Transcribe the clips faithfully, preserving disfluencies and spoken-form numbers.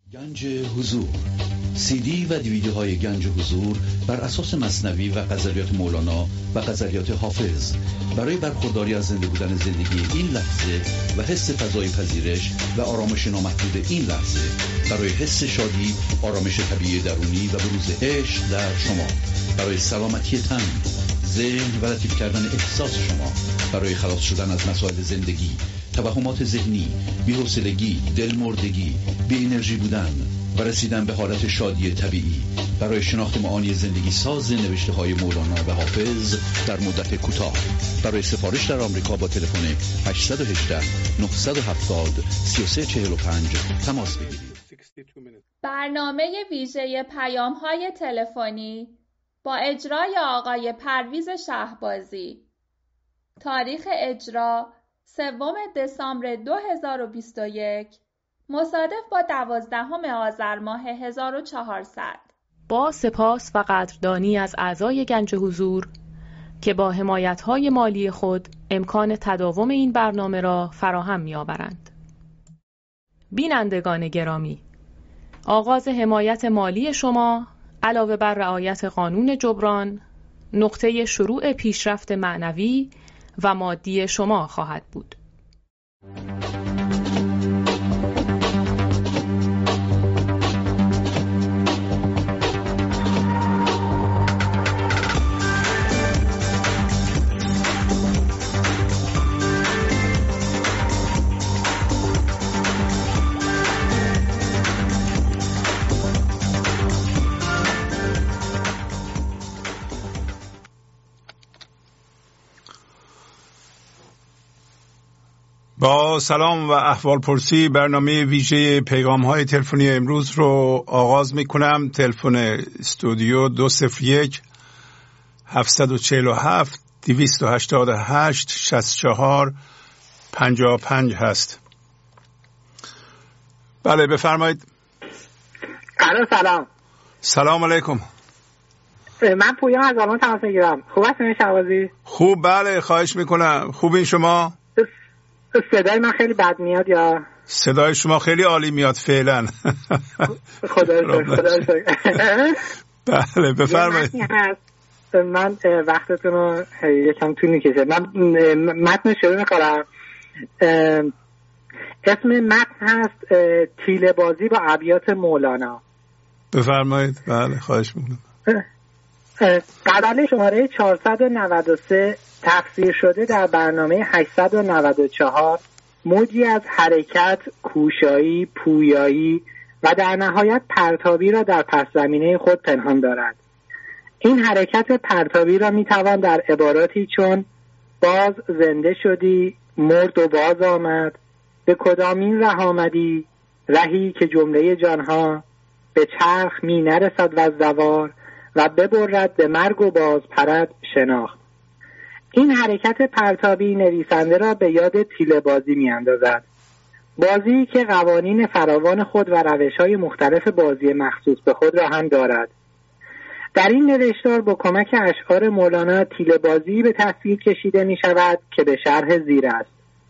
گنج حضور، سی دی و دیویدیو های گنج حضور بر اساس مثنوی و غزلیات مولانا و غزلیات حافظ برای برخورداری از زنده بودن زندگی این لحظه و حس فضای پذیرش و آرامش نامحدود این لحظه، برای حس شادی، آرامش طبیعی درونی و بروز عشق در شما، برای سلامتی تن، ذهن و لطیف کردن احساس شما، برای خلاص شدن از مسائل زندگی، توهمات ذهنی، بی‌حوصلگی، دلمردگی، بی انرژی بودن و رسیدن به حالت شادی طبیعی، برای شناخت معانی زندگی ساز نوشته‌های مولانا و حافظ در مدت کوتاه. برای سفارش در آمریکا با تلفن هشت یک هشت نه هفت صفر سه سه چهار پنج تماس بگیرید. برنامه ویژه پیام‌های تلفنی با اجرای آقای پرویز شهبازی. تاریخ اجرا سوم دسامبر دو هزار و بیست و یک مصادف با دوازدهم آذر ماه هزار و چهارصد. با سپاس و قدردانی از اعضای گنج حضور که با حمایت‌های مالی خود امکان تداوم این برنامه را فراهم می‌آورند. بینندگان گرامی، آغاز حمایت مالی شما علاوه بر رعایت قانون جبران نقطه شروع پیشرفت معنوی و مادی شما خواهد بود. با سلام و احوال پرسی برنامه ویژه پیغام های تلفنی امروز رو آغاز می کنم. تلفن استودیو دو صفر یک هفت چهار هفت دویست و هشتاد و هشت شصت و چهار پنجاه و پنج هست. بله بفرمایید. سلام. سلام علیکم. من پویان از آلمان تماس میگیرم. خوب هستین شهبازی؟ خوب، بله خواهش میکنم. خوبین شما؟ صدای من خیلی بد میاد یا؟ صدای شما خیلی عالی میاد فعلا. خدا شکر خدا شکر. بله بفرمایید. من وقتتون رو یکم طول میکشه. من متن شروع میکنم. اسم متن هست تیله بازی با ابیات مولانا. بفرمایید. بله خواهش میکنم. غزل شماره چهارصد و نود و سه تفسیر شده در برنامه هشتصد و نود و چهار موجی از حرکت، کوشایی، پویایی و در نهایت پرتابی را در پس زمینه خود پنهان دارد. این حرکت پرتابی را میتوان در عباراتی چون باز زنده شدی، مرد و باز آمد، به کدامین ره آمدی، رهی که جمله جانها به چرخ می نرسد و زوار و ببرد به مرگ و باز پرد شناخت. این حرکت پرتابی نویسنده را به یاد تیله بازی می اندازد. بازی که قوانین فراوان خود و روش‌های مختلف بازی مخصوص به خود را هم دارد. در این نوشتار با کمک اشعار مولانا تیله بازی به تصویر کشیده می شود که به شرح زیر است.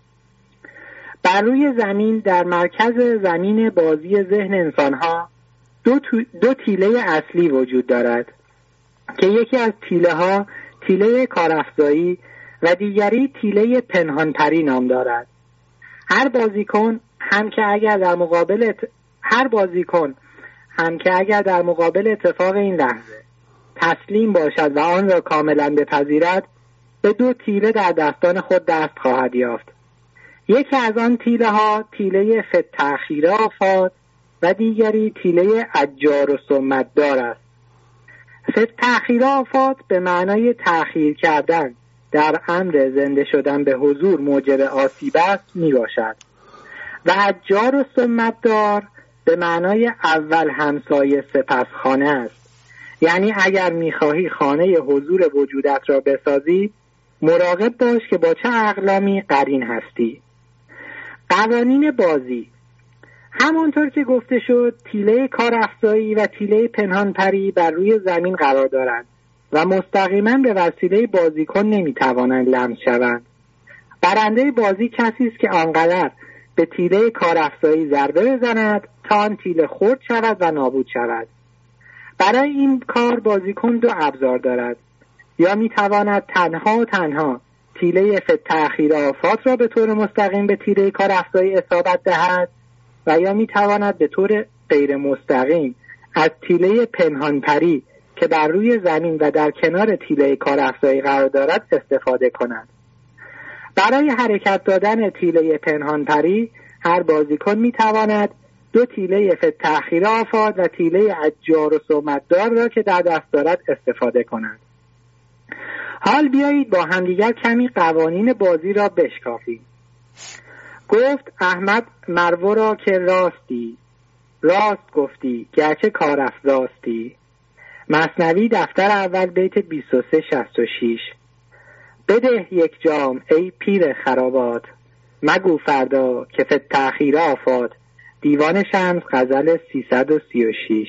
بر روی زمین در مرکز زمین بازی ذهن انسانها دو, دو تیله اصلی وجود دارد که یکی از تیله ها تیله کارافزایی و دیگری تیله پنهانتری نام دارد. هر بازیکن هم که اگر در مقابل ات... هر بازیکن هم که اگر در مقابل اتفاق این لحظه تسلیم باشد و آن را کاملا بپذیرد به دو تیله در دستان خود دست خواهد یافت. یکی از آن تیله ها تیله فتاخیره آفات و دیگری تیله اجار و سمت دار است. فتاخیره آفات به معنای تأخیر کردن در امر زنده شدن به حضور موجب آسیب است می باشد و اجار و سمت دار به معنای اول همسایه سپس خانه است. یعنی اگر می خواهی خانه حضور وجودت را بسازی مراقب باش که با چه اقلامی قرین هستی. قوانین بازی همانطور که گفته شد تیله کارافزایی و تیله پنهانپری بر روی زمین قرار دارند و مستقیما به وسیله بازیکن نمیتوانند لمس شوند. برنده بازی کسی است که آنقدر به تیله کارافزایی ضربه بزند تا آن تیله خرد شود و نابود شود. برای این کار بازیکن دو ابزار دارد. یا میتواند تنها و تنها تیله تأخیر آفات را به طور مستقیم به تیله کارافزایی اصابت دهد و یا میتواند به طور غیر مستقیم از تیله پنهانپری که بر روی زمین و در کنار تیله کارافزایی قرار دارد استفاده کند. برای حرکت دادن تیله پنهانپری هر بازیکن میتواند دو تیله تأخیر آفات و تیله اجار و سومتدار را که در دست دارد استفاده کند. حال بیایید با همدیگر کمی قوانین بازی را بشکافیم. گفت احمد مرو را که راستی، راست گفتی گرچه کارافزاستی. مثنوی دفتر اول بیت بیست و سه شصت و شش. بده یک جام ای پیر خرابات، مگو فردا که فت تأخیر آفات. دیوان شمس غزل سیصد و سی و شش.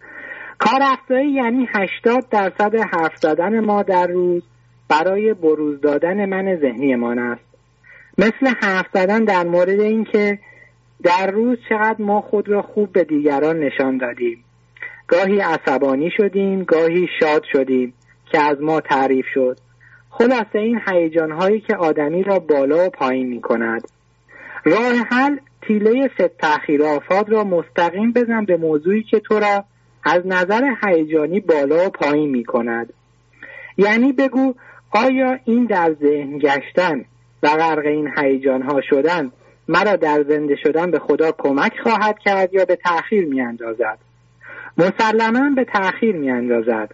کارافزایی یعنی هشتاد درصد حرف زدن ما در روز برای بروز دادن من ذهنی ما است. مثل حرف زدن در مورد این که در روز چقدر ما خود را خوب به دیگران نشان دادیم. گاهی عصبانی شدیم، گاهی شاد شدیم که از ما تعریف شد. خلاصه این هیجان هایی که آدمی را بالا و پایین می کند. راه حل تیله ست تأخیر آفات را مستقیم بزن به موضوعی که تو را از نظر هیجانی بالا و پایین می کند. یعنی بگو آیا این در ذهن گشتن و غرق این هیجان ها شدن مرا در زنده شدن به خدا کمک خواهد کرد یا به تأخیر می اندازد؟ مسلماً به تأخیر می اندازد.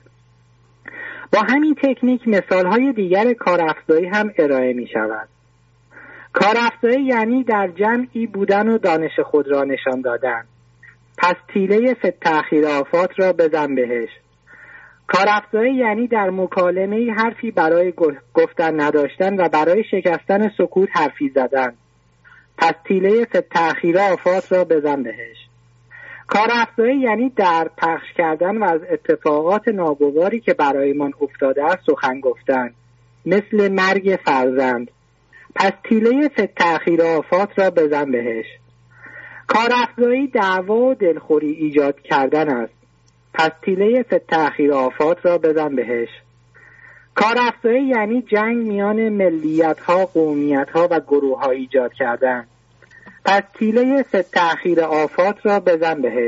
با همین تکنیک مثال های دیگر کارافزایی هم ارائه می شود. کارافزایی یعنی در جمعی بودن و دانش خود را نشان دادن. پس تیله ست تأخیر آفات را بزن بهش. کارافزایی یعنی در مکالمه حرفی برای گفتن نداشتن و برای شکستن سکوت حرفی زدن. پس تیله ست تأخیر آفات را بزن بهش. کارافزایی یعنی در پخش کردن و از اتفاقات ناگواری که برای من افتاده است سخن گفتن، مثل مرگ فرزند. پس تیله ست تأخیر آفات را بزن بهش. کارافزایی دعوا و دلخوری ایجاد کردن است. پس تیله ست تأخیر آفات را بزن بهش. کارافزایی یعنی جنگ میان ملیت ها، قومیت ها و گروه ها ایجاد کردن. پس تیله ست تأخیر آفات را بزن بهش.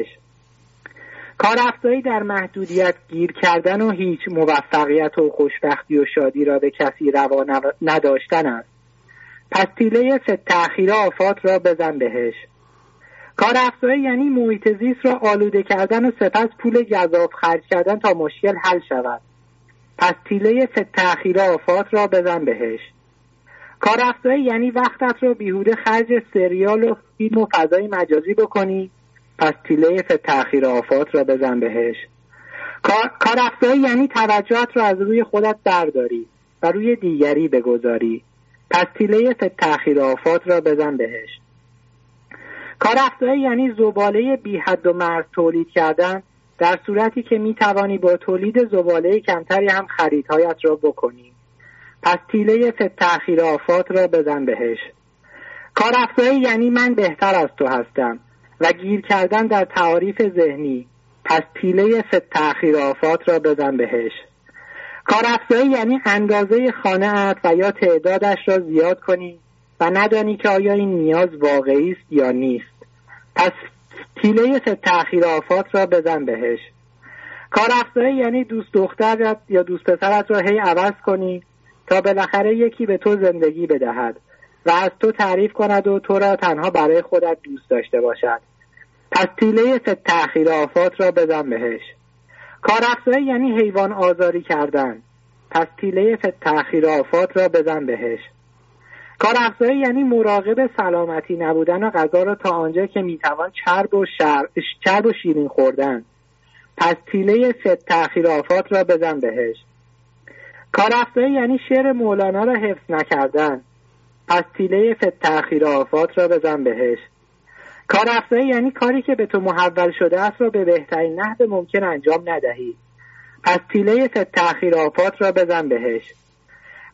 کارافزایی در محدودیت گیر کردن و هیچ موفقیت و خوشبختی و شادی را به کسی روا نداشتن است. پس تیله ست تأخیر آفات را بزن بهش. کارافزایی یعنی محیط زیست را آلوده کردن و سپس پول گزاف خرج کردن تا مشکل حل شود. پس تیله ست تأخیر آفات را بزن بهش. کارافزایی یعنی وقتت را بیهوده خرج سریال و فیلم و فضای مجازی بکنی. پس تیله ست تأخیر آفات را بزن بهش. کارافزایی یعنی توجهت را از روی خودت برداری و روی دیگری بگذاری. پس تیله ست تأخیر آفات را بزن بهش. کارافزایی یعنی زباله بی حد و مرز تولید کردن در صورتی که می توانی با تولید زباله کمتری هم خریدهایت را بکنی. پس تیله ست تأخیر آفات را بزن بهش. کارافزایی یعنی من بهتر از تو هستم و گیر کردن در تعاریف ذهنی. پس تیله ست تأخیر آفات را بزن بهش. کارافزایی یعنی اندازه خانه‌ات و یا تعدادش را زیاد کنی و ندانی که آیا این نیاز واقعی است یا نیست. پس تیله ست تأخیر آفات را بزن بهش. کارافزایی یعنی دوست دخترت یا دوست پسرت را هی عوض کنی تا بالاخره یکی به تو زندگی بدهد و از تو تعریف کند و تو را تنها برای خودت دوست داشته باشد. پس تیله ست تأخیر آفات را بزن بهش. کارافزایی یعنی حیوان آزاری کردن. پس تیله ست تأخیر آفات را بزن بهش. کارافزایی یعنی مراقب سلامتی نبودن و غذا را تا آنجا که میتوان چرب و شر... چرب و شیرین خوردن. پس تیله ست تأخیر آفات را بزن بهش. کارافزایی یعنی شعر مولانا را حفظ نکردن. پس تیله ست تأخیر آفات را بزن بهش. کارافزایی یعنی کاری که به تو محول شده است را به بهترین نحو ممکن انجام ندهی. پس تیله ست تأخیر آفات را بزن بهش.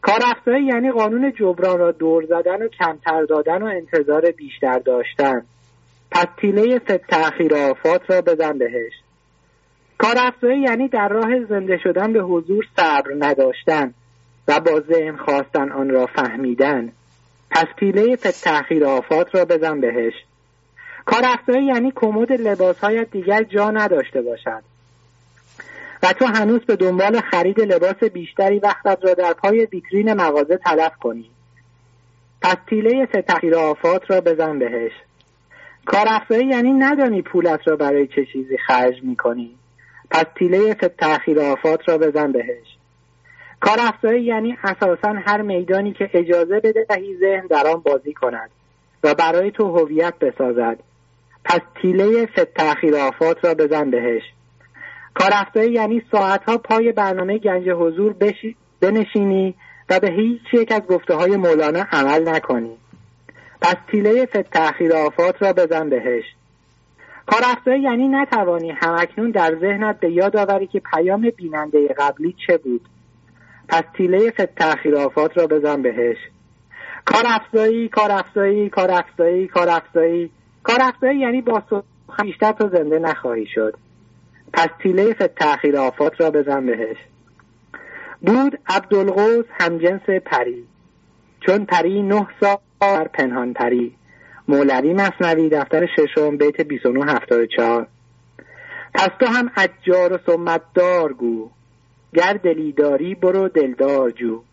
کارافزایی یعنی قانون جبران را دور زدن و کمتر دادن و انتظار بیشتر داشتن. پس تیله ست تأخیر آفات را بزن بهش. کارافزایی یعنی در راه زنده شدن به حضور صبر نداشتن و با ذهن خواستن آن را فهمیدن. پس تیله ست تأخیر آفات را بزن بهش. کارافزایی یعنی کمد لباس‌هایت دیگر جا نداشته باشد و تو هنوز به دنبال خرید لباس بیشتری وقتت را در پای ویترین مغازه تلف کنی. پس تیله ست تأخیر آفات را بزن بهش. کارافزایی یعنی ندانی پولت را برای چه چیزی خرج می‌کنی. پس تیله ست تأخیر آفات را بزن بهش. کارافزایی یعنی اساساً هر میدانی که اجازه بدهی ذهن در آن بازی کند و برای تو هویت بسازد. پس تیله ست تأخیر آفات را بزن بهش. کارافزایی یعنی ساعتها پای برنامه گنج حضور بشی... بنشینی و به هیچ یک از گفته های مولانا عمل نکنی. پس تیله ست تأخیر آفات را بزن بهش. کارافزایی یعنی نتوانی همکنون در ذهنت به یاد آوری که پیام بیننده قبلی چه بود. پس تیله ست تأخیر آفات را بزن بهش. کارافزایی کارافزایی کارافزایی کارافزایی کارافزایی یعنی با سخن بیشتر تو زنده نخواهی شد. پس تیله ست تأخیر آفات را بزن بهش. بود عبدالقوس همجنس پری، چون پری نه سال پنهان پری. مولوی مثنوی دفتر ششم بیت بیست و نه هفتاد و چهار. پس تو هم عجار و سمتدار گو، گر دلی داری برو دلدار جو.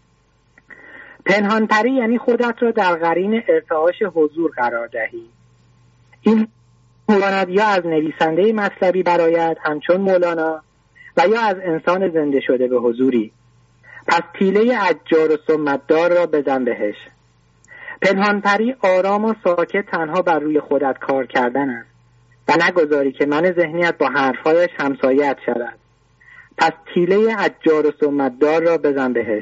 پنهان پری یعنی خودت را در قرین ارتعاش حضور قرار دهی. این مواند یا از نویسنده مطلبی برآید همچون مولانا و یا از انسان زنده شده به حضوری. پس تیله عجار و سمتدار را بزن بهش. پنهانپری آرام و ساکت تنها بر روی خودت کار کردن است و نگذاری که من ذهنیت با حرفایش همسایت شود. پس تیله عجار و سمتدار را بزن بهش.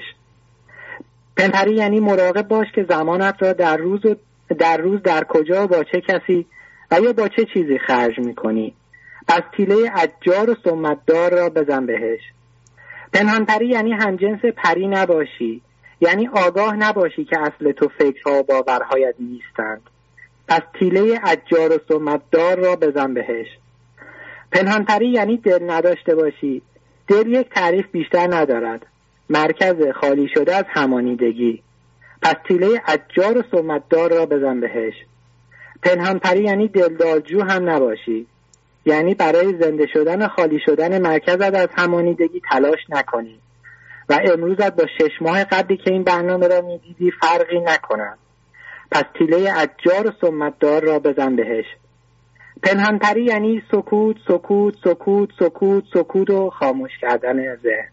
پنهانپری یعنی مراقب باش که زمانت را در روز و در روز در کجا و با چه کسی و یا با چه چیزی خرج میکنی. پس تیله عجار و سمتدار را بزن بهش. پنهانپری یعنی همجنس پری نباشی، یعنی آگاه نباشی که اصل تو فکرها و باورهایت نیستند. پس تیله عجار و سمتدار را بزن بهش. پنهانپری یعنی دل نداشته باشی. دل یک تعریف بیشتر ندارد، مرکز خالی شده از همانیدگی. پس تیله عجار و سمتدار را بزن بهش. پنهانپری یعنی دلدارجو هم نباشی، یعنی برای زنده شدن و خالی شدن مرکزت از همانیدگی تلاش نکنی و امروزت با شش ماه قبلی که این برنامه را میدیدی فرقی نکنند. پس تیله عجار و سمتدار را بزن بهش. پنهانپری یعنی سکوت سکوت سکوت سکوت سکوت و خاموش کردن ذهن.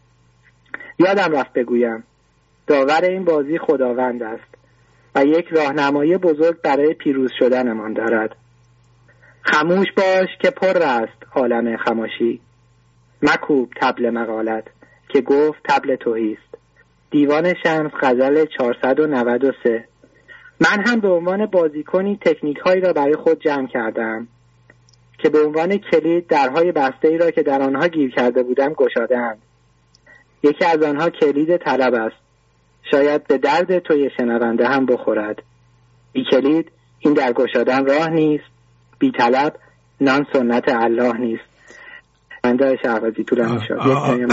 یادم رفت بگویم داور این بازی خداوند است و یک راهنمای بزرگ برای پیروز شدنمان دارد. خاموش باش که پر است عالم خاموشی، مکوب طبل مقالت که گفت طبل توییست. دیوان شمس غزل چهارصد و نود و سه. من هم به عنوان بازیکنی تکنیک هایی را برای خود جمع کردم که به عنوان کلید درهای بسته ای را که در آنها گیر کرده بودم گشاده‌اند. یکی از آنها کلید طلب است. شاید به درد توی شنونده هم بخورد. بی کلید این در گشادن راه نیست، بی طلب نان سنت الله نیست. بنده شهبازی طولانی شد.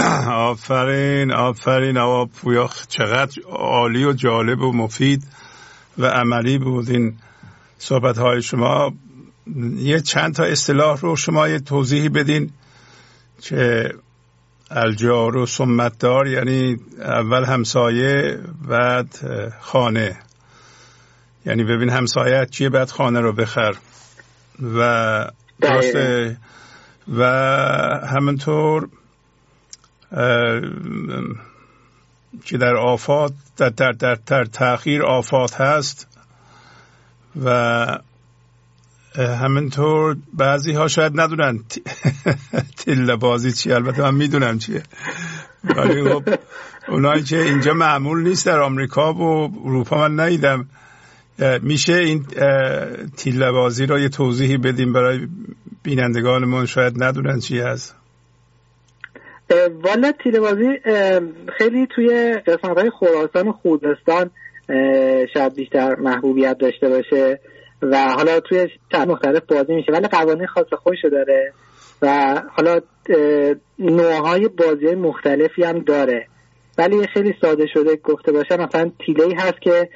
آفرین آفرین آقا پویا، چقدر عالی و جالب و مفید و عملی بود این صحبت های شما. یه چند تا اصطلاح رو شما یه توضیحی بدین که الجار و سمتدار یعنی اول همسایه بعد خانه، یعنی ببین همسایه چیه بعد خانه رو بخر و درسته و همینطور که در آفات در در در, در تأخیر آفات هست و همینطور بعضی ها شاید ندونن تله بازی چیه، البته من میدونم چیه، ولی خب اونایی که اینجا معمول نیست در آمریکا و اروپا من ندیدم. میشه این تله بازی را یه توضیحی بدیم برای بینندگانمون شاید ندونن چی هست؟ والا تیره‌بازی خیلی توی قسمت‌های خراسان و خوزستان شاید بیشتر محبوبیت داشته باشه و حالا توی شهر مختلف بازی میشه، ولی قوانین خاص خودشو داره و حالا نوع‌های بازی‌های مختلفی هم داره. ولی خیلی ساده شده گفته باشم، مثلا تیله‌ای هست که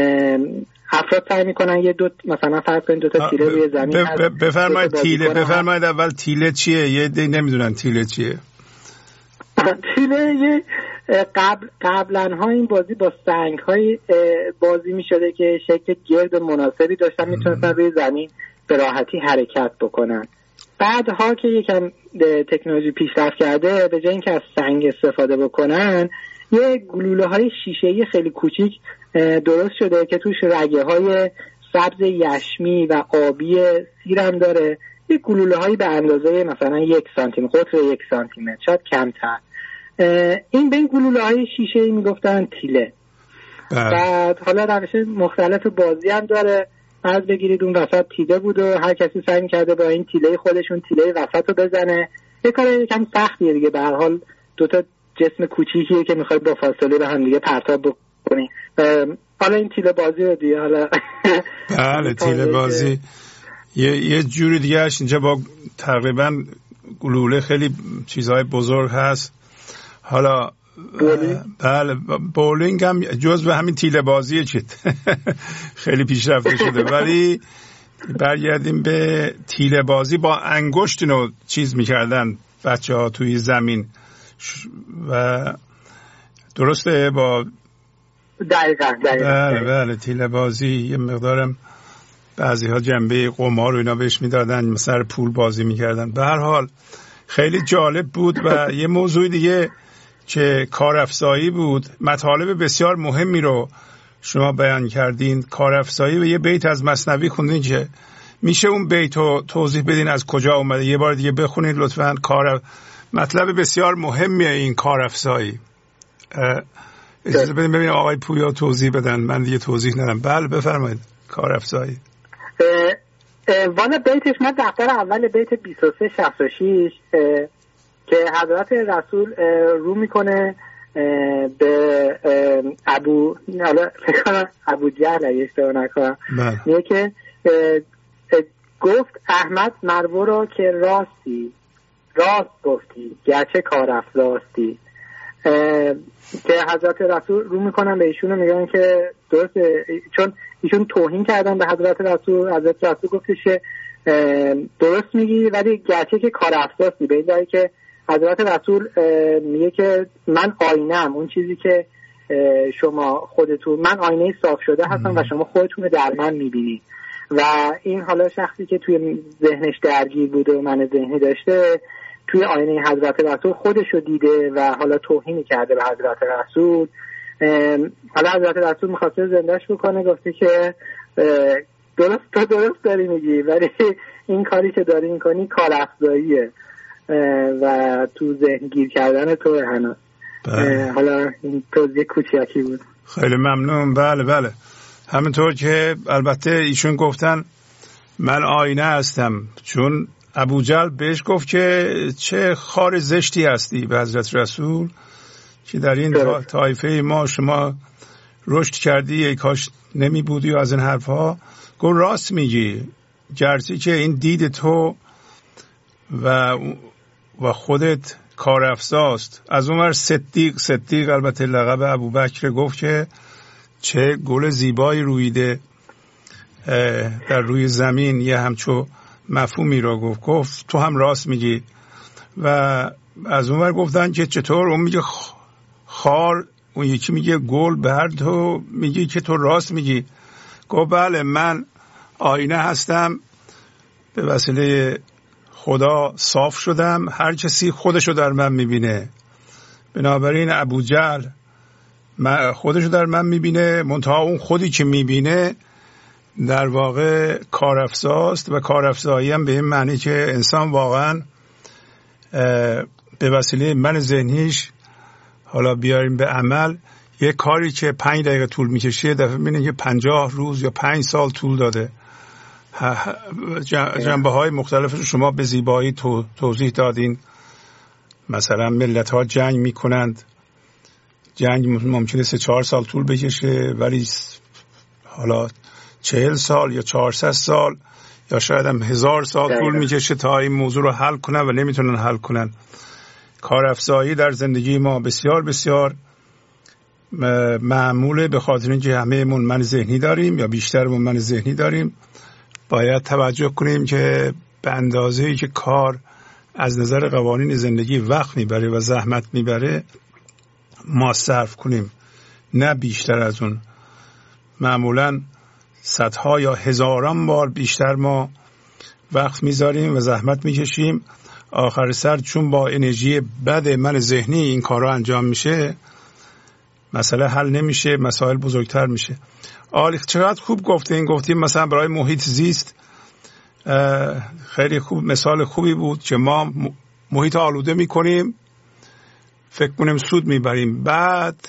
افراد سعی میکنن یه دو مثلا فرض کنید دو تا تیله روی زمین هست. بفرمایید تیله، بفرمایید اول تیله چیه؟ یه دی نمیدونن تیله چیه. تیله یه قبل قبلا ها این بازی با سنگ های بازی میشده که شکل گرد مناسبی داشتن، میتونستن روی زمین به راحتی حرکت بکنن. بعدها که یکم تکنولوژی پیشرفت کرده، به جای اینکه از سنگ استفاده بکنن، یه گلوله های شیشه‌ای خیلی کوچیک درست شده که توش رگه های سبز یشمی و آبی سیرم داره. یه گلوله هایی به اندازه مثلا یک سانتیمتر، قطر یک سانتیمتر، شاید کمتر. این به این گلوله های شیشه‌ای میگفتن تیله. بعد حالا روش مختلف بازی هم داره. فرض بگیرید اون وسط تیله بود و هر کسی سعی کرده با این تیله خودشون تیله وسط رو بزنه. یه کار یکم سختیه دیگه، به هر حال دو تا جسم کوچیکیه که میخواد با فاصله به هم دیگه پرتاب بکنی. حالا این تیله بازی رو دیگه حالا بله تیله بازی یه یه جوری دیگه اش اینجا با تقریبا گلوله خیلی چیزهای بزرگ هست. حالا بولینگ؟ بله بولینگ هم جزو همین تیله بازیه چیت خیلی پیشرفته شده. ولی برگردیم به تیله بازی، با انگشت اینو چیز میکردن بچه ها توی زمین و درسته با دقیقاً دقیقاً بله بله تیله بازی یه مقدارم بعضی ها جنبه قمار و اینا بهش میدادن، مثلا پول بازی میکردن. به هر حال خیلی جالب بود. و یه موضوع دیگه که کارافزایی بود، مطالب بسیار مهمی رو شما بیان کردین. کارافزایی و یه بیت از مثنوی خوندین که میشه اون بیت رو توضیح بدین از کجا اومده؟ یه بار دیگه بخونید لطفاً. کار مطلب بسیار مهمیه این کارافزایی. اجازه بدین ببینم آقای پویا توضیح بدن، من دیگه توضیح ندم. بله بفرمایید. کارافزایی والا بیتش من دفتر اول بیت بیست و سه شصت و شش که حضرت رسول رو میکنه به ابو حالا فکر کنم ابو جهل اگه اشتباه نکنم، میگه که گفت احمد مرو را که راستی راست گفتی گرچه کارافزاستی. که حضرت رسول رو میکنن به ایشون و میگن که درست، چون ایشون توهین کردن به حضرت رسول. حضرت رسول گفتش که درست میگی ولی گرچه که کارافزاستی، به این جایی که حضرت رسول میگه که من آینه‌ام، اون چیزی که شما خودتون، من آینه صاف شده هستم و شما خودتون در من میبینید. و این حالا شخصی که توی ذهنش درگیر بوده و من ذهنی داشته، توی آینه حضرت رسول خودشو دیده و حالا توهین کرده به حضرت رسول. حالا حضرت رسول میخواسته زندهش بکنه، گفته که درست تو درست داری میگی ولی این کاری که داری میکنی کارافزاییه و تو ذهن گیر کردن تو هنوز. حالا این توضیح کوچیکی بود. خیلی ممنون. بله بله همینطور که البته ایشون گفتن من آینه هستم، چون ابوجهل بهش گفت که چه خار زشتی هستی به حضرت رسول که در این طایفه ما شما رشد کردی، ای کاش نمی بودی و از این حرفها. گفت راست میگی، گرچه که این دید تو و و خودت کارافزاست. از اونور صدیق صدیق البته لقب ابوبکر گفت که چه گل زیبایی رویده در روی زمین، یه همچو مفهومی رو گفت. گفت تو هم راست میگی. و از اونور گفتن که چطور؟ اون میگه خار، اون یکی میگه گل، به هر تو میگی که تو راست میگی. گفت بله من آینه هستم، به وسیله خدا صاف شدم، هر کسی خودشو در من میبینه. بنابراین ابوجهل خودشو در من میبینه، منتها اون خودی که میبینه در واقع کارافزاست. و کارافزایی هم به این معنی که انسان واقعا به وسیله من ذهنیش حالا بیاریم به عمل، یه کاری که پنج دقیقه طول میکشه دفعه میبینه که پنجاه روز یا پنج سال طول داده. جنبه های مختلفش شما به زیبایی تو توضیح دادین. مثلا ملت ها جنگ میکنند، جنگ ممکنه سه چهار سال طول بکشه، ولی حالا چهل سال یا چهارصد سال یا شاید هم هزار سال طول میکشه تا این موضوع رو حل کنن و نمیتونن حل کنن. کارافزایی در زندگی ما بسیار بسیار معموله، به خاطر اینکه همه‌مون من ذهنی داریم یا بیشترمون من ذهنی داریم. باید توجه کنیم که به اندازه‌ای که کار از نظر قوانین زندگی وقت میبره و زحمت میبره ما صرف کنیم، نه بیشتر از اون. معمولاً صدها یا هزاران بار بیشتر ما وقت میذاریم و زحمت میکشیم، آخر سر چون با انرژی بد من ذهنی این کارا انجام میشه مسئله حل نمیشه، مسائل بزرگتر میشه. عالی، چقدر خوب گفتین. گفتیم مثلا برای محیط زیست خیلی خوب، مثال خوبی بود که ما محیط آلوده میکنیم، فکر کنیم سود میبریم، بعد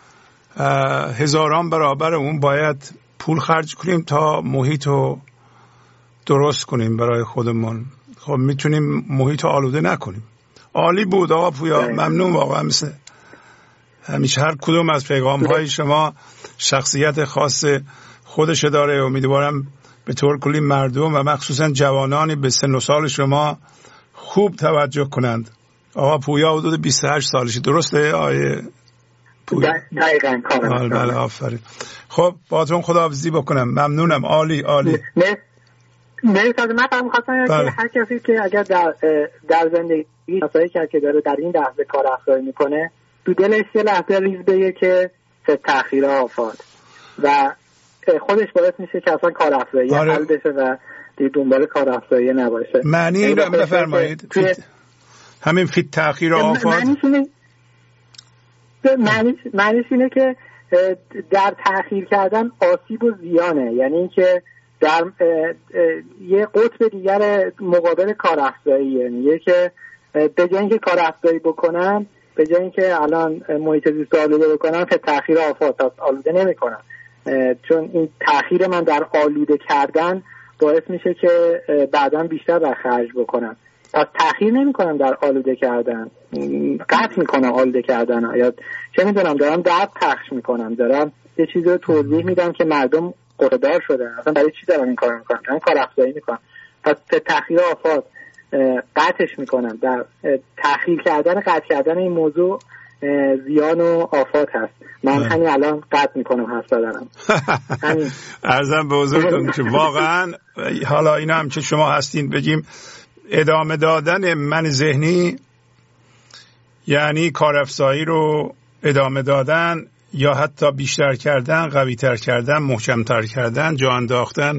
هزاران برابر اون باید پول خرج کنیم تا محیط رو درست کنیم برای خودمون. خب میتونیم محیط رو آلوده نکنیم. عالی بود آقا پویا، ممنون واقعا. مثل همیشه هر کدوم از پیغام های شما شخصیت خاص خودش داره. امیدوارم به طور کلی مردم و مخصوصا جوانانی به سن و سال شما خوب توجه کنند. آقا پویا حدود بیست و هشت سالشه، درسته آقای پویا؟ دقیقاً کاملا. بله آفرین. خب باهاتون خداحافظی بکنم. ممنونم. عالی عالی. نه نه از من فهم خواستم که هر کسی که اگر در در زندگی مسائلی که داره در این لحظه کار افزایی میکنه تو دلش یه لحظه ریز بگه که چه تأخیر آفات و خودش باعث میشه که اصلا کار افزایی حل بشه و دنبال کار افزایی نباشه. معنی رو بفرمایید. فیت... همین فیت تأخیر آفات معنیش اینه معنیش معنیش اینه که در تأخیر کردن آسیب و زیانه، یعنی اینکه در یه قطب دیگر مقابل کار افزایی، یعنی که به جای اینکه کار افزایی بکنن، به جای اینکه الان محیط زیست آلوده بکنن، که تأخیر آفات آلوده نمیکنن، چون این تأخیر من در آلوده کردن باعث میشه که بعداً بیشتر بر خرج بکنم. پس تأخیر نمیکنم در آلوده کردن، قطع میکنم آلوده کردن، یا چه میدونم دارم درد پخش میکنم، دارم یه چیزی رو توضیح میدم که مردم قطعدار شدن، اصلا برای چی دارم این کار میکنم؟ دارم کار افزایی میکنم. پس تأخیر آفات قطعش میکنم. در تأخیر کردن قطع کردن این موضوع زیان و آفات هست. من همین الان قطع میکنم حرف زدنم. همین عرضم به حضورتون که واقعا حالا اینا هم که شما هستین بگیم ادامه دادن من ذهنی یعنی کارافزایی رو ادامه دادن یا حتی بیشتر کردن، قوی تر کردن، محکمتر کردن، جا انداختن.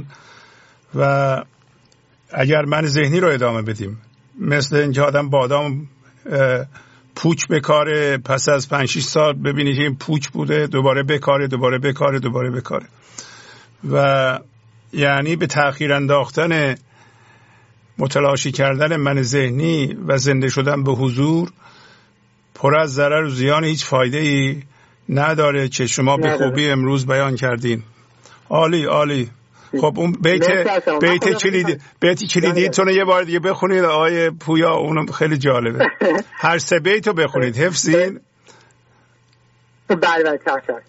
و اگر من ذهنی رو ادامه بدیم مثل اینکه آدم بادام پوچ بکاره، پس از پنج شش سال ببینید که این پوچ بوده، دوباره بکاره دوباره بکاره دوباره بکاره، و یعنی به تأخیر انداختن، متلاشی کردن من ذهنی و زنده شدن به حضور پر از ضرر و زیان هیچ فایده ای نداره که شما به خوبی امروز بیان کردین. عالی عالی. خب اون بیت بیت کلیدی بیت کلیدی تونه یه بار دیگه بخونید آقای پویا، اونم خیلی جالبه. هر سه بیتو بخونید، حفظین. بله بله چشم.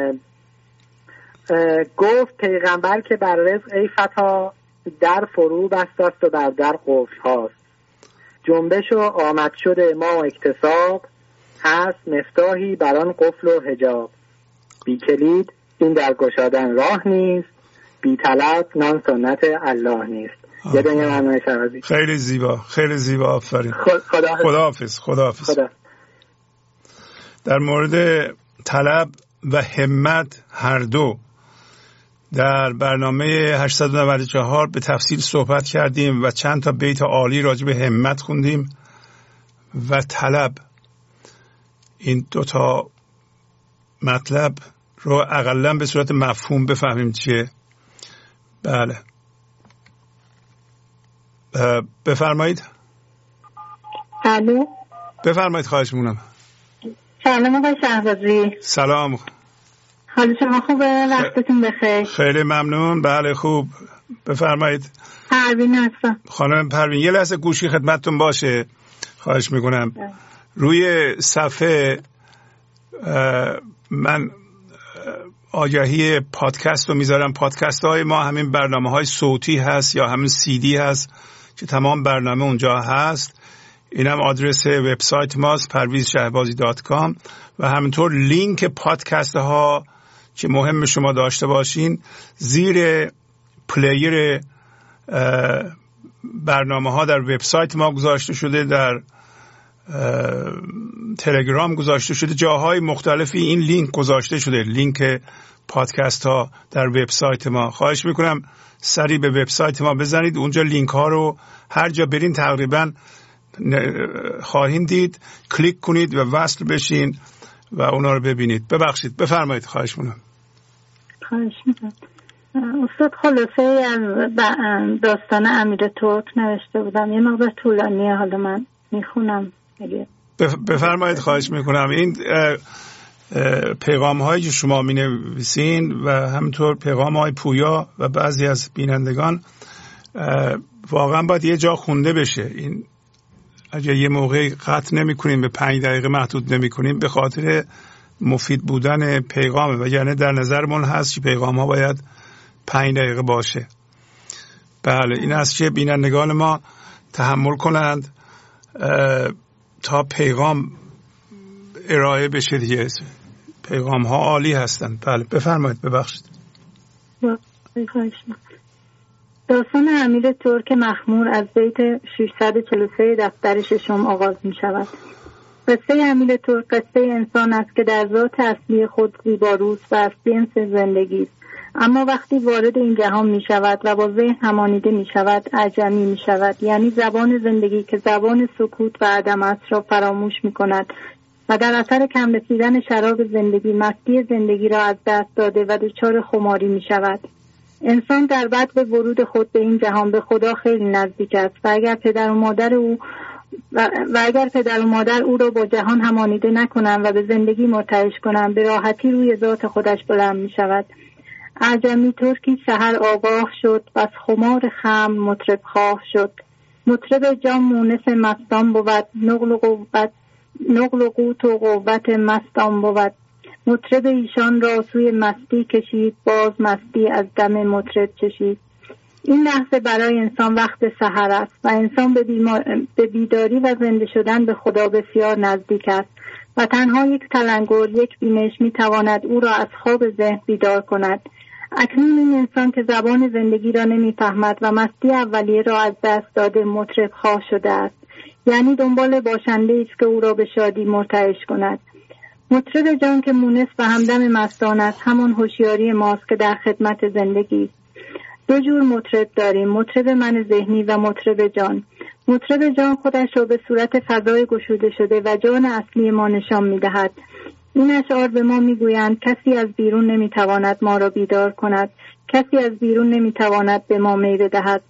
گفت پیغمبر که بر رزق ای فتا در فرو بسته است و بر در قفل هاست. جنبش و آمد شده ما و اکتساب هست مفتاحی بر آن قفل و حجاب. بی کلید این در گشادن راه نیست، بی طلب نان سنت الله نیست. یه دنیا معنی شوازی. خیلی زیبا، خیلی زیبا. آفرین. خداحافظ. خداحافظ. خدا. در مورد طلب و همت هر دو در برنامه هشتصد و نود و چهار به تفصیل صحبت کردیم و چند تا بیت عالی راجع به همت خوندیم و طلب. این دو تا مطلب رو اقلا به صورت مفهوم بفهمیم چیه. بله بفرمایید. الو بفرمایید، خواهش می‌کنم. سلام آقای شهبازی. سلام. حال شما خوبه؟ وقتتون بخیر. خیلی ممنون. بله خوب. بفرمایید. پروین هستم. خانم پروین یه لحظه گوشی خدمتتون باشه، خواهش میکنم. روی صفحه من آگهی پادکست رو میذارم. پادکست های ما همین برنامه های صوتی هست یا همین سی دی هست که تمام برنامه اونجا هست. اینم آدرس وبسایت ماست پرویز شهبازی دات کام و همینطور لینک پادکست ها که مهم شما داشته باشین زیر پلیر برنامه ها در وبسایت ما گذاشته شده، در تلگرام گذاشته شده، جاهای مختلفی این لینک گذاشته شده، لینک پادکست ها در وبسایت ما. خواهش میکنم سریع به وبسایت ما بزنید، اونجا لینک ها رو هر جا برین تقریبا خواهید دید، کلیک کنید و وصل بشین و اونا رو ببینید. ببخشید بفرمایید. خواهش میکنم. خواهش میکنم. استاد خلاصه از داستان امیر ترک نوشته بودم، یه مقدار طولانیه، حالا من میخونم. بفرمایید. خواهش میکنم. این پیغام هایی که شما می نویسین و همینطور پیغام های پویا و بعضی از بینندگان واقعا باید یه جا خونده بشه. این اگه یه موقعی قطع نمی کنیم، به پنج دقیقه محدود نمی کنیم، به خاطر مفید بودن پیغامه و یعنی در نظرمون هست که پیغام ها باید پنج دقیقه باشه. بله، این است که بینندگان ما تحمل کنند تا پیغام ارائه بشه دیگه. پیغام ها عالی هستند. بله بفرمایید. ببخشید. داستان امیر ترک مخمور از بیت ششصد و چهل و سه دفتر ششم آغاز می شود. قصه امیر ترک قصه انسان است که در ذات اصلی خود زیباروست و از جنس زندگی است، اما وقتی وارد این جهان می شود و با ذهن همانیده می شود اعجمی می شود، یعنی زبان زندگی که زبان سکوت و عدم است را فراموش می کند و در اثر کم رسیدن شراب زندگی مستی زندگی را از دست داده و دچار خماری می شود. انسان در بعد به ورود خود به این جهان به خدا خیلی نزدیک است و اگر پدر و مادر او و, و اگر پدر و مادر او را با جهان همانیده نکنند و به زندگی مرتعش کنند، به راحتی روی ذات خودش بلند می شود. اعجمی ترکی سحر آگاه شد و از خمار خمر مطرب خواه شد. مطرب جام مونس مستان بود، نقل و قوت نقل و قوت و قوت مستان بود. مطرب ایشان را سوی مستی کشید، باز مستی از دم مطرب چشید. این لحظه برای انسان وقت سحر است و انسان به, به بیداری و زنده شدن به خدا بسیار نزدیک است و تنها یک تلنگر، یک بینش می تواند او را از خواب ذهن بیدار کند. اکنون این انسان که زبان زندگی را نمی فهمد و مستی اولیه را از دست داده مطرب خواه شده است، یعنی دنبال باشنده است که او را به شادی مرتعش کند. مطرب جان که مونس و همدم مستان است، همان هوشیاری ماست که در خدمت زندگی است. دو جور مطرب داریم، مطرب من ذهنی و مطرب جان. مطرب جان خودش را به صورت فضای گشوده شده و جان اصلی ما نشان می‌دهد. این اشعار به ما میگویند کسی از بیرون نمیتواند ما را بیدار کند، کسی از بیرون نمیتواند به ما میوه دهد.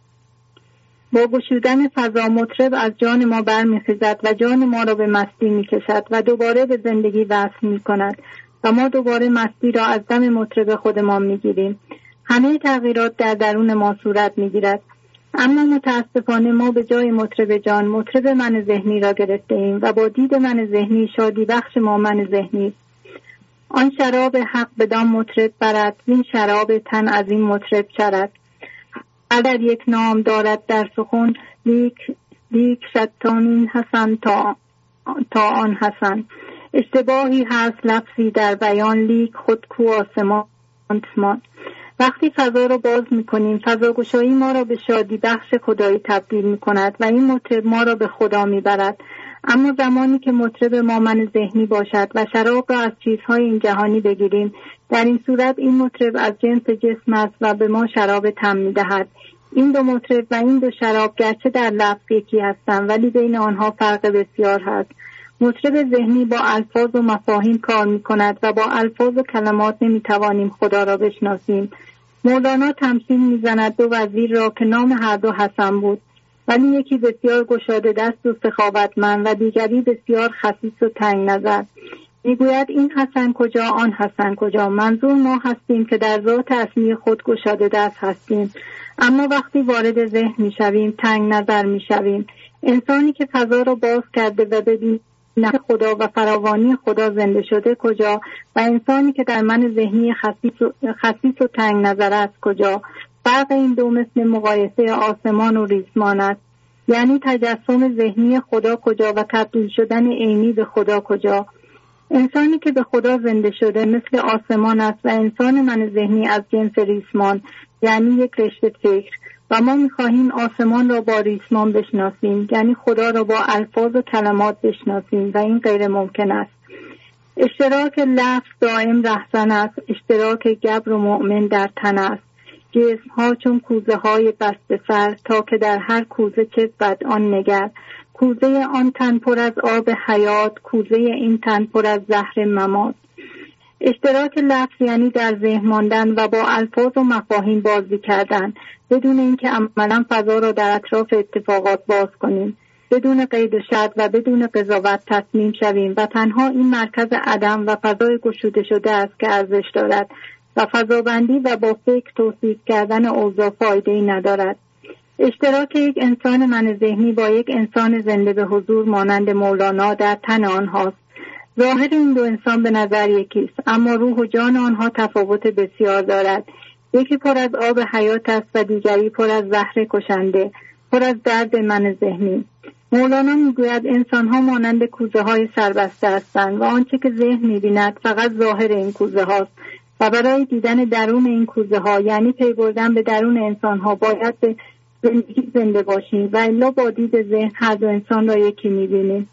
با گشودن فضا مطرب از جان ما برمیخیزد و جان ما را به مستی میکشد و دوباره به زندگی وصل میکند و ما دوباره مستی را از دم مطرب خودمان میگیریم. همه تغییرات در درون ما صورت میگیرد، اما متاسفانه ما به جای مطرب جان مطرب من ذهنی را گرفته ایم و با دید من ذهنی شادی بخش ما من ذهنی. آن شراب حق بدان مطرب برد، این شراب تن از این مطرب چرد. اگر یک نام دارد در سخن، لیک لیک شتانین حسن تا, تا آن حسن. اشتباهی هست لفظی در بیان، لیک خود کو آسمان تمان. وقتی فضا را باز می‌کنیم، فضاگشایی ما را به شادی بخش خدایی تبدیل می‌کند و این مطرب ما را به خدا می‌برد. اما زمانی که مطرب ما من ذهنی باشد و شراب را از چیزهای این جهانی بگیریم، در این صورت این مطرب از جنس جسم است و به ما شراب طعم می‌دهد. این دو مطرب و این دو شراب گرچه در لفظ یکی هستند، ولی بین آنها فرق بسیار هست. مطرب ذهنی با الفاظ و مفاهیم کار می‌کند و با الفاظ و کلمات نمی‌توانیم خدا را بشناسیم. مولانا تمثیل می‌زند دو وزیر را که نام هر دو حسن بود، ولی یکی بسیار گشاده دست و سخاوتمند و دیگری بسیار خسیس و تنگ نظر. میگوید این حسن کجا آن حسن کجا. منظور ما هستیم که در ذات اصلی خود گشاده دست هستیم، اما وقتی وارد ذهن میشویم تنگ نظر میشویم. انسانی که فضا را باز کرده و به نه خدا و فراوانی خدا زنده شده کجا و انسانی که در من ذهنی خسیس و, خسیس و تنگ نظر است کجا؟ فرق این دو مثل مقایسه آسمان و ریسمان است. یعنی تجسم ذهنی خدا کجا و تبدیل شدن عینی به خدا کجا؟ انسانی که به خدا زنده شده مثل آسمان است و انسان من ذهنی از جنس ریسمان، یعنی یک رشته فکر، و ما می‌خواهیم آسمان را با ریسمان بشناسیم، یعنی خدا را با الفاظ و کلمات بشناسیم و این غیر ممکن است. اشتراک لفظ دائم رهزن است، اشتراک گبر و مؤمن در تن است. جسم‌ها چون کوزه های بسته سر، تا که در هر کوزه چه بد آن نگر. کوزه آن تن پر از آب حیات، کوزه این تن پر از زهر ممات. اشتراک لفظ یعنی در ذهن ماندن و با الفاظ و مفاهیم بازی کردن، بدون اینکه عملاً فضا را در اطراف اتفاقات باز کنیم، بدون قید و شرط و بدون قضاوت تصمیم شویم و تنها این مرکز عدم و فضای گشوده شده است که ارزش دارد و فضابندی و با فکر توصیف کردن اوضاع فایده‌ای ندارد. اشتراک یک انسان من ذهنی با یک انسان زنده به حضور مانند مولانا در تن آنهاست. ظاهر این دو انسان به نظر یکیست، اما روح و جان آنها تفاوت بسیار دارد. یکی پر از آب حیات است و دیگری پر از زهر کشنده، پر از درد من ذهنی. مولانا میگوید انسان‌ها مانند کوزه های سربسته هستند و آنچه که ذهن می‌بیند فقط ظاهر این کوزه هاست و برای دیدن درون این کوزه ها، یعنی پی بردن به درون انسان‌ها، باید به زندگی زنده باشیم و الا با دید ذهن هر دو انسان را یکی می‌بینیم.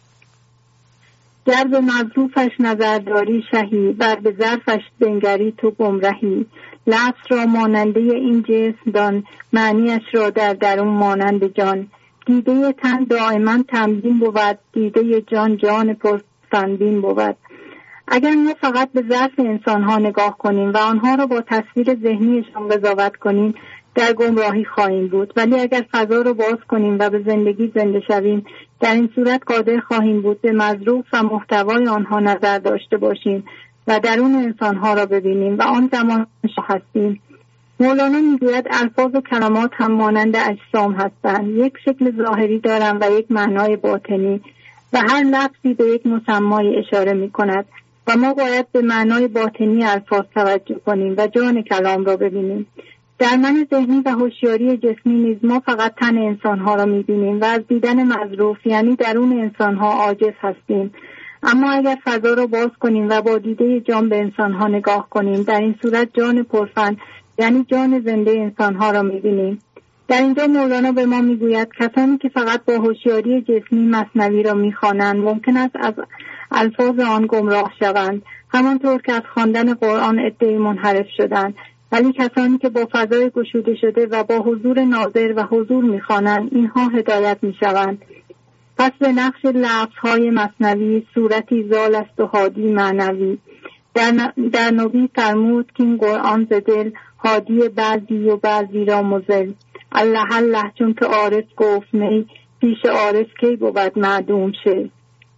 گر به مظروفش نظرداری شهی، بر به ظرفش بنگری تو گمرهی. لفظ را ماننده این جسم دان، معنیش را در درون مانند جان. دیده تن دائما تمرین بود، دیده جان جان پرفندین بود. اگر ما فقط به ظرف انسان‌ها نگاه کنیم و آنها را با تصویر ذهنیشان قضاوت کنیم، در گمراهی خواهیم بود. ولی اگر فضا را باز کنیم و به زندگی زنده شویم، در این صورت قادر خواهیم بود به مظروف و محتوای آنها نظر داشته باشیم و درون انسان‌ها را ببینیم و آن زمان هستیم. مولانا میگوید الفاظ و کلمات هم مانند اجسام هستند، یک شکل ظاهری دارند و یک معنای باطنی و هر لفظی به یک مسمای اشاره می‌کند و ما باید به معنای باطنی الفاظ توجه کنیم و جان کلام را ببینیم. در من ذهنی و هوشیاری جسمی نیز ما فقط تن انسان‌ها را می‌بینیم و از دیدن مظروف یعنی درون انسان‌ها عاجز هستیم. اما اگر فضا را باز کنیم و با دیده جان به انسان‌ها نگاه کنیم، در این صورت جان پرفن یعنی جان زنده انسان‌ها را می‌بینیم. در اینجا مولانا به ما می‌گوید کسانی که فقط با هوشیاری جسمی مثنوی را می‌خوانند ممکن است از الفاظ آن گمراه شوند، همانطور که از خواندن قرآن عده‌ای منحرف شدند. ولی کسانی که با فضای گشوده شده و با حضور ناظر و حضور می‌خوانند، اینها هدایت می‌شوند. پس به نقش لفظهای مثنوی صورتی زال است و هادی معنوی. در, در نبی فرمود که این قرآن ز دل هادی بعضی و بعضی را مضل. الله الله چون که عارف گفت می، پیش عارف کی بود معدوم شه.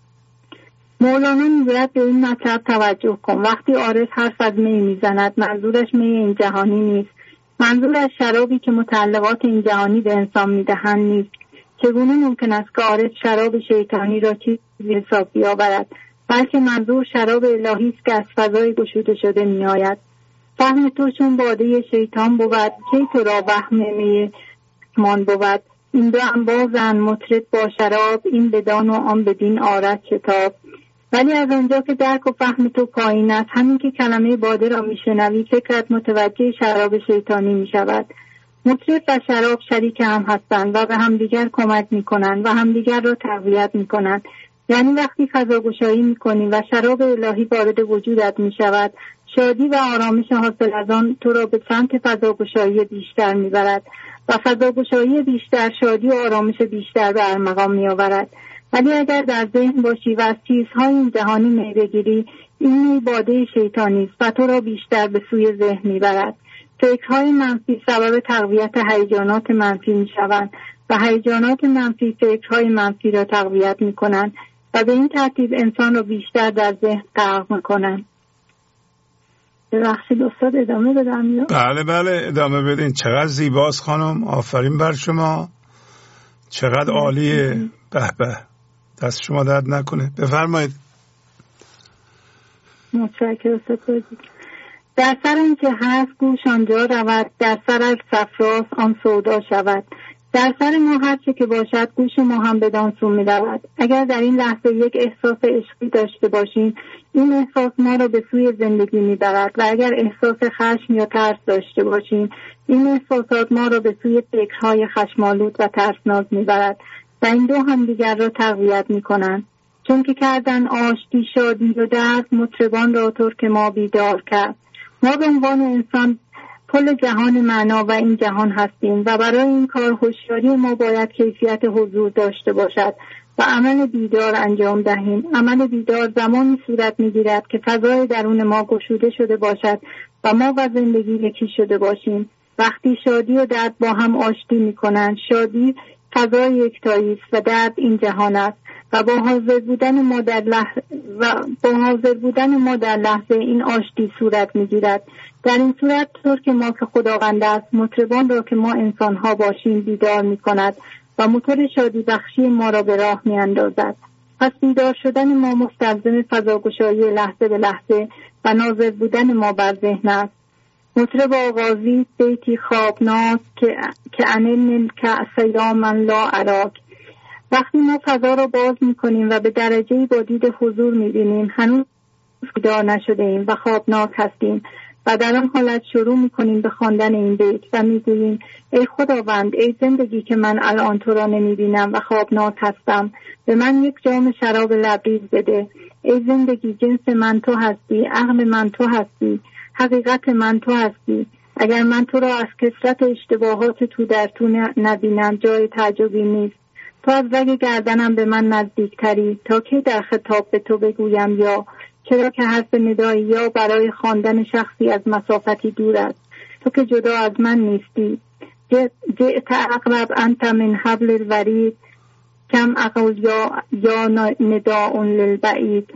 مولانا میگوید به این مطلب توجه کن. وقتی عارف حرف از می میزند منظورش می این جهانی نیست، منظورش شرابی که متعلقات این جهانی به انسان میدهند نیست. چگونه ممکن است که عارف شراب شیطانی را چیزی حساب بیاورد؟ بلکه منظور شراب الهی است که از فضای گشوده شده می آید. فهم تو چون باده شیطان بود، کی تو را وهم می مان بود. این دو انبازن مطرب با شراب، این بدان و آن بدین آرد شتاب. ولی از آنجا که درک و فهم تو پایین است، همین که کلمه باده را میشنوی فکرت متوجه شراب شیطانی می شود. مطرب و شراب شریک هم هستند و به همدیگر کمک می کنند و همدیگر را تقویت می کنند. یعنی وقتی فضاگشایی می کنی و شراب الهی وارد وجودت می شود، شادی و آرامش حاصل از آن تو را به سمت فضاگشایی بیشتر می برد و فضاگشایی بیشتر شادی و آرامش بیشتر به ارمغان می آورد. ولی اگر در ذهن باشی و از چیزهای این جهانی می بگیری، این باده شیطانی است و تو را بیشتر به سوی ذهن می برد. فکرهای منفی سبب تقویت هیجانات منفی می شوند و هیجانات منفی فکرهای منفی را تقویت می کنند و به این ترتیب انسان را بیشتر در ذهن غرق می کنند. ببخشید استاد ادامه بدم یا؟ بله بله ادامه بدین. چقدر زیباست خانم، آفرین بر شما، چقدر عالیه. به به، دست شما درد نکنه. بفرمایید. متشکرم استاد. در سر این که هست گوش آنجا رود، در سر از صفراست آن سودا شود. در سر ما هر چه که باشد گوش ما هم بدان سو می رود. اگر در این لحظه یک احساس عشقی داشته باشیم، این احساس ما را به سوی زندگی می برد و اگر احساس خشم یا ترس داشته باشیم، این احساسات ما را به سوی فکرهای خشمالود و ترسناک می برد و این دو هم دیگر را تقویت می کنند. چون که کردن آشتی شادی و درد مطربان را ترک ما بیدار کرد. ما به عنوان انسان پل جهان معنا و این جهان هستیم و برای این کار هوشیاری ما باید کیفیت حضور داشته باشد و عمل بیدار انجام دهیم. عمل بیدار زمانی صورت می‌گیرد که فضای درون ما گشوده شده باشد و ما و زندگی یکی شده باشیم. وقتی شادی و درد با هم آشتی می‌کنند، شادی فضای یکتایی است و درد این جهان است و با حاضر بودن ما در لحظه و با حاضر بودن ما در لحظه این آشتی صورت می‌گیرد. در این صورت طور که ما که خداوند است، مطربان را که ما انسان‌ها باشیم بیدار می‌کند و موتور شادی بخشی ما را به راه می‌اندازد. پس بیدار شدن ما مستلزم فضاگشایی لحظه به لحظه و ناظر بودن ما بر ذهن است. مطرب آغازی بیتی خوابناک که که انل کأس یا من لا اراک. وقتی ما فضا را باز می‌کنیم و به درجه‌ای با دید حضور می‌بینیم، هنوز بیدار نشده ایم و خوابناک هستیم و در آن حالت شروع می‌کنیم به خواندن این بیت و می‌گوییم ای خداوند، ای زندگی که من الان تو را نمی‌بینم و خوابناک هستم، به من یک جام شراب لبریز بده. ای زندگی، جنس من تو هستی، عقل من تو هستی، حقیقت من تو هستی. اگر من تو را از کثرت اشتباهات تو در تو نبینم، جای تعجبی نیست. تو از رگ گردنم به من نزدیکتری، تا که در خطاب به تو بگویم یا، چرا که حرف ندایی یا برای خواندن شخصی از مسافتی دور است. تو که جدا از من نیستی. جئت اقرب انت من حبل الورید، کم اقل یا یا نداء للبعید.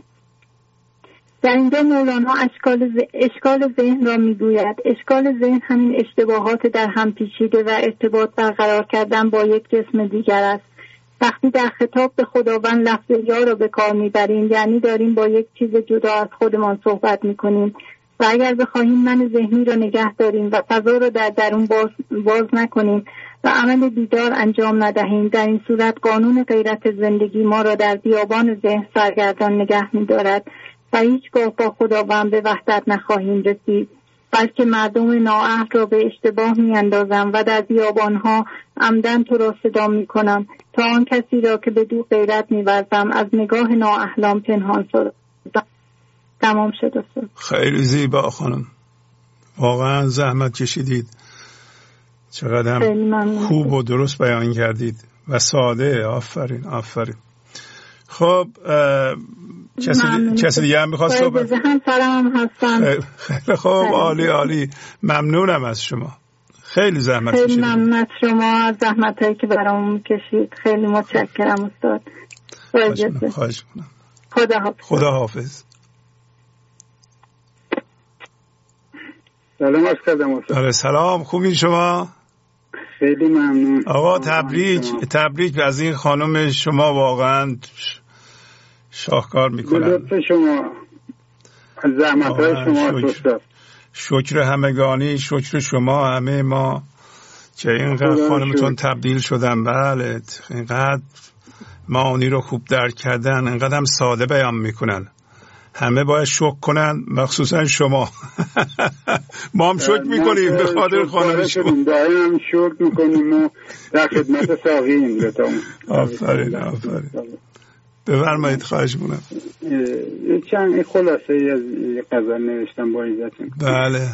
در اینجا مولانا اشکال اشکال ذهن را میگوید. اشکال ذهن همین اشتباهات در هم پیچیده و ارتباط برقرار کردن با یک جسم دیگر است. وقتی در خطاب به خداوند لفظ یا را به کار میبریم، یعنی داریم با یک چیز جدا از خودمان صحبت میکنیم و اگر بخواهیم من ذهنی را نگه داریم و فضا را در درون باز, باز نکنیم و عمل بیدار انجام ندهیم، در این صورت قانون غیرت زندگی ما را در بیابان ذهن سرگردان نگه میدارد و هیچگاه با خداوند به وحدت نخواهیم رسید، بلکه مردم نااهل را به اشتباه می اندازم و در بیابانها عمدن تو را صدا می کنم تا آن کسی را که به دو غیرت می ورزم از نگاه نااهلان پنهان شد. تمام شد. خیلی زیبا خانم، واقعا زحمت کشیدید، چقدر هم خوب و درست بیان کردید و ساده. آفرین آفرین. خب کسی, کسی دیگه هم میخواست صحبت؟ هم سلام هستم. خیلی خوب، عالی عالی، ممنونم از شما، خیلی زحمت کشیدید. خیلی ممنون از شما، از زحمت هایی که برامون کشید. خیلی متشکرم استاد. خواهش میکنم. خدا حافظ. خدا حافظ. سلام عرض کردم استاد. سلام، خوبین شما؟ خیلی ممنون آقا. تبریک تبریک از این خانم شما، واقعا شاهکار میکنن. لطف شما، از زحمت‌های شما شکر. شکر همگانی، شکر شما، همه ما که اینقدر خانمتون تبدیل شدن. بله، اینقدر معانی رو خوب درک کردن، اینقدر هم ساده بیان میکنن. همه باید شکر کنن، مخصوصا شما. ما هم شکر میکنیم به خاطر خانم شما. دائما شکر میکنیم و در خدمت ساقییم. آفرین آفرین. بفرمایید، خواهش میکنم. چند خلاصه ای از غزل نوشتم با عزتون. بله.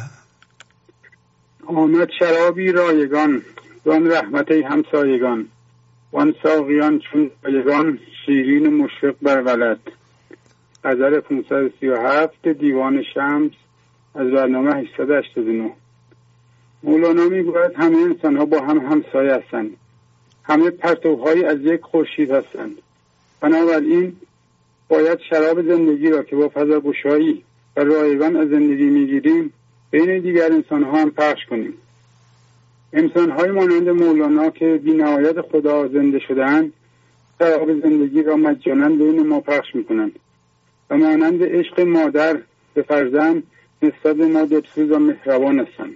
آمد شرابی رایگان، وان رحمتی همسایگان، وان ساقیان چون رایگان، شیرین مشفق بر ولد. غزل پانصد و سی و هفت دیوان شمس از برنامه هشتصد و هشتاد و نه. مولانا میگوید همه انسان ها با هم همسایه هستند، همه پرتوهایی از یک خورشید هستند. بنابراین باید شراب زندگی را که با فضاگشایی و رایگان از زندگی میگیریم بین دیگر انسان ها هم پخش کنیم. انسان های مانند مولانا که بی نهایت خدا زنده شدند شراب زندگی را مجانا بین ما پخش میکنند و مانند عشق مادر به فرزند نسبت ما دلسوز و مهربان هستند.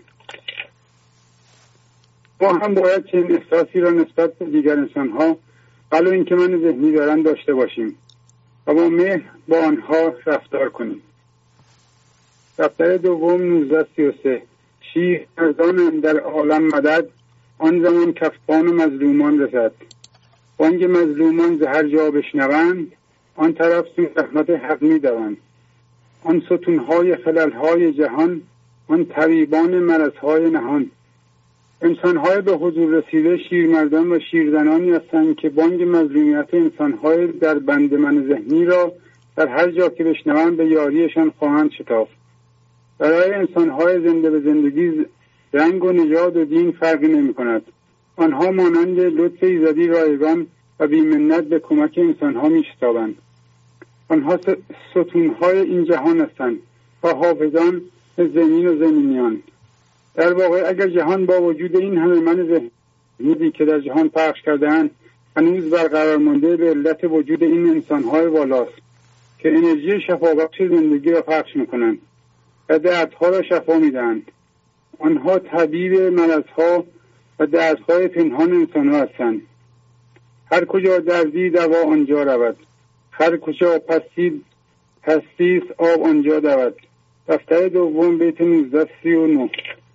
ما هم باید چنین احساسی را نسبت به دیگر انسانها ولو اینکه من ذهنی دارن داشته باشیم و با مهر با آنها رفتار کنیم. دفتر دوم نوزده سی و سه. شیر مردان در عالم مدد، آن زمان کفبان مظلومان رسد. بانگ مظلومان ز هر جا بشنوند، آن طرف سوی رحمت حق می دوند. آن ستونهای خللهای جهان، آن طبیبان مرضهای نهان. انسانهای به حضور رسیده شیرمردان و شیرزنانی هستند که بانگ مظلومیت انسانهای در بند من ذهنی را در هر جا که بشنوند به یاریشان خواهند شتافت. برای انسانهای زنده به زندگی رنگ و نژاد و دین فرقی نمی کند. آنها مانند لطف ایزدی رایگان و بیمنت به کمک انسانها می شتابند. آنها ستونهای این جهان هستند و حافظان زمین و زمینیان. در واقع اگر جهان با وجود این همه من ذهنی که در جهان پخش کرده‌اند هنوز برقرار مانده به علت وجود این انسانهای والاست که انرژی شفابخش زندگی را پخش می‌کنند و دردها را شفا می‌دهند. آنها طبیب مرضها و دردهای پنهان انسان‌ها هستند. هر کجا دردی دوا آنجا رود، هر کجا پستی پستیس آب آنجا دود. دفتر دوم بیت نوزده سی و نه.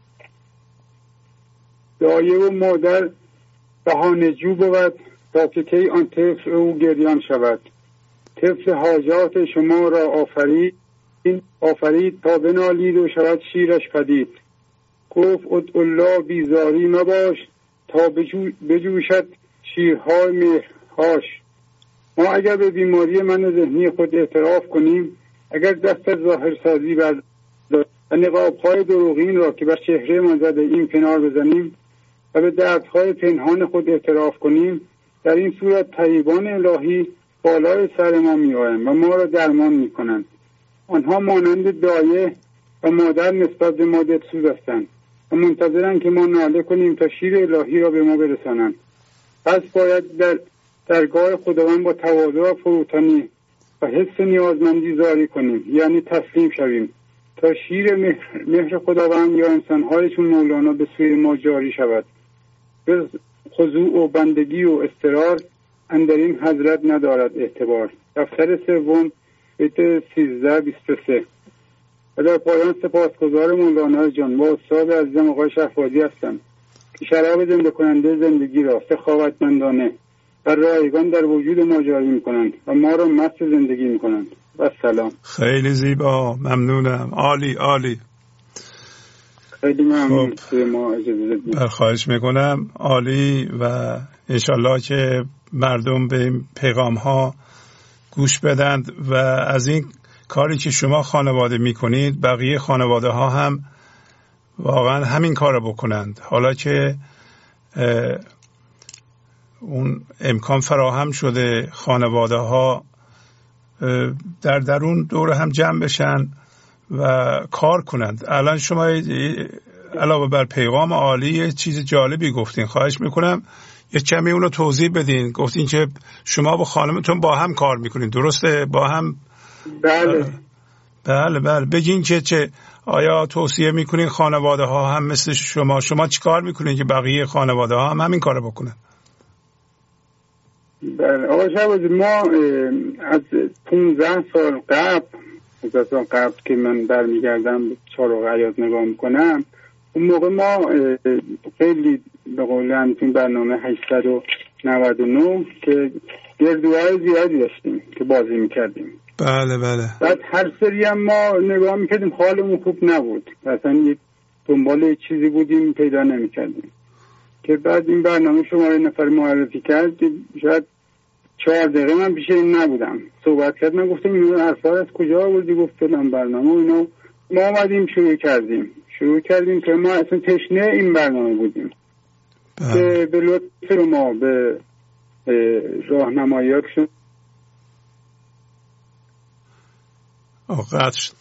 دایه و مادر بهانه جو بود تا که کی آن طفل او گریان شود. طفل حاجات شما را آفرید آفرید تا بنالید و شود شیرش پدید. گفت ادعوا الله بیزاری مباش تا بجو بجوشد شیرهای مهرهاش. ما اگر به بیماری من ذهنی خود اعتراف کنیم، اگر دست از ظاهرسازی بر و نقاب‌های دروغین را که بر چهره ما زده این کنار بزنیم و به دردهای پنهان خود اعتراف کنیم، در این صورت طبیبان الهی بالای سر ما می‌آیند و ما را درمان می‌کنند. آنها مانند دایه و مادر نسبت به ما دلسوز هستند و منتظرند که ما ناله کنیم تا شیر الهی را به ما برسانند. پس باید در درگاه خداوند با تواضع و فروتنی و حس نیازمندی زاری کنیم، یعنی تسلیم شویم تا شیر مهر, مهر خداوند یا انسان‌های چون مولانا به سوی ما جاری شود. به خضوع و بندگی و اضطرار اندر این حضرت ندارد اعتبار. دفتر سوم بیت سیزده بیست و سه. و در پایان سپاسگزار مولانا جان و استاد عزیزم آقای شهبازی هستم که شراب زنده کننده زندگی را سخاوتمندانه و رایگان در وجود ما جاری می‌کنند و ما را مست زندگی می‌کنند. و سلام. خیلی زیبا، ممنونم. عالی عالی. خیلی ممنون. خب. ما برخواهش میکنم. عالی. و انشالله که مردم به این پیغام ها گوش بدند و از این کاری که شما خانواده میکنید بقیه خانواده ها هم واقعا همین کار رو بکنند. حالا که اون امکان فراهم شده خانواده ها در درون دور هم جمع بشن و کار کنند. الان شما علاوه بر پیغام عالی یه چیز جالبی گفتین، خواهش میکنم یه کمی اونو توضیح بدین. گفتین که شما با خانمتون با هم کار میکنین، درسته؟ با هم؟ بله بله بله. بگین که چه آیا توصیه میکنین خانواده ها هم مثل شما شما چی کار میکنین که بقیه خانواده ها هم همین کار بکنن؟ بله آقای شهبازی، ما از پونزده سال قبل از سال قبل که من برمیگردم به چهارراه حیات نگاه میکنم، اون موقع ما خیلی به قول همتون برنامه هشتصد و نود و نه که گردوهای زیادی داشتیم که بازی میکردیم. بله بله. بعد هر سری هم ما نگاه میکردیم حالمون خوب نبود، اصلا یک دنبال چیزی بودیم پیدا نمیکردیم که بعد این برنامه شما یه نفر معرفی کرد که شاید چهار دقیقه من پیش این نبودم صحبت کرد. من گفتم اینو حرفا از کجا آوردی؟ گفت فلان برنامه. اینو ما آمدیم شروع کردیم شروع کردیم که ما اصلا تشنه این برنامه بودیم که به لطف ما به راهنماییات شد. اوقات شد.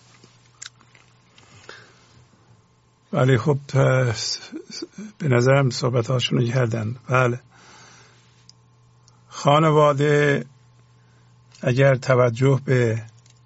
ولی خب به نظرم صحبت هاشونو کردن. بله خانواده اگر توجه به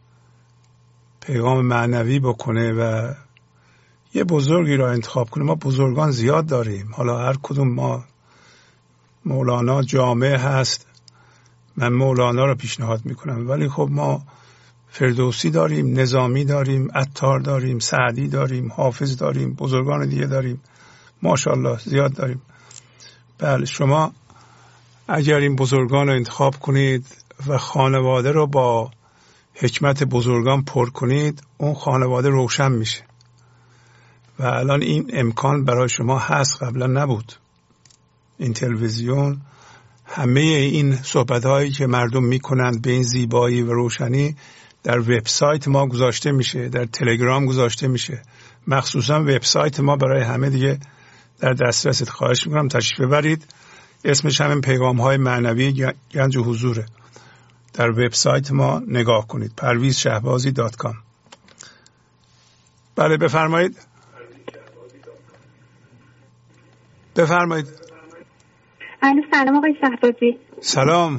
پیغام معنوی بکنه و یه بزرگی را انتخاب کنه، ما بزرگان زیاد داریم، حالا هر کدوم ما، مولانا جامع هست، من مولانا را پیشنهاد میکنم، ولی خب ما فردوسی داریم، نظامی داریم، عطار داریم، سعدی داریم، حافظ داریم، بزرگان دیگه داریم، ماشاءالله زیاد داریم. بله، شما اگر این بزرگان رو انتخاب کنید و خانواده رو با حکمت بزرگان پر کنید، اون خانواده روشن میشه و الان این امکان برای شما هست، قبلا نبود. این تلویزیون، همه این صحبت هایی که مردم میکنند به این زیبایی و روشنی در وبسایت ما گذاشته میشه، در تلگرام گذاشته میشه، مخصوصا وبسایت ما برای همه دیگه در دسترست. خواهش میکنم تشریف ببرید، اسمش همین پیغام های معنوی گنج حضوره. در وبسایت ما نگاه کنید، پرویز شهبازی دات کام. بله بفرمایید. بفرمایید. سلام آقای شهبازی. سلام.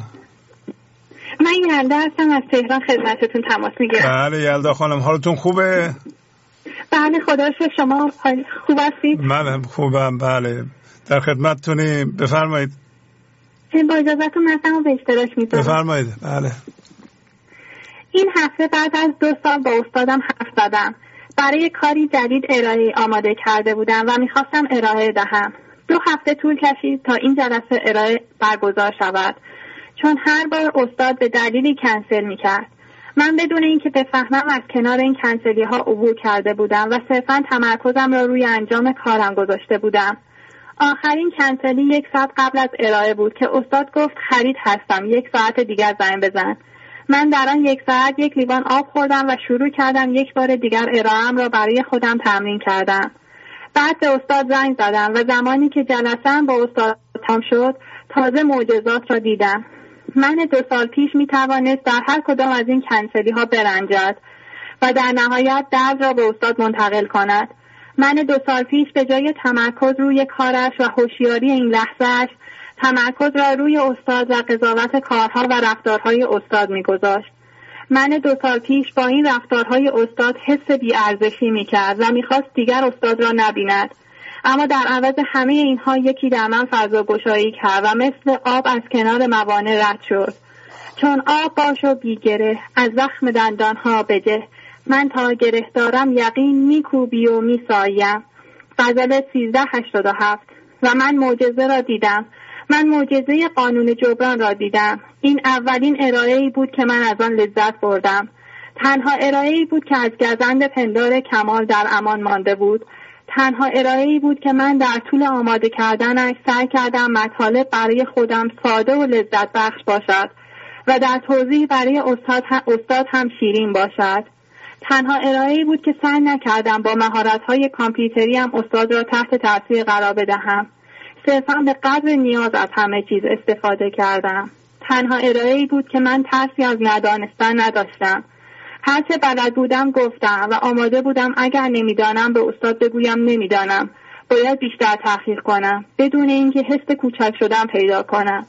من یلدا هستم، از تهران خدمتتون تماس میگیرم. بله یلدا خانم، حالتون خوبه؟ بله خدا شکر، شما خوب هستید؟ من خوبم، بله در خدمتتونیم. بفرمایید. با اجازهتون مثلا به اشتراک میذارم. بفرمایید. بله. این هفته بعد از دو سال با استادم حرف زدم. برای کاری جدید ارائه آماده کرده بودم و میخواستم ارائه دهم. دو هفته طول کشید تا این جلسه ارائه برگزار شود، چون هر بار استاد به دلیلی کنسل میکرد. من بدون اینکه بفهمم از کنار این کنسلی ها عبور کرده بودم و صرفا تمرکزم را روی انجام کارم گذاشته بودم. آخرین کنسلی یک ساعت قبل از ارائه بود که استاد گفت خرید هستم، یک ساعت دیگر زنگ بزن. من در آن یک ساعت یک لیوان آب خوردم و شروع کردم یک بار دیگر ارائه‌ام را برای خودم تمرین کردم. بعد به استاد زنگ زدم و زمانی که جلسه‌ام با استاد تمام شد تازه معجزات را دیدم. من دو سال پیش می توانست در هر کدام از این کنسلی ها برنجد و در نهایت درد را به استاد منتقل کند. من دو سال پیش به جای تمرکز روی کارش و هوشیاری این لحظهش، تمرکز را روی استاد و قضاوت کارها و رفتارهای استاد می گذاشت. من دو سال پیش با این رفتارهای استاد حس بی‌ارزشی می کرد و می خواست دیگر استاد را نبیند. اما در عوض همه اینها یکی در من فضاگشایی کرد و مثل آب از کنار موانع رد شد. چون آب باش و بی گره، از زخم دندانها بجه، من تا گره دارم یقین میکوبی و میسایم. غزل سیزده هشتاد و هفت. و من معجزه را دیدم. من معجزه قانون جبران را دیدم. این اولین ارائه‌ای بود که من از آن لذت بردم. تنها ارائه‌ای بود که از گزند پندار کمال در امان مانده بود. تنها ارائه‌ای بود که من در طول آماده کردنش سعی کردم مطالب برای خودم ساده و لذت بخش باشد و در توضیح برای استاد هم, استاد هم شیرین باشد. تنها ارائه‌ای بود که سعی نکردم با مهارت‌های کامپیوتری هم استاد را تحت تاثیر قرار بدهم. صرفاً به قدر نیاز از همه چیز استفاده کردم. تنها ارائه‌ای بود که من ترسی از ندانستن نداشتم. هرچه بلد بودم گفتم و آماده بودم اگر نمیدانم به استاد بگویم نمیدانم، باید بیشتر تحقیق کنم بدون اینکه حس کوچک شدن پیدا کنم.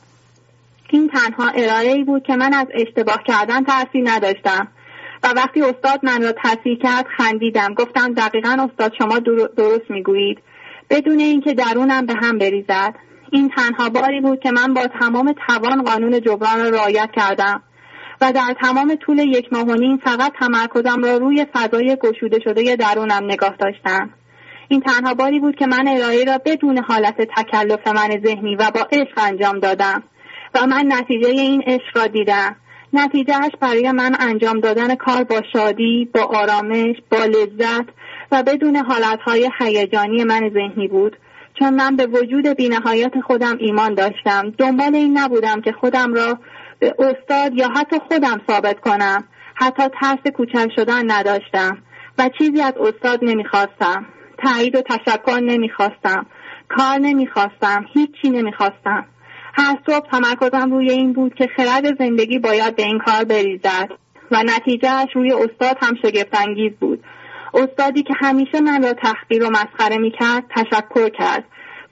این تنها ارائه‌ای بود که من از اشتباه کردن ترسی نداشتم و وقتی استاد من را تصحیح کرد خندیدم. گفتم دقیقاً استاد شما درست میگویید، بدون اینکه درونم به هم بریزد. این تنها باری بود که من با تمام توان قانون جبران را رعایت کردم و در تمام طول یک ماه و نیم فقط تمرکزم را روی فضای گشوده شده درونم نگاه داشتم. این تنها باری بود که من ارائه را بدون حالت تکلف من ذهنی و با عشق انجام دادم و من نتیجه این عشق را دیدم. نتیجهش برای من انجام دادن کار با شادی، با آرامش، با لذت و بدون حالتهای هیجانی من ذهنی بود، چون من به وجود بی‌نهایت خودم ایمان داشتم. دنبال این نبودم که خودم را به استاد یا حتی خودم ثابت کنم. حتی ترس کوچک شدن نداشتم و چیزی از استاد نمیخواستم. تایید و تشکر نمیخواستم. کار نمیخواستم. هیچی نمیخواستم. هر صبح تمرکزم روی این بود که خرد زندگی باید به این کار بریزد و نتیجهش روی استاد هم شگفت‌انگیز بود. استادی که همیشه من را تحقیر و مسخره میکرد تشکر کرد.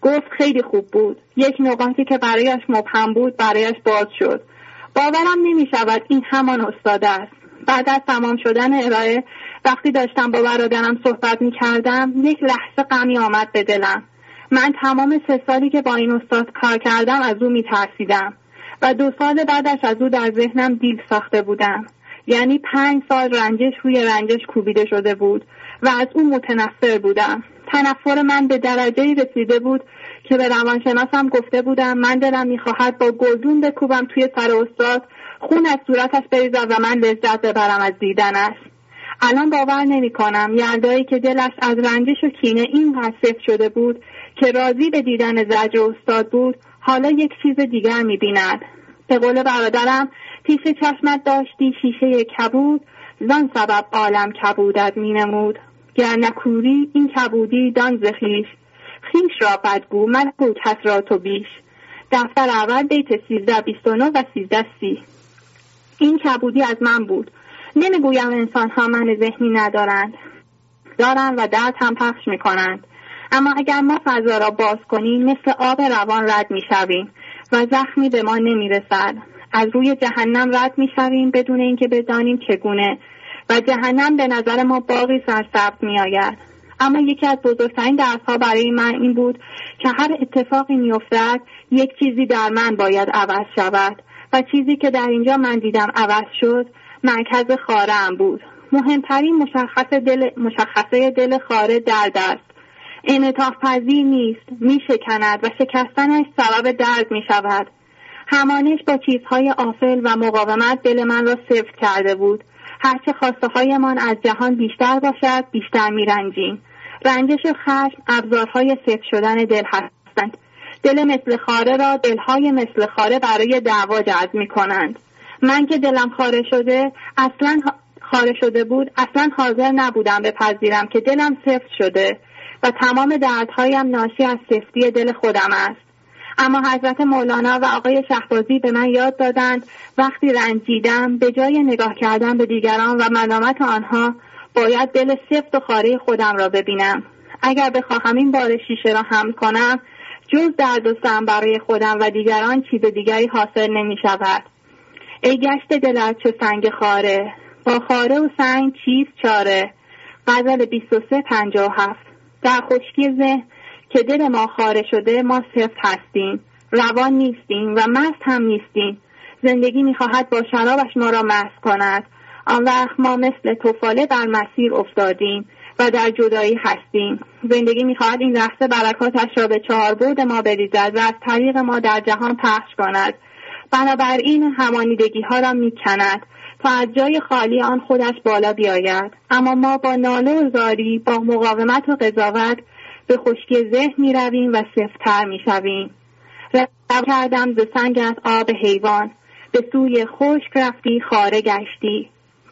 گفت خیلی خوب بود. یک نقاطی که برایش مبهم بود برایش باز شد. باورم نمی شود این همان استاد است. بعد از تمام شدن ارائه وقتی داشتم با برادرم صحبت می کردم یک لحظه غمی آمد به دلم. من تمام سه سالی که با این استاد کار کردم از او می ترسیدم و دو سال بعدش از او در ذهنم دیل ساخته بودم. یعنی پنج سال رنجش روی رنجش کوبیده شده بود و از او متنفر بودم. تنفر من به درجه‌ای رسیده بود که به روانشناسم گفته بودم من دلم می‌خواهد با گلدون بکوبم توی سر استاد، خون از صورتش بریزد و من لذت ببرم از دیدنش. الان باور نمی‌کنم یلدایی که دلش از رنجش و کینه اینقدر سفت شده بود که راضی به دیدن زجر استاد بود، حالا یک چیز دیگر می‌بیند. به قول برادرم پیش چشمت داشتی شیشه کبود، زان سبب عالم کبودت می‌نمود. گر نکوری این کبودی دان ز خویش، خویش را بدگو مگو کس را تو بیش. دفتر اول بیت سیزده بیست و نه و سیزده سی. این کبودی از من بود. نمیگویم انسان ها من ذهنی ندارند، دارند و درد هم پخش میکنند، اما اگر ما فضا را باز کنیم مثل آب روان رد میشویم و زخمی به ما نمیرسد. از روی جهنم رد میشویم بدون اینکه بدانیم چگونه و جهنم به نظر ما باغی سرسبز می آید. اما یکی از بزرگترین درس‌ها برای من این بود که هر اتفاقی می افتد یک چیزی در من باید عوض شود و چیزی که در اینجا من دیدم عوض شد مرکز خاره‌ام بود. مهمترین مشخصه دل مشخصه دل خاره درد است. انعطاف پذیر نیست، می شکند و شکستنش سبب درد می شود. همانش با چیزهای آفل و مقاومت دل من را سفت کرده بود. هرچه خواسته هایمان از جهان بیشتر باشد بیشتر می رنجیم. رنجش و خشم ابزارهای سفت شدن دل هستند. دل مثل خاره را دلهای مثل خاره برای دعوا جذب می کنند. من که دلم خاره شده اصلا خاره شده بود اصلا حاضر نبودم بپذیرم که دلم سفت شده و تمام دردهایم ناشی از سفتی دل خودم است. اما حضرت مولانا و آقای شهبازی به من یاد دادند وقتی رنجیدم به جای نگاه کردن به دیگران و ملامت آنها باید دل سفت و خاره خودم را ببینم. اگر بخواهم این بار شیشه را حمل کنم جز درد و سم برای خودم و دیگران چیز دیگری حاصل نمی شود. ای گشت دلت چو سنگ خاره، با خاره و سنگ چیست چاره. غزل بیست و سه پنجاه و هفت. در خشکی ذهن که دل ما خاره شده ما سفت هستیم، روان نیستیم و مست هم نیستیم. زندگی می‌خواهد با شرابش ما را مست کند. آن وقت ما مثل طفاله بر مسیر افتادیم و در جدایی هستیم. زندگی می‌خواهد این لحظه برکاتش را به چهار بعد ما بریزد و از طریق ما در جهان پخش کند. بنابراین همانیدگی‌ها را می‌کند تا از جای خالی آن خودش بالا بیاید. اما ما با ناله و زاری، با مقاومت و قضاوت به خشکی ذهن می رویم و سفت‌تر می شویم. رفت کردم ز سنگت آب حیوان، به سوی خشک رفتی خاره گشتی.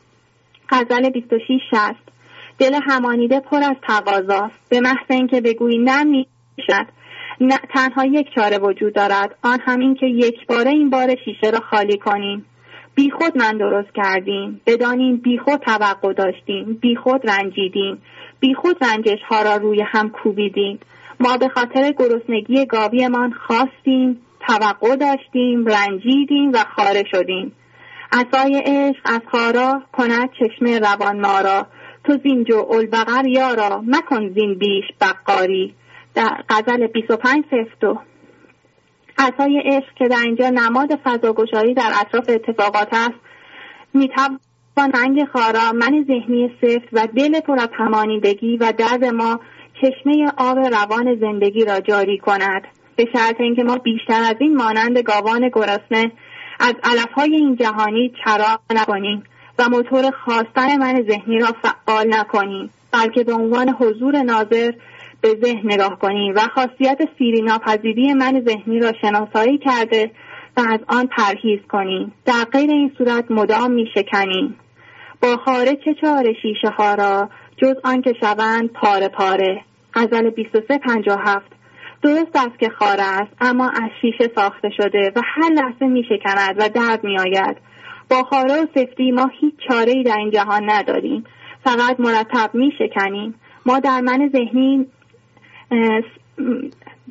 غزل بیست و شش شصت. دل همانیده پر از تقاضاست. به محض اینکه بگویی نه می شد. نه، تنها یک چاره وجود دارد، آن هم این که یک باره این بار شیشه را خالی کنیم. بی خود من درست کردیم، بدانیم بی خود توقع داشتیم، بی خود رنجیدیم، بی خود رنجش ها را روی هم کوبیدیم. ما به خاطر گرسنگی گاویمان خواستیم، توقع داشتیم، رنجیدیم و خاره شدیم. عصای عشق از خارا کند چشمه روان ما را، تو زین جو البقر یارا مکن زین بیش بقاری. در غزل بیست و پنج صفر دو. عصای عشق که در اینجا نماد فضاگشایی در اطراف اتفاقات است، میتوان رنگ خارا، من ذهنی سفت و دل پر از همانیدگی و درد ما چشمه آب روان زندگی را جاری کند، به شرط اینکه ما بیشتر از این مانند گاوان گرسنه از علفهای این جهانی چراغ نکنیم و موتور خواستن من ذهنی را فعال نکنیم، بلکه به عنوان حضور ناظر به ذهن نگاه کنیم و خاصیت سیری ناپذیری من ذهنی را شناسایی کرده و از آن پرهیز کنیم. در غیر این صورت مدام می شکنیم. با خاره چه چاره شیشه ها را جز آن که شوند پاره پاره. غزل بیست و سه پنجاه و هفت. درست است که خاره است اما از شیشه ساخته شده و هر لحظه می شکند و درد می آید. با خاره و سفتی ما هیچ چاره‌ای در این جهان نداریم، فقط مرتب می شکنیم. ما در من ذهنی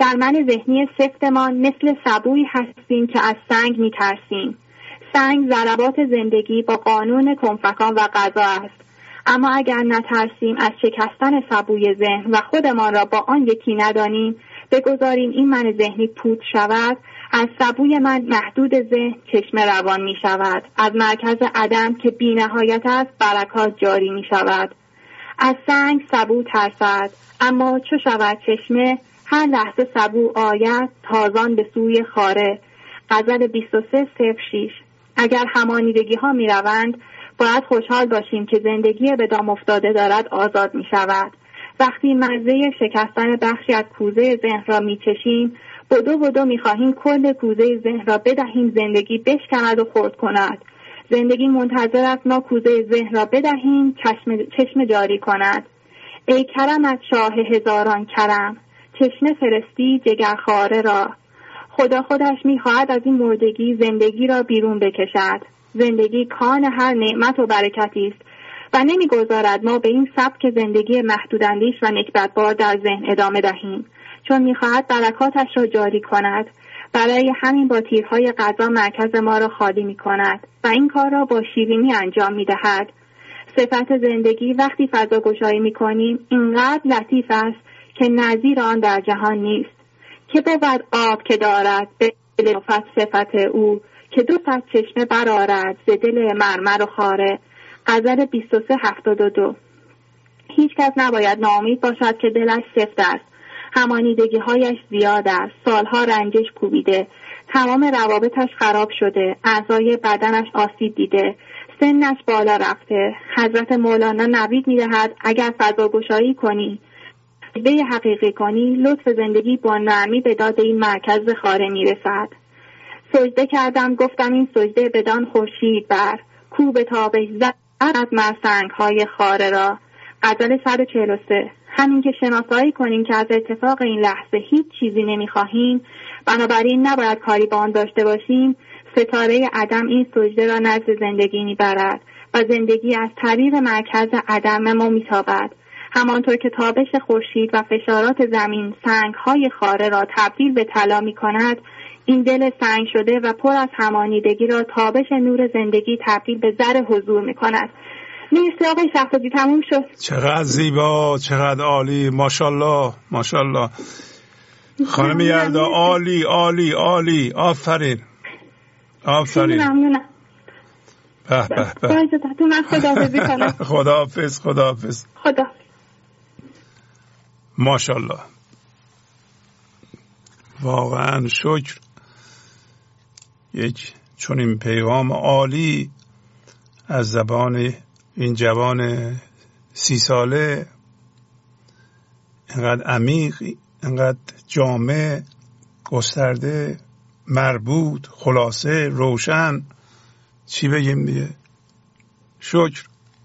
در من ذهنی سفتمان مثل سبویی هستیم که از سنگ میترسیم. سنگ ضربات زندگی با قانون کنفکان و قضا است. اما اگر نترسیم از شکستن سبوی ذهن و خودمان را با آن یکی ندانیم، بگذاریم این من ذهنی پود شود، از سبوی من محدود ذهن چشمه روان می شود. از مرکز عدم که بی نهایت است برکات جاری می شود. از سنگ سبو ترسد، اما چو شود چشمه، هر لحظه سبو آید تازان به سوی خاره. غزل بیست و سه صفر شش. اگر همانیدگی ها می روند، باید خوشحال باشیم که زندگی به دام افتاده دارد آزاد می شود. وقتی مزه شکستن بخشی از کوزه ذهن را می چشیم، بدو بدو می خواهیم کل کوزه ذهن را بدهیم زندگی بشکند و خرد کند. زندگی منتظر است ما کوزه ذهن را بدهیم چشم, چشم جاری کند. ای کرم از شاه هزاران کرم، چشمه فرستی جگرخواره را. خدا خودش می خواهد از این مردگی زندگی را بیرون بکشد. زندگی کان هر نعمت و برکتی است و نمیگذارد ما به این سبک زندگی محدوداندیش و نکبتبار در ذهن ادامه دهیم، چون میخواهد برکاتش را جاری کند. برای همین با تیرهای قضا مرکز ما را خالی میکند و این کار را با شیرینی انجام میدهد. صفت زندگی وقتی فضا گشایی میکنیم اینقدر لطیف است که نظیر آن در جهان نیست. که بود آب که دارد به لطفت صفت او، که دو صد چشمه برآرد ز دل مرمر و خاره. غزل بیست و سه هفتاد و دو. هیچ کس نباید ناامید باشد که دلش سفت است. همانیدگی هایش زیاد است. سالها رنجش کوبیده. تمام روابطش خراب شده. اعضای بدنش آسیب دیده. سنش بالا رفته. حضرت مولانا نوید می‌دهد اگر فضاگشایی کنی، سجده حقیقی کنی، لطف زندگی با نرمی به داد این مرکز خاره میرسد. سجده کردم گفتم این سجده بدان خورشید بر، کو به تابش زد از مرسنگ های خاره را. غزل صد و چهل و سه. همین که شناسایی کنیم که از اتفاق این لحظه هیچ چیزی نمیخواهیم، بنابراین نباید کاری با آن داشته باشیم، ستاره عدم این سجده را نزد زندگی میبرد و زندگی از طریق مرکز عدم ما میتابد. همانطور که تابش خورشید و فشارات زمین سنگ های خاره را تبدیل به طلا میکند، این دل سنگ شده و پر از همانیدگی را تابش نور زندگی تبدیل به زر حضور میکند. مرسی آقای شهبازی، تموم شد. چقدر زیبا، چقدر عالی، ماشاءالله ماشاءالله. خانم یلدا عالی عالی عالی، آفرین آفرین. ممنونم. به به به. باید من خداحافظی کنم. خداحافظ خداحافظ. خدا. ماشاءالله. واقعا شکر. یک چنین پیغام عالی از زبان این جوان سی ساله، اینقدر عمیق، اینقدر جامع، گسترده، مربوط، خلاصه، روشن، چی بگیم دیگه؟ شکر.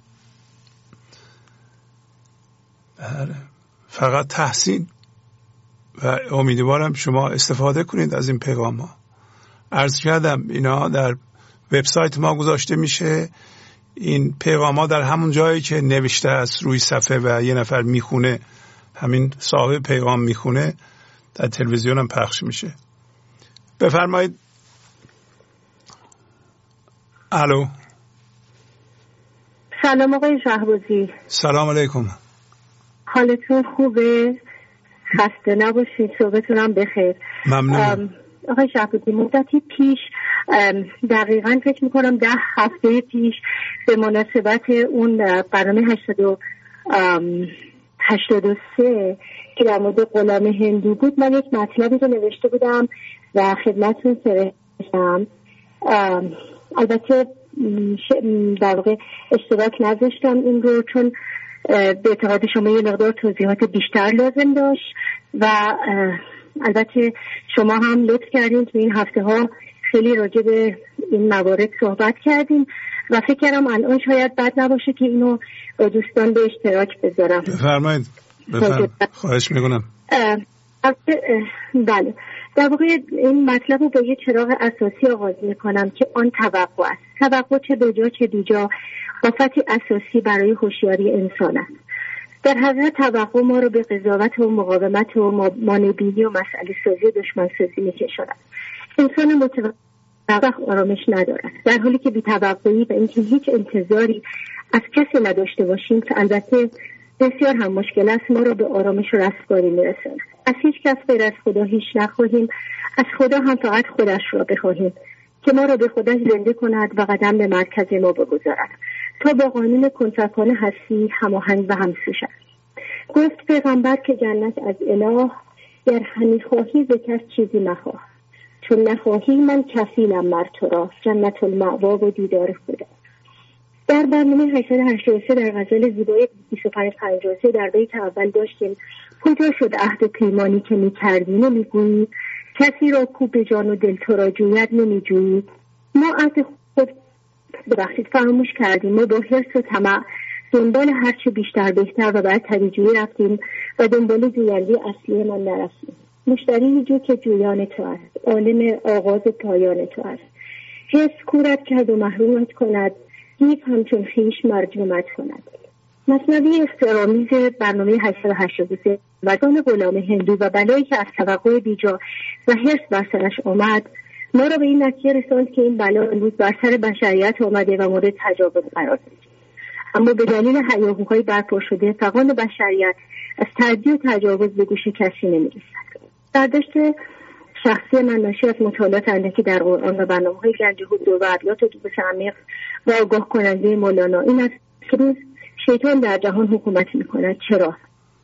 بله، فقط تحسین و امیدوارم شما استفاده کنید از این پیغام ها. عرض کردم اینا در وبسایت ما گذاشته میشه. این پیغام ها در همون جایی که نوشته است روی صفحه و یه نفر میخونه، همین صاحب پیغام میخونه، در تلویزیون هم پخش میشه. بفرمایید. الو. سلام آقای شهبازی. سلام علیکم. حالتون خوبه؟ خسته نباشید، صحبتونم بخیر. ممنون. آقای شهبازی، مدتی پیش، دقیقاً فکر میکنم ده هفته پیش، به مناسبت اون برنامه هشتاد و سه که در مورد غلام هندو بود، من یک مطلبی رو نوشته بودم و خدمتتون فرستادم. البته در واقع اشتراک نذاشتم این رو، چون به اعتقاد شما یه مقدار توضیحات بیشتر لازم داشت و البته شما هم لطف کردین تو این هفته ها خیلی راجع به این موارد صحبت کردیم و فکر کردم الان شاید بد نباشه که اینو با دوستان به اشتراک بذارم. بفرمایید. بفرمایید. خواهش میکنم. بله، در واقع این مطلب رو با یه چراغ اساسی آغاز میکنم که آن توقع است. توقع چه دوجا چه دوجا آفتی اساسی برای هوشیاری انسان است. در حقیقت توقع ما رو به قضاوت و مقاومت و مانع‌بینی و مسئله سازی و دشمن سازی می‌کشاند. انسان متوقع آرامش ندارد، در حالی که بی‌توقعی و اینکه هیچ انتظاری از کسی نداشته باشیم که البته بسیار هم مشکل است، ما را به آرامش و رستگاری می‌رساند. از هیچ کس غیر از خدا هیچ نخواهیم، از خدا هم فقط خودش را بخواهیم که ما را به خودش زنده کند و قدم به مرکز ما بگذارد تا با قانون کنفکان هستی هماهنگ و همسو شود. گفت پیغمبر که جنت از اله، گر همی خواهی ز کس چیزی مخواه، چون نخواهی من کفیلم مر تو را، جنت المأوا و دیدار خدا. در برنامه هشتصد و هشتاد و سه در غزل زیبای بیست و پنج پنجاه و سه در بیت اول داشتیم کجا شد عهد و پیمانی که می‌کردی نمی‌گویی، کسی را کو به جان و دل تو را جوید نمی‌جویی. ما عهد خود ببخشید فراموش کردیم، ما با حرص و طمع دنبال هرچه بیشتر بهتر و برتری جویی رفتیم و دنبال جویندی اصلی من نرفتیم. مشتری جو که جویان تو است، عالم آغاز و پایان تو است. حس کورت کرد و محرومت کند، گیف همچون خیش مرجومت کند. مثنوی اخترامیز برنامه هشتصد و هشتاد و سه وزان غلام هندو و بلایی که از توقع بیجا و حرص بر سرش آمد ما را به این نتیجه رساند که این بلا امروز بر سر بشریت آمده و مورد تجاوز قرار گرفته. اما به دلیل هیاهوهای برپا شده فغان بشریت از تعدی و تجاوز به گوش کسی نمی‌رسد. برداشت شخصی من ناشی از مطالعات اندکی در قرآن و برنامه‌های گنج حضور و ابیات دوبس عمیق و آگاه کننده مولانا این است که روز شیطان در جهان حکومت می‌کند. چرا؟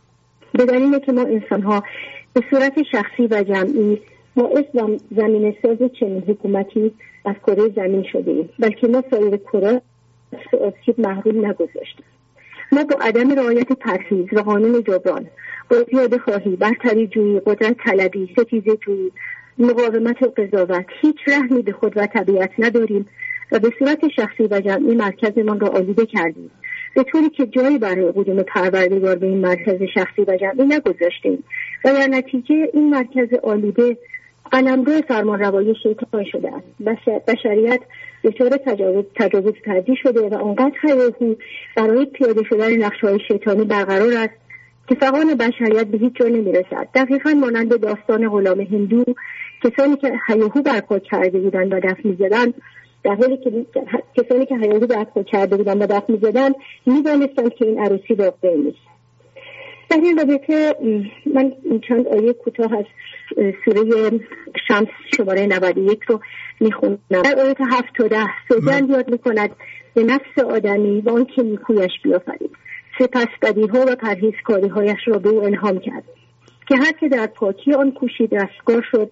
به دلیل که ما انسان‌ها به صورت شخصی و جمعی باعث و زمین ساز چنین حکومتی از کره زمین شده‌ایم، بلکه ما سایر کره از آسیب محروم نگذاشتیم. ما با عدم رعایت پرهیز و قانون جبران، با زیاده خواهی، برتری جویی، قدرت طلبی، ستیزه جویی، مقاومت و قضاوت هیچ رحمی به خود و طبیعت نداریم و به صورت شخصی و جمعی مرکزمان را آلوده کردیم، به طوری که جایی برای قدوم پروردگار به این مرکز شخصی و جمعی نگذاشتیم و در نتیجه این مرکز آلوده قلمرو فرمانروایی شیطان شده است. بشریت دچار تجاوز تجاوز فردی شده و آنقدر هیاهو برای پیاده شدن نقشه‌های شیطانی برقرار است که فغان بشریت به هیچ جا نمی‌رسد. دقیقاً مانند داستان غلام هندو، کسانی که هیاهو برپا کرده بودند و دف می‌زدند، در حالی که کسانی که هیاهو برپا کرده بودند و دف می‌زدند می‌دانستند که این عروسی واقعی نیست. در این رابطه من چند آیه کوتاه از سوره شمس شماره نود و یک رو میخونم. در آیه هفت تا ده سوگند یاد میکند به نفس آدمی و آن که نیکویش بیافرید، سپس بدیها و پرهیزکاری هایش را به او الهام کرد که هر که در پاکی آن کوشید رستگار شد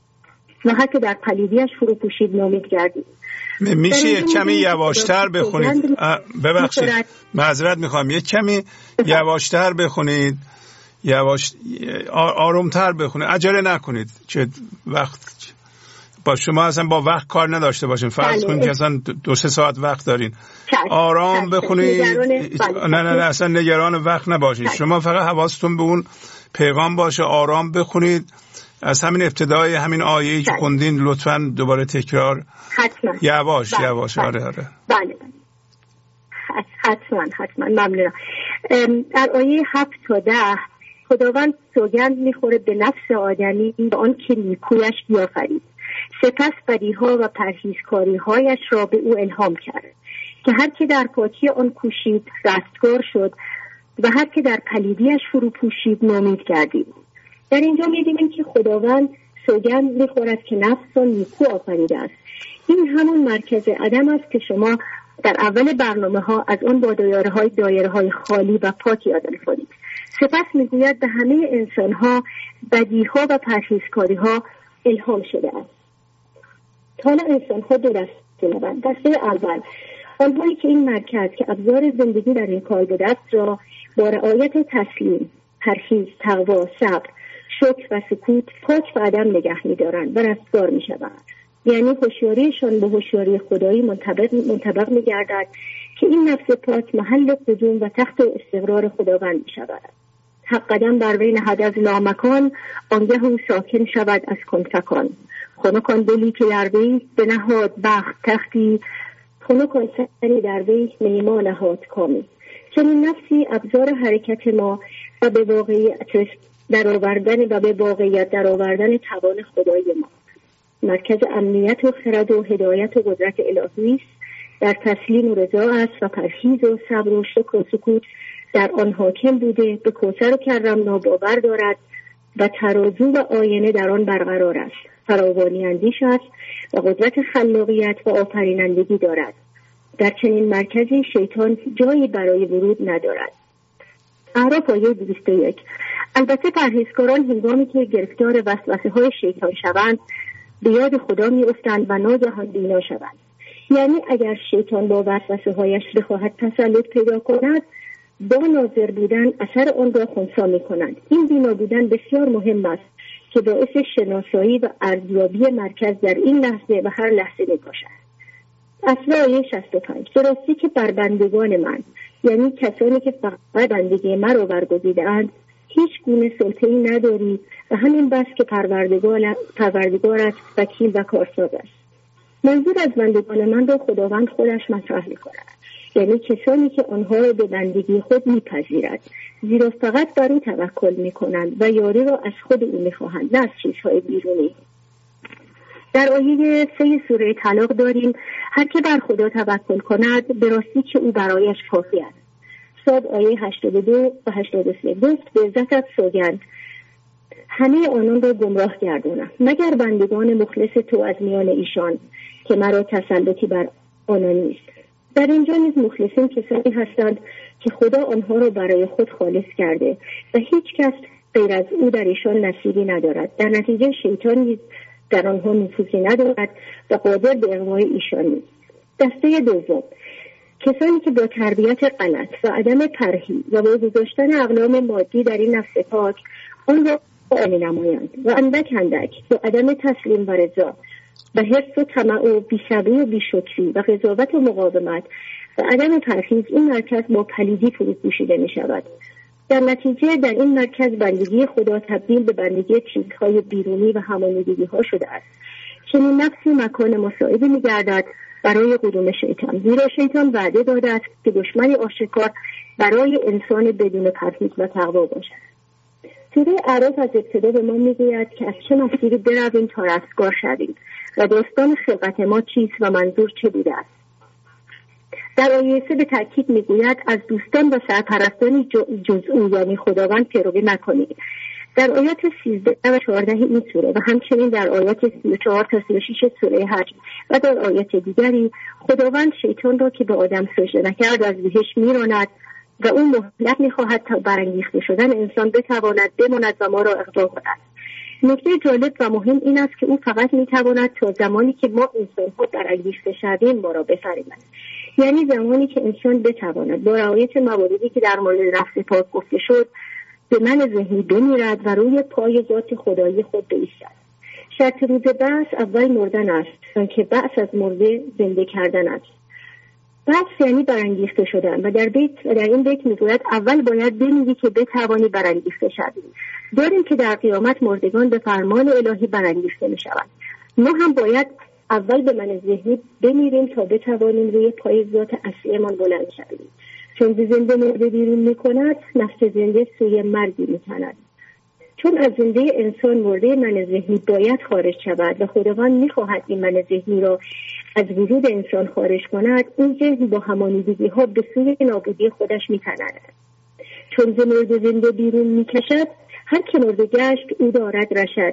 و هر که در پلیدیش فرو پوشید نامید گردید. میشه یک کمی یواشتر بخونید؟ ببخشید معذرت میخوام، یک کمی یواشتر بخونید، یواش آرومتر بخونید، عجله نکنید که وقت با شما اصلا با وقت کار نداشته باشین. فرض کنید که اصلا دو سه ساعت وقت دارین، آرام بخونید. نه نه نه اصلا نگران وقت نباشید، شما فقط حواستون به اون پیغام باشه، آرام بخونید. از همین ابتدای همین آیه‌ای که خوندین لطفاً دوباره تکرار حتما یواش بله. یواش آره آره بله حتما حتما ممنونم. در آیه هفت تا ده خداوند سوگند میخوره به نفس آدمی به آن که نیکویش بیافرید، سپس بدیها و پرهیزکاری هایش را به او الهام کرد که هر که در پاکی آن کوشید رستگار شد و هر که در پلیدیش فرو پوشید نومید گردید. در اینجا می‌بینیم که خداوند سوگند می‌خورد که نفس را نیکو آفریده است. این همون مرکز عدم است که شما در اول برنامه‌ها از آن با دایره‌های دایره‌های خالی و پاک یاد می‌کنید. سپس می‌گوید به همه انسان‌ها بدیها و پرهیزکاری‌ها الهام شده است. حالا انسان‌ها دو دسته دارند. دسته اول آنهایی که این مرکز که ابزار زندگی در این کار بوده است را با رعایت تسلیم، پرهیز، تقوا، صبر، شکر و سکوت پاک و عدم نگه می‌دارند و رستگار می‌شوند. یعنی هوشیاریشان به هوشیاری خدایی منطبق منطبق می‌گردد که این نفس پاک محل قدوم و تخت و استقرار خداوند می‌شود. حق قدم بر وی نهد از لامکان، آنگه او ساکن شود از کنفکان. خنکان دلی که در وی به نهاد بخت تختی، خنکان سری در وی میمان نهاد کامی. چنین نفسی ابزار حرکت ما و به واقعیت در آوردن و به واقعیت در آوردن توان خدای ما. مرکز امنیت و خرد و هدایت و قدرت الهی است، در تسلیم و رضا است و پرهیز و صبر و شکر و سکوت در آن حاکم بوده، به کوثر و کرم باور دارد و ترازو و آینه در آن برقرار است، فراوانی اندیش است و قدرت خلاقیت و آفرینندگی دارد. در چنین مرکزی شیطان جایی برای ورود ندارد. اعراف آیه دویست و یک. البته پرهیزکاران هنگامی که گرفتار وسوسه های شیطان شوند به یاد خدا می افتند و ناگهان بینا شوند. یعنی اگر شیطان با وسوسه هایش بخواهد تسلط پیدا کند، با ناظر بودن اثر آن را خنثی می کنند. این بینا بودن بسیار مهم است که باعث شناسایی و ارزیابی مرکز در این لحظه و هر لحظه می باشد. اصل آیه شصت و پنج. درستی که بر بندگان من، یعنی کسانی که فقط بندگی من را برگزیده‌اند، هیچ گونه سلطه‌ای نداری و همین بس که پروردگار پروردگارت وکیل و کارساز است. منظور از بندگان من را خداوند خودش مطرح می‌کند، یعنی کسانی که آنها را به بندگی خود می‌پذیرد، زیرا فقط بر او توکل می‌کنند و یاری را از خود او می‌خواهند، نه از چیزهای بیرونی. در آیه سه سوره طلاق داریم: هر که بر خدا توکل کند به راستی که او برایش کافی است. صاد آیه هشتاد و دو و هشتاد و سه گفت به عزتت سوگند همه آنان را گمراه گردانم مگر بندگان مخلص تو از میان ایشان که مرا تسلطی بر آنان نیست. در اینجا نیز مخلصین کسانی هستند که خدا آنها را برای خود خالص کرده و هیچ کس غیر از او در ایشان نصیبی ندارد. در نتیجه شیطان نیز در آنها نفوذی ندارد و قادر به اغوای ایشان نیست. دسته دوم، کسانی که با تربیت غلط و عدم پرهیز و با گذاشتن اقلام مادی در این نفس پاک آن را آمی نمایند و اندک اندک با عدم تسلیم و رضا و حرص و طمع و بی‌صبری و بی‌شکری و قضاوت و مقاومت و عدم پرهیز این مرکز با پلیدی فرو پوشیده می شود. در نتیجه در این مرکز بندگی خدا تبدیل به بندگی چیزهای بیرونی و همانیدگی ها شده است. چنین نفسی مکان مساعدی می گردد برای قدوم شیطان، زیرا شیطان وعده داده است که دشمنی آشکار برای انسان بدون پرهیز و تقوا باشد. سوره اعراف از ابتدا به ما میگوید که از چه مسیری برویم تا رستگار شویم و داستان خلقت ما چیست و منظور چه بوده است. در آیه سه به تأکید میگوید از دوستان و سرپرستان جز او یعنی خداوند پیروی نکنید. در آیات سیزده و چهارده این سوره و همچنین در آیات سی و چهار تا سی و شش سوره حج و در آیات دیگری خداوند شیطان را که به آدم سجده نکرد از بهشت میراند و اون مهلت میخواهد تا برانگیخته شدن انسان بتواند بماند و ما را اغوا کند. نکته جالب و مهم این است که او فقط میتواند تا زمانی که ما انسان ها برانگیخته شویم ما را بفریبد، یعنی زمانی که انسان بتواند با رعایت مواردی که در مورد نفس پاک گفته شد به من ذهنی بمیرد و روی پای ذات خدایی خود بایستد. شرط روز بحث اول مردن است، چون که بحث از مرده زنده کردن است. بحث یعنی برانگیخته شدن و در بیت و در این بیت میگوید اول باید بمیری که بتوانی برانگیخته شوی. داریم که در قیامت مردگان به فرمان الهی برانگیخته میشوند. ما هم باید اول به من ذهنی بمیریم تا بتوانیم روی پای ذات اصلیمان بلند شویم. چون زنده مرده بیرون میکند نفس زنده سوی مرگی میتند. چون از زنده انسان مرده من ذهنی باید خارج شود و خداوند میخواهد این من ذهنی را از وجود انسان خارج کند، این ذهن با همانیدگی ها به سوی نابودی خودش میتند. چون ز مرده زنده بیرون میکشد هر که مرده گشت او دارد رشد.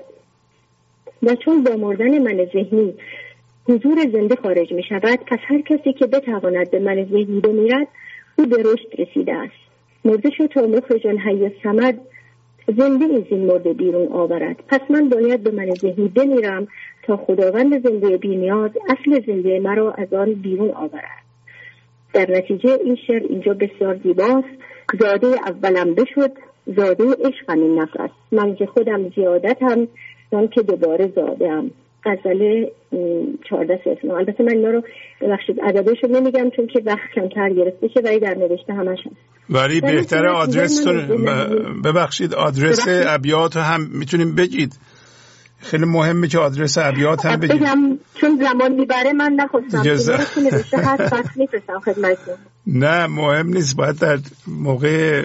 و چون با مردن من ذهنی حضور زنده خارج میشود، پس هر کسی که بتواند به من ذهنی بمیرد او به رشد رسیده است. مرده شد تا مخرج الحی الصمد زنده از این مرده بیرون آورد. پس من باید به من ذهنی بمیرم تا خداوند زنده بی نیاز اصل زنده مرا از آن بیرون آورد. در نتیجه این شعر اینجا بسیار زیباست. زاده اولم بشد زاده عشقم این نفس، من که خودم زیادتم من که دوباره زادم. غزل چهارده صفر. البته من اینا رو ببخشید عددش رو نمیگم چون که وقت کمتر گرفته شه ولی در نوشته همش هست. ولی بهتره آدرس ببخشید آدرس ابیات هم میتونیم بگید خیلی مهمه که آدرس ابیات هم بگیم. بگم چون زمان میبره من نخواستم که نوشته هست بس میفرستم خدمتتون. نه مهم نیست، باید در موقع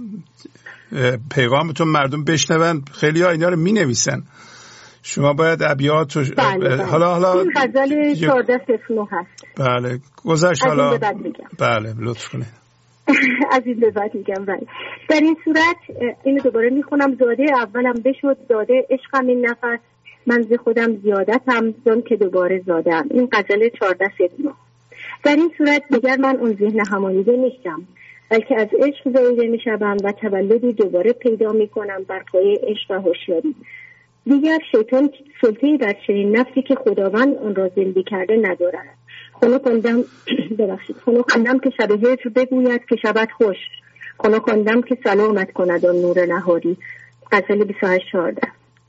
پیغامتون مردم بشنون. خیلی ها اینا رو می نویسن، شما باید ابیات و... بله بله. حالا حالا این غزل چهارده صفر نه هست. بله گذشت. حالا بله لطف کنید. از این به بعد میگم. بله در این صورت اینو دوباره میخونم. زاده اولم بشد زاده عشقم این نفس، من ز خودم زیادتم زن که دوباره زادم. این غزل چهارده صفر نه. در این صورت دیگر من اون ذهن همانیده نیستم، بلکه از عشق زایده میشم و تولدی دوباره پیدا میکنم بر پایه عشق و هوشیاری. دیگر شیطان سلطه‌ای بر چنین نفسی که خداوند آن را زنده کرده ندارد. خونه کندم ببخشید خونه کندم که شب هجر بگوید که شبت خوش، خونه کندم که سلامت کند آن نور نهاری. غزل بیست و هشت چهارده.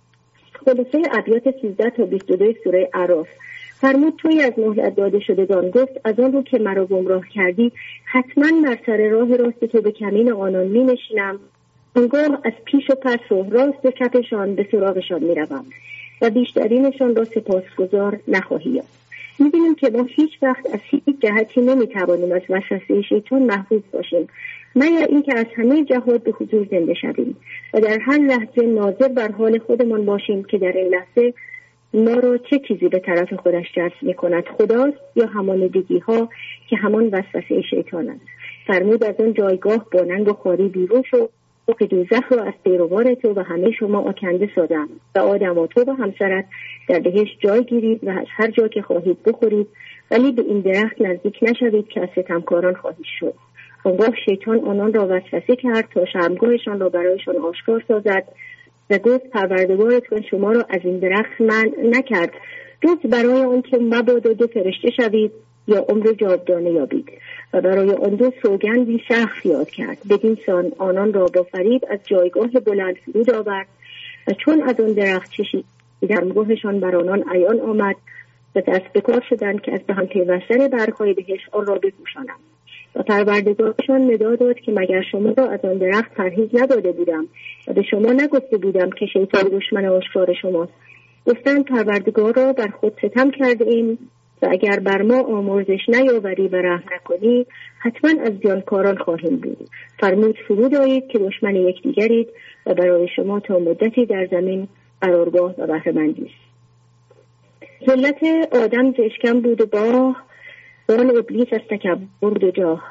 خلاصه ابیات سیزده تا بیست و دو سوره اعراف. فرمود توی از مهلت داده شدگان، گفت از آن رو که مرا گمراه کردی حتما بر سر راه راست تو به کمین آنان می نشینم، آنگاه از پیش و پس و راست و چپشان به سراغشان می روم و بیشترینشان را سپاسگزار نخواهی یافت. می بینیم که ما هیچ وقت از هیچ جهتی نمی توانیم از وسوسه شیطان محفوظ باشیم مگر اینکه از همه جهات به حضور زنده شویم و در هر لحظه ناظر بر حال خودمان باشیم که در این لحظه ما را چه چیزی به طرف خودش جذب می کند، خداست یا همانندگی ها که همان وسوسه شیطان است. فرمود از آن جایگاه با ننگ و خواری بیرون شو که دوزخ را از پیروان تو و همه شما آکنده سازم و آدم و تو و همسرت در بهشت جای گیرید و از هر جا که خواهید بخورید، ولی به این درخت نزدیک نشوید که از ستمکاران خواهید شد. آنگاه شیطان آنان را وسوسه کرد تا شرمگاهشان را برایشان آشکار سازد و گفت پروردگارتون شما را از این درخت منع نکرد جز برای آن که مبادا دو فرشته شوید یا عمر جاودانه یابید و برای آن دو سوگندی سخت یاد کرد. بدین سان آنان را با فریب از جایگاه بلند فرود آورد و چون از آن درخت چشیدند گوهشان بر آنان عیان آمد و دست به کار شدند که از به هم پیوستن برگ‌های بهشت آن را بپوشانند. و پروردگارشان ندا داد که مگر شما را از آن درخت پرهیز نداده بودم و به شما نگفته بودم که شیطان دشمن آشکار شماست. گفتند پروردگار را بر خود ستم کرده ایم و اگر بر ما آمرزش نیاوری و رحم نکنی حتما از زیانکاران خواهیم بود. فرمود فرود آیید که دشمن یکدیگرید و برای شما تا مدتی در زمین قرارگاه و بهره‌مندی است. ذلت آدم ز اشکم بود و باه، آن ابلیس از تکبر و جاه.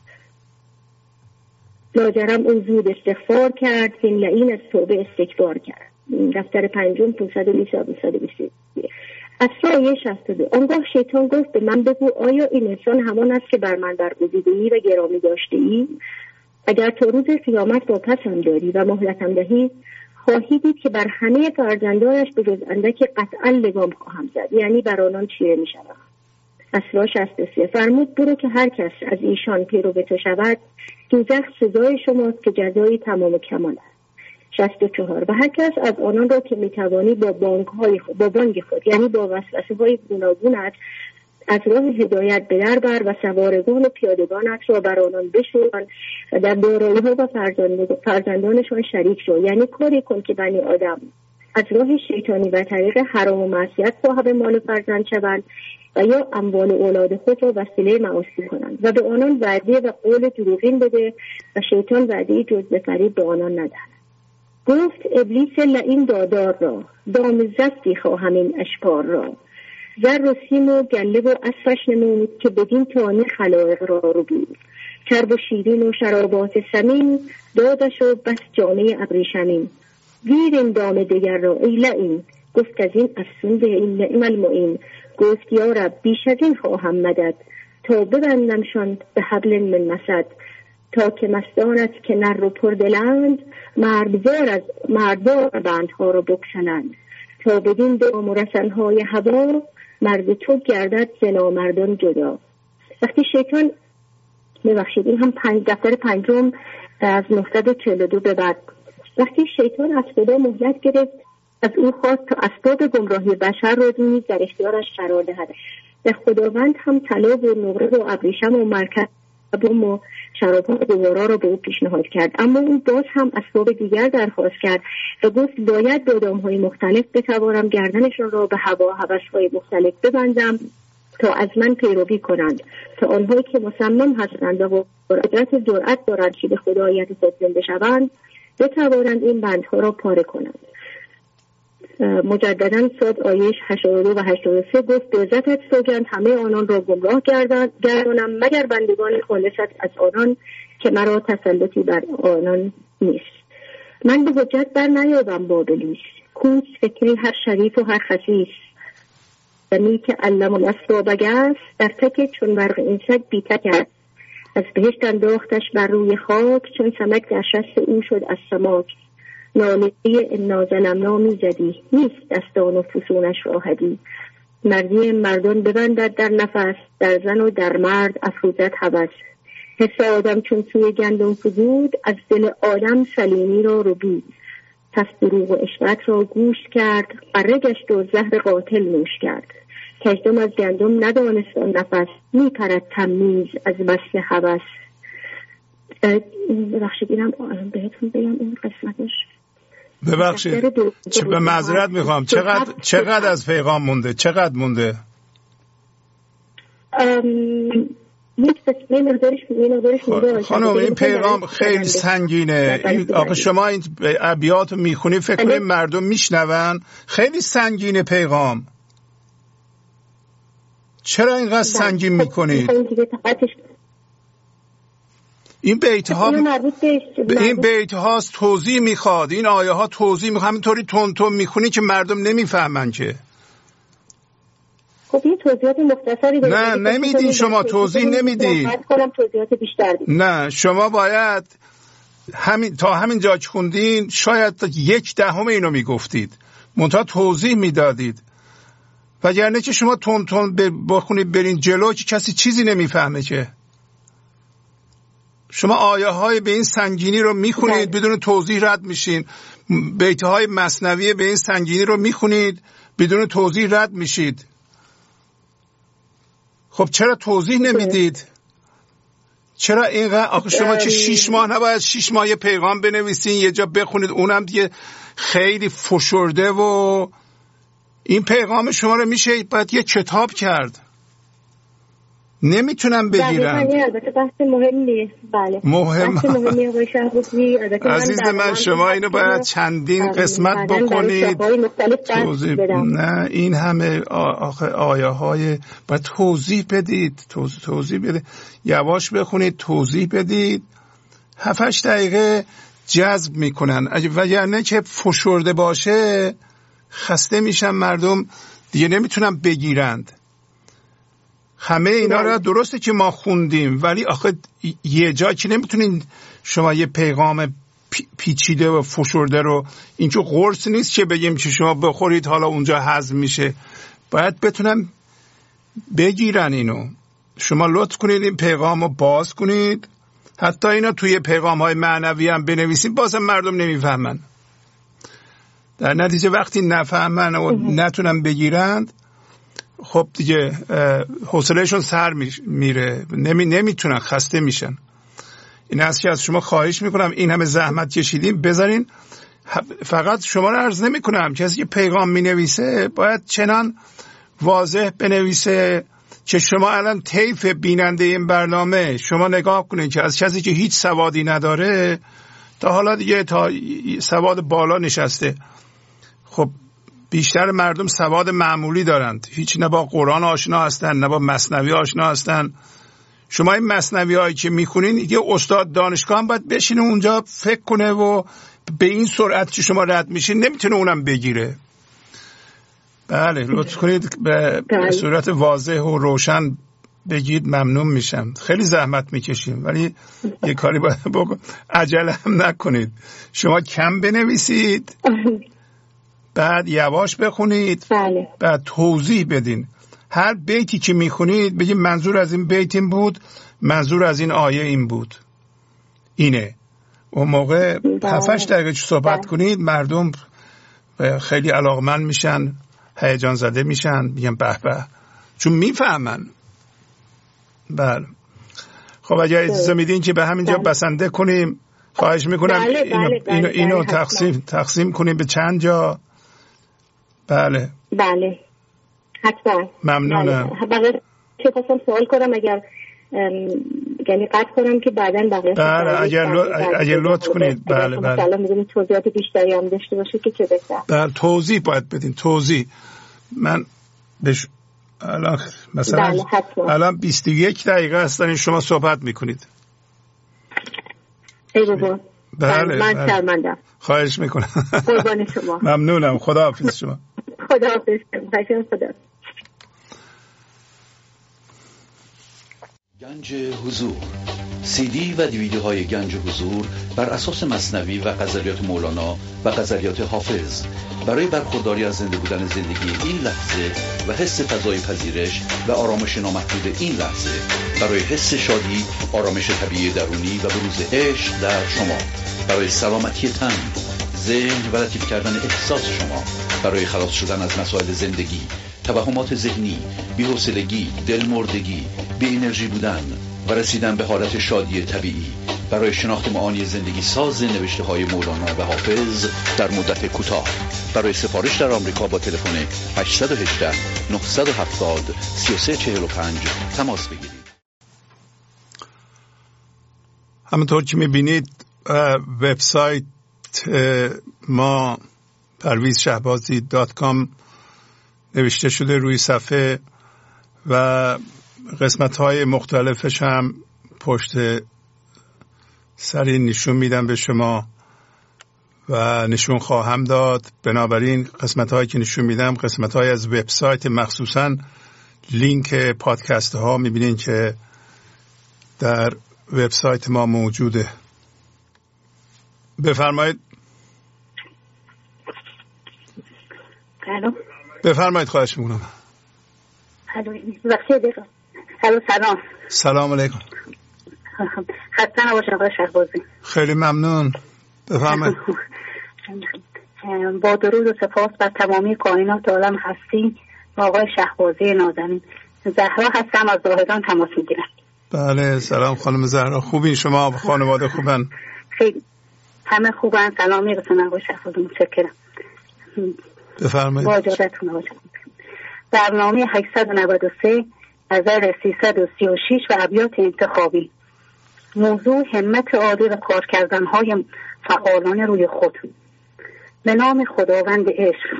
لاجرم اون زود استغفار کرد، این لعین از توبه استکبار کرد. دفتر پنجم پانصد و بیست و بیست. از سایه شصت و دو. آنگاه شیطان گفت به من بگو آیا این انسان همان است که بر من برگزیده‌ای و گرامی داشته‌ای؟ اگر تا روز قیامت واپسم داری و مهلتم دهی خواهی دید که بر همه فرزندانش به جز اندکی قطعا لگام خواهم زد، یعنی بر آنان چیره می شود. اسرا شصت و سه. فرمود برو که هر کس از ایشان پیرو به تو شود دوزخ سزای شماست که جزایی تمام و کمال است. شصت و چهار. و هر کس از آنان را که میتوانی با بانگ های خود با بانگ خود یعنی با وسوسه های گوناگونت از راه هدایت به در بر و سوارگان و پیادگانت را بر آنان بشوان و در دارایی ها و فرزندانشان شریک شو، یعنی کاری کن که بنی آدم از راه شیطانی و طریق حرام و معصیت صاحب مال و فرزند شوند و یا اموال و اولاد خود را وسیله معاصی کنند و به آنان وعده و قول دروغین بده و شیطان وعده جز به فریب به آنان ندهد. گفت ابلیس لعین دادار را دام زستی خواهم این اشپار را، زر و سیم و گله و اسفش نمود که بدین تانی خلایق را رو بود، چرب و شیرین و شرابات سمین دادش و بس جامعه ابریشمین. گیر این دام دیگر را ای لعین، گفت از این افسون به این نعم المعین. گفت یا رب بیش از این خواهم مدد تا ببندمشان به حبل من مسد، تا که مستانت که نر و پردلند مردوار از مردوار بندها رو بکشنند، تا بدین دام و رسنهای هوا مرد تو گردد زنا مردان جدا. وقتی شیطان ببخشید این هم پنج دفتر پنجم از نهصد و چهل و دو به بعد، وقتی شیطان از خدا مهلت گرفت از او خواست تا اسباب گمراهی بشر را نیز در اختیارش قرار دهد و خداوند هم طلا و نقره و ابریشم و مرکز و شراب ها دوباره رو به او پیشنهاد کرد، اما او باز هم اسباب دیگر درخواست کرد و گفت باید با دام های مختلف بتوانم گردنشان را به هوا و هوس های مختلف ببندم تا از من پیروی کنند، تا آنهایی که مصمم هستند و قدرت جرأت دارند که به خداییت خود زنده شوند بتوانند این بندها را پاره کنند. مجددا صاد آیه هشتاد و دو و هشتاد و سه گفت به عزتت سوگند همه آنان را گمراه گردانم مگر بندگان خالصت از آنان که مرا تسلطی بر آنان نیست. من به حجت بر نیابم با ابلیس، کوچ فکری هر شریف و هر خسیس، زمین که علم الاسباب است در تک چون برق این سگ بی تک است. از بهشت انداختش بر روی خاک چون سمک در شست او شد از سماک. ناله انا ظلمنا می زدی نیست دستان و فسونش راحتی. مردی مردان ببندد در نفس در زن و در مرد افروزد هوس. حس آدم چون سوی گندم فزود از دل آدم سلیمی را ربود. پس دروغ و اشرت را گوش کرد قره گشت و زهر قاتل نوش کرد. کژدم از گندم ندانست آن نفس می پرد تمیز از بس هوس. ببخشید اینم بهتون بگم اون قسمتش ببخشید به معذرت میخوام چقدر چقدر از پیغام مونده چقدر مونده؟ خانم این پیغام خیلی سنگینه. آخه شما این ابیات رو میخونی فکر کنید مردم میشنون؟ خیلی سنگینه پیغام. چرا اینقدر سنگین میکنید؟ این بیت ها این بیت هاست توضیح میخواد، این آیه ها توضیح میخواد. همینطوری تون تون میخونی که مردم نمیفهمن که. خب این توضیحات مختصری داره. نه نمیدین شما توضیح نمیدین. نه شما باید همین تا همین جا که خوندین شاید یک دهم اینو میگفتید منتها توضیح میدادید، وگرنه که شما تون تون بخونید برین جلو که کسی چیزی نمیفهمه که. شما آیه های به این سنگینی رو میخونید بدون توضیح رد میشین، بیت های مثنوی به این سنگینی رو میخونید بدون توضیح رد میشید. خب چرا توضیح نمیدید؟ چرا اینقدر؟ آخه شما که شیش ماه نباید شیش ماه یه پیغام بنویسین یه جا بخونید اونم دیگه خیلی فشرده و این پیغام شما رو میشه باید یه کتاب کرد. نمیتونم بگیرم. البته بحث مهمیه. بله. مهم. بحث مهمیه آقای شهبازی. عزیز من شما اینو باید چندین قسمت بکنید. توضیح نه این همه آخه آیه های باید توضیح بدید. توضیح توضیح بدید. یواش بخونید توضیح بدید. هفت هشت دقیقه جذب میکنن. وگرنه که فشرده باشه خسته میشن مردم دیگه نمیتونن بگیرند. همه اینا را درسته که ما خوندیم ولی آخه یه جا که نمیتونین شما یه پیغام پیچیده و فشرده رو، این که قرص نیست که بگیم که شما بخورید حالا اونجا هضم میشه، باید بتونن بگیرن اینو. شما لطف کنید این پیغام رو باز کنید، حتی اینا توی پیغام های معنوی هم بنویسید بازم مردم نمیفهمن. در نتیجه وقتی نفهمن و نتونن بگیرند خب دیگه حوصلهشون سر میره، نمی نمیتونن، خسته میشن. این است که از شما خواهش میکنم این همه زحمت کشیدیم بذارین. فقط شما رو عرض نمی کنم کسی که پیغام می نویسه باید چنان واضح بنویسه که شما الان طیف بیننده این برنامه شما نگاه کنید که از کسی که هیچ سوادی نداره تا حالا دیگه تا سواد بالا نشسته. خب بیشتر مردم سواد معمولی دارند، هیچ نه با قرآن آشنا هستن نه با مثنوی آشنا هستن. شما این مثنوی هایی که میخونین یه استاد دانشگاه هم باید بشینه اونجا فکر کنه و به این سرعت که شما رد میشین نمیتونه اونم بگیره. بله لطف کنید به, به صورت واضح و روشن بگید، ممنون میشم. خیلی زحمت میکشیم ولی یه کاری باید بکن، عجله هم نکنید. شما کم بنویسید بعد یواش بخونید بله. بعد توضیح بدین. هر بیتی که میخونید بگید منظور از این بیت این بود، منظور از این آیه این بود، اینه. اون موقع هفت دقیقه صحبت بله. کنید مردم خیلی علاقمند میشن، هیجان زده میشن، میگن به به، چون میفهمن. بله خب اگر اجازه میدین که به همینجا بله. بسنده کنیم، خواهش میکنم بله، اینو, بله، بله، اینو, اینو بله، تقسیم تقسیم کنیم به چند جا. بله بله حتما ممنونم. بله چه خواستم سوال کنم اگر یعنی قطع کنم که بعداً بقیه بله اگر لو... اگر لطف کنید. بله بله مثلا می‌دونید توضیحات بیشتری هم داشته باشه که چه بهتر. بله توضیح باید بدین، توضیح. من بش الان مثلا بله، الان بیست و یک دقیقه هستن شما صحبت میکنید. ای بابا بله من شرمندم. خواهش میکنم. قربان شما. ممنونم. خداحافظ شما. خداحافظ. خدا. گنج حضور، سی دی و دیویدیوهای گنج حضور بر اساس مثنوی و غزلیات مولانا و غزلیات حافظ برای برخورداری از زنده بودن زندگی این لحظه و حس فضای پذیرش و آرامش نامحدود این لحظه، برای حس شادی، آرامش طبیعی درونی و بروز عشق در شما، برای سلامتی تن، ذهن و لطیف کردن احساس شما، برای خلاص شدن از مسائل زندگی، توهمات ذهنی، بی‌حوصلگی، دلمردگی، بی انرژی بودن و رسیدن به حالت شادی طبیعی، برای شناخت معانی زندگی ساز نوشته های مولانا و حافظ در مدت کوتاه. برای سفارش در آمریکا با تلفن هشت یک هشت نه هفت صفر سه سه چهار پنج تماس بگیرید. همونطور که می‌بینید وبسایت ما پرویز شهبازی دات کام نوشته شده روی صفحه و قسمت‌های مختلفش هم پشت سری نشون میدم به شما و نشون خواهم داد. بنابراین قسمت‌هایی که نشون میدم قسمت‌های از وبسایت، مخصوصاً لینک پادکست ها میبینین که در وبسایت ما موجوده. بفرمایید. بفرمایید خواهش میکنم. الو سلام. سلام علیکم. خسته نباشید آقای شهبازی. خیلی ممنون. بفرمایید. با درود و سپاس بر تمامی کائنات عالم هستی و آقای شهبازی نازنین. زهرا هستم از زاهدان تماس میگیرم. بله سلام خانم زهرا. خوبین شما؟ خانواده خوبن؟ خیلی همه خوبن. سلامی رسونم آقای شهبازی. متشکرم. بفرمایید. با اجازهتون آقای شهبازی. برنامه هشتصد و نود و سه غزل سیصد و سی و شش و ابیات انتخابی. موضوع همت عالی و کار کردن‌های فعالانه روی خود. به نام خداوند عشق.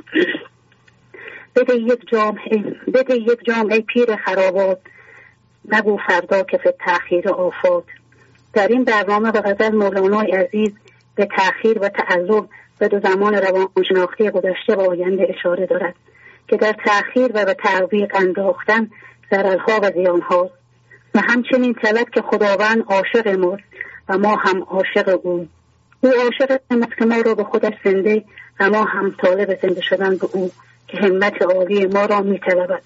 بده یک جام بده یک جام ای پیر خرابات، نگو فردا که به تأخیر آفات. در این برنامه به غزل مولانای عزیز به تأخیر و تعذب به دو زمان روانشناختی گذشته و آینده اشاره دارد که در تأخیر و به تعویق انداختن ضررها و زیان‌هاست و همچنین طلب که خداوند عاشق ماست و ما هم عاشق او. او عاشق ماست که ما را به خودش زنده و ما هم طالب زنده شدن به او که همت عالی ما را می‌طلبد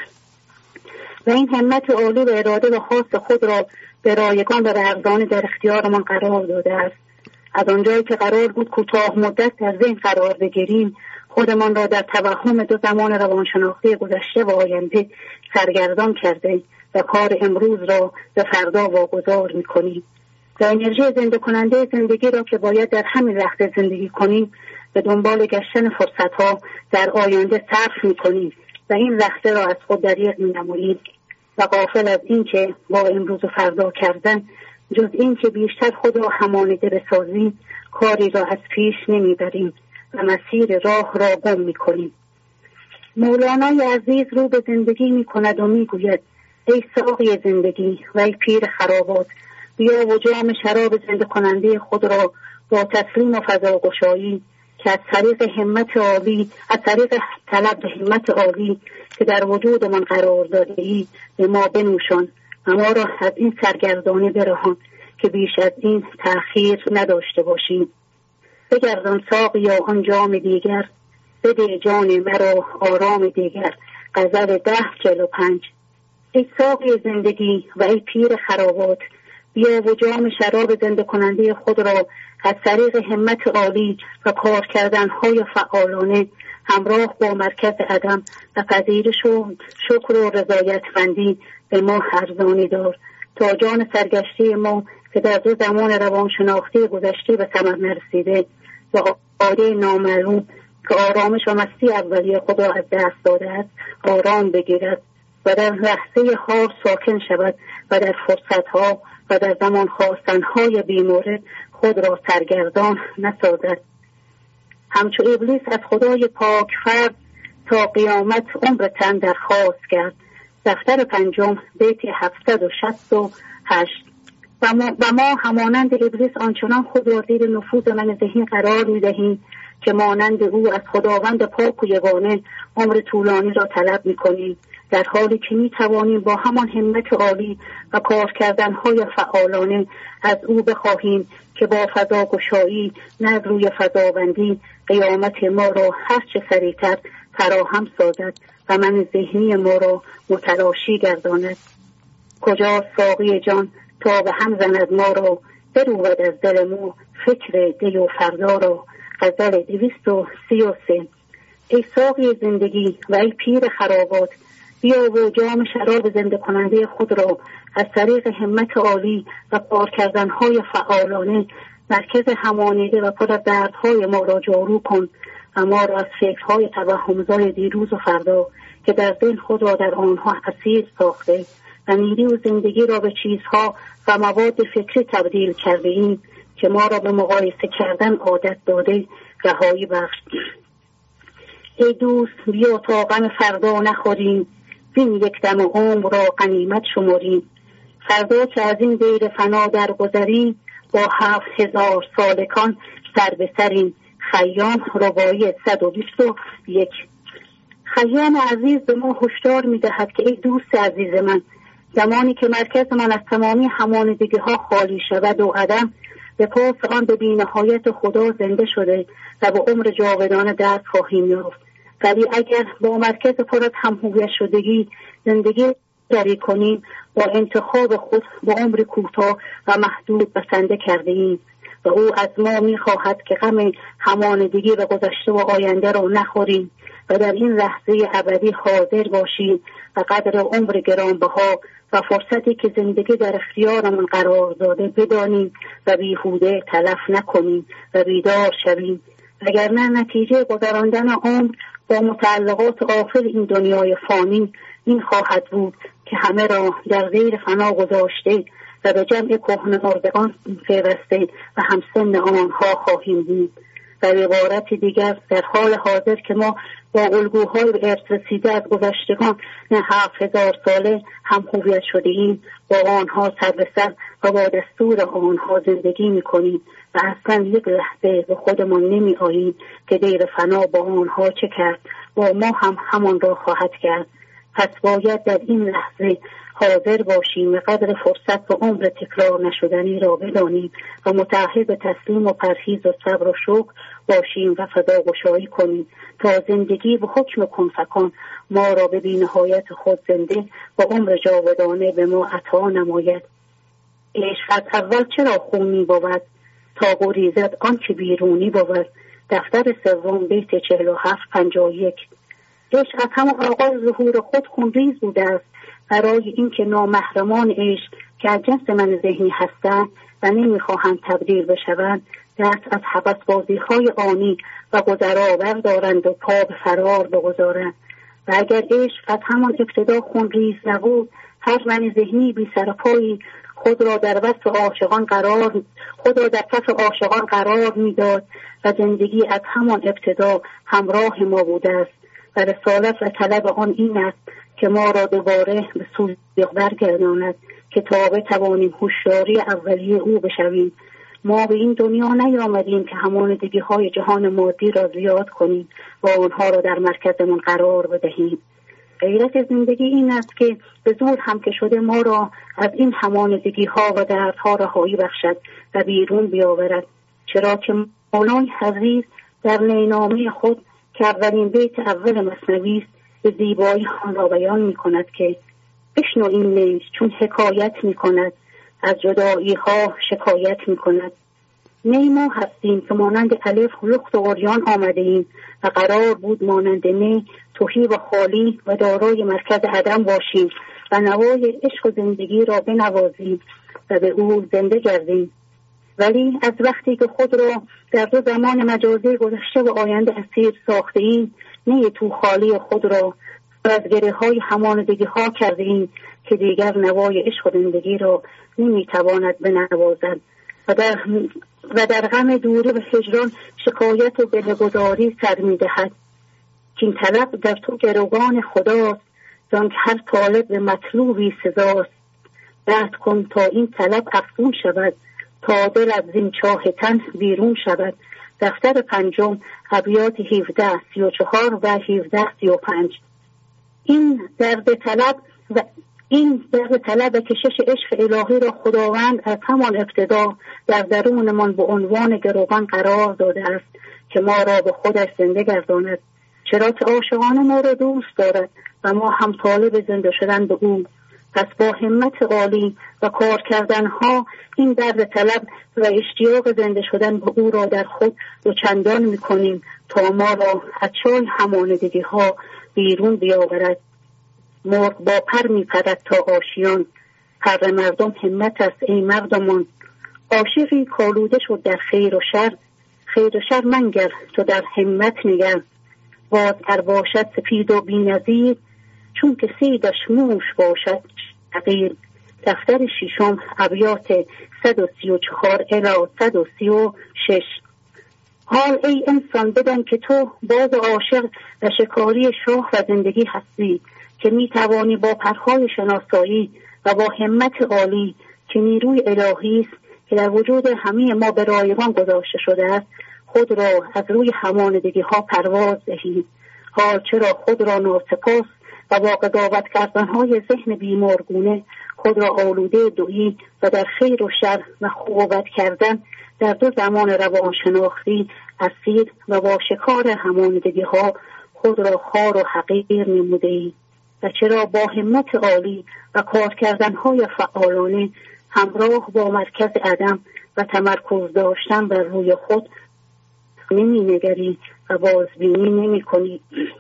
و این همت عالی و اراده و خاص خود را به رایگان و رغبان در اختیارمان قرار داده است. از آنجایی که قرار بود کوتاه مدت در ذهن قرار بگیریم، خودمان را در توهم دو زمان روانشناختی گذشته و آینده سرگردان کرده و کار امروز را به فردا واگذار می‌کنیم. و انرژی زنده کننده زندگی را که باید در همین لحظه زندگی کنیم به دنبال گشتن فرصت‌ها در آینده صرف می‌کنیم و این لحظه را از خود دریغ می‌نماییم و غافل از این که با امروز و فردا کردن جز این که بیشتر خود را همانیده بسازیم کاری را از پیش نمیبریم و مسیر راه را گم میکنیم. مولانای عزیز رو به زندگی میکند و میگوید ای ساقی زندگی و ای پیر خرابات، بیا و جام شراب زنده کننده خود را با تسلیم و فضاگشایی که از طریق همت عالی از طریق طلب به همت عالی که در وجود من قرار داده ای به ما بنوشان و ما را از این سرگردانی برهان که بیش از این تأخیر نداشته باشیم. بگردان ساقیا آن جام دیگر، بده جان مرا آرام دیگر. غزل ده چهل و پنج. ای ساقی زندگی و ای پیر خرابات، بیا و جام شراب زنده کننده خود را از طریق همت عالی و کار کردن‌های فعالانه همراه با مرکز عدم و پذیرش و شکر و رضایتمندی به ما ارزانی دار تا جان سرگشته ما که در دو زمان روانشناختی گذشته به ثمر نرسیده و عاده نامعلوم که آرامش و مستی اولیه خود را از دست داده است آرام بگیرد و در لحظه حال ساکن شود و در فرصتها و در زمان خواستنهای بیمورد خود را سرگردان نسازد. همچو ابلیس از خدای پاک فرد تا قیامت عمر تن درخواست کرد. دفتر پنجم بیت هفتصد و شصت و هشت. و ما, و ما همانند ابلیس آنچنان خود را زیر نفوذ من ذهنی قرار می‌دهیم که مانند او از خداوند پاک و یگانه عمر طولانی را طلب می‌کنیم، در حالی که می‌توانیم با همان همت عالی و کار کردن‌های فعالانه از او بخواهیم که با فضاگشایی نه روی فضابندی قیامت ما را هرچه سریعتر فراهم سازد و من ذهنی ما را متلاشی گرداند. کجا ساقی جان تا به هم زند ما را، برود از دل ما فکر دی و فردا را. غزل دویست و سی و سه. ای ساقی زندگی و ای پیر خرابات، بیا و جام شراب زنده کننده خود را از طریق همت عالی و کار کردنهای فعالانه مرکز همانیده و پر از دردهای ما را جارو کن و ما را از فکرهای توهمزای دیروز و فردا که در ذهن خود را در آنها اسیر ساخته و نیروی و زندگی را به چیزها و مواد فکری تبدیل کرده ایم که ما را به مقایسه کردن عادت داده رهایی بخش. ای دوست بیا تا غم فردا نخوریم، این یک دم عمر را غنیمت شمریم. فردا که از این دیر فنا درگذریم، با هفت هزار سالکان سر به سریم. خیام رباعی صد و بیست و یک. خیام عزیز به ما هشدار می‌دهد که ای دوست عزیز من، زمانی که مرکز من از تمامی همانیدگی ها خالی شود و عدم، به پاس آن به بی‌نهایت خدا زنده شده و به عمر جاودانه دست خواهیم یافت. ولی اگر با مرکز پر از هم‌هویت شدگی زندگی جاری کنیم، با انتخاب خود با عمر کوتاه و محدود بسنده کرده ایم و او از ما می‌خواهد که غم همانیدگی به گذشته و آینده را نخوریم و در این لحظه ابدی حاضر باشیم و قدر عمر گرانبها و فرصتی که زندگی در اختیارمون قرار داده بدانیم و بیهوده تلف نکنیم و بیدار شویم، وگرنه نتیجه گذراندن عمر با متعلقات آخر این دنیای فانی این خواهد بود که همه را در زیر فنا گذاشته و به جمع کهنه مردگان پیوسته و همسن آنها خواهیم بود. و به عبارت دیگر در حال حاضر که ما با الگوهای به ارث رسیده از گذشتگان نه هفت هزار ساله هم هویت شده ایم، با آنها سر به سر و با دستور آنها زندگی میکنیم و اصلا یک لحظه به خودمان نمی آییم که دیر فنا با آنها چه کرد، با ما هم همان را خواهد کرد. پس باید در این لحظه حاضر باشیم و قدر فرصت و عمر تکرار نشدنی را بدانیم و متعهد به تسلیم و پرهیز و صبر و شکر باشیم و فداگشایی کنیم تا زندگی به حکم کن فکان ما را به بی‌نهایت خود زنده و عمر جاودانه به ما عطا نماید. عشق اول چرا خونی بود تا گریزد آن که بیرونی بود. دفتر سوم بیت چهل و هفت پنجاه و یک. عشق از همون آغاز ظهور خود خونریز بوده است برای اینکه نامحرمان عشق که از جنس من ذهنی هستند و نمیخواهند تبدیل بشوند دست از هوس بازی‌های آنی و گذرا بردارند و پا به فرار بگذارند. و اگر عشق از همان ابتدا خونریز نبود، هر من ذهنی بی سر پایی خود را در وصف عاشقان قرار خود را در صف عاشقان قرار میداد و زندگی از همان ابتدا همراه ما بوده است و رسالت و طلب آن این است که ما را دوباره به سوی برگرداند که تا بتوانیم هوشیاری اولیه او بشویم. ما به این دنیا نیامدیم که همانیدگی های جهان مادی را زیاد کنیم و آنها را در مرکزمون قرار بدهیم. غیرت زندگی این است که به زور هم که شده ما را از این همانیدگی ها و دردها رهایی بخشد و بیرون بیاورد، چرا که مولای حضیض در نینامه خود که اولین بیت اول مثنوی است به زیبایی آن را بیان می کند که بشنو این نیز چون حکایت می کند، از جدایی ها شکایت می کند. نی ما هستیم که مانند الف لخت و عریان آمده ایم و قرار بود مانند نی تهی و خالی و دارای مرکز عدم باشیم و نوای عشق و زندگی را بنوازیم و به او زنده گردیم. ولی از وقتی که خود را در دو زمان مجازی گذشته و آینده اسیر ساخته ایم، نه تو خالی خود را و از گره های همانندگی ها کرده ایم که دیگر نوای عشق و زندگی را نمیتواند بنوازد و در, و در غم دوری و هجران شکایت و دلگذاری سر میدهد که این طلب در تو گروگان خداست، زان که هر طالب مطلوبی سزاست. رد کن تا این طلب افزون شود، تا دل از زین چاه تن بیرون شود. دفتر پنجم ابیات هفده سی و چهار و هفده سی و پنج. این درد طلب و این درد طلب و کشش عشق الهی را خداوند از همان ابتدا در درونمان به عنوان گروگان قرار داده است که ما را به خودش زنده گرداند، چرا که عاشقانه ما را دوست دارد و ما هم طالب زنده شدن به او. پس با همت عالی و کار کردنها این درد طلب و اشتیاق زنده شدن به او را در خود دوچندان می‌کنیم تا ما را از چاه همانندگی ها بیرون بیاورد. مرغ با پر می‌پرد تا آشیان، پر مردم همت است ای مردمان. عاشقی کالوده شد در خیر و شر، خیر و شر منگر تو در همت نگر. باز ار باشد سپید و بی‌نظیر، چون که سیدش موش باشد حقیر. دفتر ششم ابیات صد و سی و چهار الی صد و سی و شش. حال ای انسان بدان که تو باز عاشق و شکاری شاه و زندگی هستی، که می توانی با پرهای شناسایی و با همت عالی که نیروی الهی است که در وجود همه ما به رایگان گذاشته شده است، خود را از روی همانندگی ها پرواز دهی. حال چرا خود را ناسپاس و با قضاوت کردنهای ذهن بیمارگونه خود را آلوده دویی و در خیر و شر و خوب و بد کردن در دو زمان روانشناختی اسیر و با شکار همانندگی ها خود را خار و حقیر نموده ای؟ و چرا با همت عالی و کار کردنهای فعالانه همراه با مرکز عدم و تمرکز داشتن بر روی خود نمی نگری و بازبینی نمی کنی؟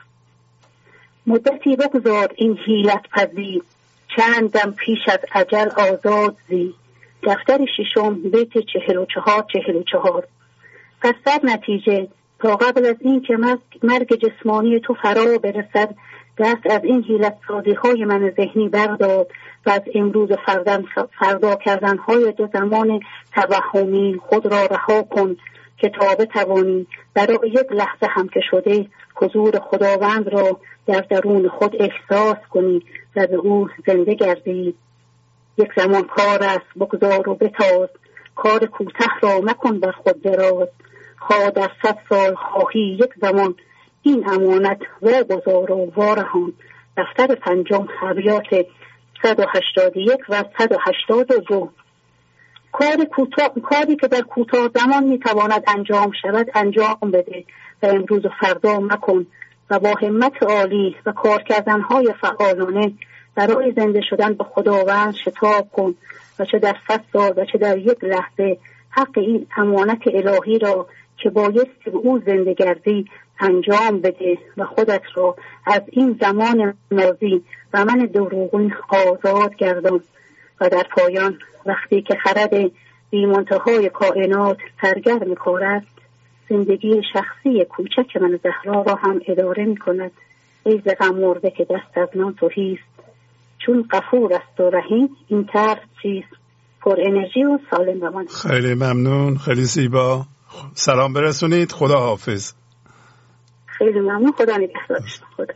مدتی بگذار این حیلت پذیر، چند دم پیش از اجل آزاد زی. دفتر ششم بیت چهل و چهار چهل و چهار. پس در نتیجه تا قبل از این که مرگ جسمانی تو فرا برسد، دست از این حیلت سازی های من ذهنی بردار و از امروز فردن فردا کردن های دو زمان توهمی خود را رها کن که تا بتوانی برای یک لحظه هم که شده حضور خداوند را در درون خود احساس کنی و به او زنده گردی. یک زمان کار است بگذار و بتاز، کار کوته را مکن بر خود دراز. خواه در صد سال خواهی یک زمان، این امانت واگذار و وارهان. دفتر پنجم ابیات صد و هشتاد و یک و صد و هشتاد و دو. کار کوتاه، کاری که در کوتاه زمان میتواند انجام شود انجام بده و امروز و فردا مکن و با همت عالی و کار کردنهای فعالانه برای زنده شدن به خداوند شتاب کن و چه در صد سال و چه در یک لحظه حق این امانت الهی را که بایستی به او زنده گردی انجام بده و خودت را از این زمان ماضی و من دروغین آزاد گردان. و در پایان وقتی که خرد بی منتهای کائنات سرگرم کار است، زندگی شخصی کوچک من زهرا را هم اداره می کند. ای ز غم مرده که دست از نان تهی است، چون غفور است و رحیم این طرف چیست. پر انرژی و سالم بمانید. خیلی ممنون، خیلی زیبا. سلام برسونید. خدا حافظ. خیلی ممنون. خدا نگهدار. خدا.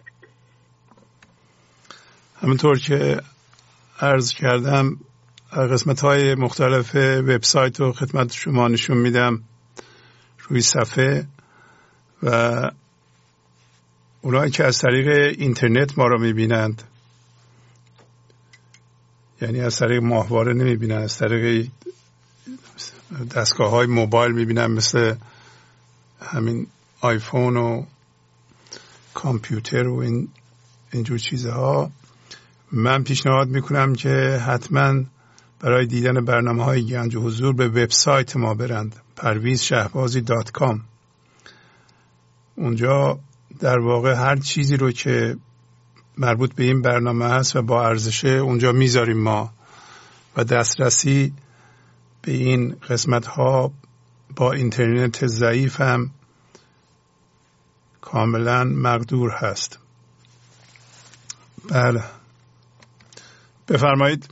همونطور که عرض کردم قسمت های مختلف وبسایت رو خدمت شما نشون میدم روی صفحه و اونایی که از طریق اینترنت ما رو میبینند، یعنی از طریق ماهواره نمیبینن، از طریق دستگاه های موبایل میبینن مثل همین آیفون و کامپیوتر و این اینجور چیزها، من پیشنهاد میکنم که حتما برای دیدن برنامه های گنج و حضور به وبسایت ما برند، پرویز شهبازی دات کام. اونجا در واقع هر چیزی رو که مربوط به این برنامه هست و با ارزشه اونجا میذاریم ما و دسترسی به این قسمت ها با اینترنت ضعیف هم کاملا مقدور هست. بله بفرمایید.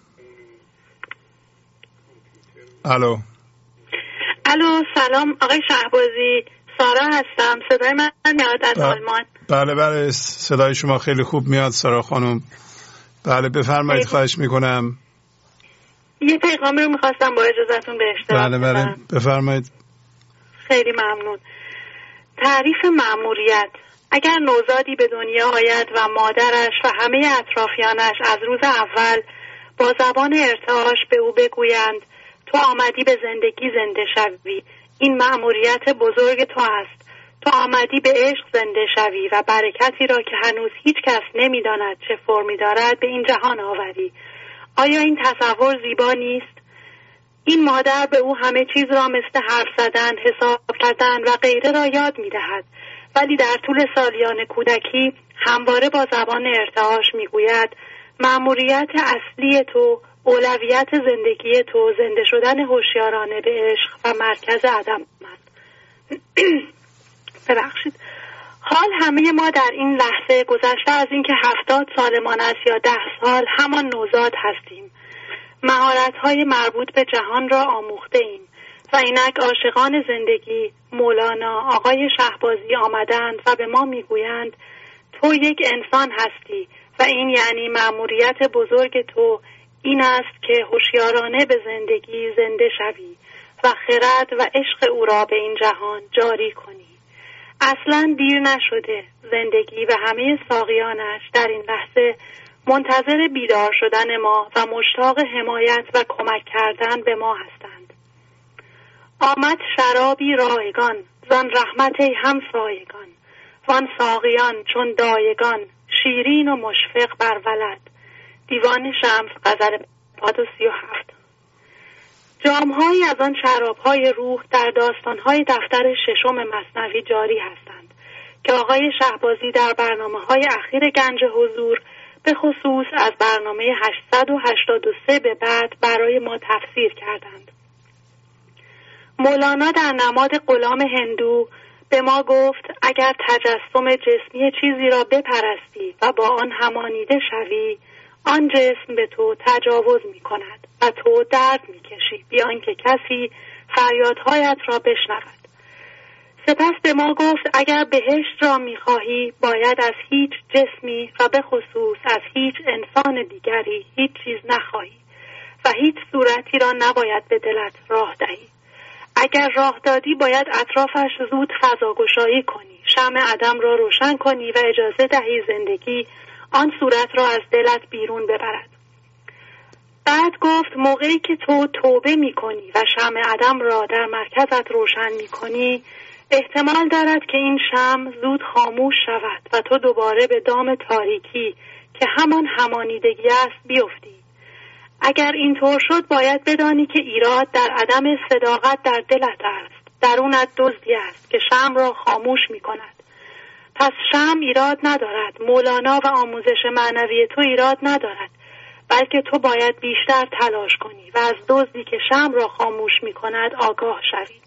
الو الو سلام آقای شهبازی، سارا هستم. صدای من میاد از آلمان؟ بله بله صدای شما خیلی خوب میاد سارا خانم. بله بفرمایید. خواهش میکنم. یه پیغامی رو میخواستم با اجازهتون به اشتراک بله بله بفرمایید. خیلی ممنون. تعریف مأموریت: اگر نوزادی به دنیا آید و مادرش و همه اطرافیانش از روز اول با زبان ارتعاش به او بگویند تو آمدی به زندگی زنده شوی، این مأموریت بزرگ تو است. تو آمدی به عشق زنده شوی و برکتی را که هنوز هیچ کس نمی داند چه فرمی دارد به این جهان آوری. آیا این تصور زیبا نیست؟ این مادر به او همه چیز را مثل حرف زدن، حساب کردن و غیره را یاد می دهد، ولی در طول سالیان کودکی همواره با زبان ارتعاش می گوید مأموریت اصلی تو، اولویت زندگی تو زنده شدن هوشیارانه به عشق و مرکز عدم است. ببخشید. حال همه ما در این لحظه گذشته از اینکه هفتاد سالمان است یا ده سال همان نوزاد هستیم. مهارت‌های مربوط به جهان را آموخته ایم و اینک عاشقان زندگی مولانا آقای شهبازی آمدند و به ما میگویند تو یک انسان هستی و این یعنی مأموریت بزرگ تو این است که هوشیارانه به زندگی زنده شوی و خرد و عشق او را به این جهان جاری کنی. اصلاً دیر نشده. زندگی و همه ساقیانش در این لحظه منتظر بیدار شدن ما و مشتاق حمایت و کمک کردن به ما هستند. آمد شرابی رایگان زان رحمت همسایگان، وان ساقیان چون دایگان شیرین و مشفق بر ولد. دیوان شمس غزل پاد و سی و هفت. جام‌هایی از آن شراب‌های روح در داستان‌های دفتر ششم مثنوی جاری هستند که آقای شهبازی در برنامه‌های اخیر گنج حضور به خصوص از برنامه هشتصد و هشتاد و سه به بعد برای ما تفسیر کردند. مولانا در نماد غلام هندو به ما گفت اگر تجسم جسمی چیزی را بپرستی و با آن همانیده شوی، آن جسم به تو تجاوز می کند و تو درد می کشی بی آنکه کسی فریادهایت را بشنود. سپس به ما گفت اگر بهشت را می خواهی باید از هیچ جسمی و به خصوص از هیچ انسان دیگری هیچ چیز نخواهی و هیچ صورتی را نباید به دلت راه دهی. اگر راه دادی باید اطرافش زود فضاگشایی کنی، شمع عدم را روشن کنی و اجازه دهی زندگی آن صورت را از دلت بیرون ببرد. بعد گفت موقعی که تو توبه می کنی و شمع عدم را در مرکزت روشن می کنی، احتمال دارد که این شمع زود خاموش شود و تو دوباره به دام تاریکی که همان همانیدگی است بیفتی. اگر اینطور شد باید بدانی که ایراد در عدم صداقت در دلت است. درونت دزدی است که شمع را خاموش می کند. پس شمع ایراد ندارد، مولانا و آموزش معنوی تو ایراد ندارد، بلکه تو باید بیشتر تلاش کنی و از دزدی که شمع را خاموش می کند آگاه شوی.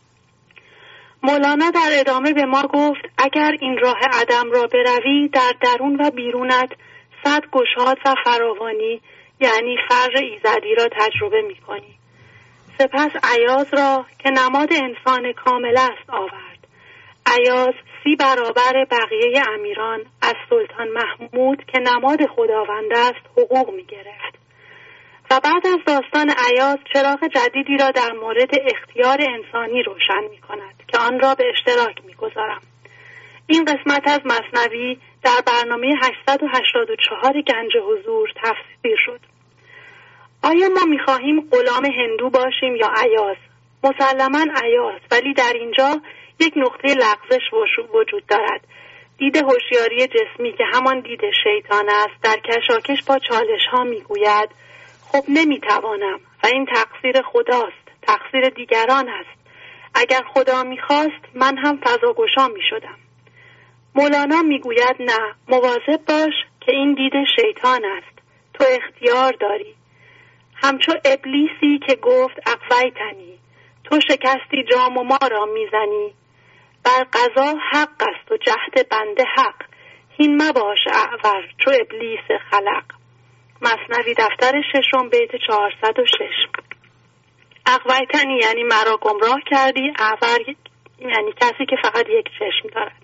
مولانا در ادامه به ما گفت اگر این راه عدم را بروی در درون و بیرونت صد گشاد و فراوانی یعنی فر ایزدی را تجربه می کنی. سپس ایاز را که نماد انسان کامل است آورد. ایاز سی برابر بقیه امیران از سلطان محمود که نماد خداوند است حقوق می گرفت. و بعد از داستان ایاز چراغ جدیدی را در مورد اختیار انسانی روشن می کند که آن را به اشتراک می گذارم. این قسمت از مثنوی در برنامه هشتصد و هشتاد و چهار گنج حضور تفسیر شد. آیا ما می خواهیم غلام هندو باشیم یا ایاز؟ مسلماً ایاز، ولی در اینجا یک نقطه لغزش وجود دارد. دید هوشیاری جسمی که همان دید شیطان است در کشاکش با چالش ها می گوید خب نمی توانم و این تقصیر خداست، تقصیر دیگران است. اگر خدا می خواست من هم فضاگشا می شدم. مولانا می گوید نه، مواظب باش که این دید شیطان است. تو اختیار داری. همچو ابلیسی که گفت اغویتنی، تو شکستی جام و ما را میزنی. بر قضا حق است و جهد بنده حق، هین مباش اعور چو ابلیس خلق. مثنوی دفتر ششم بیت چهارصد و شش. اغویتنی یعنی مرا گمراه کردی، اعور یعنی کسی که فقط یک چشم دارد.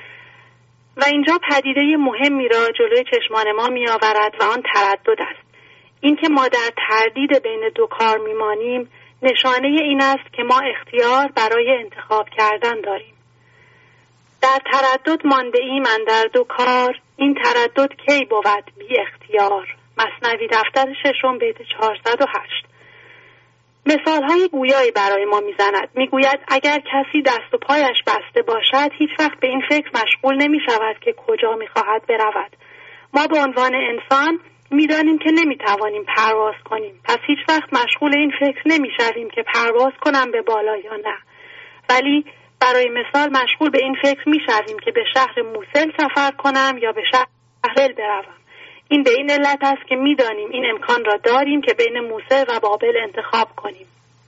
و اینجا پدیده مهمی را جلوی چشمان ما می آورد و آن تردد است. این که ما در تردید بین دو کار می مانیم نشانه این است که ما اختیار برای انتخاب کردن داریم. در تردد مانده ایم اندر دو کار، این تردد کی بود بی اختیار. مثنوی دفتر ششم بیت چهارصد و هشت. مثال های گویایی برای ما میزند. میگوید اگر کسی دست و پایش بسته باشد هیچ وقت به این فکر مشغول نمی شود که کجا میخواهد برود. ما به عنوان انسان میدانیم که نمیتوانیم پرواز کنیم، پس هیچ وقت مشغول این فکر نمیشویم که پرواز کنم به بالا یا نه. ولی برای مثال مشغول به این فکر میشویم که به شهر موصل سفر کنم یا به شهر بابل بروم. این به این علت است که میدانیم این امکان را داریم که بین موصل و بابل انتخاب کنیم.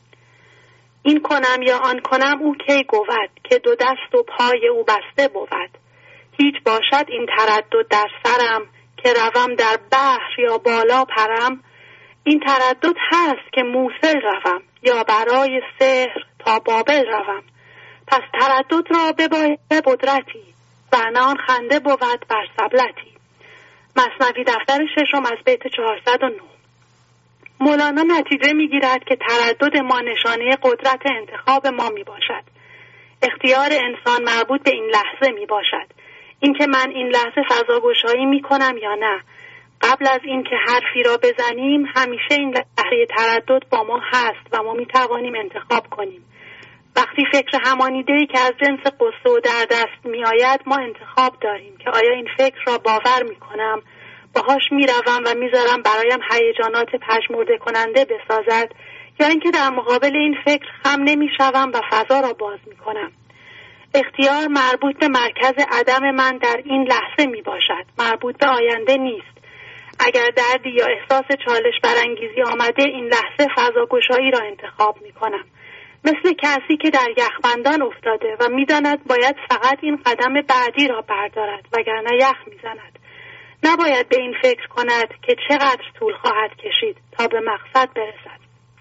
این کنم یا آن کنم او کی گود، که دو دست و پای او بسته بود. هیچ باشد این تردد در سرم، که روم در بحر یا بالا پرم. این تردد هست که موصل روم یا برای سحر تا بابل روم. پس تردد را بباید قدرتی، ورنه آن خنده بود بر سبلتی. مثنوی دفتر ششم از بیت چهارصد و نه. مولانا نتیجه میگیرد که تردد ما نشانه قدرت انتخاب ما می باشد. اختیار انسان مربوط به این لحظه می باشد. اینکه من این لحظه فضاگشایی می کنم یا نه. قبل از اینکه حرفی را بزنیم همیشه این لحظه تردد با ما هست و ما می توانیم انتخاب کنیم. وقتی فکر همانیده‌ای که از جنس قصه و درد است می آید ما انتخاب داریم که آیا این فکر را باور می کنم، باهاش می روم و می ذارم برایم هیجانات پژمرده کننده بسازد، یا اینکه در مقابل این فکر خم نمی شوم و فضا را باز می کنم. اختیار مربوط به مرکز عدم من در این لحظه می باشد، مربوط به آینده نیست. اگر دردی یا احساس چالش برانگیزی آمده این لحظه فضاگشایی را انتخاب می کنم. مثل کسی که در یخبندان افتاده و میداند باید فقط این قدم بعدی را بردارد وگرنه یخ میزند. نباید به این فکر کند که چقدر طول خواهد کشید تا به مقصد برسد.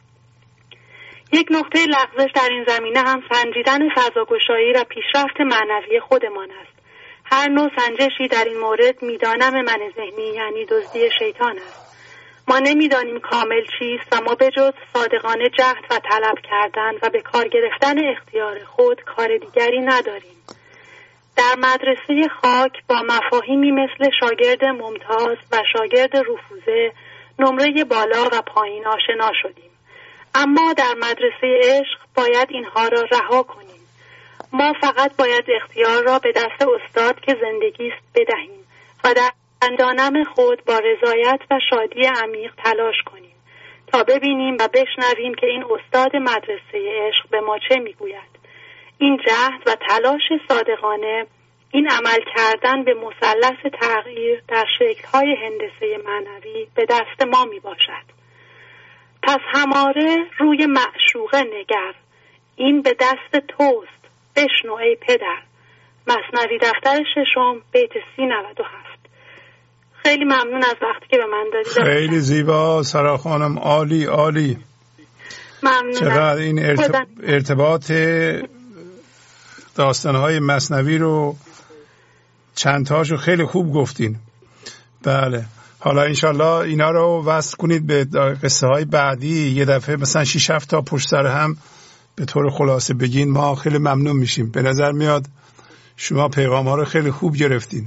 یک نقطه لغزش در این زمینه هم سنجیدن فضاگشایی و پیشرفت معنوی خودمان است. هر نوع سنجشی در این مورد میدانم من ذهنی یعنی دزدی شیطان است. ما نمیدانیم کامل چیست و ما به جز صادقانه جهد و طلب کردن و به کار گرفتن اختیار خود کار دیگری نداریم. در مدرسه خاک با مفاهیمی مثل شاگرد ممتاز و شاگرد رفوزه نمره بالا و پایین آشنا شدیم. اما در مدرسه عشق باید اینها را رها کنیم. ما فقط باید اختیار را به دست استاد که زندگی است بدهیم و در اندانم خود با رضایت و شادی عمیق تلاش کنیم تا ببینیم و بشنویم که این استاد مدرسه عشق به ما چه میگوید. این جهد و تلاش صادقانه، این عمل کردن به مثلث تغییر در شکل‌های هندسه معنوی به دست ما می باشد. پس هماره روی معشوقه نگر، این به دست توست، بشنو ای پدر. مثنوی دفتر ششم بیت سی نود و هفت. خیلی ممنون از وقتی که به من دادید. خیلی زیبا سارا خانم، عالی عالی. ممنون. چقدر این ارتب... ارتباط داستانهای مثنوی رو چند تاشو خیلی خوب گفتین. بله، حالا انشالله اینا رو وصل کنید به قصه های بعدی، یه دفعه مثلا شش هفت تا پشت سر هم به طور خلاصه بگین، ما خیلی ممنون میشیم. به نظر میاد شما پیغام ها رو خیلی خوب گرفتین.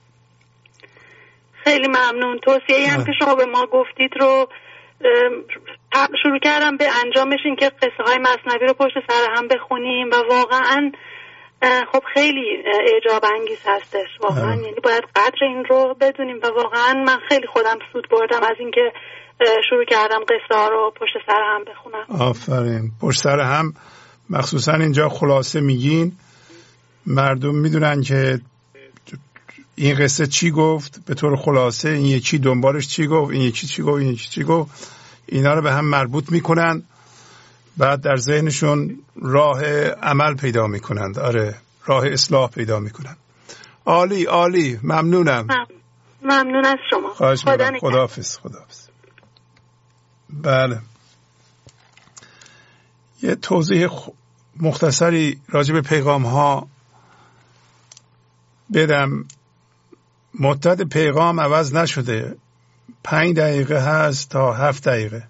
خیلی ممنون. توصیه‌ای هم که شما به ما گفتید رو شروع کردم به انجامش، این که قصه های مثنوی رو پشت سر هم بخونیم و واقعا خب خیلی اعجاب انگیز هستش واقعا. یعنی باید قدر این رو بدونیم و واقعا من خیلی خودم سود بردم از اینکه شروع کردم قصه ها رو پشت سر هم بخونم. آفرین. پشت سر هم مخصوصا اینجا خلاصه میگین، مردم میدونن که این قصه چی گفت به طور خلاصه، این یکی دنبالش چی گفت، این یکی چی گفت، این یکی چی گفت، اینا رو به هم مربوط میکنن، بعد در ذهنشون راه عمل پیدا میکنند. آره، راه اصلاح پیدا میکنند. عالی عالی، ممنونم. ممنون از شما. خواهش می‌کنم. خداحافظ. خداحافظ. بله، یه توضیح مختصری راجع به پیغام ها بدم. مدت پیغام عوض نشده، پنج دقیقه هست تا هفت دقیقه.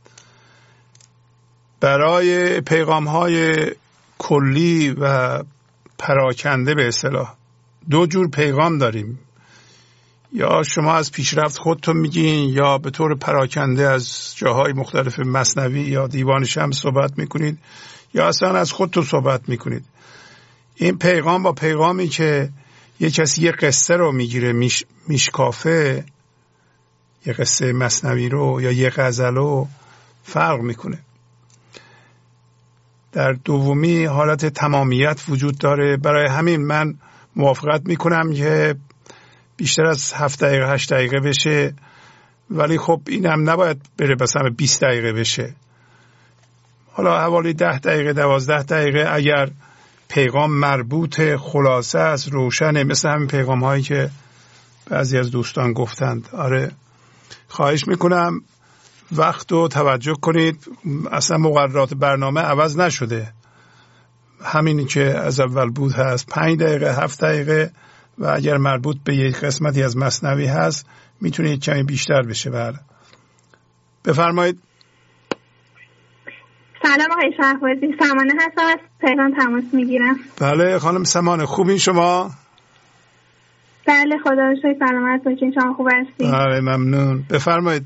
برای پیغام های کلی و پراکنده به اصطلاح دو جور پیغام داریم، یا شما از پیشرفت خودتون میگین یا به طور پراکنده از جاهای مختلف مثنوی یا دیوان شمس صحبت میکنید یا اصلا از خودتون صحبت میکنید. این پیغام با پیغامی که یه کسی یه قصه رو میگیره میش، میشکافه، یه قصه مثنوی رو یا یه غزل رو، فرق میکنه. در دومی حالت تمامیت وجود داره. برای همین من موافقت میکنم که بیشتر از هفت دقیقه هشت دقیقه بشه، ولی خب اینم نباید بره مثلا بیست دقیقه بشه. حالا حوالی ده دقیقه دوازده دقیقه اگر پیغام مربوط خلاصه است، روشنه، مثل همین پیغام هایی که بعضی از دوستان گفتند. آره، خواهش میکنم وقت رو توجه کنید. اصلا مقررات برنامه عوض نشده، همینی که از اول بود هست، پنج دقیقه هفت دقیقه، و اگر مربوط به یک قسمتی از مثنوی هست میتونه یک کمی بیشتر بشه. بله بفرمایید. سلام آقای شهبازی، سمانه هستم، از تهران تماس میگیرم. بله خانم سمانه، خوبین شما؟ بله خدا رو شکر سلامت باشین، شما خوب هستین؟ بله ممنون، بفرمایید.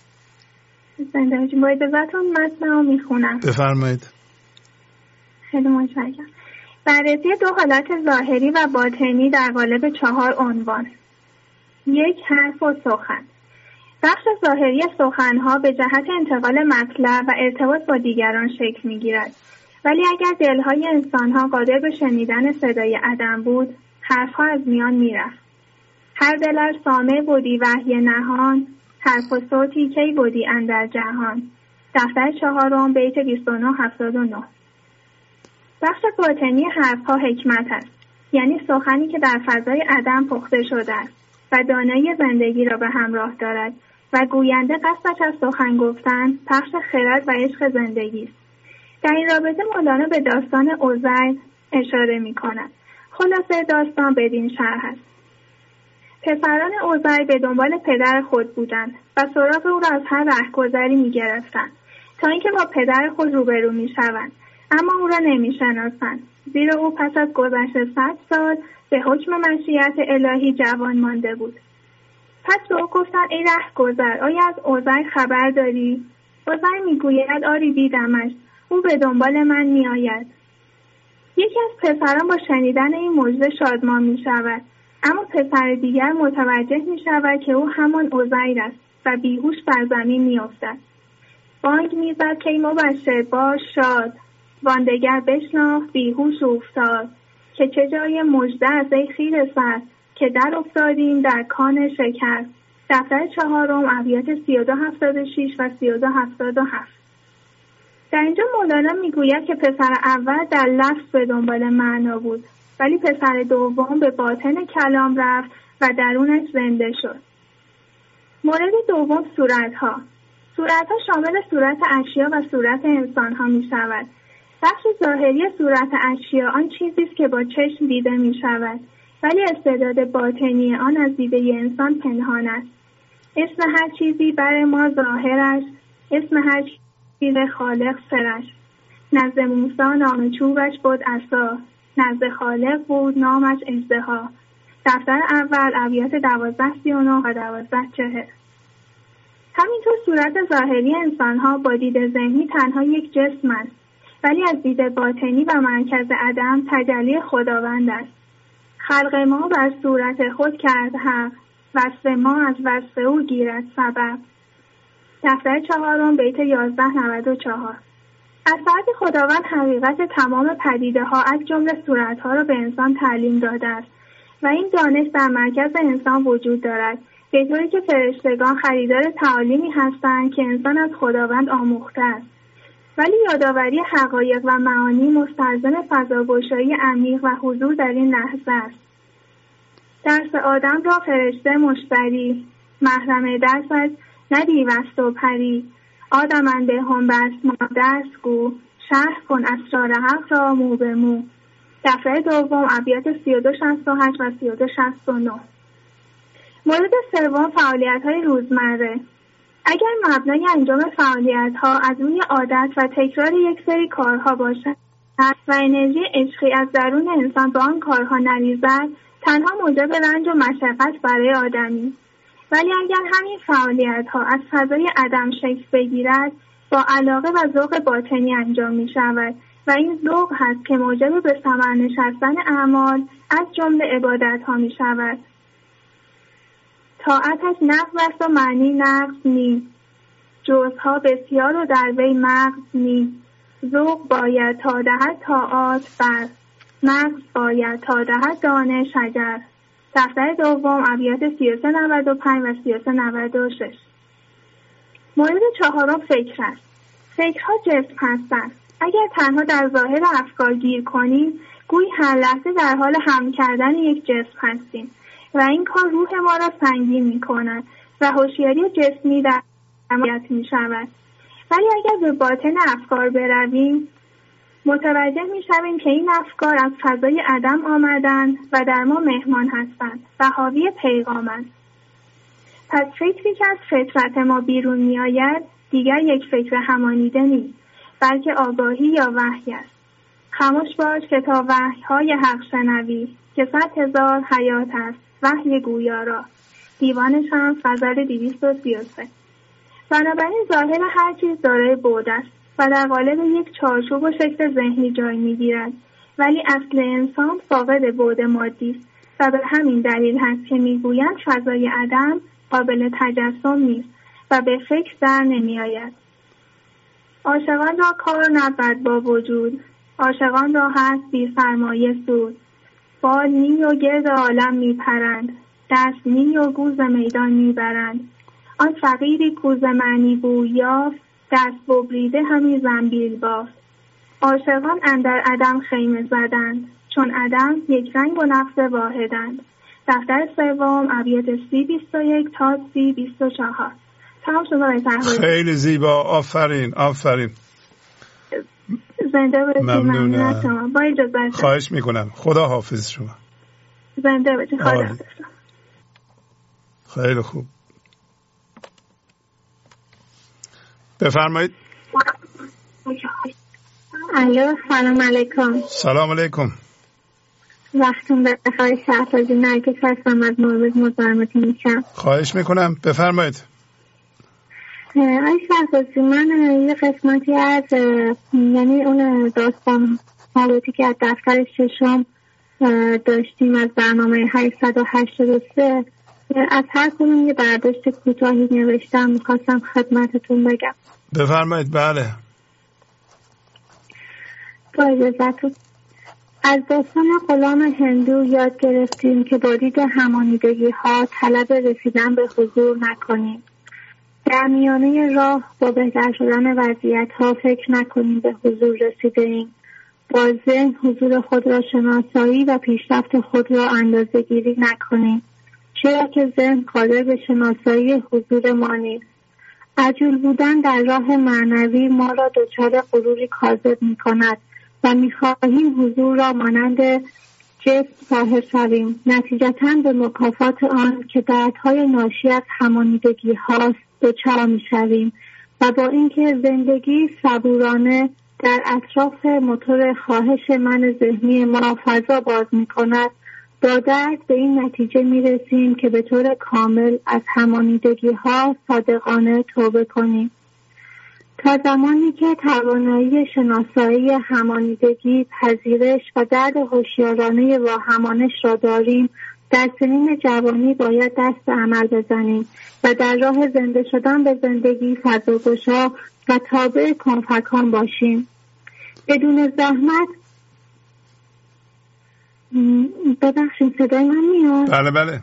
زنده باشین. با اجازهتون متن رو میخونم. بفرمایید. خیلی متشکرم. بررسی دو حالت ظاهری و باطنی در قالب چهار عنوان. یک، حرف و سخن. بخش ظاهری سخنها به جهت انتقال مطلب و ارتباط با دیگران شکل می‌گیرد، ولی اگر دلهای انسانها قادر به شنیدن صدای عدم بود، حرفها از میان میرفت. هر دل ار سامع بودی وحی نهان، حرف و صوتی کی بودی اندر جهان. دفتر چهارم بیت بیست و نه هفتاد و نه. بخش باطنی حرفها حکمت است، یعنی سخنی که در فضای عدم پخته شده است و دانایی زندگی را به همراه دارد و گوینده قصدش از سخن گفتن پخش خرد و عشق زندگی است. در این رابطه مولانا به داستان عزیر اشاره می کند. خلاصه داستان بدین شرح است. پسران عزیر به دنبال پدر خود بودند و سراغ او را از هر رهگذری می گرفتند تا اینکه با پدر خود روبرو می شوند، اما او را نمی شناسند، زیرا او پس از گذشت صد سال به حکم مشیت الهی جوان مانده بود. پس به او گفتند ای رهگذر، آیا از عزیر خبر داری؟ عزیر میگوید آری دیدمش، او به دنبال من می آید. یکی از پسران با شنیدن این مژده شادمان می شود، اما پسر دیگر متوجه می شود که او همان عزیر است و بیهوش بر زمین می افتد. بانگ می زد که ای مبشر باش شاد، واندگر بشناخت بیهوش افتاد، که چه جای مژده از ای خیره سر، که در افتادیم در کان شکر. دفتر چهارم ابیات سی و دو هفتاد و شش و سی و دو هفتاد و هفت. در اینجا مولانا میگوید که پسر اول در لفظ به دنبال معنا بود، ولی پسر دوم به باطن کلام رفت و درونش زنده شد. مورد دوم صورتها. صورتها شامل صورت اشیا و صورت انسانها می شود. بخش ظاهری صورت اشیا آن چیزی است که با چشم دیده می شود، ولی استعداد باطنی آن از دیده انسان پنهان است. اسم هر چیزی بر ما ظاهرش، اسم هر چیز خالق سرش. نزد موسی نام چوبش بود عصا، نزد خالق بود نامش اژدها. دفتر اول ابیات دوازده سی و نه و دوازده چهل. همینطور صورت ظاهری انسانها با دید ذهنی تنها یک جسم است، ولی از دید باطنی و مرکز عدم تجلی خداوند است. خلق ما بر صورت خود کرد حق، وصف ما از وصف او گیرد سبب. دفتر چهارم بیت یازده نود و چهار. از طرف خداوند حقیقت تمام پدیده ها از جمله صورت ها را به انسان تعلیم داده است و این دانش در مرکز انسان وجود دارد، به طوری که فرشتگان خریدار تعالیمی هستند که انسان از خداوند آموخته است. ولی یادآوری حقایق و معانی مستلزم فضاگشایی عمیق و حضور در این لحظه است. درس آدم را فرشته مشتری، محرم درسش نه دیو است و پری. آدمنده هم بس ما درس گو، شرح کن اسرار حق را مو به مو. دفعه دوم ابیات سی و دو شصت و هشت و سی و دو شصت و نه. مورد سوم فعالیت‌های روزمره. اگر مبنای انجام فعالیت‌ها از روی عادت و تکرار یک سری کارها باشد و انرژی عشقی از درون انسان به آن کارها نریزد، تنها موجب رنج و مشقت برای آدمی. ولی اگر همین فعالیت‌ها از فضای عدم شکل بگیرد، با علاقه و ذوق باطنی انجام می‌شود و این ذوق هست که موجب به ثمر نشستن اعمال از جمله عبادت‌ها می‌شود. طاعتش نقض است و معنی نقض نی، جزها بسیار و در وی مغز نی. ذوق باید تا دهد طاعات بر، مغز باید تا دهد دانه شجر. دفتر دوم ابیات سی و سه نود و پنج و سی و سه نود و شش. مورد چهارم فکر است. فکرها جسم هستند. اگر تنها در ظاهر افکار گیر کنیم، گویی هر لحظه در حال حمل کردن یک جسم هستیم و این کار روح ما را سنگین می کند و هوشیاری جسمی در عملیات می شود. ولی اگر به باطن افکار برویم، متوجه می شویم که این افکار از فضای عدم آمدند و در ما مهمان هستند و حاوی پیغامند. پس فکری که از فطرت ما بیرون می آید دیگر یک فکر همانیده نیست، بلکه آگاهی یا وحی است. خاموش باش که تا وحی های حق شنوی، که صد هزار حیات است وحی گویا را. دیوان شمس غزل دویست و سی و سه. بنابراین ظاهر هر چیز دارای بعد است و در قالب یک چارچوب و شکل ذهنی جای می‌گیرد، ولی اصل انسان فاقد بعد مادی است و به همین دلیل هست که می‌گویند فضای عدم قابل تجسم نیست و به فکر در نمی‌آید. عاشقان را کار نبود با وجود، عاشقان را هست بی سرمایه سود. بال نی و گرد عالم می‌پرند، دست نی و گوز میدان می‌برند. آن فقیری کوز معنی بوی یافت، دست ببریده همی زنبیل بافت. عاشقان اندر عدم خیمه زدند، چون عدم یک رنگ و نفس واحدند. دفتر سوم ابیات سی بیست و یک تا سی بیست و چهار. تمام شد. خیلی زیبا، آفرین آفرین. زنده باشید. ممنونم. شما با اجازه. خواهش میکنم. خدا حافظ شما. زنده باشید. خدا حافظ. خیلی خوب. بفرمایید. الو، سلام علیکم. سلام علیکم. وقتون بخیر. شهبازی نرگس هستم از نروژ، مزاحمتون میشم. خواهش میکنم، بفرمایید. آی شهبازی، من یه قسمتی از یعنی اون داستان حالاتی که از دفتر ششم داشتیم از برنامه هشتصد و هشتاد و سه از هر کنون یه برداشت کوتاهی نوشتم، میخواستم خدمتتون بگم. بفرمایید. بله. با اجازتون. از داستان غلام هندو یاد گرفتیم که با دید همانیدگی ها طلب رسیدن به حضور نکنیم. در میانه راه با بهتر شدن وضعیت ها فکر نکنیم به حضور رسیده ایم. با ذهن حضور خود را شناسایی و پیشرفت خود را اندازه گیری نکنیم، چرا که ذهن قادر به شناسایی حضور ما نیست. عجول بودن در راه معنوی ما را دچار غروری کاذب می کند و می خواهیم حضور را مانند جسم ظاهر شویم، نتیجتاً به مکافات آن که دردهای ناشی از همانیدگی هاست دچار می شویم و با اینکه زندگی صبورانه در اطراف موتور خواهش من ذهنی ما فضا باز می کند، با درد به این نتیجه می رسیم که به طور کامل از همانیدگی ها صادقانه توبه کنیم. تا زمانی که توانایی شناسایی همانیدگی، پذیرش و درد هوشیارانه با همانش را داریم، در سنین جوانی باید دست به عمل بزنیم و در راه زنده شدن به زندگی فضاگشا و تابع کنفکان باشیم. بدون زحمت ببخشید صدای من میاد؟ بله بله.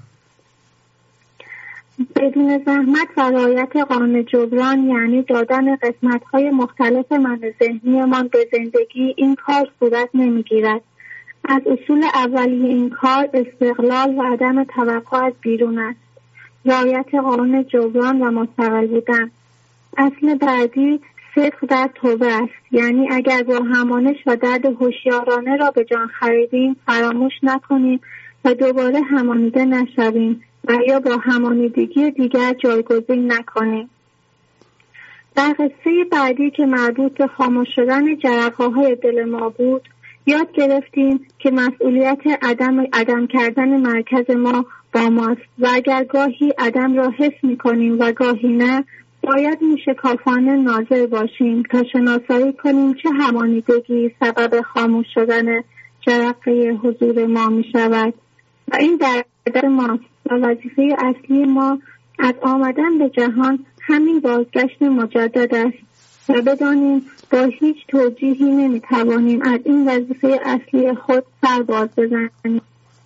بدون زحمت و رعایت قانون جبران یعنی دادن قسمت‌های مختلف من ذهنیمان به زندگی، این کار صورت نمی‌گیرد. از اصول اولیه این کار استقلال و عدم توقع از بیرون است. رعایت قانون جبران و مستقل بودن. اصل بعدی صدق در توبه است، یعنی اگر با همانش و درد هوشیارانه را به جان خریدیم فراموش نکنیم و دوباره همانیده نشویم و یا با همانیدگی دیگر جایگزین نکنیم. در قصه بعدی که مربوط به خاموش شدن جرقه‌های دل ما بود، یاد گرفتیم که مسئولیت عدم عدم کردن مرکز ما با ماست و اگر گاهی عدم را حس می‌کنیم و گاهی نه، باید موشکافانه ناظر باشیم تا شناسایی کنیم چه همانیدگی سبب خاموش شدن جرقه حضور ما می‌شود و این در دست ماست و وظیفه اصلی ما از آمدن به جهان همین بازگشت مجدد است و بدانیم با هیچ توجیهی نمیتوانیم از این وظیفه اصلی خود سر باز بزنیم.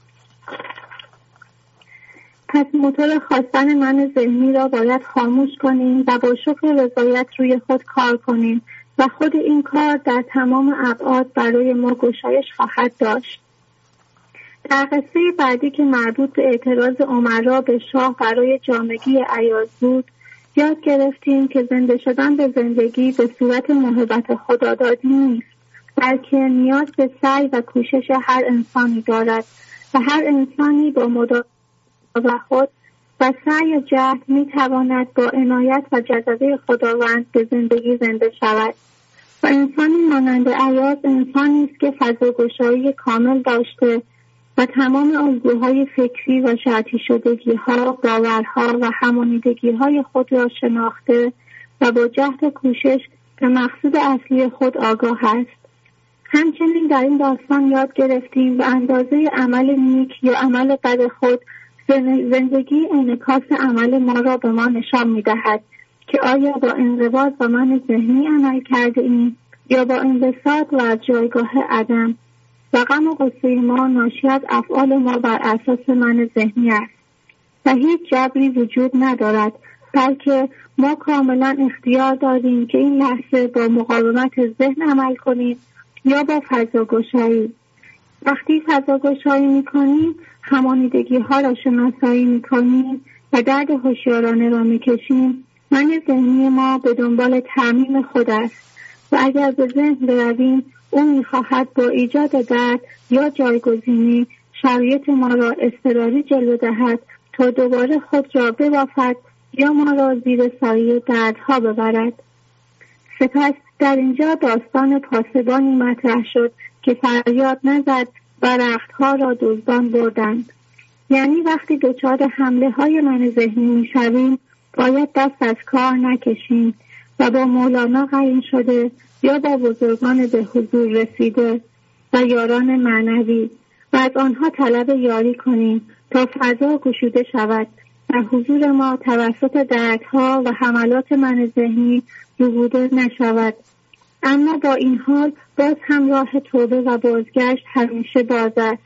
پس موتور خواستن من ذهنی را باید خاموش کنیم و با شکر رضایت روی خود کار کنیم و خود این کار در تمام ابعاد برای ما گشایش خواهد داشت. در قصه بعدی که مربوط به اعتراض امرا به شاه برای جامگی ایاز بود، یاد گرفتیم که زنده شدن به زندگی به صورت محبت خدادادی نیست، بلکه نیاز به سعی و کوشش هر انسانی دارد و هر انسانی با مداوم خود و سعی و جهد می تواند با عنایت و جذبه خداوند به زندگی زنده شود. و انسانی مانند ایاز انسانی است که فضاگشایی کامل داشته و تمام الگوهای فکری و شرطی شدگی‌ها، باورها و همانیدگی‌های خود را شناخته و با جهد و کوشش به مقصود اصلی خود آگاه است. همچنین در این داستان یاد گرفتیم به اندازه عمل نیک یا عمل بد خود زندگی انعکاس عمل ما را به ما نشان می‌دهد که آیا با انضباط و من ذهنی عمل کرده ایم یا با انبساط و از جایگاه عدم. و غم و غصه ما ناشی از افعال ما بر اساس من ذهنی است و هیچ جبری وجود ندارد، بلکه ما کاملا اختیار داریم که این لحظه با مقاومت ذهن عمل کنیم یا با فضاگشایی. وقتی فضاگشایی میکنیم همانیدگی ها را شناسایی میکنیم و درد هوشیارانه را میکشیم، من ذهنی ما به دنبال تعمیم خود است و اگر به ذهن برویم او می‌خواهد با ایجاد درد یا جایگزینی شرایط ما را اضطراری جلوه دهد تا دوباره خود را ببافد یا ما را زیر سایه دردها ببرد. سپس در اینجا داستان پاسبانی مطرح شد که فریاد نزد و رختها را دزدان بردند. یعنی وقتی دچار حمله های من ذهنی می‌شویم باید دست از کار نکشیم و با مولانا قرین شده یا با بزرگان به حضور رسیده و یاران معنوی و از آنها طلب یاری کنیم تا فضا گشوده شود و حضور ما توسط دردها و حملات من ذهنی ربوده نشود. اما با این حال باز هم راه توبه و بازگشت همیشه باز است.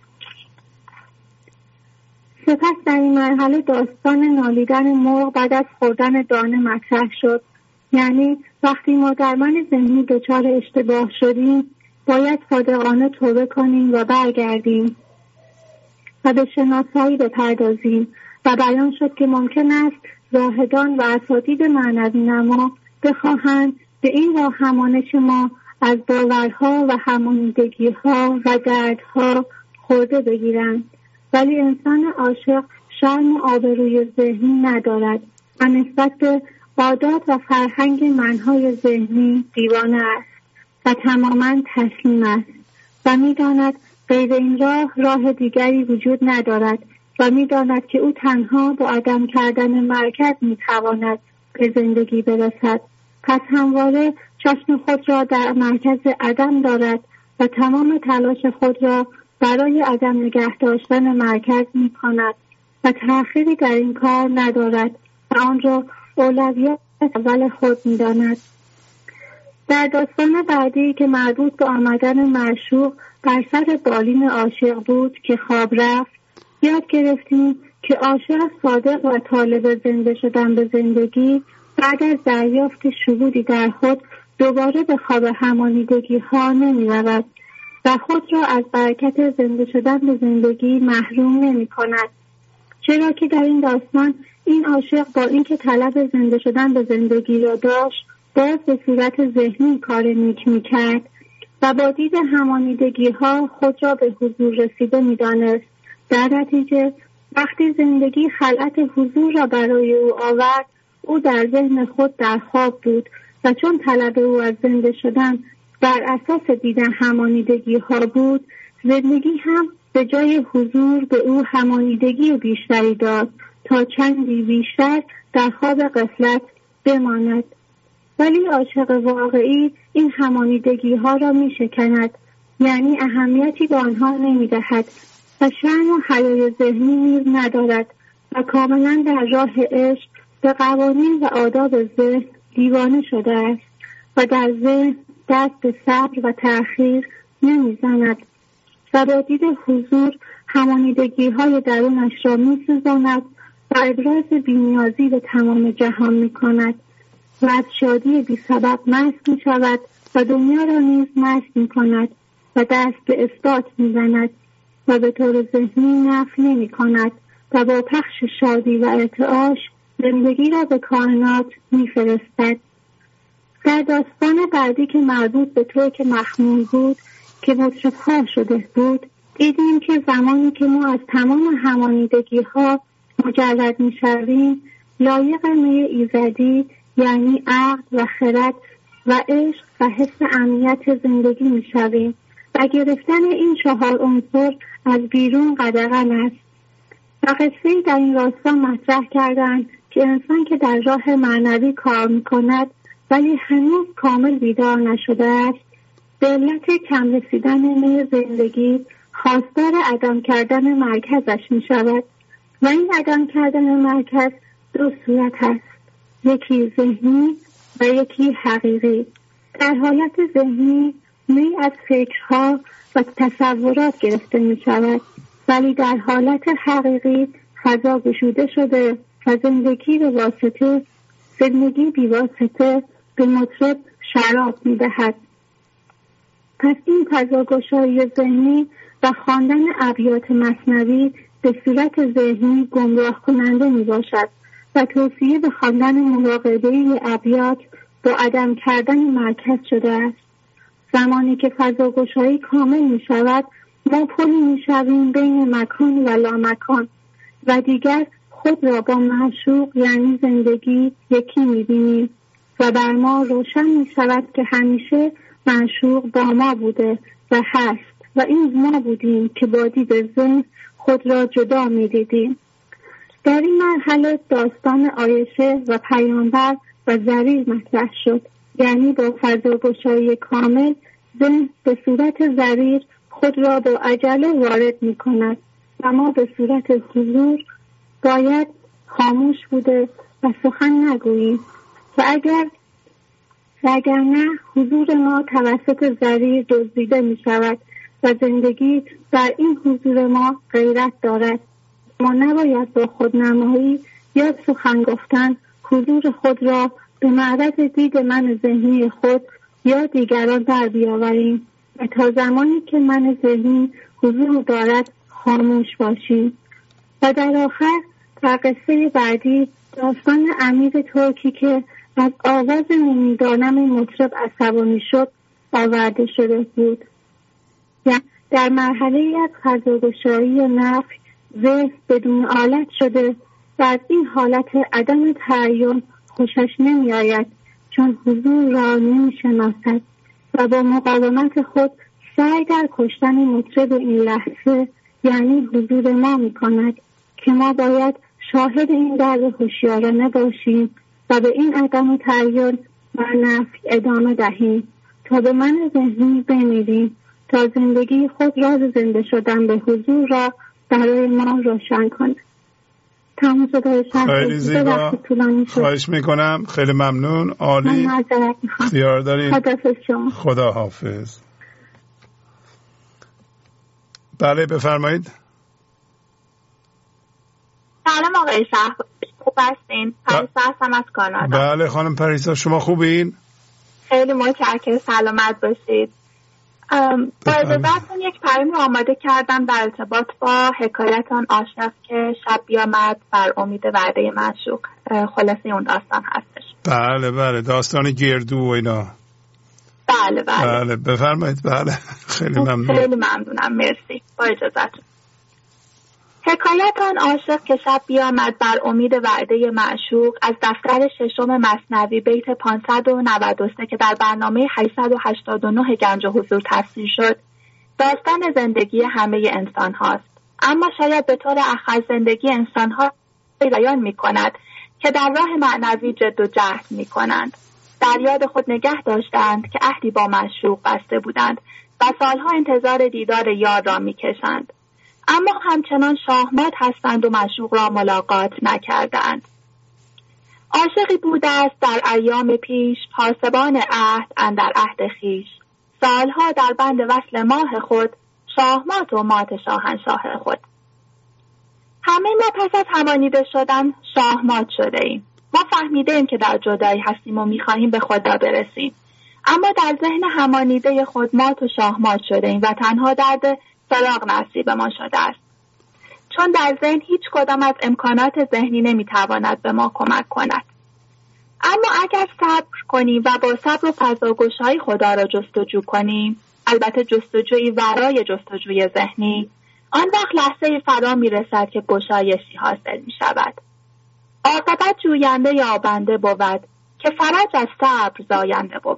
سپس در این مرحله داستان نالیدن مرغ بعد از خوردن دانه مطرح شد. یعنی وقتی ما در من ذهنی دچار اشتباه شدیم باید صادقانه توبه کنیم و برگردیم و به شناسایی بپردازیم و بیان شد که ممکن است زاهدان و اساتید معنوی نما بخواهند به این راه همانش ما از باورها و همانیدگی‌ها و دردها خورده بگیرند، ولی انسان عاشق شرم و آبروی ذهنی ندارد و نسبت به عادات و فرهنگ منهای ذهنی دیوانه است و تماما تسلیم است و می‌داند غیر این راه راه دیگری وجود ندارد و می‌داند که او تنها با عدم کردن مرکز می‌تواند به زندگی برسد. پس همواره چشم خود را در مرکز عدم دارد و تمام تلاش خود را برای عدم نگه داشتن مرکز می‌کند و تأخیری در این کار ندارد و آن را اولویت اول خود می‌داند. در داستان بعدی که مربوط به آمدن معشوق بر سر بالین عاشق بود که خواب رفت، یاد گرفتیم که عاشق صادق و طالب زنده شدن به زندگی بعد از دریافت شهودی در خود دوباره به خواب همانیدگی ها نمی رود و خود را از برکت زنده شدن به زندگی محروم نمی کند. چرا که در این داستان این عاشق با اینکه طلب زنده شدن به زندگی را داشت، باز به صورت ذهنی کار نیک می کرد و با دید همانیدگی ها خود را به حضور رسیده می دانست. در نتیجه وقتی زندگی خلعت حضور را برای او آورد، او در ذهن خود در خواب بود و چون طلب او از زنده شدن بر اساس دیدن همانیدگی ها بود، زندگی هم به جای حضور به او همانیدگی بیشتری داد تا چندی بیشتر در خواب غفلت بماند. ولی عاشق واقعی این همانیدگی ها را می شکند، یعنی اهمیتی به آنها نمی دهد و شأن و حیای ذهنی نیز ندارد و کاملا در راه عشق به قوانین و آداب ذهن دیوانه شده است و در ذهن دست به صبر و تأخیر نمی زند و با دید حضور همانیدگی های درونش را می سوزاند و ابراز بی‌نیازی به تمام جهان می کند و از شادی بی سبب مست می شود و دنیا را نیز مست می کند و دست به اثبات می زند و به طور ذهنی نفی نمی کند و با پخش شادی و ارتعاش زندگی را به کائنات می فرستد. در داستان بعدی که مربوط به ترک مخمور بود که مطرب‌ها شده بود، دیدیم که زمانی که ما از تمام همانیدگی ها مجرد می شویم، لایق می ایزدی یعنی عقل و خرد و عشق و حس امنیت زندگی می شویم و گرفتن این چهار عنصر از بیرون قدغن است. و قصه‌ای در این راستا مطرح کردند که انسان که در راه معنوی کار می کند ولی هنوز کامل بیدار نشده است، به علت کم رسیدن می زندگی خواستار عدم کردن مرکزش می شود و این عدم کردن مرکز دو صورت است، یکی ذهنی و یکی حقیقی. در حالت ذهنی می از فکرها و تصورات گرفته می شود، ولی در حالت حقیقی فضا گشوده شده و زندگی به واسطه زندگی بی واسطه به مطرب شراب می دهد. پس این فضاگشایی ذهنی و خواندن ابیات مثنوی به صورت ذهنی گمراه کننده می باشد و توصیه به خواندن مراقبه‌ای ابیات با عدم کردن مرکز شده است. زمانی که فضاگشایی کامل می شود، ما پلی می شویم بین مکان و لامکان و دیگر خود را با معشوق یعنی زندگی یکی می بینیم و بر ما روشن می شود که همیشه معشوق با ما بوده و هست و این ما بودیم که با دید ذهن خود را جدا می دیدیم. در این مرحله داستان عایشه و پیامبر و ضریر مطرح شد، یعنی با فضاگشایی کامل ذهن به صورت ضریر خود را با عجله وارد می کند و ما به صورت حضور باید خاموش بوده و سخن نگوییم و اگر و اگر نه حضور ما توسط ضریر دزدیده می شود و زندگی در این حضور ما غیرت دارد. ما نباید با خودنمایی یا سخن گفتن حضور خود را به معرض دید من ذهنی خود یا دیگران در بیاوریم و تا زمانی که من ذهنی حضور دارد خاموش باشیم. و در آخر در قصه بعدی داستان امیر ترکی که از آواز نمیدانم مطرب عصبانی شد آورده شده بود. یعنی در مرحله ای از فضاگشایی و نفی ذهن بدون آلت شده و از این حالت عدم تعین خوشش نمی آید چون حضور را نمی شناسد و با مقاومت خود سعی در کشتن مطرب این لحظه یعنی حضور ما می کند که ما باید شاهد این درد هوشیارانه باشیم و به این عدم تعین و نفی ادامه دهیم تا به من ذهنی بمیریم تا زندگی خود راز زنده شدن به حضور را برای ما روشن کند. تمام شده. خیلی زیبا. خواهش میکنم. خیلی ممنون. عالی. اختیار دارین. خدا حافظ. بله بفرمایید. سلام آقای شهبازی، خوب هستین؟ پریسا هستم از کانادا. بله خانم پریسا، شما خوبین؟ خیلی متشکرم، سلامت باشید. با اجازهتون یک پیام رو آماده کردم در ارتباط با حکایت آن عاشق که شب بیامد بر امید وعده معشوق. خلاصه اون داستان هستش. بله بله، داستان گردو و اینا. بله بله بله بفرمایید. بله خیلی ممنون. خیلی ممنونم، مرسی. با اجازهتون. حکایت آن عاشق که شب بیامد بر امید وعده معشوق از دفتر ششم مثنوی بیت پانصد و نود و سه که در برنامه هشتصد و هشتاد و نه گنج حضور تفسیر شد، داستان زندگی همه انسان هاست، اما شاید به طور اخص زندگی انسان ها بیان می کند که در راه معنوی جد و جهد می کنند. در یاد خود نگه داشتند که عهدی با معشوق بسته بودند و سالها انتظار دیدار یار را می کشند، اما همچنان شاهمات هستند و معشوق را ملاقات نکردند. عاشقی بوده است در ایام پیش، پاسبان عهد اندر عهد خویش، سالها در بند وصل ماه خود، شاهمات و مات شاهنشاه خود. همه ما پس از همانیده شدن شاهمات شده ایم. ما فهمیده ایم که در جدایی هستیم و میخواهیم به خدا برسیم، اما در ذهن همانیده خود مات و شاهمات شده ایم و تنها درد فراق نصیب ما شده است، چون در ذهن هیچ کدام از امکانات ذهنی نمیتواند به ما کمک کند. اما اگر صبر کنیم و با صبر و فضاگوشای خدا را جستجو کنیم، البته جستجوی ورای جستجوی ذهنی، آن وقت لحظه فرا میرسد که گشایشی حاصل می شود. عاقبت جوینده یابنده بود که فرج از صبر زاینده بود.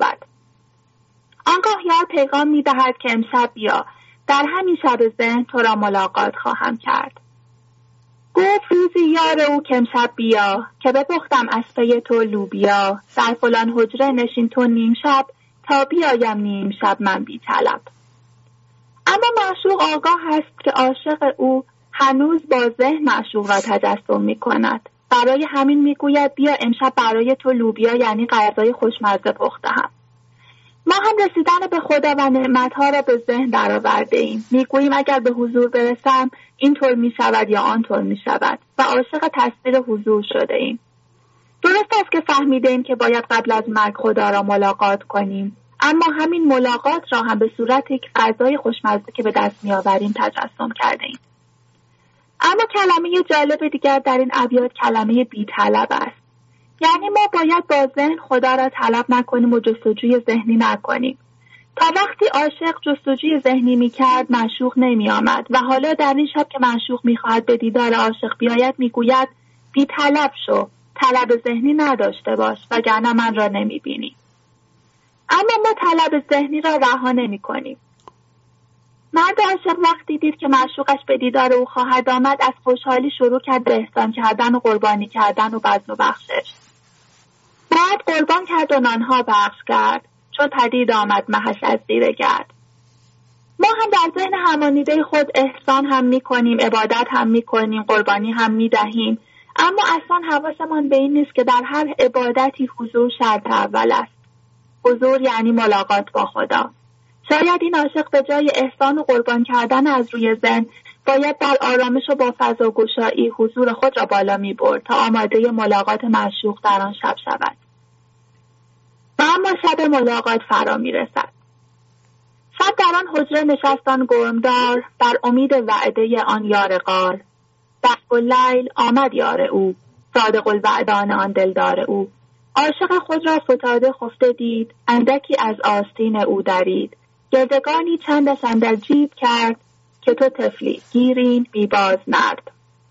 آنگاه یار پیغام می دهد که امشب بیا، در همین شب ذهن تو را ملاقات خواهم کرد. گفت روزی یار او که امشب بیا، که بپختم از پی تو لوبیا، در فلان حجره نشین تو نیم شب، تا بیایم نیم شب من بی طلب. اما معشوق آگاه است که عاشق او هنوز با ذهن معشوق را تجسم می کند. برای همین می گوید بیا امشب برای تو لوبیا، یعنی غذای خوشمزه پختم. ما هم رسیدن به خدا و نعمتها را به ذهن درآورده ایم. میگوییم اگر به حضور برسم اینطور می شود یا آنطور می شود و عاشق تصویر حضور شده ایم. درست است که فهمیده ایم که باید قبل از مرگ خدا را ملاقات کنیم، اما همین ملاقات را هم به صورت یک غذای خوشمزه که به دست می آوریم تجسم کرده ایم. اما کلمه جالب دیگر در این ابیات کلمه بی طلب است. یعنی ما باید با ذهن خدا را طلب نکنیم و جستجوی ذهنی نکنیم. تا وقتی عاشق جستجوی ذهنی میکرد معشوق نمی آمد و حالا در این شب که معشوق میخواهد به دیدار عاشق بیاید میگوید بی طلب شو، طلب ذهنی نداشته باش وگرنه من را نمیبینی. اما ما طلب ذهنی را رها نمی کنیم. مرد عاشق وقتی دید که معشوقش به دیدار او خواهد آمد از خوشحالی شروع کرد به احسان کردن و قربانی کردن و بذل و بخشش. بعد قربان کرد و نانها بخش کرد، چون پدید آمد مهش از زیر گرد. ما هم در ذهن همانیده خود احسان هم می کنیم، عبادت هم می کنیم، قربانی هم می دهیم، اما اصلا حواسمان به این نیست که در هر عبادتی حضور شرط اول است. حضور یعنی ملاقات با خدا. شاید این عاشق به جای احسان و قربان کردن از روی ذهن باید در آرامش و با فضا گشایی حضور خود را بالا می برد تا آماده ملاقات معشوق در آن شب شود. و اما شب ملاقات فرا می رسد. شب در آن حجره نشستان گرمدار بر امید وعده آن یار غار. دست و لیل آمد یار او، صادق الوعدان آن دلدار او. عاشق خود را فتاده خفته دید، اندکی از آستین او درید. گردگانی چندش اندر جیب کرد، که تو طفلی گیرین بی باز نرد.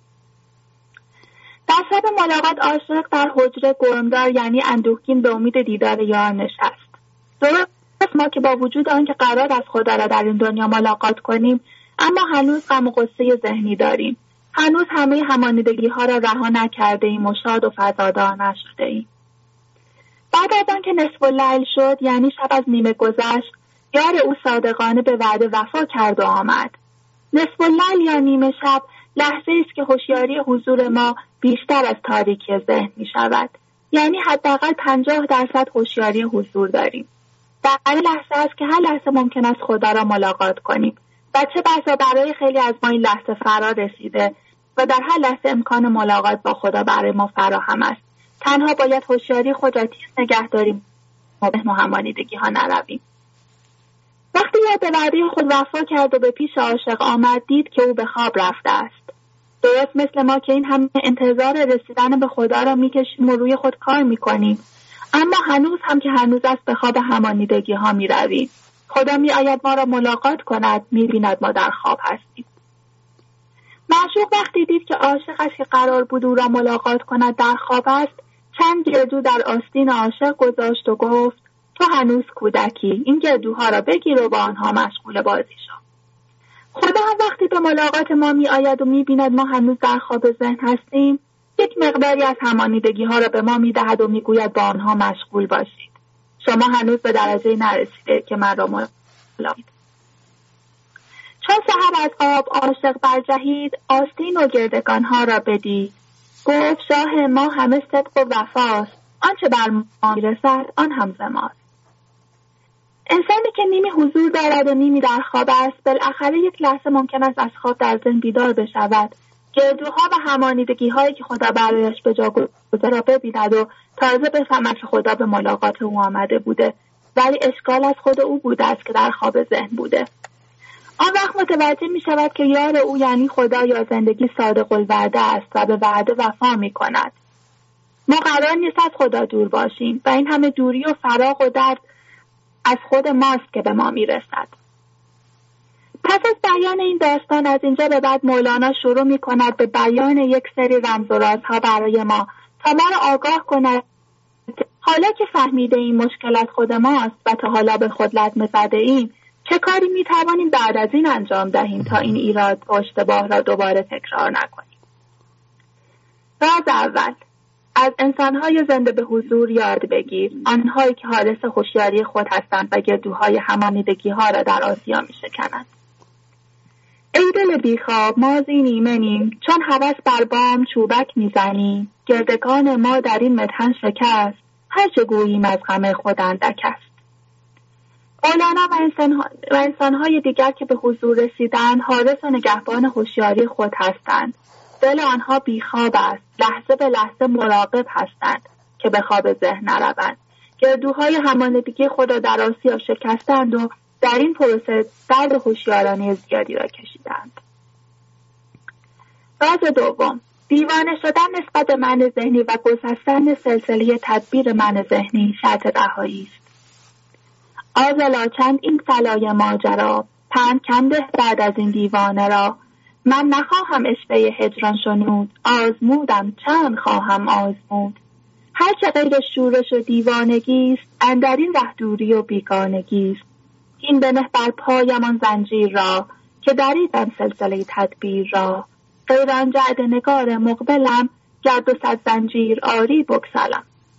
در شب ملاقات عاشق در حجره گرمدار یعنی اندوهگین به امید دیدار یار نشست. درست ما که با وجود آن که قرار از خدا را در این دنیا ملاقات کنیم، اما هنوز غم و غصه ذهنی داریم. هنوز همه همانیدگی ها را رها نکرده ایم و شاد و فضادار نشده ایم. بعد از آن که نصف اللیل شد یعنی شب از نیمه گذشت، یار او صادقانه به وعده وفا کرد و آمد. نصف اللیل یا نیمه شب لحظه است که هوشیاری حضور ما بیشتر از تاریکی ذهن می شود. یعنی حداقل پنجاه درصد هوشیاری حضور داریم. در این لحظه است که هر لحظه ممکن است خدا را ملاقات کنیم و چه بسا برای خیلی از ما این لحظه فرا رسیده و در هر لحظه امکان ملاقات با خدا برای ما فراهم است. تنها باید هوشیاری خود را تیز نگه داریم و به همانیدگی ها نرویم. وقتی یا به وعده خود وفا کرد و به پیش عاشق آمد، دید که او به خواب رفته است. درست مثل ما که این همه انتظار رسیدن به خدا را میکشیم و روی خود کار میکنیم، اما هنوز هم که هنوز است به خواب همانیدگی ها میرویم. خدا میآید ما را ملاقات کند، میبیند ما در خواب هستیم. معشوق وقتی دید که عاشقش که قرار بود او را ملاقات کند در خواب است، چند گردو در آستین عاشق گذاشت و گفت تو هنوز کودکی، این گردوها را بگیر و با آنها مشغول بازی شو. خدا هم وقتی به ملاقات ما می آید و می بیند ما هنوز در خواب ذهن هستیم، یک مقداری از همانیدگی ها را به ما می دهد و می گوید با آنها مشغول باشید. شما هنوز به درجه نرسیده که من را ملاقات. چون سحر از آب عاشق برجهید، آستین و گردگان ها را بدید. گفت شاه ما همه صدق و وفاست، آنچه بر ما میرسد آن هم ز ماست. انسانی که نیمی حضور دارد و نیمی در خواب است، بالاخره یک لحظه ممکن است از خواب در ذهن بیدار بشود، گردوها و همانیدگی هایی که خدا برایش به جا گذاشته را ببیند و تازه بفهمد که خدا به ملاقات او آمده بوده، ولی اشکال از خود او بوده است که در خواب ذهن بوده. آن وقت متوجه می شود که یار او یعنی خدا یا زندگی صادق الوعده است و به وعده وفا می کند. ما قرار نیست از خدا دور باشیم و این همه دوری و فراق و درد از خود ماست که به ما می رسد. پس از بیان این داستان از اینجا به بعد مولانا شروع می کند به بیان یک سری رمز و رازها برای ما تا ما را آگاه کند حالا که فهمیده این مشکلات خود ماست و تا حالا به خود لطمه زده ایم، چه کاری می توانیم بعد از این انجام دهیم تا این ایراد و اشتباه را دوباره تکرار نکنیم. راز اول، از انسانهای زنده به حضور یاد بگیر، آنهایی که حارس هوشیاری خود هستند و گردوهای همانیدگی ها را در آسیا می شکنند. ای دل بیخواب ما زین ایمنیم، چون هوس بر بام چوبک می زنیم، گردگان ما در این مطحن شکست، هر چه گوییم از غم خود اندک است. مولانا و, انسان و انسانهای دیگر که به حضور رسیدند حارس و نگهبان هوشیاری خود هستند. دل آنها بیخواب است، لحظه به لحظه مراقب هستند که به خواب ذهن نروند. گردوهای همانیدگی خود را در آسیا شکستند و در این پروسه درد هوشیارانه زیادی را کشیدند. راز دوم، دیوانه شدن نسبت به من ذهنی و گسستن سلسله تدبیر من ذهنی شرط رهایی است. آزلا چند این صلای ماجرا، پند کنده بعد از این دیوانه را، من نخواهم اشوه هجران شنود، آزمودم چند خواهم آزمود. هرچه غیر شورش و دیوانگیست، اندر این ره دوری و بیگانگیست. این بنه بر پایم آن زنجیر را، که دریدم سلسله تدبیر را. غیر آن جعد نگار مقبلم، گرد و صد زنجیر آری بگسلم.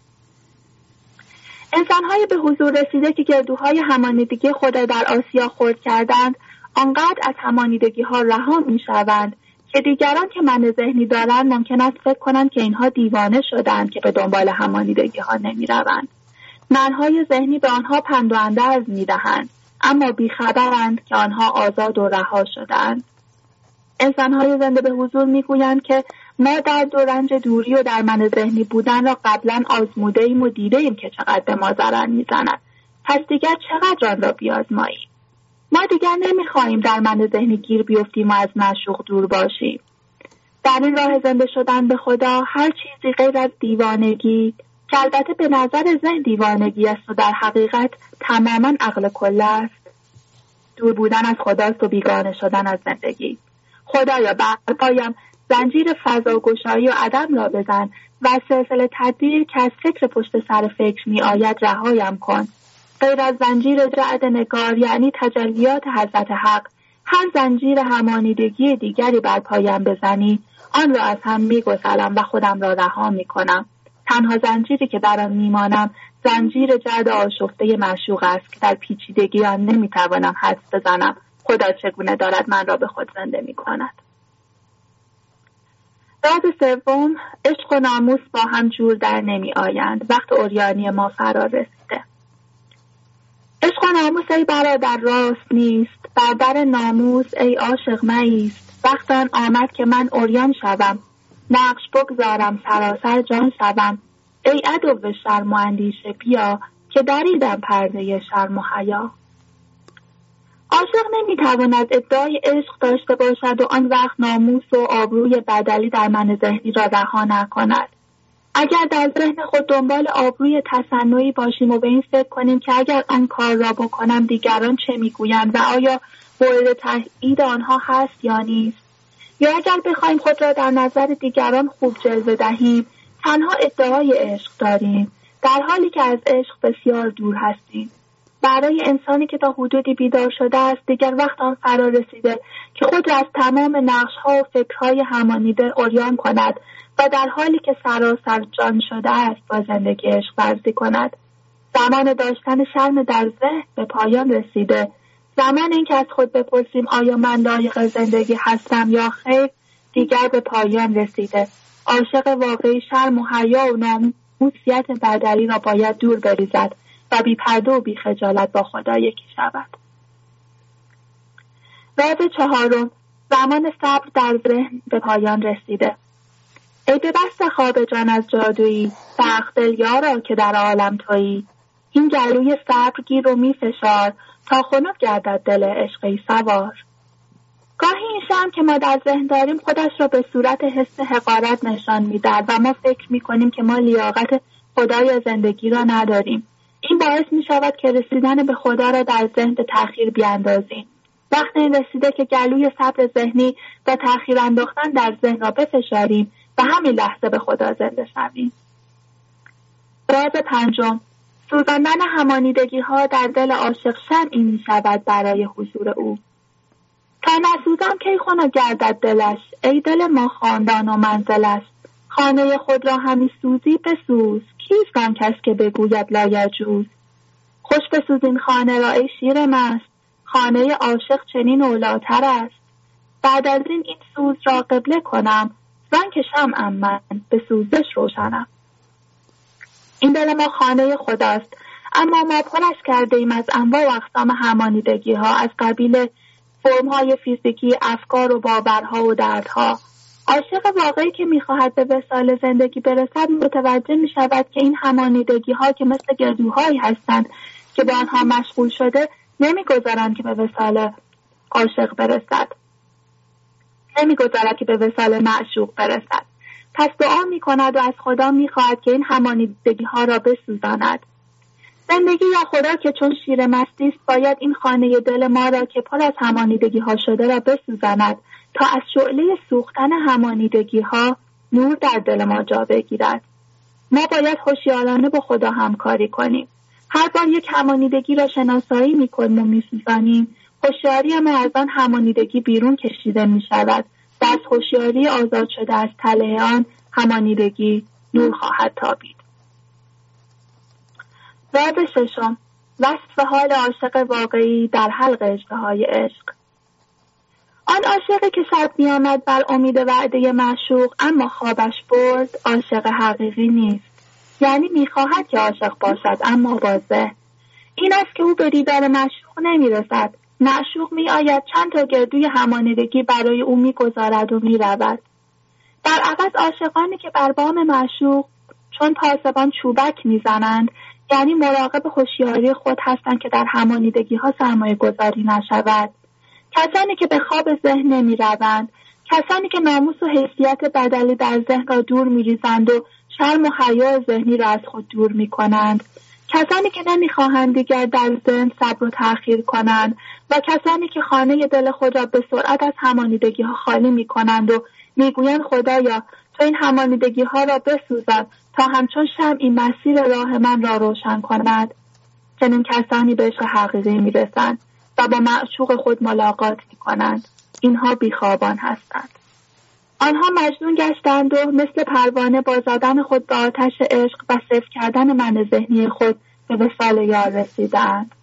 انسان‌های به حضور رسیده که گردوهای همانیدگی خود در آسیا خورد کردند، آنقدر از همانیدگی‌ها رها می‌شوند که دیگران که من ذهنی دارند ممکن است فکر کنند که اینها دیوانه شدند که به دنبال همانیدگی‌ها نمی‌روند. منهای ذهنی به آنها پند و اندرز می‌دهند، اما بیخبرند که آنها آزاد و رها شدند. انسان‌های زنده به حضور می‌گویند که ما در دورنج دوری و در من ذهنی بودن را قبلا آزموده ایم و دیده ایم که چقدر به ما ضرر می‌زند. پس دیگر چقدر آن را بیازماییم. ما دیگر نمی‌خواهیم در من ذهنی گیر بیفتیم و از معشوق دور باشیم. در این راه زنده شدن به خدا هر چیزی غیر از دیوانگی، که البته به نظر ذهن دیوانگی است و در حقیقت تماماً عقل کل است، دور بودن از خداست و بیگانه شدن از زندگی. خدایا برپایم زنجیر فضاگشایی و عدم را بزن و از سلسله تدبیر که از فکر پشت سر فکر می آید رهایم کن. غیر از زنجیر جعد نگار یعنی تجلیات حضرت حق، هر زنجیر همانیدگی دیگری بر پایم بزنی آن را از هم می گسلم و خودم را رها می کنم. تنها زنجیری که در آن می مانم زنجیر جعد آشفته معشوق است که در پیچیدگی آن نمی توانم حدس بزنم خدا چگونه دارد من را به خود زنده می کند. راز سوم، عشق و ناموس با هم جور در نمی آیند وقت عریانی ما فرا رسیده. عشق و ناموس ای برادر راست نیست، بر در ناموس ای عاشق مایست. وقت آن آمد که من عریان شوم، نقش بگذارم سراسر جان شوم. ای عدو شرم و اندیشه بیا، که دریدم پرده شرم و حیا. عاشق نمیتواند ادعای عشق داشته باشد و آن وقت ناموس و آبروی بدلی در من ذهنی را رها نکند. اگر در ذهن خود دنبال آبروی تصنعی باشیم و به این فکر کنیم که اگر آن کار را بکنم دیگران چه میگویند و آیا مورد تایید آنها هست یا نیست، یا اگر بخوایم خود را در نظر دیگران خوب جلوه دهیم، تنها ادعای عشق داریم، در حالی که از عشق بسیار دور هستیم. برای انسانی که تا حدودی بیدار شده است دیگر وقت آن فرا رسیده که خود را از تمام نقش‌ها و فکرهای همانیده عریان کند و در حالی که سراسر جان شده است با زندگی عشق ورزی کند. زمان داشتن شرم در ذهن به پایان رسیده. زمان این که از خود بپرسیم آیا من لایق زندگی هستم یا خیر دیگر به پایان رسیده. عاشق واقعی شرم و حیا و ناموسیت بدلی را باید دور بریزد و بی پرده و بی خجالت با خدا یکی شود. راز چهارم، زمان صبر در ذهن به پایان رسیده. ای به بست خواب جان از جادویی، سخت دل یارا که در عالم تویی. این گلوی صبر گیر و می فشار، تا خنک گردد دل عشقی سوار. گاهی این شرم که ما در ذهن داریم خودش را به صورت حس حقارت نشان می‌دهد و ما فکر می‌کنیم که ما لیاقت خدای زندگی را نداریم. این باعث می‌شود که رسیدن به خدا را در ذهن به تأخیر بیاندازیم. وقت این رسیده که گلوی صبر ذهنی و تأخیر انداختن در ذهن را بفشاریم و همین لحظه به خدا زنده شویم. راز پنجم، سوزاندن همانیدگی‌ها در دل عاشق شمعی می‌شود برای حضور او. تا نسوزم کی خنک گردد دلش، ای دل ما خاندان و منزل است. خانه خود را همی سوزی بسوز، کیست آن کس که بگوید لایجوز. خوش بسوز این خانه را ای شیر مست، خانه عاشق چنین اولاتر است. بعد از این این سوز را قبله کنم، زن که شمعم من به سوزش روشنم. این دل ما خانه خداست، اما ما پرش کرده ایم از انواع و اقسام همانیدگی ها، از قبیل فرم‌های فیزیکی، افکار و باورها و دردها. عاشق واقعی که می‌خواهد به وصال زندگی برسد متوجه می‌شود که این همانیدگی‌ها که مثل گردوهایی هستند که به آنها مشغول شده نمی‌گذارند که به وصال عاشق برسد، نمی‌گذارد که به وصال معشوق برسد. پس دعا می‌کند و از خدا می‌خواهد که این همانیدگی‌ها را بسوزاند. زندگی یا خدا که چون شیر مستی است باید این خانه دل ما را که پر از همانیدگی ها شده را بسوزاند تا از شعله سوختن همانیدگی ها نور در دل ما جا بگیرد. ما باید هوشیارانه با خدا همکاری کنیم. هر بار یک همانیدگی را شناسایی میکنیم و میسوزانیم، هوشیاری ما از آن همانیدگی بیرون کشیده میشود و از هوشیاری آزاد شده از تله آن همانیدگی نور خواهد تابید. راز ششم، وصف حال عاشق واقعی در حلق اژدهای عشق. آن عاشقی که شب می آمد بر امید وعده معشوق اما خوابش برد عاشق حقیقی نیست. یعنی می خواهد که عاشق باشد اما بازه. این است که او به دیدار معشوق نمی رسد. معشوق می آید چند تا گردوی همانیدگی برای او می گذارد و می رود. در عوض عاشقانی که بر بام معشوق چون پاسبان چوبک می زنند، یعنی مراقب هوشیاری خود هستند که در همانیدگی ها سرمایه گذاری نشود. کسانی که به خواب ذهن نمی روند، کسانی که ناموس و حیثیت بدلی در ذهن را دور می ریزند و شرم و حیا ذهنی را از خود دور می کنند، کسانی که نمی خواهند دیگر در ذهن صبر و تأخیر کنند و کسانی که خانه دل خود را به سرعت از همانیدگی ها خالی می کنند و می گویند خدایا تو این همانیدگی ها را بسوزد تا همچون شمعی مسیر راه من را روشن کند. چنین کسانی به عشق حقیقی می رسند و با معشوق خود ملاقات می کنند. اینها بیخوابان هستند. آنها مجنون گشتند و مثل پروانه با زدن خود به آتش عشق و صفر کردن من ذهنی خود به وصال یار رسیدند.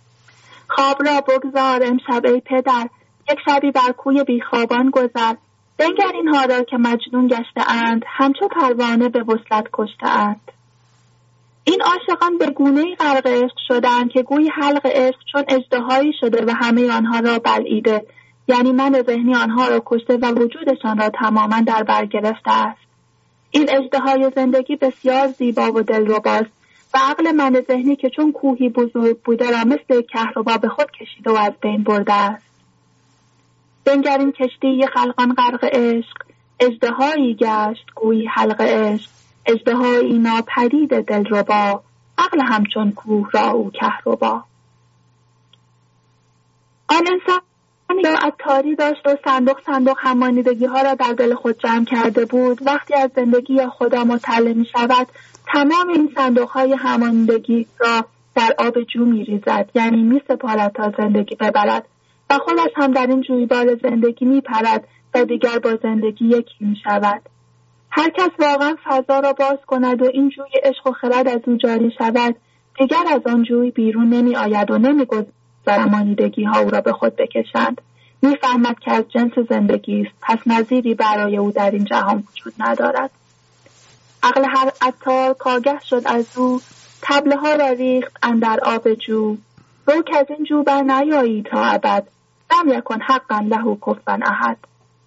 خواب را بگذار امشب ای پدر، یک شبی بر کوی بیخوابان گذر. بنگر اینها را که مجنون گشته اند، همچو پروانه به وصلت کشته اند. این عاشقان به گونه‌ای غرق عشق شدند که گویی حلق عشق چون اژدهایی شده و همه آنها را بلعیده، یعنی من ذهنی آنها را کشته و وجودشان را تماما در بر گرفته است. این اژدهای زندگی بسیار زیبا و دلرباست و عقل من ذهنی که چون کوهی بزرگ بوده را مثل کهربا به خود کشیده و از بین برده است. بنگر این کشتی خلقان غرق عشق، اژدهایی گشت گویی حلق عشق، اژدهایی ناپدید دلربا، عقل همچون کوه را او کهربا. آن انسان یا عطاری داشت و صندوق صندوق همانیدگی ها را در دل خود جمع کرده بود. وقتی از زندگی یا خدا مطلع می شود، تمام این صندوق های همانیدگی را در آب جو می ریزد، یعنی می سپارد تا زندگی ببرد و خودش هم در این جویبار زندگی می پرد و دیگر با زندگی یکی می شود. هر کس واقعا فضا را باز کند و این جوی عشق و خرد از او جاری شود، دیگر از آن جوی بیرون نمی آید و نمی گذارد همانیدگی ها او را به خود بکشند. می فهمد که از جنس زندگی است، پس نظیری برای او در این جهان وجود ندارد. عقل هر عطار کاگه شد از او، طبله ها را ریخت اندر آب جو. رو که از این جو بر نیایی تا ابد، لم یکن حقا له کفوا احد.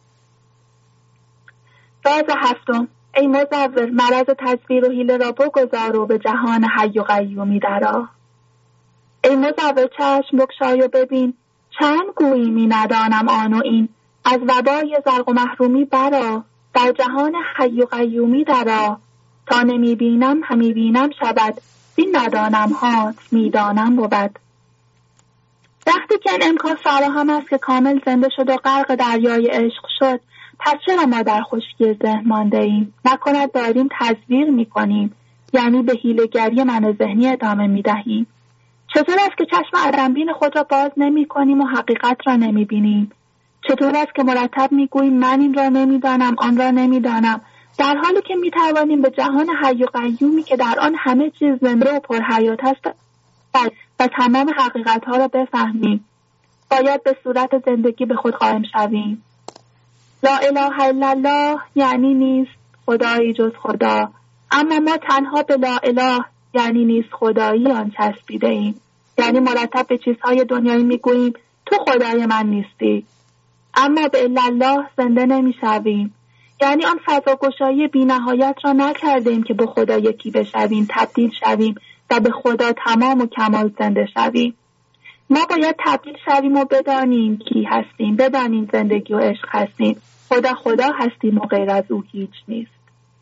راز هفتم. ای مزور، مرض تصویر و حیله را بگذار و به جهان حی و قیومی درآ. ای مزور چشم بگشای و ببین، چند گویی می ندانم آن و این. از وبای زرق و محرومی برآ، در جهان حی و قیومی درآ. تا نمی بینم همی بینم شود، این ندانم هات می دانم بود. وقتی که این امکان فراهم است که کامل زنده شد و غرق دریای عشق شد، پس چرا ما در خشکی ذهن مانده ایم؟ نکند داریم تزویر می کنیم، یعنی به حیله‌گری من ذهنی ادامه می دهیم. چطور است که چشم عدمبین خود را باز نمی کنیم و حقیقت را نمی بینیم؟ چطور است که مرتب می گوییم من این را نمی دانم، آن را نمی دانم، در حالی که می توانیم به جهان حی و قیومی که در آن همه چیز زنده و پرحیات است و تمام حقیقت ها را بفهمیم. باید به صورت زندگی به خود قائم شویم. لا اله الا الله یعنی نیست خدایی جز خدا، اما ما تنها به لا اله یعنی نیست خدایی آن چسبیده ایم. یعنی مرتب به چیزهای دنیایی میگوییم تو خدای من نیستی، اما به الا الله زنده نمیشویم. یعنی آن فضاگشایی بی نهایت را نکردیم که به خدا یکی بشویم، تبدیل شویم و به خدا تمام و کمال زنده شویم. ما باید تبدیل شویم و بدانیم کی هستیم، بدانیم زندگی و عشق هستیم. خدا خدا هستیم و غیر از او هیچ نیست.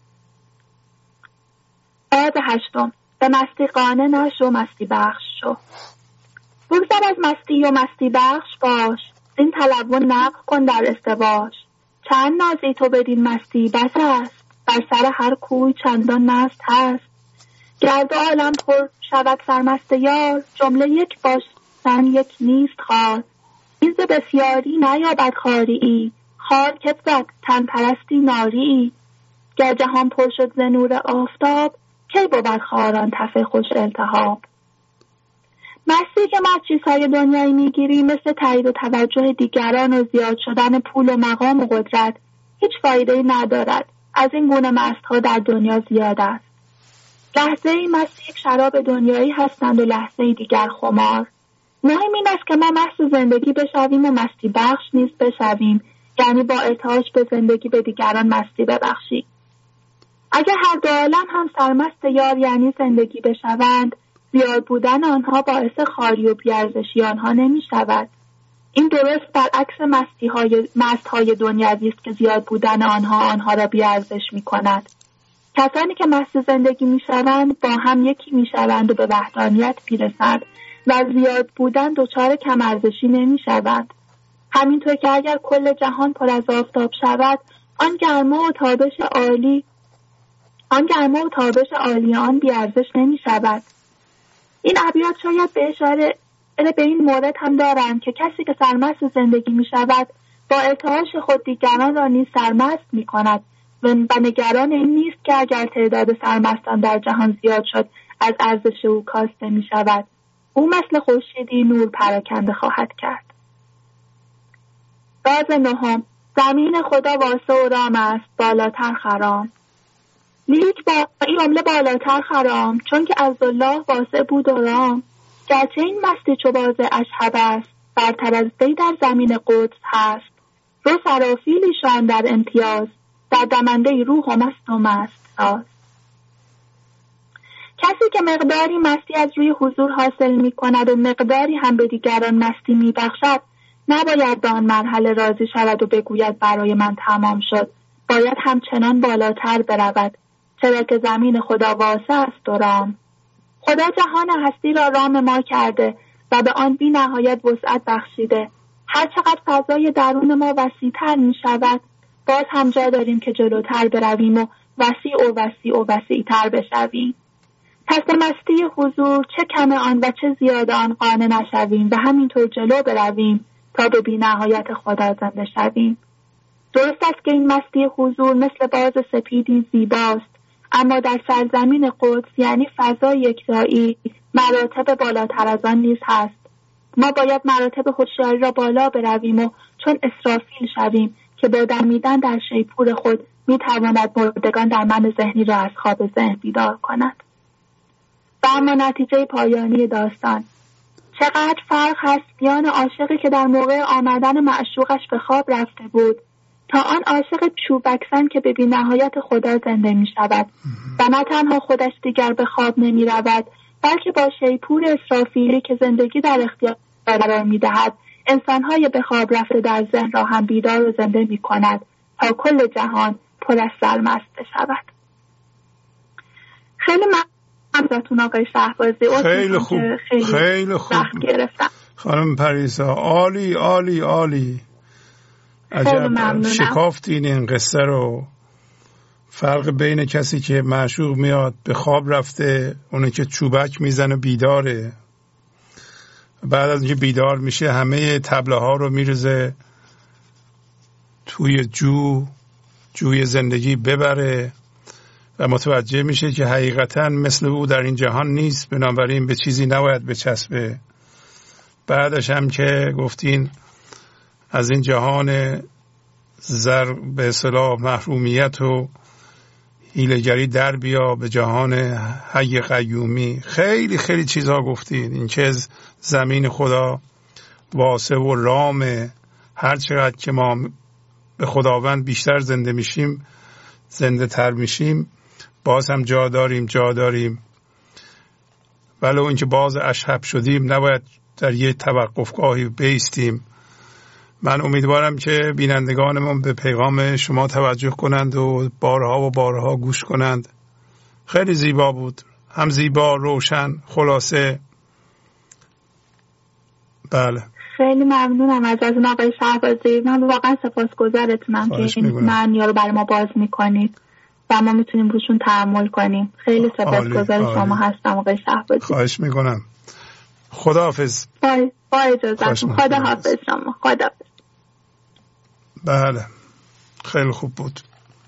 آیه هشتم. به مستی قانع نشو، مستی بخش شو. بگذر از مستی و مستی بخش باش، این تلون نقل کن در ازدواج. چند نازی تو بدین مستی بس است، بر سر هر کوی چندان مست هست. گرد عالم پر شود سرمست یار، جمله یک باشن یک نیست خار. این ز بسیاری نیابد خاریی، خار که زد تن پرستی ناریی. گر جهان پر شد ز نور آفتاب، کی بود خاران تف خوش التهاب. مستی که ما چیزهای دنیایی میگیریم مثل تایید و توجه دیگران و زیاد شدن پول و مقام و قدرت هیچ فایده‌ای ندارد. از این گونه مستها در دنیا زیاد است. لحظه ای مست یک شراب دنیایی هستند و لحظه ای دیگر خمار. مهم این است که ما مست زندگی بشویم و مستی بخش نیز بشویم، یعنی با ارتعاش به زندگی به دیگران مستی ببخشیم. اگر هر دو عالم هم سرمست یار یعنی زندگی بشوند، زیاد بودن آنها باعث خاری و بیارزشی آنها نمی شود. این درست برعکس مستی های مست های دنیوی است که زیاد بودن آنها آنها را بیارزش می کند. کسانی که مست زندگی می شوند با هم یکی می شوند و به وحدانیت می رسند و زیاد بودن دچار کم ارزشی نمی شوند. همینطور که اگر کل جهان پر از آفتاب شود، آن گرما و تابش عالی آن گرما و تابش عالی آن بیارزش نمی شود. این ابیات شاید به اشاره به این مورد هم دارند که کسی که سرمست زندگی می شود با ارتعاش خود دیگران را نیز سرمست می کند و نگران این نیست که اگر تعداد سرمستان در جهان زیاد شد از ارزش او کاسته می شود. او مثل خورشیدی نور پراکنده خواهد کرد. راز نهم. زمین خدا واسع و رام است بالاتر خرام. لیک با این جمله بالاتر خرام، چون که از الله واسع بود و رام. گرچه این مستی چو باز اشهب است، برتر از وی در زمین قدس هست. رو سرافیلیشان در امتیاز، در دمنده روح و مست و مست ساز. کسی که مقداری مستی از روی حضور حاصل می کند و مقداری هم به دیگران مستی می بخشد، نباید به آن مرحله راضی شود و بگوید برای من تمام شد. باید همچنان بالاتر برود، چرا که زمین خدا واسع است و رام. خدا جهان هستی را رام ما کرده و به آن بی نهایت وسعت بخشیده. هر چقدر فضای درون ما وسیع‌تر می شود، باز هم جا داریم که جلوتر برویم و وسیع و وسیع و وسیع‌تر بشویم. پس به مستی حضور چه کم آن و چه زیاد آن قانع نشویم و همینطور جلو برویم تا به بی نهایت خدا زنده شویم. درست است که این مستی حضور مثل باز سپیدی زیباست، اما در سرزمین قدس یعنی فضای یکتایی مراتب بالاتر از آن نیز هست. ما باید مراتب هوشیاری را بالا برویم و چون اسرافیل شویم که با دمیدن در شیپور خود می تواند مردگان در من ذهنی را از خواب ذهن بیدار کند. و اما نتیجه پایانی داستان، چقدر فرق هست میان عاشقی که در موقع آمدن معشوقش به خواب رفته بود تا آن عاشق چوبکسن که به بی نهایت خدا زنده می شود و نه تنها خودش دیگر به خواب نمی رود، بلکه با شیپور اسرافیلی که زندگی در اختیار قرار می دهد انسانهای به خواب رفته در ذهن را هم بیدار و زنده می کند تا کل جهان پر از سرمست شود. خیلی ممنونم آقای شهبازی. خیلی خوب، خیلی, خیلی خوب گرفتم. خانم پریسا عالی عالی عالی. عجب شکافتین این قصه رو. فرق بین کسی که معشوق میاد به خواب رفته، اونه که چوبک میزنه بیداره، بعد از اینکه بیدار میشه همه تبله ها رو میرزه توی جو جوی زندگی ببره و متوجه میشه که حقیقتا مثل او در این جهان نیست، بنابراین به چیزی نباید بچسبه. بعدش هم که گفتین از این جهان زر به اصطلاح محرومیت و حیله‌گری در بیا به جهان حی قیومی. خیلی خیلی چیزها گفتین. این که زمین خدا واسع و رامه، هر چقدر که ما به خداوند بیشتر زنده میشیم زنده تر میشیم، باز هم جا داریم جا داریم ولو اینکه باز اشهب شدیم نباید در یه توقفگاهی بیستیم. من امیدوارم که بینندگانمون به پیغام شما توجه کنند و بارها و بارها گوش کنند. خیلی زیبا بود، هم زیبا، روشن، خلاصه. بله خیلی ممنونم از از آقای شهبازی. من واقعا سپاسگزارتونم که این معنی رو برای ما باز میکنید و ما میتونیم روشون تحمل کنیم. خیلی سپاسگزار شما هستم آقای شهبازی. خواهش میکنم. خداحافظ. با با اجازهتون. خداحافظ شما. خداحافظ. بله خیلی خوب بود.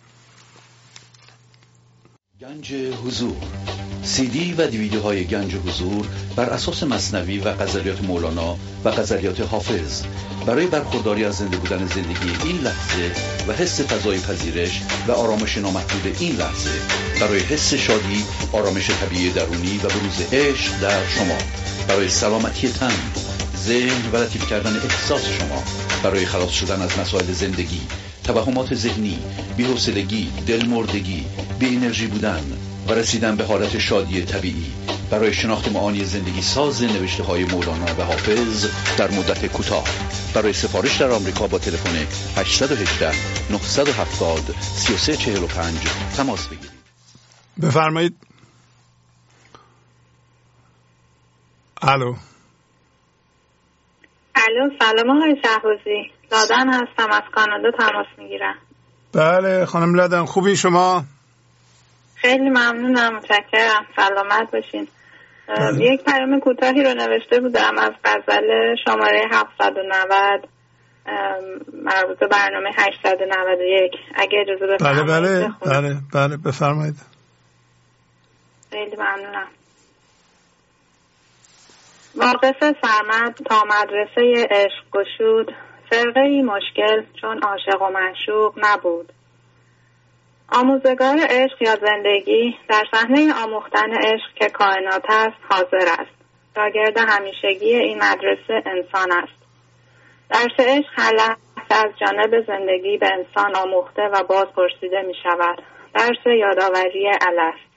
گنج حضور، سی دی و دیویدیوهای گنج حضور بر اساس مثنوی و غزلیات مولانا و غزلیات حافظ برای برخورداری از زنده بودن زندگی این لحظه و حس فضای پذیرش و آرامش نامحدود این لحظه، برای حس شادی، آرامش طبیعی درونی و بروز عشق در شما، برای سلامتی تن، ذهن و لطیف کردن احساس شما، برای خلاص شدن از مسائل زندگی، توهمات ذهنی، بی‌حوصلگی، دلمردگی، بی انرژی بودن و رسیدن به حالت شادی طبیعی، برای شناخت معانی زندگی ساز نوشته های مولانا و حافظ در مدت کوتاه. برای سفارش در آمریکا با تلفن هشت یک هشت نه هفت صفر سه سه چهار پنج تماس بگیرید. بفرمایید. الو. الو سلام آقای شهبازی. لادن هستم از کانادا تماس میگیرم. بله خانم لادن، خوبی شما؟ خیلی ممنونم، متشکرم، سلامت باشین. یک پیام کوتاهی رو نوشته بودم از غزل شماره هفتصد و نود مربوط به برنامه هشتصد و نود و یک. اگه اجازه بفرمایید. بله بله بله بله بفرمایید. خیلی ممنونم. واقف سرمد تا مدرسه عشق گشود، فرقه‌ای مشکل چون عاشق و معشوق نبود. آموزگار عشق یا زندگی در صحنه آموختن عشق که کائنات است حاضر است. شاگرد همیشگی این مدرسه انسان است. درس عشق هر لحظه از جانب زندگی به انسان آموخته و باز پرسیده می شود. درس یادآوری الست.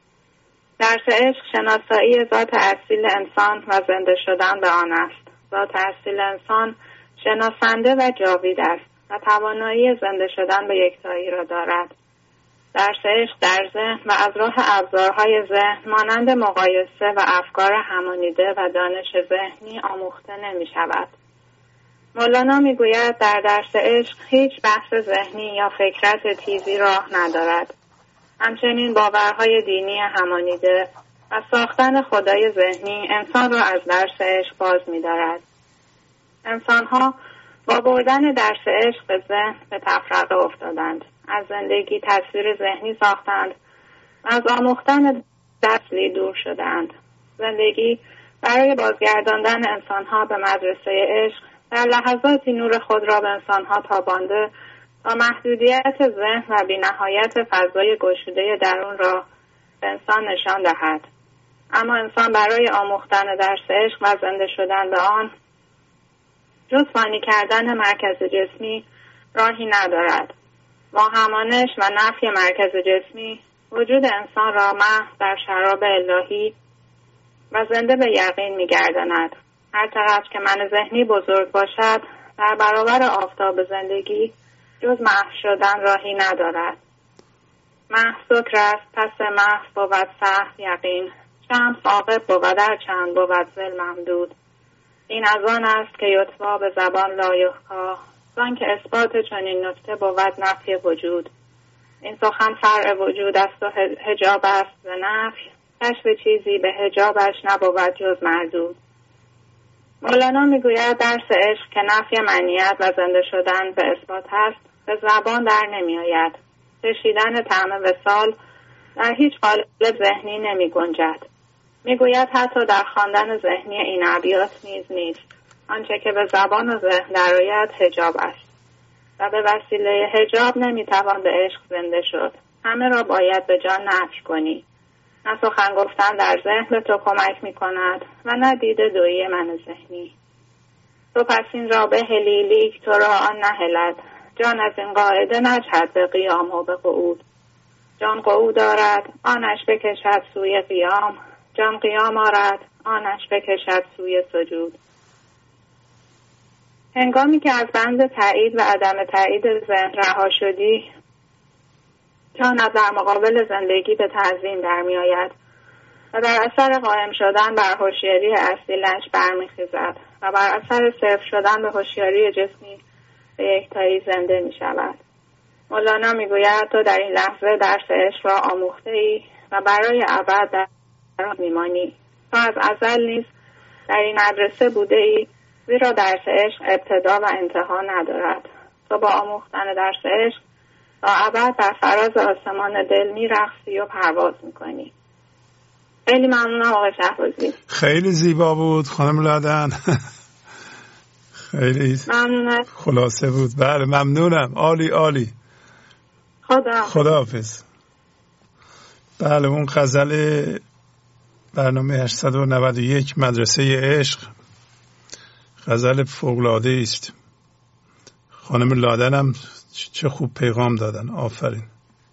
درس عشق شناسایی ذات اصیل انسان و زنده شدن به آن است. ذات اصیل انسان شناسنده و جاوید است و توانایی زنده شدن به یکتایی را دارد. درس عشق در ذهن و از راه ابزارهای ذهن مانند مقایسه و افکار همانیده و دانش ذهنی آموخته نمی شود. مولانا می گوید در درس عشق هیچ بحث ذهنی یا فکرت تیزی راه ندارد. همچنین باورهای دینی همانیده و ساختن خدای ذهنی انسان را از درس عشق باز می دارد. انسانها با بردن درس عشق به ذهن به تفرقه افتادند. از زندگی تصویر ذهنی ساختند و از آموختن درسی دور شدند. زندگی برای بازگرداندن انسانها به مدرسه عشق در لحظاتی نور خود را به انسانها تابانده تا محدودیت ذهن و بی‌نهایت فضای گشوده درون را به انسان نشان دهد. اما انسان برای آموختن درس عشق و زنده شدن به آن جز فانی کردن مرکز جسمی راهی ندارد. با همانش و نفی مرکز جسمی وجود انسان را محو در شراب الهی و زنده به یقین می‌گرداند. هر چقدر که من ذهنی بزرگ باشد در برابر آفتاب زندگی جز محو شدن راهی ندارد. محو سکر است، پس محو بود سهو یقین. شمس عاقب بود هر چند بود ذل ممدود. این از آن است که یطوی به زبان لایحکا، زان که اثبات چنین نکته بود نفی وجود. این سخن فرع وجود است و حجاب است و نفی، کشف چیزی به حجابش نبود جز مردود. مولانا میگوید درس عشق که نفی معنیت و زنده شدن به اثبات است به زبان در نمی آید. چشیدن طعم وصال در هیچ قالب ذهنی نمی گنجد. میگوید حتی در خواندن ذهنی این ابیات نیز نیست. آنچه که به زبان و ذهن درآید حجاب است و به وسیله حجاب نمیتوان به عشق زنده شد. همه را باید به جان نفی کنی. نه سخن گفتن در ذهن به تو کمک میکند و نه دید دویی من ذهنی. تو پس این را بهلی لیک تو را آن نهلد. جان از این قاعده نجهد به قیام و به قعود. جان قعود دارد آنش بکشد سوی قیام. جان قیام آرد آنش بکشد سوی سجود. هنگامی که از بند تایید و عدم تایید ذهن رها شدی، جانت در مقابل زندگی به تعظیم در می آید و در اثر قائم شدن بر هوشیاری اصیلش برمیخیزد و بر اثر صرف شدن به هوشیاری جسمی به یکتایی زنده می شود. مولانا می گوید تو در این لحظه درس عشق را آموخته ای و برای ابد در آن می مانی. تو از ازل نیز در این مدرسه بوده ای، زیرا درس عشق ابتدا و انتها ندارد. تو با آموختن درس عشق تا ابد بر فراز آسمان دل می رقصی و پرواز می کنی. خیلی ممنونم آقای شهبازی. خیلی زیبا بود خانم لادن. خیلی ممنونم. خلاصه بود. بله ممنونم. عالی عالی. خدا خداحافظ. بله اون غزل برنامه هشتصد و نود و یک مدرسه عشق غزل فوق‌العاده است. خانم لادن هم چه خوب پیغام دادن. آفرین.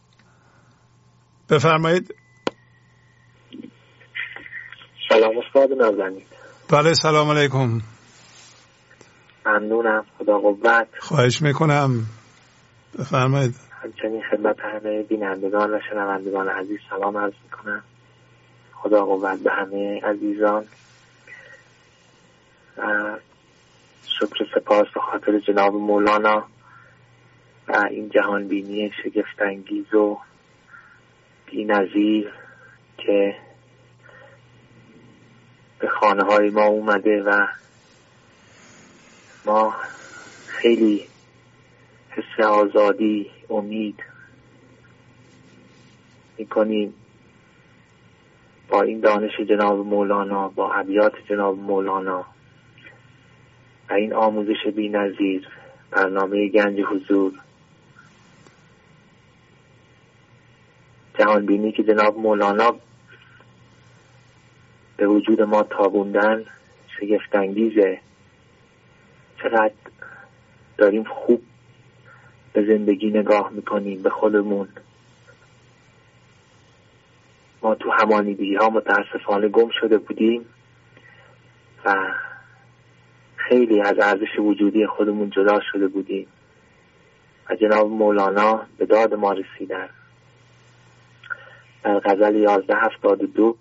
بفرمایید. سلام استاد نازنین. بله سلام علیکم. ممنونم. خدا قوت. خواهش میکنم. بفرمایید. همچنین خدمت همه بینندگان و شنوندگان عزیز سلام عرض میکنم. خدا قوت به همه عزیزان. شکر سپاس به خاطر جناب مولانا و این جهان بینی شگفت انگیز و بی‌نظیر که به خانه های ما اومده و ما خیلی حس آزادی امید میکنیم با این دانش جناب مولانا، با ابیات جناب مولانا و این آموزش بی‌نظیر، برنامه گنج حضور، جهانبینی که جناب مولانا به وجود ما تابوندن شگفت انگیزه. چقدر داریم خوب به زندگی نگاه میکنیم، به خودمون. ما تو همانیدگی ها متاسفانه گم شده بودیم و خیلی از ارزش وجودی خودمون جدا شده بودیم و جناب مولانا به داد ما رسیدن. در غزل یازده هفتاد و دو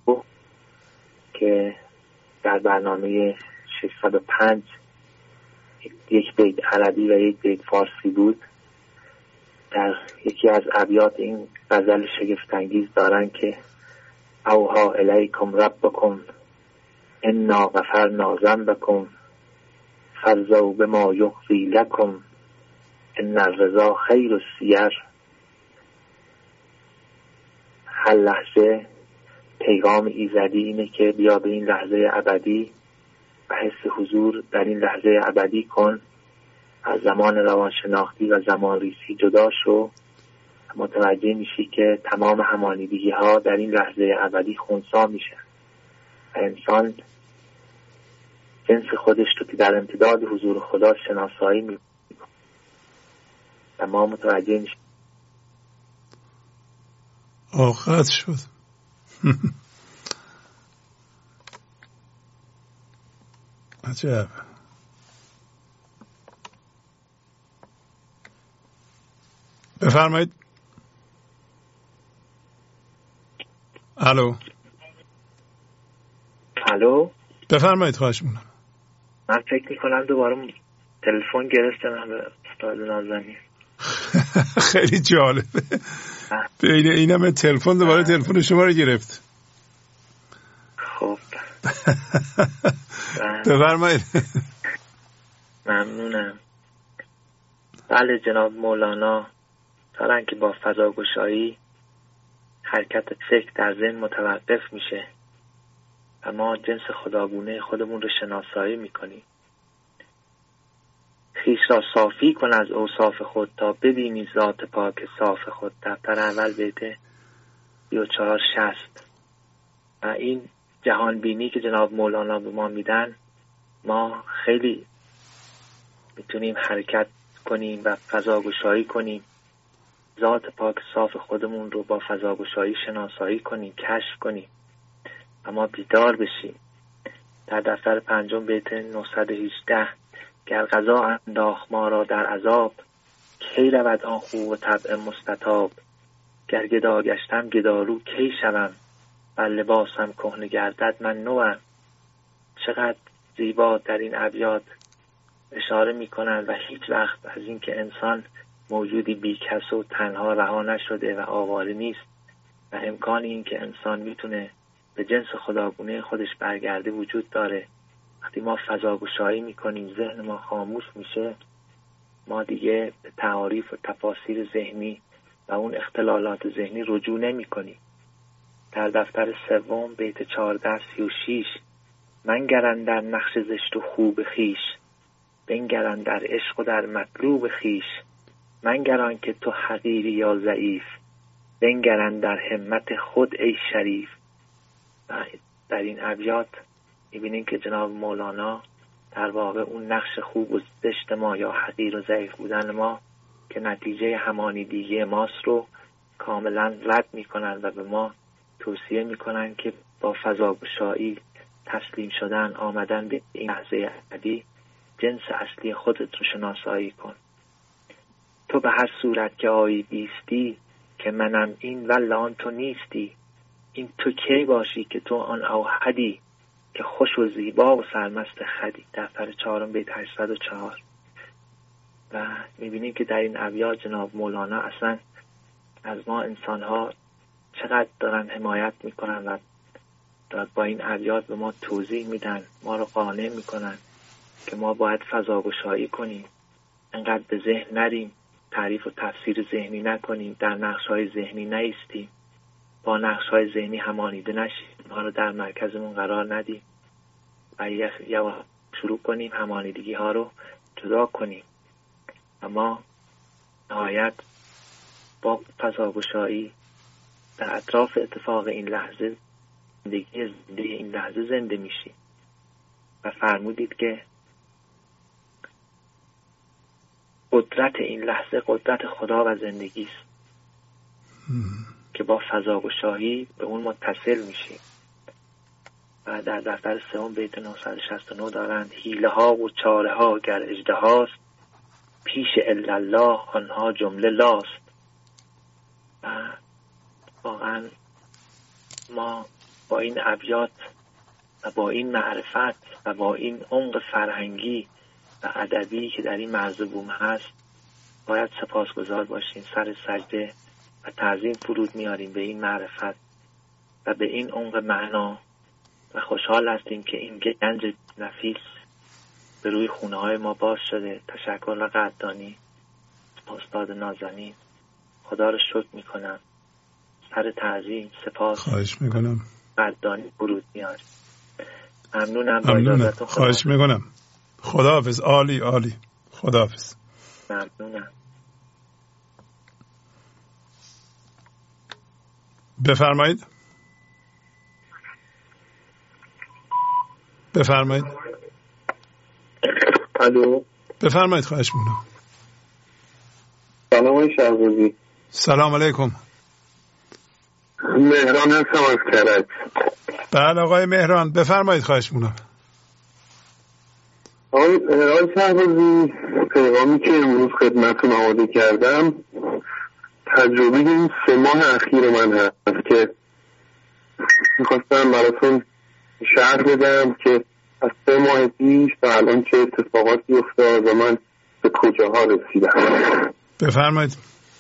که در برنامه ششصد و پنج یک بیت عربی و یک بیت فارسی بود، در یکی از ابیات این غزل شگفت‌انگیز دارن که اوها الیکم ربکم انا غفرنا ذنبکم فرضوا بما یغفی لکم ان الرضا خیر السیر. هر لحظه پیغام ایزدی اینه که بیا به این لحظه ابدی و حس حضور در این لحظه ابدی کن. از زمان روانشناختی و زمان ریسی جدا شو، متوجه میشی که تمام همانیدگی ها در این لحظه ابدی خنثی میشه و انسان جنس خودش رو که در امتداد حضور خدا شناسایی میکنه و ما متوجه میشیم. آخر شد. عجب. بفرمایید. الو. الو. بفرمایید، خواهش میکنم. من فکر میکنم دوباره تلفن گرفتم به استاد نازنین. خیلی جالبه. بین این همه تلفن دوباره تلفن شما رو گرفت. خب. بفرمایید. ممنونم. بله جناب مولانا دارن که با فضاگشایی حرکت فکر در ذهن متوقف میشه و ما جنس خداگونه خودمون رو شناسایی میکنیم. خویش را صافی کن از اوصاف خود تا ببینی ذات پاک صاف خود. دفتر اول بیت سی و چهار شصت. و این جهان بینی که جناب مولانا به ما میدن، ما خیلی میتونیم حرکت کنیم و فضاگشایی کنیم، ذات پاک صاف خودمون رو با فضاگشایی شناسایی کنیم، کشف کنیم و ما بیدار بشیم. در دفتر پنجم بیت نهصد و هجده گر قضا انداخت ما را در عذاب کی رود آن خو و طبع مستطاب. گر گدا گشتم گدارو کی شوم بر لباسم کهنه گردد من نوم. چقدر زیبا در این ابیات اشاره میکنن و هیچ وقت از اینکه انسان موجودی بیکس و تنها رها نشده و آواره نیست و امکان این که انسان میتونه به جنس خداگونه خودش برگرده وجود داره. وقتی ما فضاگشایی میکنیم، ذهن ما خاموش میشه، ما دیگه به تعاریف و تفاسیر ذهنی و اون اختلالات ذهنی رجوع نمی کنیم. در دفتر سوم بیت چهارده سی و شیش منگرن در نقش زشت و خوب خیش بنگرن در عشق و در مطلوب خیش منگران که تو حقیری یا ضعیف بنگرن در همت خود ای شریف. و در این ابیات میبینیم که جناب مولانا در واقع اون نقش خوب و زشت ما یا حقیر و ضعیف بودن ما که نتیجه همانیدگی ماست رو کاملا رد میکنن و به ما توصیه میکنن که با فضاگشایی تسلیم شدن، آمدن به این لحظه ابدی، جنس اصلی خودت رو شناسایی کن. تو به هر صورت که آیی بیستی که منم این ولی آن تو نیستی. این تو کی باشی که تو آن اوحدی که خوش و زیبا و سرمست خدی. دفتر چهارم بیت هشتصد و چهار. و میبینیم که در این ابیات جناب مولانا اصلا از ما انسان‌ها چقدر دارن حمایت میکنن و با این ابیات به ما توضیح میدن، ما رو قانع میکنن که ما باید فضاگشایی کنیم، انقدر به ذهن نریم، تعریف و تفسیر ذهنی نکنیم، در نقش‌های ذهنی نیستیم، با نقش‌های ذهنی همانیده نشیم، ما رو در مرکزمون قرار ندیم و شروع کنیم همانیدگی ها رو جدا کنیم. اما نهایت با فضاگشایی در اطراف اتفاق این لحظه زندگی زنده این لحظه زنده میشیم و فرمودید که قدرت این لحظه قدرت خدا و زندگی است که با فضاگشایی به اون متصل میشیم. و در دفتر سوم بیت نهصد و شصت و نه دارند حیله ها و چاره ها گر اژدهاست، پیش الا الله آنها جمله لاست. و واقعا ما با این ابیات و با این معرفت و با این عمق فرهنگی و ادبی که در این مرز بوم هست باید سپاسگزار باشیم، سر سجده و تعظیم فرود میاریم به این معرفت و به این عمق معنا و خوشحال هستیم که این گنج نفیس به روی خونه های ما باز شده. تشکر و قدردانی استاد نازنین، خدا رو شکر میکنم، سر تعظیم سپاس خواهش میکنم، قدردانی فرود میاریم. ممنونم. ممنونم. خواهش میکنم. خداحافظ. عالی عالی. خداحافظ. ممنونم. بفرمایید. بفرمایید. الو. بفرمایید. خواهش میکنم. سلام آقای شهبازی. سلام علیکم. مهران هستم از کرج. بله آقای مهران بفرمایید. خواهش میکنم. آقای شهبازی، پیغامی که امروز خدمتتون آماده کردم تجربه این سه ماه اخیر من هست که میخواستم براتون شرح بدم که از سه ماه پیش تا الان چه اتفاقاتی افتاد و من به کجاها رسیدم. بفرمایید.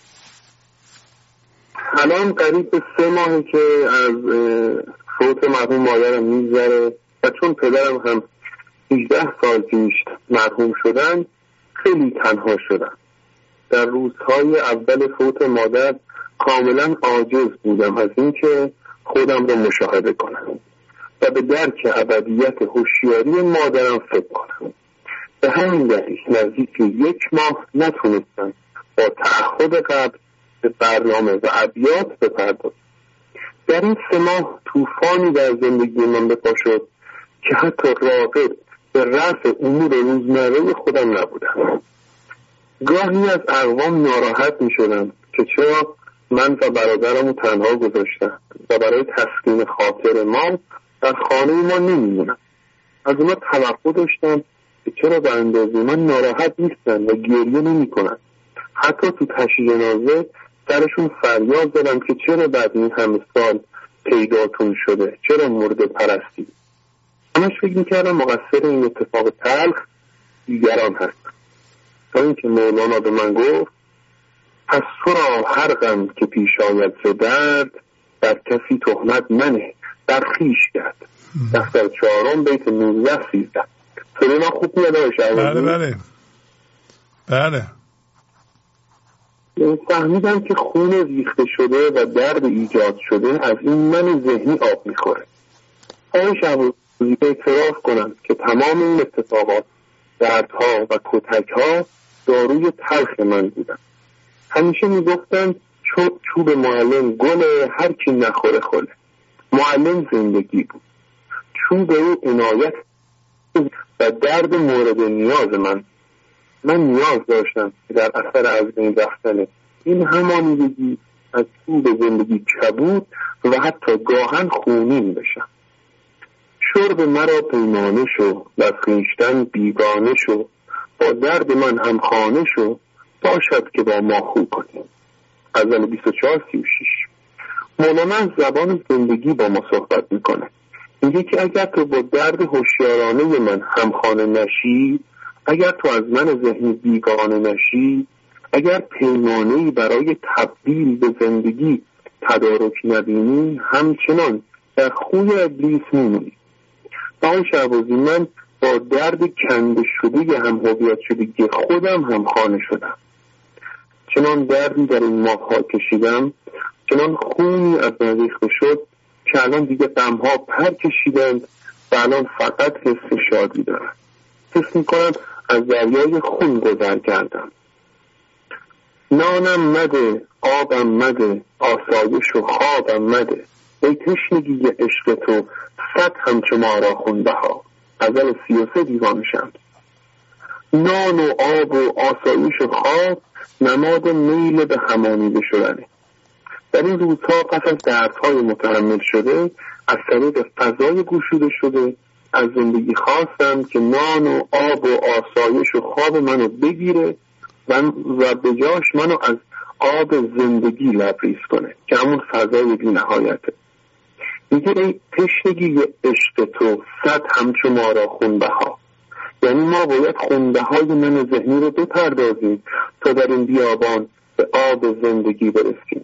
الان قریب به سه ماهه که از فوت مرحوم مادرم میگذره و چون پدرم هم هجده سال پیش مرحوم شدن خیلی تنها شدم. در روزهای اول فوت مادر کاملا عاجز بودم از اینکه خودم رو مشاهده کنم و به درک ابدیت هوشیاری مادرم فکر کنم. به همین دلیل نزدیک یک ماه نتونستم با تعهد قبل به برنامه و ابیات بپردازم. در این سه ماه طوفانی در زندگی من به پا شد که حتی راغب به رفع امور روزمره خودم نبودم. گاهی از اقوام ناراحت می شدم که چرا من و برادرم رو تنها گذاشتم و برای تسکین خاطر ما در خانه ما نمیمونم. از اونا توقع داشتم که چرا به اندازه من ناراحت نیستن و گریه نمی کنن. حتی تو تشییع جنازه سرشون فریاد زدم که چرا بعد این همه سال پیداتون شده، چرا مرده پرستی. همش فکر میکردم مقصر این اتفاق تلخ دیگران هستن، تا اینکه مولانا به من گفت پس تو را هر غم که پیش آید ز درد در کسی تهمت منه در خویش کرد. دفتر چهارم بیت نوزده سیزده. صدای من خوب میاد آقای شهبازی؟ بله بله بله. فهمیدم که خون ریخته شده و درد ایجاد شده از این من ذهنی آب میخوره. آقای شهبازی اعتراف کنم که تمام این اتفاقات، دردها و کتکها داروی تلخ من بودن. همیشه میگفتن چوب چوب معلم گله، هر کی نخوره خله. معلم زندگی بود، چوب او عنایت و درد مورد نیاز من. من نیاز داشتم که در اثر از بین رفتن این همانیدگی از چوب زندگی کبود و حتی گاهن خونین بشم. شرب مرا پیمانه شو، از خویشتن بیگانه شو، با درد من همخانه شو، باشد که با ما خو کنیم. غزل بیست و چهار سی و شش. مولانا از زبان زندگی با ما صحبت میکنه. میگه که اگر تو با درد هوشیارانه من همخانه نشی، اگر تو از من ذهنی بیگانه نشی، اگر پیمانه‌ای برای تبدیل به زندگی تدارک نبینی، همچنان در خوی ابلیس میمونی. آقای شهبازی، من با درد کنده شده هم هویت شدگی خودم هم خانه شدم. چنان دردی در این ماه‌ها کشیدم، چنان خونی از من ریخته شد که الان دیگه غم‌ها پر کشیدند و الان فقط حس شادی دارم. حس میکنم از دریای خون گذر کردم. نانم مده، آبم مده، آسایش و خوابم مده، ای تشنگی عشق تو صد همچو ما را خونبها. غزل سی و سه دیوان شمس. نان و آب و آسایش و خواب نماد میل به همانیده شدنه. در این روزها پس از دردهای متحمل شده، از طریق فضای گشوده شده از زندگی خواستم که نان و آب و آسایش و خواب منو بگیره و به جاش منو از آب زندگی لبریز کنه که همون فضای بی نهایته. میگه ای تشنگی عشق تو صد همچو ما را خونبها. یعنی ما باید خونده های من ذهنی رو بپردازیم تا در این بیابان به آب زندگی برسیم.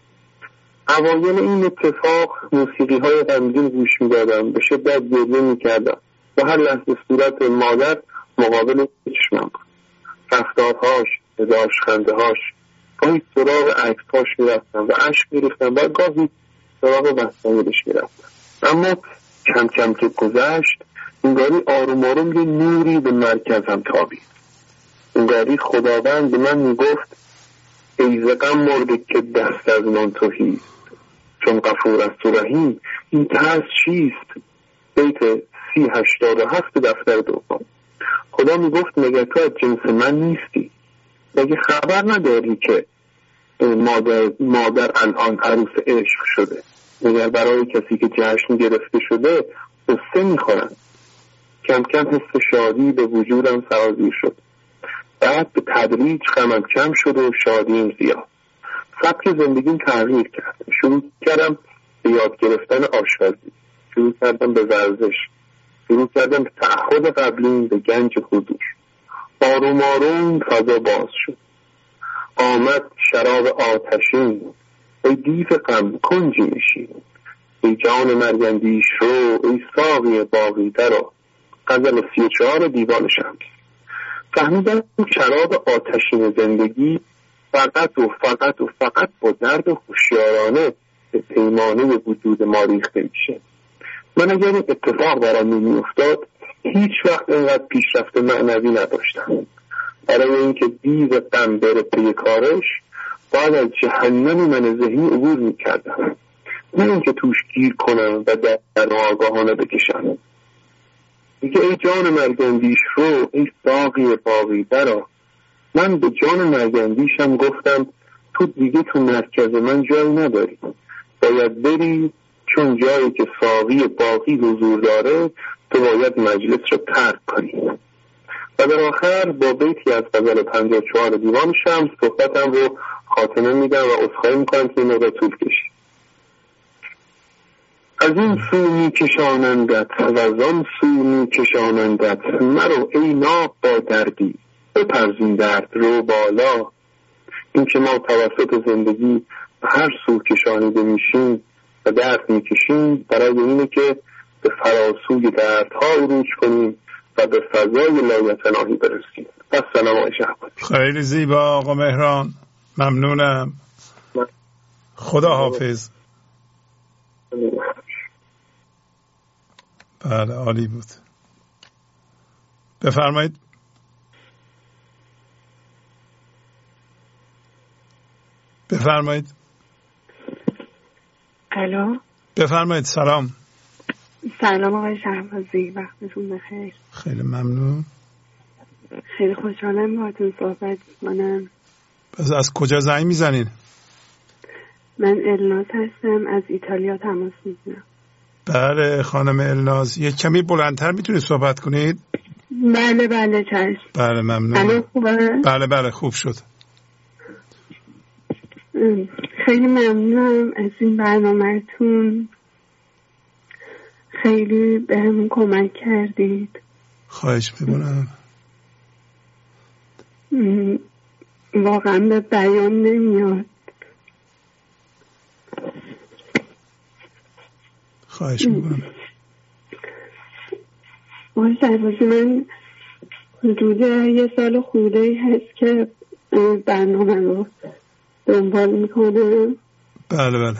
اوایل این اتفاق موسیقی های غمگین گوش میدادم، به شدت گریه میکردم و هر لحظه صورت مادر مقابل چشمم بود. رفتارهاش، صداش، خنده هاش. گاهی سراغ عکس‌هاش میرفتم و اشک میریختم و گاهی سراغ وسایلش میرفتم. اما کم کم که گذشت انگاری آروم آروم یه نوری به مرکزم تابید. انگاری خداوند به من میگفت ای ز غم مرده که دست از من توهی، چون غفور است تو رحیم این ترس چیست؟ بیت سی هشتاد و هفت دفتر دوم. خدا میگفت مگر تو از جنس من نیستی؟ مگه خبر نداری که مادر, مادر الان عروس عشق شده؟ مگر برای کسی که جشن گرفته شده قصه میخورن؟ کم کم حس شادی به وجودم سرازیر شد. بعد به تدریج غمم کم شد و شادیم زیاد. سبک زندگیم تغییر کرد. شروع کردم به یاد گرفتن آشپزی، شروع کردم به ورزش، شروع کردم به تعهد قبلیم به گنج حضور. آروم آروم فضا باز شد. آمد شراب آتشین، ای دیو غم کنجی نشین، ای جان مرگندیش رو، ای ساقی باقی درا. غزل سی و چهار دیوان شمس. فهمیدم شراب آتشین زندگی فقط و فقط و فقط با درد و هوشیارانه به پیمانه وجود ما ریخته میشه. من اگر این اتفاق برام نمی افتاد هیچ وقت اینقدر پیشرفت معنوی نداشتم. برای اینکه دیو غم بره پی کارش باید از جهنم من ذهنی عبور میکردم، نه اینکه توش گیر کنم و در آگاهانه بکشم. میگه ای جان مرگندیش رو، ای ساقی باقی درا. من به جان مرگندیشم گفتم تو دیگه تو مرکز من جایی نداری، باید بری، چون جایی که ساقی باقی حضور داره تو باید مجلس رو ترک کنی. و در آخر با بیتی از غزل پنجاه و چهار دیوان شمس صحبتم رو خاتمه میدم و عذرخواهی میکنم که این موقع طول کشید. از این سو می کشانندت و از آن سو می کشانندت، مرو ای ناب با دردی بپرزین درد رو بالا. این که ما توسط زندگی به هر سو کشانیده میشیم و درد میکشیم برای اینه که به فراسوی دردها عروج کنیم و به فضای لایتناهی برسیم. السلام علیکم. خیلی زیبا آقا مهران، ممنونم. خدا حافظ. بله عالی بود. بفرمایید. بفرمایید. الو. بفرمایید. سلام. سلام آقای شهبازی، وقتتون بخیر. خیلی ممنون. خیلی خوشحالم باهاتون صحبت کنم. پس از کجا زنگ میزنین؟ من الناز هستم، از ایتالیا تماس میگیرم. بله خانم الناز، یک کمی بلندتر میتونید صحبت کنید؟ بله بله چشم. بله ممنون. بله بله خوب شد. خیلی ممنونم از این برنامه‌تون، خیلی بهم کمک کردید. خواهش می‌کنم. واقعا به بیان نمیاد. خواهش می‌کنم. آقای شهبازی، من حدود یه سال خورده‌ای هست که برنامه رو دنبال میکنم. بله بله.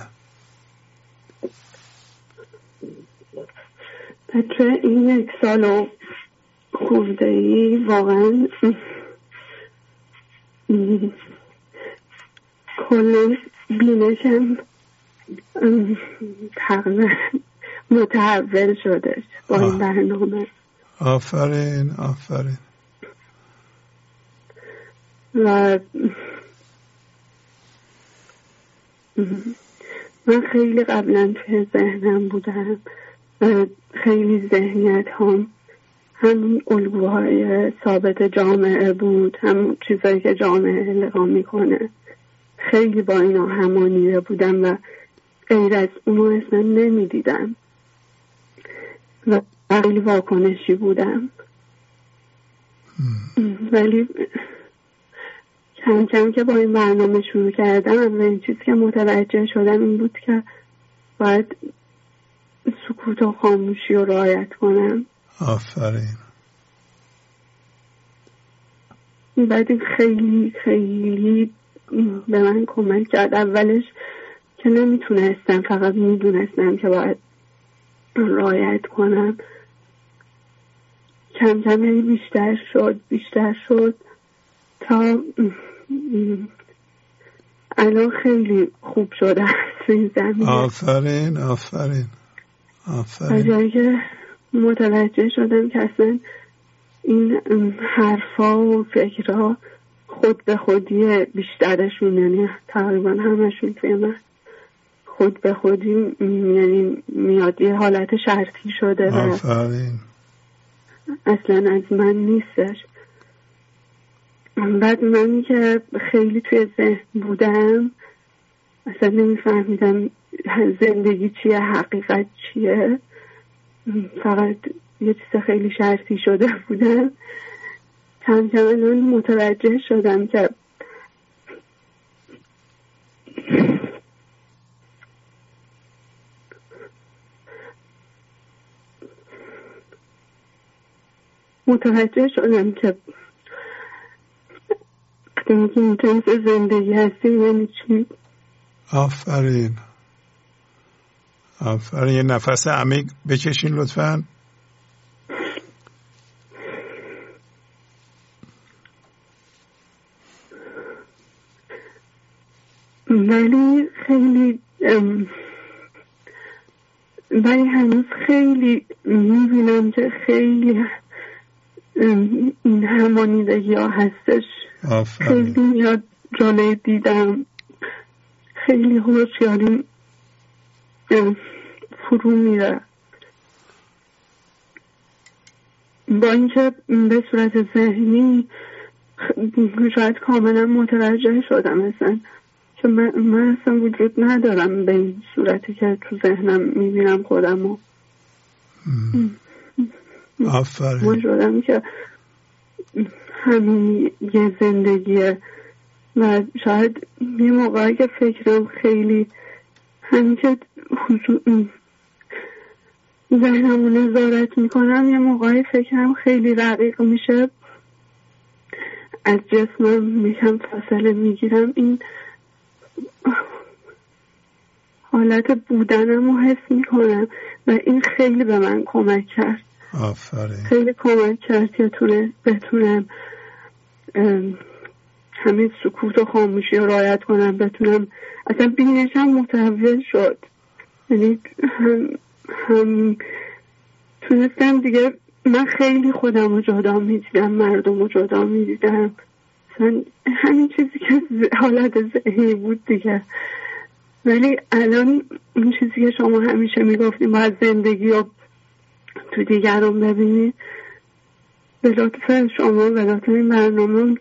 بچه این یک سال و خورده ای واقعا کل بینشم تقریبا متحول شده با این برنامه. آفرین آفرین. و من خیلی قبلا توی ذهنم بودم و خیلی ذهنیت هم همون الگوهای ثابت جامعه بود، همون چیزایی که جامعه القا میکنه. خیلی با اینا همانیده بودم و غیر از اونو اصلا نمیدیدم و خیلی واکنشی بودم. ولی کم کم که با این برنامه شروع کردم و این چیزی که متوجه شدم این بود که باید سکوت و خاموشی رو رعایت کنم. آفرین. بعد این خیلی خیلی به من کمک کرد. اولش که نمیتونستم، فقط میدونستم که باید رعایت کنم. کم کم بیشتر شد بیشتر شد تا الان خیلی خوب شده این زمینه. آفرین آفرین آفرین. جایی که متوجه شدم که اصلا این حرفا و فکرها خود به خودی بیشترشون، یعنی تقریبا همشون توی من خود به خودی یعنی میاد یه حالت شرطی شده. آفرین. اصلا از من نیستش. بعد من که خیلی توی ذهن بودم اصلا نمیفهمیدم زندگی چیه، حقیقت چیه، فقط یه چیز خیلی شرطی شده بودم. کم کم الان متوجه شدم که متوجه شدم که این جنس زندگی هستیم یعنی چی. آفرین آفرین. یه نفس عمیق بکشین لطفاً. ولی خیلی ولی هنوز خیلی میبینم که خیلی این همانیدگی ها هستش. آفرین. خیلی میاد جلوی دیدم، خیلی هوشیاری فرو میره. با اینکه به صورت ذهنی شاید کاملا متوجه شدم اصلا که من, من اصلا وجود ندارم به این صورتی که تو ذهنم میبینم خودم رو. آفرین. من شدم که همین یه زندگیه و شاید یه موقعی که فکرم خیلی همین که ذهنمو نظارت میکنم یه موقعی فکرم خیلی رقیق میشه، از جسمم میشم فاصله میگیرم. این حالت بودنم رو حس میکنم و این خیلی به من کمک کرد. آفرین. خیلی کمک کرد که تونه بتونم همین سکوت و خاموشی رو رعایت کنم، بتونم اصلا بینشم متحول شد. یعنی هم, هم تونستم دیگه، من خیلی خودم رو جدا میدیدم، مردم رو جدا میدیدم، اصلا همین چیزی که حالت ذهنی بود دیگه. ولی الان این چیزی که شما همیشه میگفتیم باید زندگی رو تو دیگران ببینید، به لطف شما به لطف این برنامه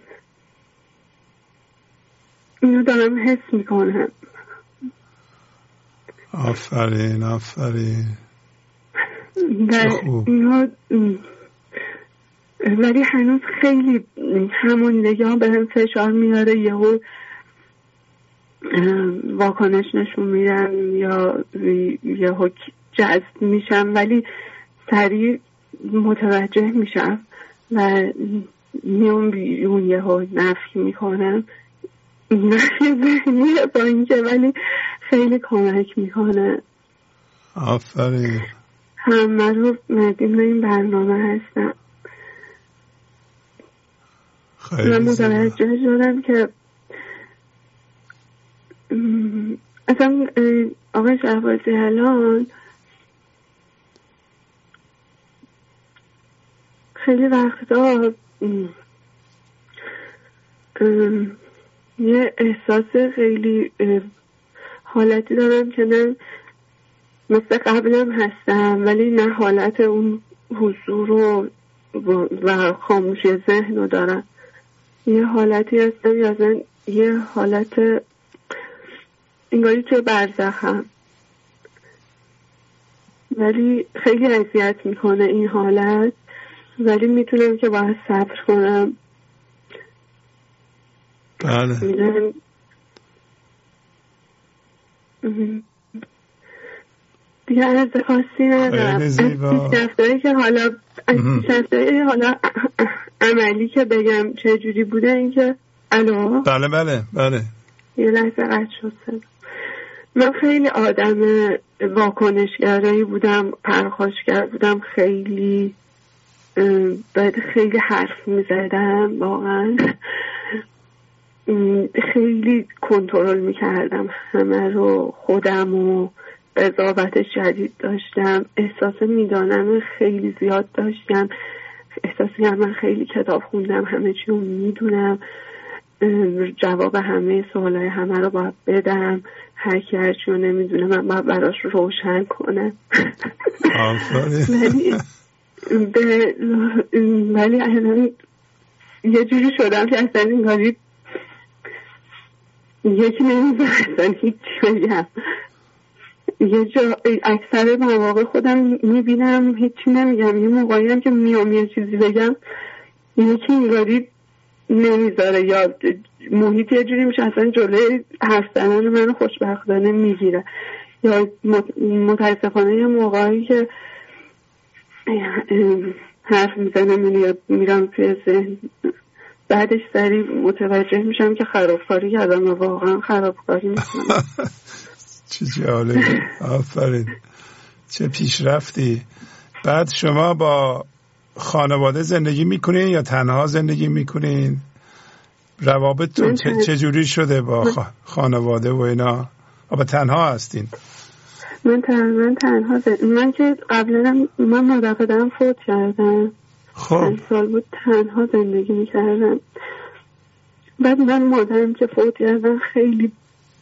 اینو دارم حس میکنم. آفرین آفرین. اینو ولی هنوز خیلی همانیدگی ها به هم فشار میاره، یهو واکنش نشون میدم یا یهو جذب میشم، ولی سریع متوجه میشم و میام بیرون یهو نفی میکنم. نفی ذهنیه با اینکه ولی خیلی کمک میکنه. آفرین. همه رو مدین این برنامه هستم. من متوجه شدم که اصلا آقای شهبازی الان خیلی وقتا یه احساس خیلی حالتی دارم که نه مثل قبلم هستم ولی نه حالت اون حضور و, و خاموشی ذهن رو دارم. یه حالتی هستم یا زن یه حالت انگاری توی برزخم، ولی خیلی اذیت میکنه این حالت، ولی میتونم که باید صبر کنم. بله میدونم دیگه عرض خاصی ندارم. از پیشرفتایی که حالا از پیشرفتایی حالا عملی که بگم چه جوری بوده این که الو بله بله بله یه لحظه قطع شد صدا. من خیلی آدم واکنشگرایی بودم، پرخاشگر بودم، خیلی بعد خیلی حرف میزدم، واقعا خیلی کنترل میکردم همه رو، خودم و قضاوت شدید داشتم، احساس میدانم خیلی زیاد داشتم، احساسی هم من خیلی کتاب خوندم، همه چی رو میدونم، جواب همه سوالای همه رو باید بدم، هر کی هر چی رو نمیدونه من باید براش روشن کنم. ولی ولی الان یه جوری شدم که اصلا اینگاری یکی نمیدونم اصلا هیچی بگم. یه جا اکثر مواقع خودم میبینم هیچی نمیگم، یه موقعی هم که میام یه چیزی بگم یکی اینگاری نمیذاره یا محیط یه جوری میشه اصلا جلوی حرف زدن منو خوشبختانه میگیره، یا متاسفانه یه موقعی که حرف میزنم میرم توی ذهن بعدش سریع متوجه میشم که خرابکاری کردم و واقعا خرابکاری میکنم. چه جالب، آفرین، چه پیشرفتی. بعد شما با خانواده زندگی میکنین یا تنها زندگی میکنین؟ روابطتون چه, چه جوری شده با خانواده و اینا؟ با تنها هستین؟ من تنها تنها زندگی. من که قبلا من مادر پدرم فوت کردم، خب سال بود تنها زندگی میکردم. بعد من مادرم که فوت کردن خیلی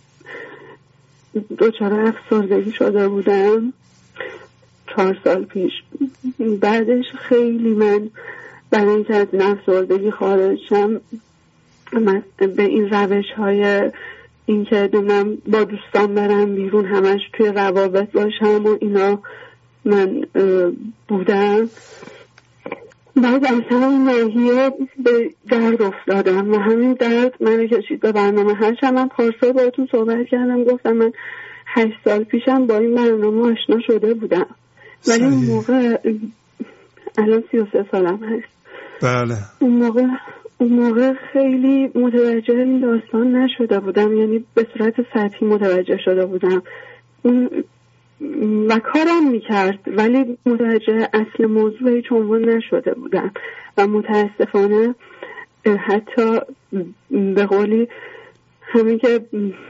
دچار افسردگی شده بودم چهار سال پیش. بعدش خیلی من برای اینکه از این افسردگی خارج شم من به این روش های این که من با دوستان برم بیرون همش توی روابط باشم و اینا من بودم. بعد از همین ناحیه به درد افتادم و همین درد منو کشید به برنامه هرچند من پارسال باهاتون صحبت کردم، گفتم من هشت سال پیشم با این برنامه آشنا شده بودم ولی اون موقع الان سی و سه سالم هست. بله. اون موقع اون موقع خیلی متوجه این داستان نشده بودم، یعنی به صورت سطحی متوجه شده بودم اون و کارم میکرد ولی متوجه اصل موضوع هیچ عنوان نشده بودم و متاسفانه حتی به قولی همین که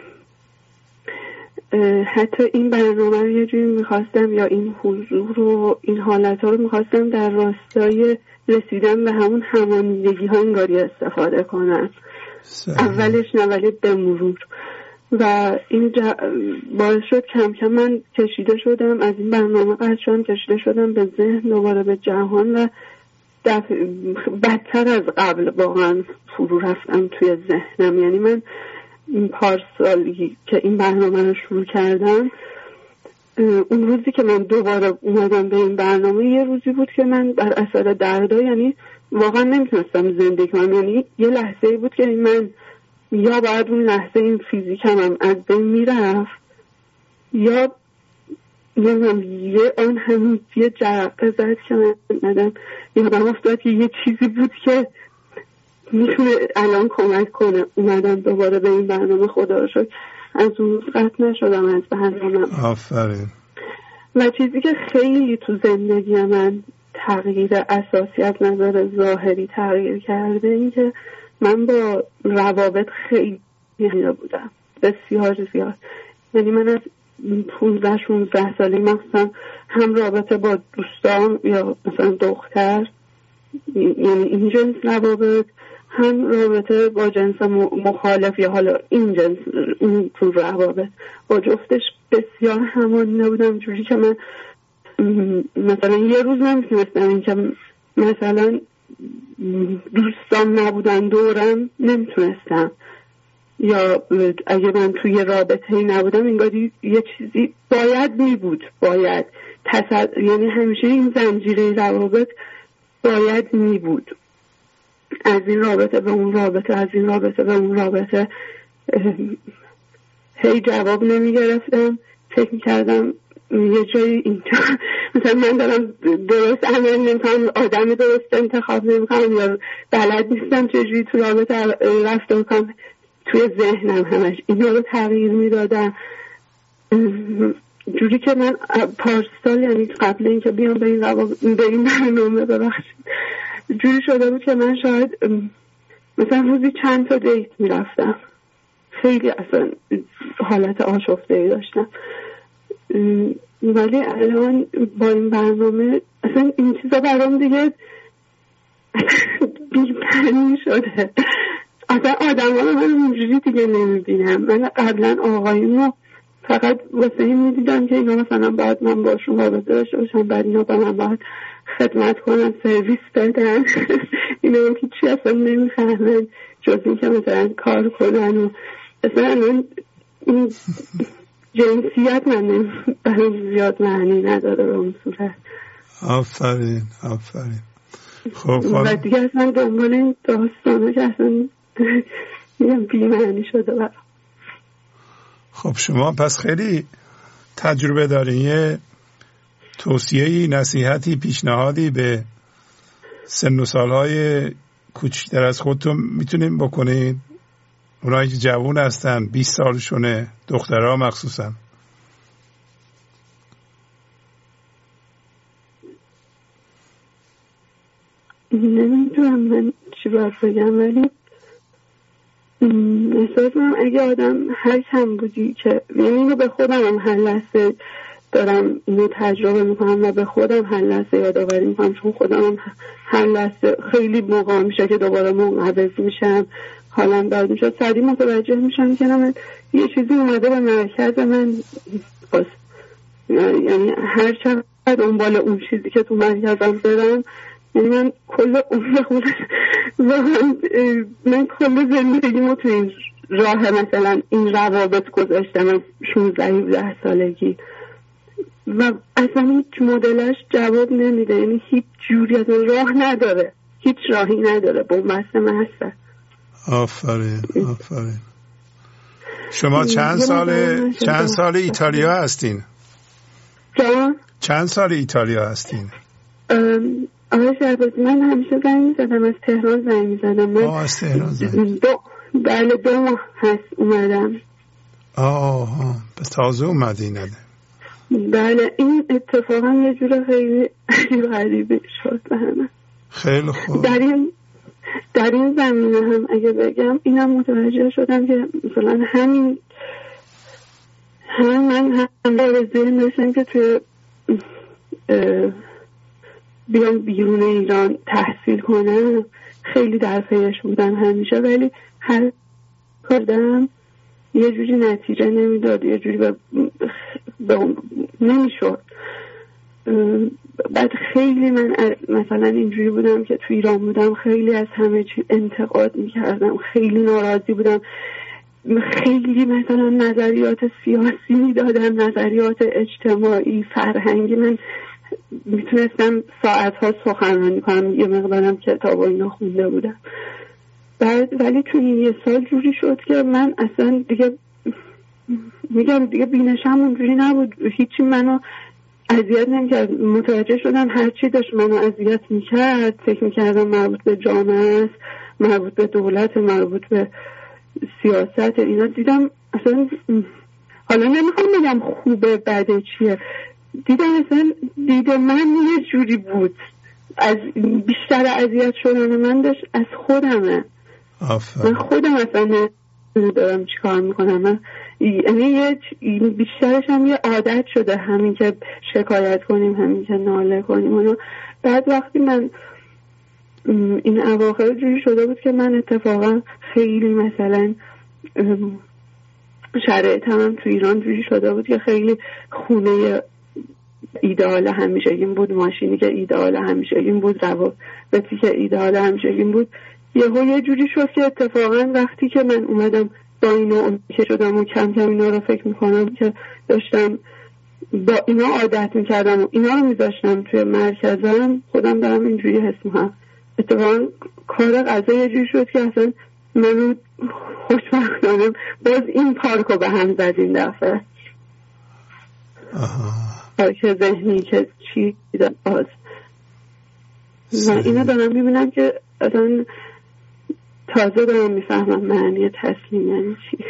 حتی این برنامه رو یه جوری میخواستم یا این حضور و این حالت ها رو میخواستم در راستای رسیدن به همون همانیدگی ها انگاری استفاده کنم. اولش نه ولی به مرور و این جا... باعث شد کم کم من کشیده شدم از این برنامه قطع شدم، کشیده شدم به ذهن، دوباره به جهان و دف... بدتر از قبل واقعا فرو رفتم توی ذهنم. یعنی من پارسالی که این برنامه رو شروع کردم اون روزی که من دوباره اومدم به این برنامه یه روزی بود که من بر اثر دردا یعنی واقعا نمیتونستم زندگی کنم، یعنی یه لحظه بود که من یا بعد اون لحظه این فیزیکم هم از بین میرفت یا نمیدونم یه آن همون یه جرقه زد که من ندم یادم افتاد که یه چیزی بود که میتونه الان کمک کنه. اومدم دوباره به این برنامه، خدا رو شکر از اون قطع نشدم از برنامه. آفرین. و چیزی که خیلی تو زندگی من تغییر اساسی از نظر ظاهری تغییر کرده این که من با روابط خیلی خیلی بودم، بسیار زیاد. یعنی من از پونزده شونزده سالی مثلا هم رابطه با دوستان یا مثلا دختر، یعنی این جنس روابط، هم رابطه با جنس مخالف یا حالا این جنس این تو روابط با جفتش بسیار همانی نبودم، جوری که من مثلا یه روز نمیتونستم این که مثلا دوستان نبودن دورم نمیتونستم، یا اگه من توی رابطه‌ای نبودم انگاری یه چیزی باید میبود، باید تصد... یعنی همیشه این زنجیره روابط باید میبود، از این رابطه به اون رابطه، از این رابطه به اون رابطه. هی جواب نمیگرفتم، فکر میکردم یه جایی اینجا مثلا من دارم درست عمل نمیکنم، آدم درست انتخاب نمیکنم، یا بلد نیستم چجوری تو رابطه رفتار کنم. توی ذهنم همش اینا رو تغییر میدادم، جوری که من پارسال، یعنی قبل اینکه بیام به این به این برنامه ببخشید، جوری شده بود که من شاید مثلا روزی چند تا دیت میرفتم، خیلی اصلا حالت آشفته‌ای داشتم. ولی الان با این برنامه اصلا این چیزا برام دیگه بی‌معنی شده. اصلا آدم ها رو من اونجوری دیگه نمیبینم. من قبلا آقایون رو فقط واسه این میدیدم که اینا مثلا باید من باشون رابطه داشته باشم، بعد اینا به من باید خدمت کنن، سرویس بدن. اینا هم که چی اصلا نمیفهمن جز این که مثلا کار کنن و اصلا این جنسیت من برای زیاد معنی نداره به اون صورت. آفرین آفرین. خب و دیگه اصلا دنبال این داستانه که اصلا میگم بی‌معنی شده برام. خب شما پس خیلی تجربه دارین، یه توصیه‌ای، نصیحتی، پیشنهادی به سن و سالهای کوچکتر از خودتون میتونین بکنین؟ اونایی که جوان هستن، بیست سالشونه، دخترها مخصوصا. نمیدونم من چی باید بگم، ولی احساس کنم اگه آدم هر کم بودی که، یعنی اینو به خودم هم هر لحظه دارم اینو تجربه میکنم و به خودم هر لحظه یادآوری میکنم، چون خودم هم هر لحظه خیلی موقع میشه که دوباره منقبض میشم، حالم بد میشه، سریع متوجه میشم که من یه چیزی اومده به مرکز من باز. یعنی هر چقدر دنبال اون چیزی که تو مرکزم برم، یعنی من کل عمر خودم واقعا من کل زندگیمو تو این راه مثلا این روابط گذاشتم از شانزده هفده سالگی و اصلا هیچ مدلش جواب نمیده، یعنی هیچ جوری از راه نداره، هیچ راهی نداره، بومبست محصه. آفرین آفرین. شما چند سال چند سال ایتالیا هستین؟ جا؟ چند سال ایتالیا هستین؟ آقای شهبازی من همیشه زنگ میزدم، از تهران زنگ میزدم. من آه از تهران زنگ. دو بله دو ماه هست اومدم. آه آه به تازه اومدین؟ بله این اتفاقا یه جور خیلی غریبه شد به همه. خیلی خوب. در این در این زمینه هم اگه بگم اینم متوجه شدم که مثلا همین هم من هم به ذهن داشتم که توی بیام بیرون ایران تحصیل کنم، خیلی در پیش بودم همیشه، ولی هر کردم یه جوری نتیجه نمیداد، یه جوری به, به نمیشد. بعد خیلی من مثلا اینجوری بودم که تو ایران بودم خیلی از همه چی انتقاد میکردم، خیلی ناراضی بودم، خیلی مثلا نظریات سیاسی میدادم، نظریات اجتماعی فرهنگی. من میتونستم ساعتها سخنرانی کنم، یه مقدارم کتاب و اینا خونده بودم. بعد ولی تو این یه سال جوری شد که من اصلا دیگه میگم دیگه بینشم اونجوری نبود، هیچی منو اذیت نمیکرد. متوجه شدم هر چی داشت منو اذیت میکرد فکر میکردم مربوط به جامعه است، مربوط به دولت، مربوط به سیاست. اینا دیدم اصلا، حالا نمیخوام بگم خوبه بده چیه، دیدم اصلا دیده من یه جوری بود، از بیشتر اذیت شدن من داشت از خودمه. من خودم اصلا ندارم چی کار میکنم. من یعنی یه بیشترش هم یه عادت شده، همین که شکایت کنیم، همین که ناله کنیم اونو. بعد وقتی من این اواخر جوری شده بود که من اتفاقا خیلی مثلا شرایط هم تو ایران جوری شده بود که خیلی خونه ایدئال همیشگیم بود، ماشینی که ایدئال همیشگیم بود، روابطی که ایدئال همیشگیم بود، یهو یه جوری شد که اتفاقا وقتی که من اومدم با اینا که شدم و کم کم اینا رو فکر میکنم که داشتم با اینا عادت میکردم و اینا رو میذاشتم توی مرکزم، خودم دارم اینجوری حس میکنم. اتفاقا کار قضا یه جوری شد که اصلا من رو خوشبختانه باز این پارک رو به هم زد این دفعه. پارک ذهنی که چی باز و اینا دارم میبینم که اصلا تازه دارم میفهمم معنی تسلیم یعنی چی.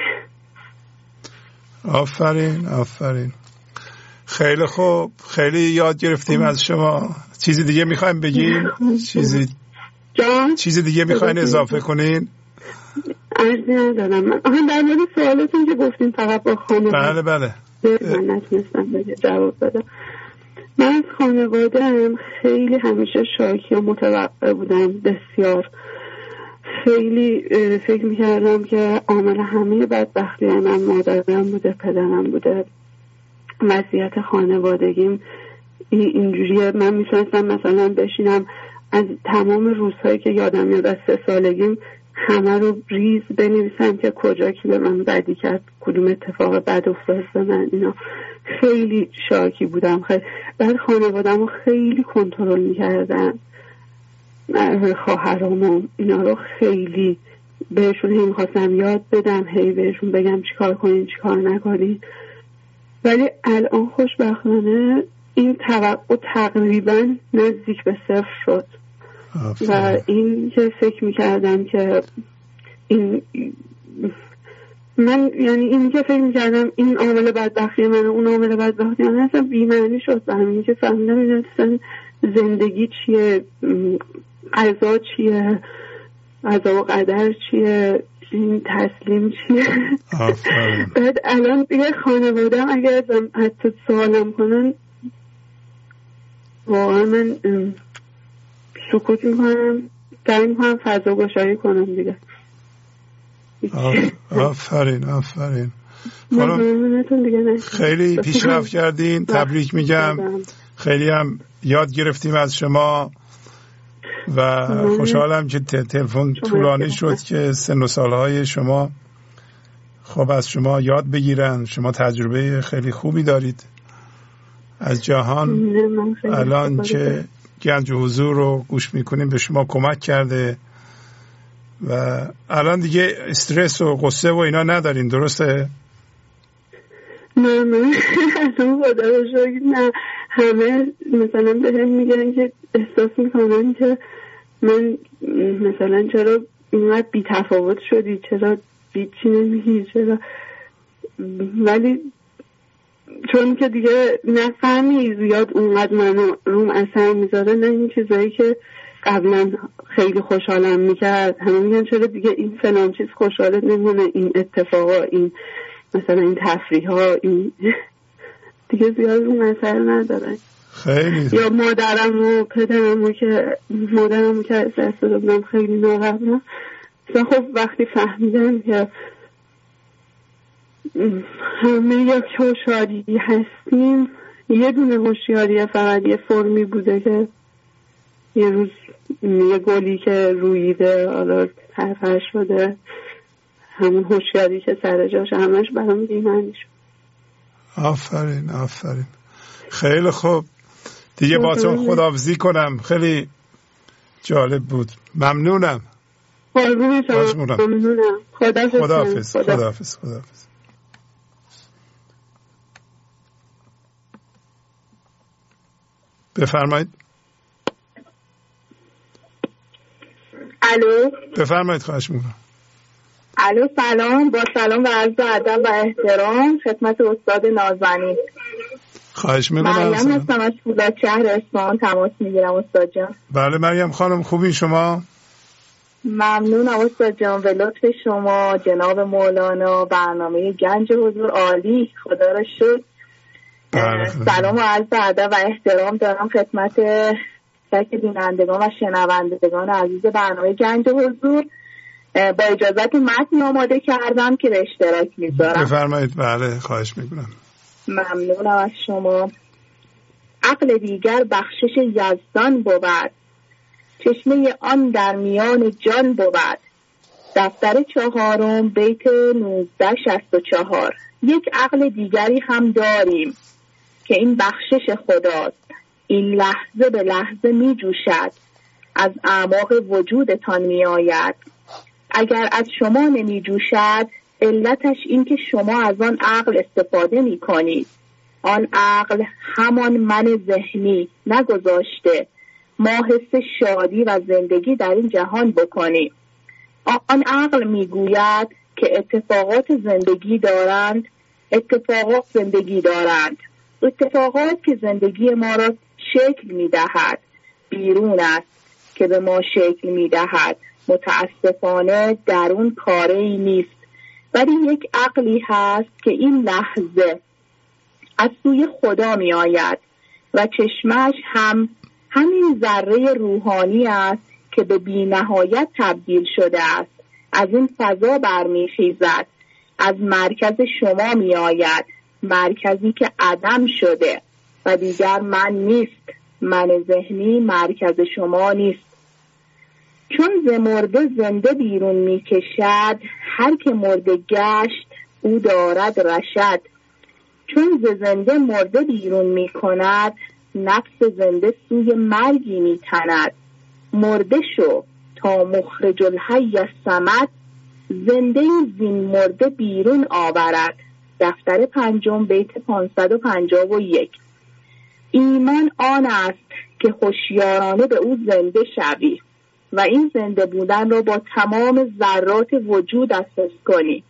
آفرین آفرین، خیلی خوب، خیلی یاد گرفتیم از شما. چیزی دیگه میخوایم بگین؟ چیزی جان؟ چیزی دیگه میخواین اضافه کنین؟ عرضی ندارم. من آن در مورد سوالاتون که گفتیم فقط با خانواده بله بله من نتونستم بگه جواب بدم. من از خانواده هم خیلی همیشه شاکی و متوقع بودم، بسیار خیلی فکر میکردم که عامل همه بدبختی من مادرم بوده، پدرم بوده، وضعیت خانوادگیم اینجوریه. من میتونستم مثلا بشینم از تمام روزهایی که یادم میاد از سه سالگیم همه رو ریز بنویسم که کجا کی به من بدی کرد، کدوم اتفاق بد افتاد به من. اینا خیلی شاکی بودم. خیلی بعد خانوادم رو خیلی کنترل میکردم، خواهرامو اینا رو خیلی بهشون هی میخواستم یاد بدم، هی بهشون بگم چی کار کنین چی کار نکنین. ولی الان خوشبختانه این توقع تقریبا نزدیک به صفر شد و این که فکر میکردم که این من یعنی این که فکر میکردم این عامل بدبختی من اون عامل بدبختی من اصلا بی‌معنی شد. و همین که فهمیدم این اصلا زندگی چیه، قضا چیه، قضا و قدر چیه، این تسلیم چیه. بعد الان دیگه خانوادم اگر ازم حتی سوالم کنن واقعا من سکوت میکنم، سعی میکنم فضا گشایی کنم دیگه. آفرین آفرین خیلی پیشرفت کردین، تبریک میگم. خیلی هم یاد گرفتیم از شما و خوشحالم که تلفن طولانی شد که سن و سالهای شما خب از شما یاد بگیرن. شما تجربه خیلی خوبی دارید از جهان. الان که گنج حضور رو گوش میکنیم به شما کمک کرده و الان دیگه استرس و غصه و اینا ندارین، درسته؟ نه من الان خدا رو شکر نه. همه مثلا به هم میگن که احساس میکنن که من مثلا چرا اینقدر بی تفاوت شدی، چرا بیچی نمیگی، چرا. ولی چون که دیگه نفهمی زیاد اونقدر منو روم اثر میذاره، نه این چیزایی که قبلا خیلی خوشحالم میکرد. همه میگن چرا دیگه این فلان چیز خوشحالت نمونه، این اتفاقا، این مثلا این تفریح ها، این دیگه زیاد روم اثر نداره. خیلی یا مادرم و پدرم و که مادرم و که از دست دادم خیلی ناراحتم. خب وقتی فهمیدم که همه یک هوشیاری هستیم، یه دونه هوشیاری فقط یه فرمی بوده که یه روز یه گلی که رویده حالا پرپر شده، همون هوشیاری که سر جاش همش برام بی‌معنی شد. آفرین آفرین خیلی خوب. دیگه با تو خداحافظی کنم، خیلی جالب بود. ممنونم. قربون شما. ممنونم. خداحافظ. خداحافظ. خداحافظ. خداحافظ. بفرمایید. الو. بفرمایید، خواهش میکنم. الو سلام، با سلام و عرض ادب و احترام خدمت استاد نازنین. خواهش میکنم. مریم هستم از فولاد شهر اصفهان تماس میگیرم استاد جان. بله مریم خانم، خوبین شما؟ ممنونم استاد جان به لطف شما جناب مولانا. برنامه گنج حضور عالی، خدا را شکر. سلام و عرض ادب و احترام دارم خدمت تک بینندگان و شنوندگان عزیز برنامه گنج حضور. با اجازت متن آماده کردم که به اشتراک میذارم. بفرمایید. بله خواهش میکنم. ممنونم از شما. عقل دیگر بخشش یزدان بود، چشمه آن در میان جان بود. دفتر چهارم بیت نوزده شصت و چهار. یک عقل دیگری هم داریم که این بخشش خداست. این لحظه به لحظه می جوشد، از اعماق وجودتان می آید. اگر از شما نمی جوشد علتش این که شما از آن عقل استفاده می کنید. آن عقل همان من ذهنی نگذاشته ما حس شادی و زندگی در این جهان بکنیم. آن عقل میگوید که اتفاقات زندگی دارند، اتفاقات زندگی دارند. اتفاقات که زندگی ما را شکل میدهد بیرون است که به ما شکل میدهد. متاسفانه درون کاری نیست، ولی یک عقلی هست که این لحظه از سوی خدا می آید و چشمش هم همین ذره روحانی است که به بی نهایت تبدیل شده است. از این فضا برمی خیزد، از مرکز شما می آید، مرکزی که عدم شده و دیگر من نیست. من ذهنی مرکز شما نیست. چون ز مرده زنده بیرون می کشد، هر که مرده گشت او دارد رشد. چون ز زنده مرده بیرون می کند، نفس زنده سوی مرگی می تند. مرده شو تا مخرج الحی الصمد، زنده زین مرده بیرون آورد. دفتر پنجم بیت پانصد و پنجاه و یک. ایمان آن است که هوشیارانه به او زنده شوی و این زنده بودن را با تمام ذرات وجود حس کنی.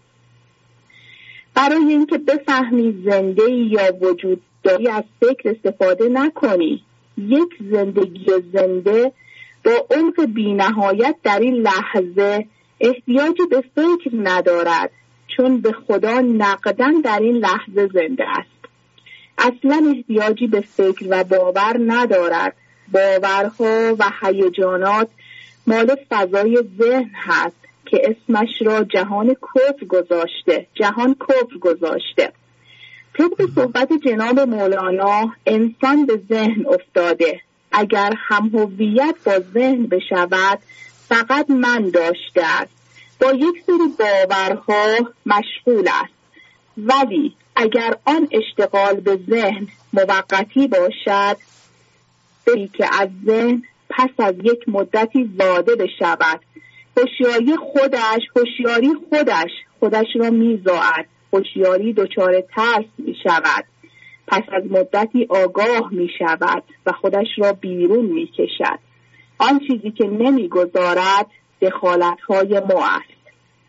برای اینکه بفهمی زنده یا وجود داری از فکر استفاده نکنی. یک زندگی زنده با عمق بی نهایت در این لحظه احتیاج به فکر ندارد، چون به خدا نقدن در این لحظه زنده است. اصلا احتیاجی به فکر و باور ندارد. باورها و هیجانات مال فضای ذهن هست که اسمش را جهان کفر گذاشته. جهان کفر گذاشته. طبق صحبت جناب مولانا انسان به ذهن افتاده. اگر هم هویت با ذهن بشود فقط من داشته است. با یک سری باورها مشغول است. ولی اگر آن اشتغال به ذهن موقتی باشد، بری که از ذهن پس از یک مدتی زاده بشود. هوشیاری خودش هوشیاری خودش خودش را میزاید. هوشیاری دچار ترس می شود. پس از مدتی آگاه می شود و خودش را بیرون می کشد. آن چیزی که نمی گذارد دخالت های ما است.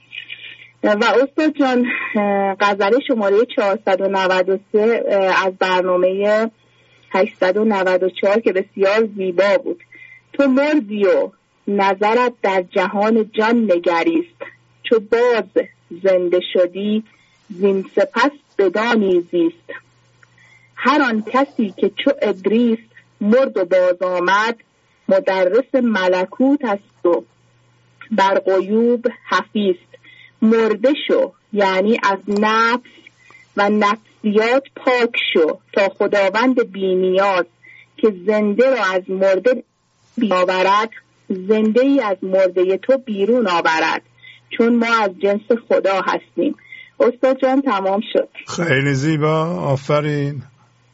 و استاد جان غزل شماره چهارصد و نود و سه از برنامه هشتصد و نود و چهار که بسیار زیبا بود. تو مردی و نظرت در جهان جان نگریست، چو باز زنده شدی زین سپس بدانی زیست. هر آن کسی که چو ادریس مرد و باز آمد، مدرس ملکوت است و بر غیوب حفیست. مرده شو یعنی از نفس و نفسیات پاک شو تا خداوند بینیاز که زنده را از مرده بیاورد، زنده ای از مرده تو بیرون آورد، چون ما از جنس خدا هستیم. استاد جان تمام شد. خیلی زیبا، آفرین.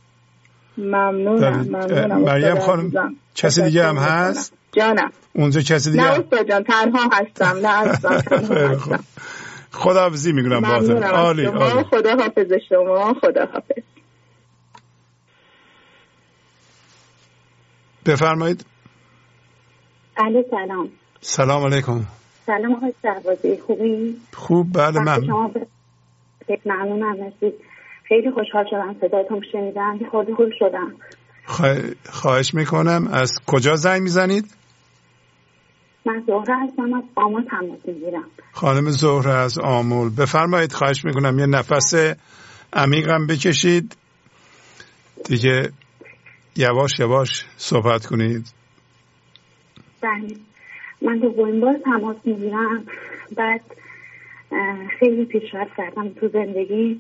ممنونم ممنونم. مریم خانم کسی دیگه هم هست؟ جانم. اونجا کسی دیگه؟ نه استاد جان تنها هستم. نه عزیزم تنها هستم. خداحافظی میگونم باهاتون. عالی عالی. خدا حافظ شما. خدا حافظ. بفرمایید. بله سلام. سلام علیکم. سلام آقای شهبازی، خوبی؟ خوب بله من. شما ب... ممنونم مرسی. خیلی خوشحال شدم صداتون شنیدم. خیلی خوب شدم. خواهش میکنم. از کجا زنگ میزنید؟ من زهره هستم، از آمل تماس میگیرم. خانم زهره از آمل، بفرمایید. خواهش میکنم یه نفس عمیقم بکشید دیگه، یواش یواش صحبت کنید. بله، من دومین بار تماس میگیرم. بعد خیلی پیشرفت کردم تو زندگی،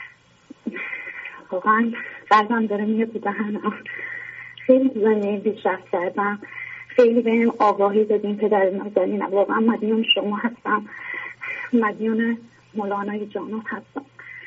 واقعا قلبم داره میاد تو دهنم. خیلی تو زندگی پیشرفت کردم، خیلی بهم آگاهی دادین پدر نازنینم. واقعا مدیون شما هستم، مدیون مولانای جانات هستم.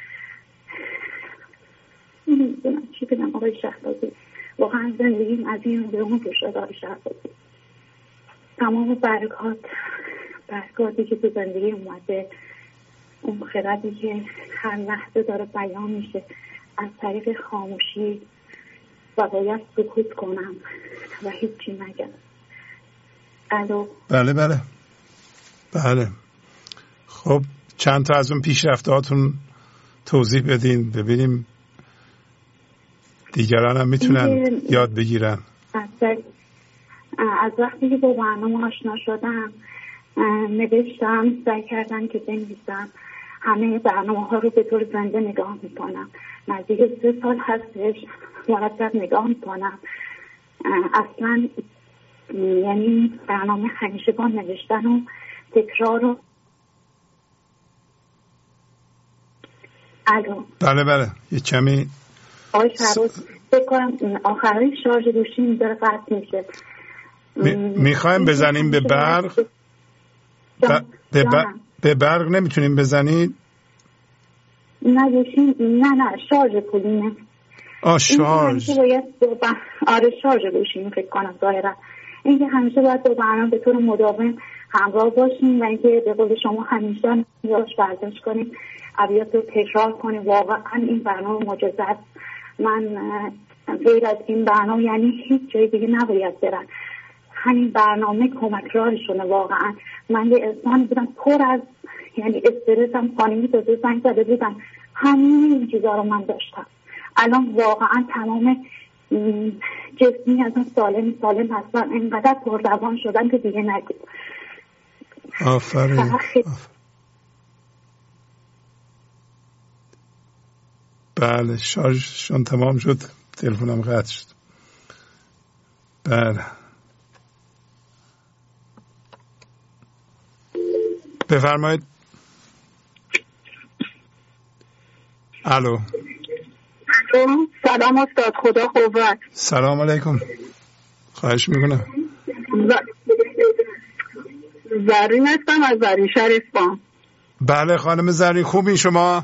نمیدونم چی بگم آقای شهبازی، واقعا زندگیم از این به اون روش شد. آقای شهبازی تمام برکات برکاتی که تو زندگی اومده، اون خردی که هر لحظه داره بیان میشه از طریق خاموشی و باید سکوت کنم و هیچی نگم. الو. بله بله بله. خب چند تا از اون پیشرفته هاتون توضیح بدین ببینیم دیگران هم میتونن یاد بگیرن. از وقتی که با برنامه آشنا شدم نوشتم، سعی کردم که بنویسم. همه برنامه ها رو به طور زنده نگاه میکنم. نزدیک سه سال هستش مرتب نگاه میکنم. اصلا یعنی برنامه همیشه با نوشتن و تکرار و الو. بله بله یه کمی آقای شهباز فکر کنم آخرای شارژ گوشیم داره قطع میشه. میخوایم بزنیم به برق. ب... به, ب... به برق نمیتونیم بزنید؟ نه گوشیم نه نه شارژ پولینه. آه شارژ. آره شارژ گوشیم فکر کنم ظاهرا. اینکه همیشه باید با برنامه به طور مداوم همراه باشیم و اینکه به قول شما همیشه یادش برداشت کنیم، ابیات رو تکرار کنیم. واقعا این برنامه معجزه است. من غیر از این برنامه یعنی هیچ جای دیگه نباید برن. همین برنامه کمک راهشونه. واقعا من یه انسان بودم پر از یعنی استرسم، خانمی تازه زنگ زده بودم، همین این چیزا رو من داشتم. الان واقعا تمام جسمی از اون سالم سالم هستن، اینقدر پردوان شدن که دیگه نگو. آفرین. بله شارژشون تمام شد، تلفنم قطع شد. بله بفرمایید. الو. سلام استاد، خدا قوت. سلام علیکم. خواهش میکنم. زرین هستم از زرین شهر اصفهان. بله خانم زرین، خوبین شما؟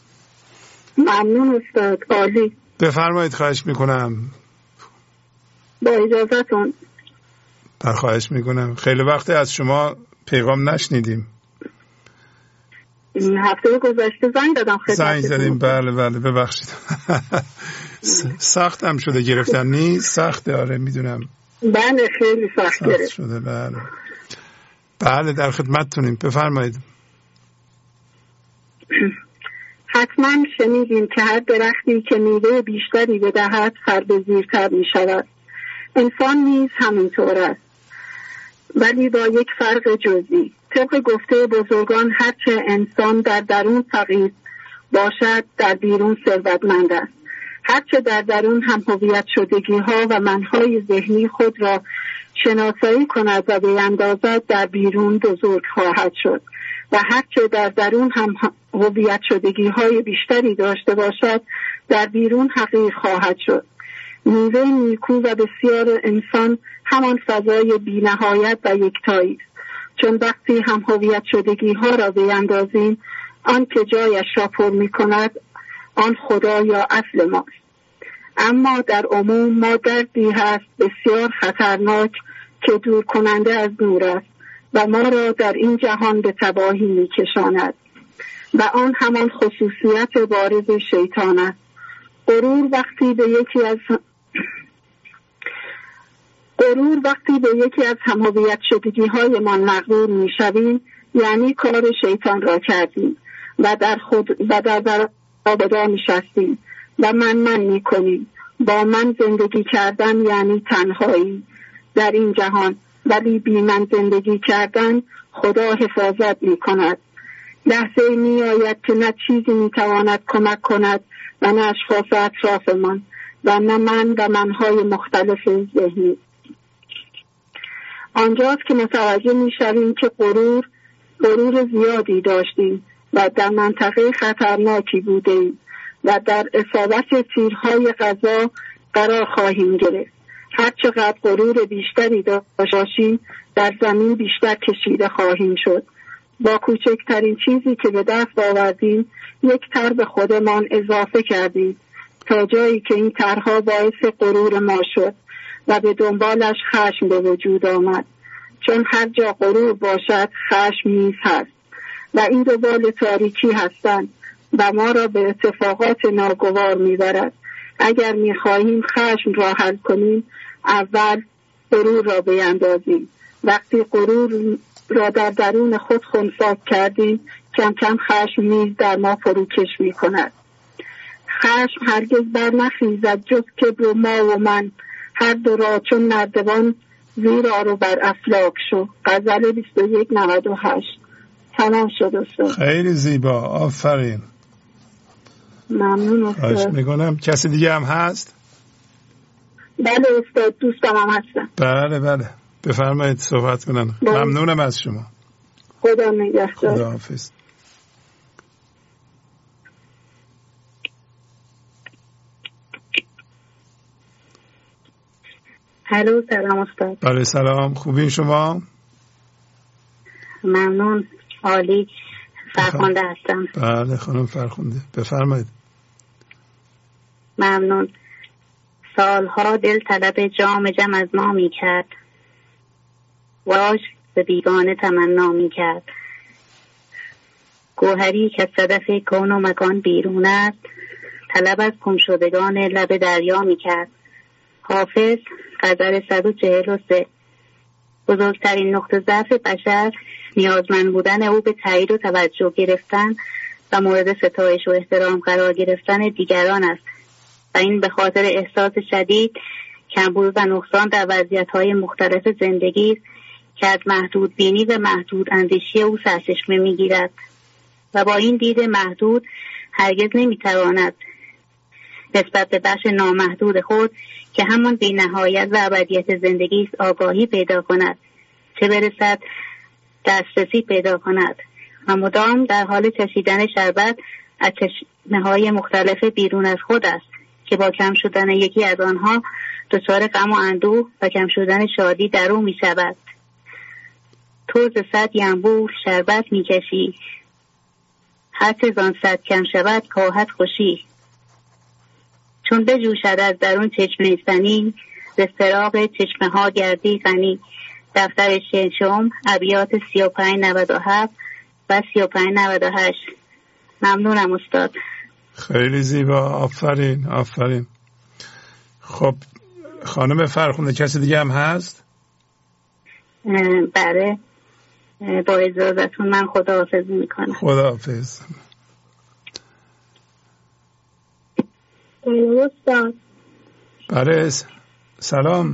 ممنون استاد، عالی. بفرمایید. خواهش میکنم. با اجازهتون. بله خواهش میکنم. خیلی وقت از شما پیغام نشنیدیم. هفته گذشته زنگ دادم خدمتتون. زنگ زدیم بله بله ببخشید. سخت هم شده گرفتن نیست؟ سخته آره میدونم. بله خیلی سخت, سخت گرفت شده. بله بله در خدمتتونیم، بفرمایید. حتما شنیدیم که هر درختی که میوه بیشتری بدهد سربه‌زیرتر می شود. انسان نیز همینطور است، ولی با یک فرق جزئی. طبق گفته بزرگان هرچه انسان در درون فقیر باشد در بیرون ثروتمند است. هرچه در درون هم هویت شدگی ها و منهای ذهنی خود را شناسایی کند و بیندازد در بیرون بزرگ خواهد شد و هرچه در درون هم هویت شدگی های بیشتری داشته باشد در بیرون حقیر خواهد شد. میوه نیکو و بسیار انسان همان فضای بی نهایت و یکتایی است، چون وقتی هم هویت شدگی ها را بیندازیم آن که جایش را پر می کند آن خدا یا اصل ماست. اما در عموم ما دردی هست بسیار خطرناک که دور کننده از نور است و ما را در این جهان به تباهی می کشاند و آن همان خصوصیت بارز شیطان است. غرور وقتی به یکی از غرور وقتی به یکی از هم‌هویت شدگی های من مغرور می شویم یعنی کار شیطان را کردیم و در خود و در برابر می شستیم و من من می کنیم. با من زندگی کردن یعنی تنهایی در این جهان ولی بی من زندگی کردن خدا حفاظت می کند. لحظه می آید که نه چیزی می تواند کمک کند و نه اشخاص اطرافمان و نه من و منهای مختلف ذهنی. آنجاست که متوجه می شویم که غرور غرور زیادی داشتیم و در منطقه خطرناکی بودیم و در اصابت تیرهای قضا قرار خواهیم گرفت. هر چقدر غرور بیشتری داشته باشیم در زمین بیشتر کشیده خواهیم شد. با کوچکترین چیزی که به دست آوردیم یک تر به خودمان اضافه کردیم تا جایی که این ترها باعث غرور ما شد و به دنبالش خشم به وجود آمد، چون هر جا غرور باشد خشم نیز هست و این دو بال تاریکی هستند و ما را به اتفاقات ناگوار میبرد. اگر میخواهیم خشم را حل کنیم اول غرور را بیندازیم. وقتی غرور را در درون خود خنثی کردیم کم کم خشم نیز در ما فروکش میکند. خشم هرگز بر نخیزد جز کبر و ما و من، هر دو را چون نردبان زیر آرو بر افلاک شو. غزل بیست و یک نود و هشت. تمام شد استاد. خیلی زیبا، آفرین. ممنون استاد. خواهش میکنم. کسی دیگه هم هست؟ بله استاد، دوستم هم هستم. بله بله بفرمایید صحبت کنن. ممنونم از شما. خدا نگهدار. خدا حافظ. الو سلام استاد. بله سلام، خوبین شما؟ ممنون، عالی. فرخنده هستم. بله خانم فرخنده بفرمایید. ممنون. سالها دل طلب جام جم از ما می کرد، واژ به بیگانه تمنا می کرد. گوهری که صدف کون و مکان بیرون است، طلب از گم شدگان لب دریا می کرد. حافظ، غزل صد و چهل و سه. بزرگترین نقطه ضعف بشر نیازمند بودن او به تایید و توجه گرفتن و مورد ستایش و احترام قرار گرفتن دیگران است و این به خاطر احساس شدید کمبود و نقصان در وضعیت‌های مختلف زندگی است که از محدود بینی و محدود اندیشی او سرچشمه می‌گیرد و با این دید محدود هرگز نمی‌تواند نسبت به بخش نامحدود خود که همان بی‌نهایت و ابدیت زندگی است آگاهی پیدا کند، چه برسد دسترسی پیدا کند و مدام در حال چشیدن شربت از چشمه‌های مختلف بیرون از خود است که با کم شدن یکی از آنها دچار غم و اندوه و کم شدن شادی در او می شود. تو ز صد ینبوع شربت می کشی، هر چه زان صد کم شود کاهد خوشی. چون بجوشد از درون چشمه سنی، ز فراق چشمه ها گردی غنی. دفتر ششم، ابیات سی و پنج نود و هفت و سی و پنج نود و هشت. ممنونم استاد. خیلی زیبا، آفرین آفرین. خب خانم فرخنده کسی دیگه هم هست؟ بله، با اجازهتون من خداحافظ میکنم. خداحافظ. استاد. بله سلام.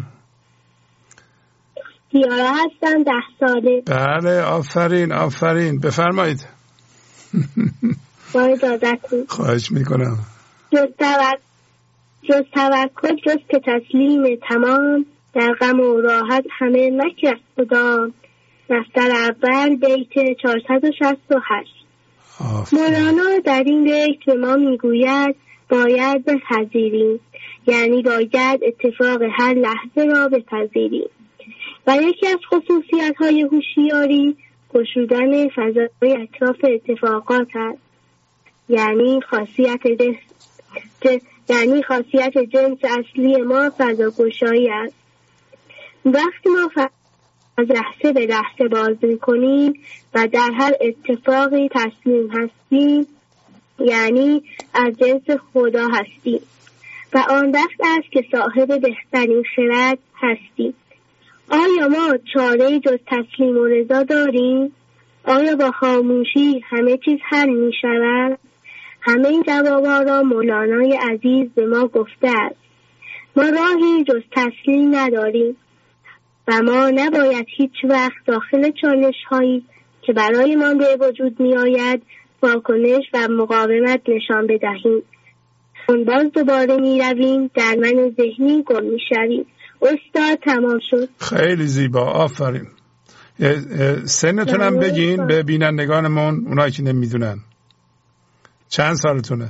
دیارا هستم، ده ساله. بله آفرین آفرین بفرمایید. با اجازهتون. خواهش میکنم. جز توکل جز توکل جز که تسلیم تمام، در غم و راحت همه مکر خدا. دفتر اول بیت چهارصد و شصت و هشت. مولانا در این بیت به ما میگوید باید بپذیریم، یعنی باید اتفاق هر لحظه را بپذیریم و یکی از خصوصیت های هوشیاری گشودن فضای اطراف اتفاقات است، یعنی خاصیت ده... ده... یعنی خاصیت جنس اصلی ما فضاگشایی است. وقتی ما از لحظه به لحظه باز می‌کنیم و در هر اتفاقی تسلیم هستیم، یعنی از جنس خدا هستیم و آن وقت است که صاحب بهترین خرد هستیم. آیا ما چاره جز تسلیم و رضا داریم؟ آیا با خاموشی همه چیز حل می شود؟ همه این جوابها را مولانای عزیز به ما گفته است. ما راهی جز تسلیم نداریم. و ما نباید هیچ وقت داخل چالش هایی که برای ما به وجود می آید واکنش و مقاومت نشان بدهیم. چون باز دوباره می رویم در من ذهنی گم می شویم. استاد تمام شد. خیلی زیبا، آفرین. سنتونم بگین به بینندگانمون، اونایی که نمیدونن. چند سالتونه؟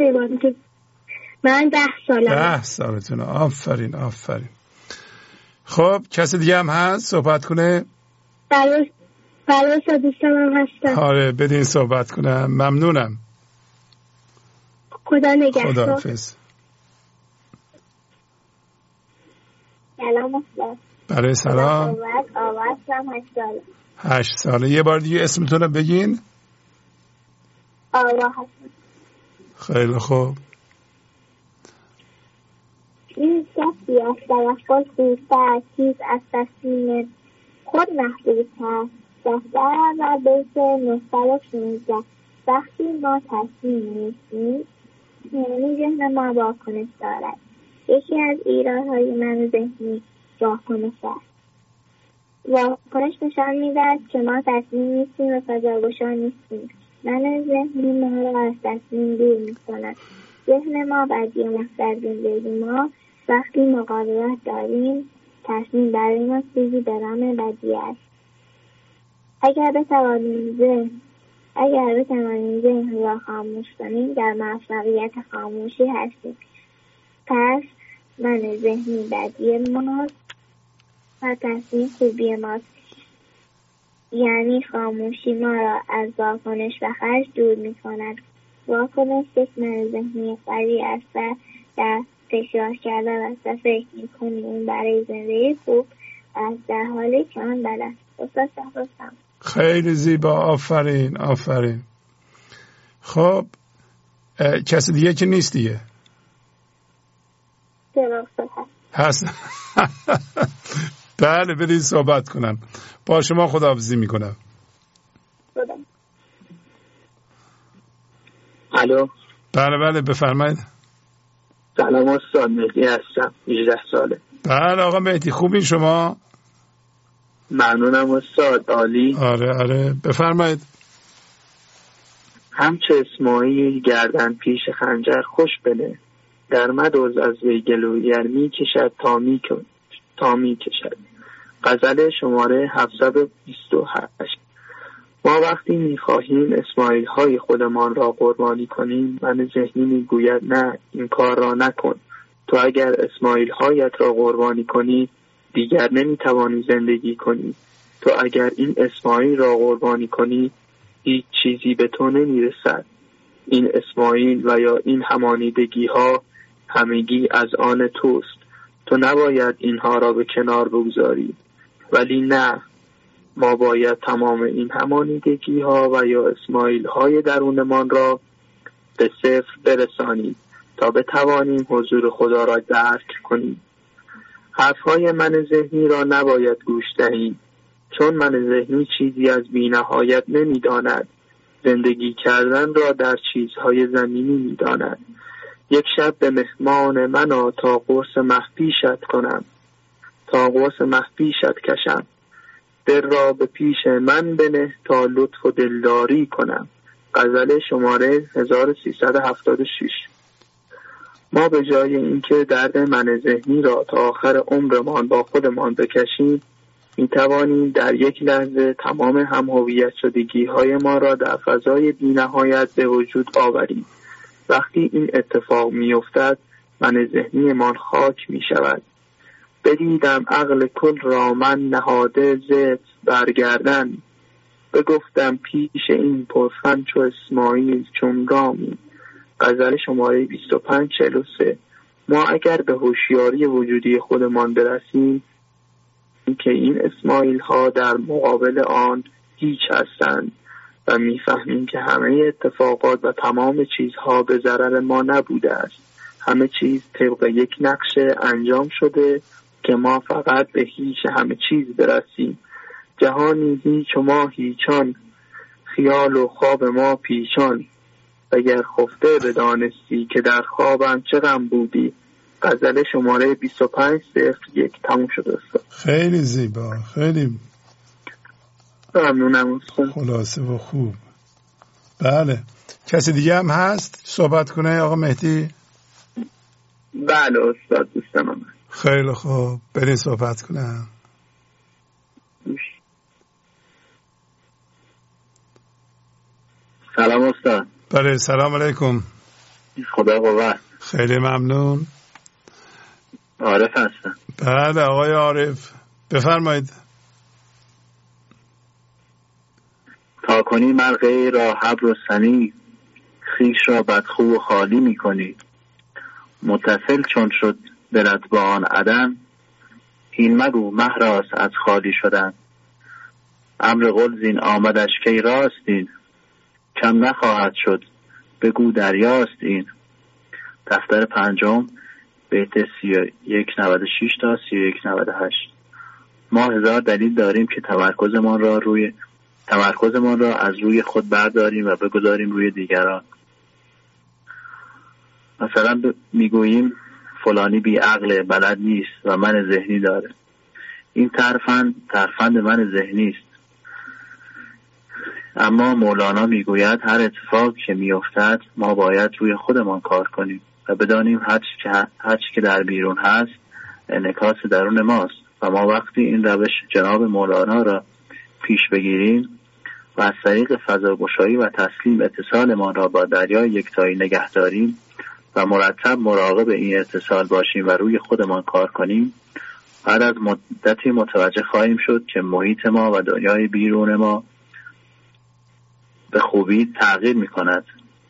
من ده سالم. ده سالتونه، آفرین آفرین. خب کسی دیگه هم هست صحبت کنه؟ بله بله دوستم هم هستم. آره بدین صحبت کنم، ممنونم. خدا نگهدار. خدا حافظ. سلام استاد. بله سلام. آواز آوازم هشت ساله. هشت ساله. یه بار دیگه اسمتون رو بگین. آوا هستم. خیلی خوب. این کسی از توقع دورتر چیز از تصمیم خود محبوب هست. دفتر و بیت نصد و شانزده. وقتی ما تصمیم نیستیم یعنی ذهن ما واکنش دارد. یکی از ایرادهای من ذهنی واکنش است. واکنش نشان می‌دهد که ما تصمیم نیستیم و سزاگشا نیستیم. من ذهنی ما را از تصمیم دور می‌کند. ذهن ما بدیه مصدر زندگی ما. وقتی مقاومت داریم تصمیم برای ما چیزی به نام بدیه است. اگر بتوانیم ذهن اگر بتوانیم ذهن را خاموش کنیم در موفقیت خاموشی هستیم. پس من ذهنی بدی ماست و تصمیم خوبی ماست. یعنی خاموشی ما را از واکنش و خرج دور می کند. واکنش یک من ذهنی قوی است و در تکرار کردن است و فکر می کنیم اون برای زندگی خوب از در حالی که آن بد است. استاد شهرستم. خیلی زیبا، آفرین آفرین. خب کسی دیگه که نیست دیگه هست. بله بدید صحبت کنم. با شما خداحافظی میکنم. الو. بله بله بفرمایید. سلام استاد، مهدی هستم، هجده ساله. بله آقا مهدی، خوبین شما؟ ممنونم استاد، عالی. آره آره بفرمایید. همچه اسماعیل گردن پیش خنجر خوش بله، در مدوز از وی گلویر می کشد تا می کن تا می کشد. غزل شماره هفتصد و بیست و هشت. ما وقتی می خواهیم اسماعیل های خودمان را قربانی کنیم، من ذهنی می گوید نه این کار را نکن. تو اگر اسماعیل هایت را قربانی کنی دیگر نمی توانی زندگی کنی. تو اگر این اسماعیل را قربانی کنی هیچ چیزی به تو نمی رسد. این اسماعیل و یا این همانیدگی ها همگی از آن توست. تو نباید اینها را به کنار بگذاری. ولی نه، ما باید تمام این همانیدگی ها و یا اسماعیل های درونمان را به صفر برسانیم تا بتوانیم حضور خدا را درک کنیم. حرفهای من ذهنی را نباید گوش دهیم، چون من ذهنی چیزی از بی‌نهایت نمی‌داند. زندگی کردن را در چیزهای زمینی می‌داند. یک شب به مهمان من تا قرص مخفیشت کنم، تا قرص مخفیشت کشم. دل را به پیش من بنه تا لطف و دلداری کنم. غزل شماره هزار و سیصد و هفتاد و شش. ما به جای اینکه درد من ذهنی را تا آخر عمرمان با خودمان بکشیم، می توانیم در یک لحظه تمام هم‌هویت شدگی های ما را در فضای بی‌نهایت به وجود آوریم. وقتی این اتفاق می افتد من ذهنی من خاک می شود. بدیدم عقل کل را من نهاده زد برگردن، بگفتم پیش این پرفن چو اسماعیل چون رامی. غزل شماره بیست و پنج چهل و سه. ما اگر به هوشیاری وجودی خودمان برسیم که این اسماعیل ها در مقابل آن هیچ هستند و میفهمیم که همه اتفاقات و تمام چیزها به ضرر ما نبوده است. همه چیز طبق یک نقشه انجام شده که ما فقط به هیچ همه چیز برسیم. جهانی هیچ و ما هیچان، خیال و خواب ما پیچان. اگر خفته بدانستی که در خوابم چه غم بودی، غزل شماره بیست و پنج صفر یک تموم شده است. خیلی زیبا، خیلی ممنونم استاد. خلاصه و خوب. بله، کسی دیگه هم هست صحبت کنه آقا مهدی؟ بله استاد، دوستم هم. خیلی خوب، برین صحبت کنم. سلام استاد. بله سلام علیکم. خدا قوت. خیلی ممنون. عارف هستم. بله آقای عارف بفرمایید. تا کنی مرغه را حبر و سنی، خویش را بدخو و خالی می کنی. متصل چون شد دلت با آن عدم، این مگو مهراس از خالی شدن. امر قل زین آمدش کی راستین، کم نخواهد شد بگو دریاست این. دفتر پنجم بیت سی و یک نود و شش تا سی و یک نود و هشت. ما هزار دلیل داریم که تمرکزمان را روی تمرکزمان را از روی خود برداریم و بگذاریم روی دیگران. مثلا ب... میگوییم فلانی بی عقل، بلد نیست و من ذهنی داره. این ترفند ترفند من ذهنی است. اما مولانا میگوید هر اتفاق که میافتد ما باید روی خودمان کار کنیم و بدانیم هر چی که هر چی که در بیرون هست انعکاس درون ماست و ما وقتی این روش جناب مولانا را پیش بگیریم و از طریق فضاگشایی و تسلیم اتصالمان را با دریای یکتایی نگه داریم و مرتب مراقب این اتصال باشیم و روی خودمان کار کنیم، بعد از مدتی متوجه خواهیم شد که محیط ما و دنیای بیرون ما به خوبی تغییر می کند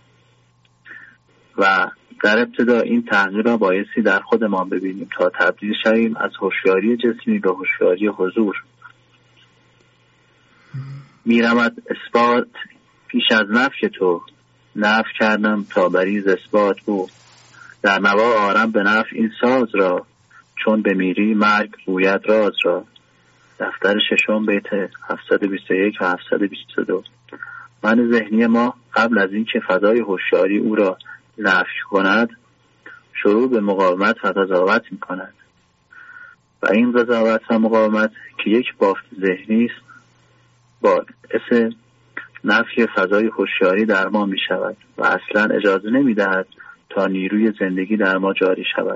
و در ابتدا این تغییر را بایستی در خودمان ببینیم تا تبدیل شویم از هوشیاری جسمی به هوشیاری حضور. میرمد اثبات پیش از نفی تو، نفی کردم تا بریز اثبات بود. در نوا آرم به نفع این ساز را، چون بمیری مرگ گوید راز را. دفتر ششم بیت هفتصد و بیست و یک و هفتصد و بیست و دو. من ذهنی ما قبل از اینکه فضای هوشیاری او را نفی کند شروع به مقاومت و قضاوت می کند و این قضاوت و مقاومت که یک بافت ذهنی است باعث نفی فضای هوشیاری در ما می شود و اصلا اجازه نمی دهد تا نیروی زندگی در ما جاری شود.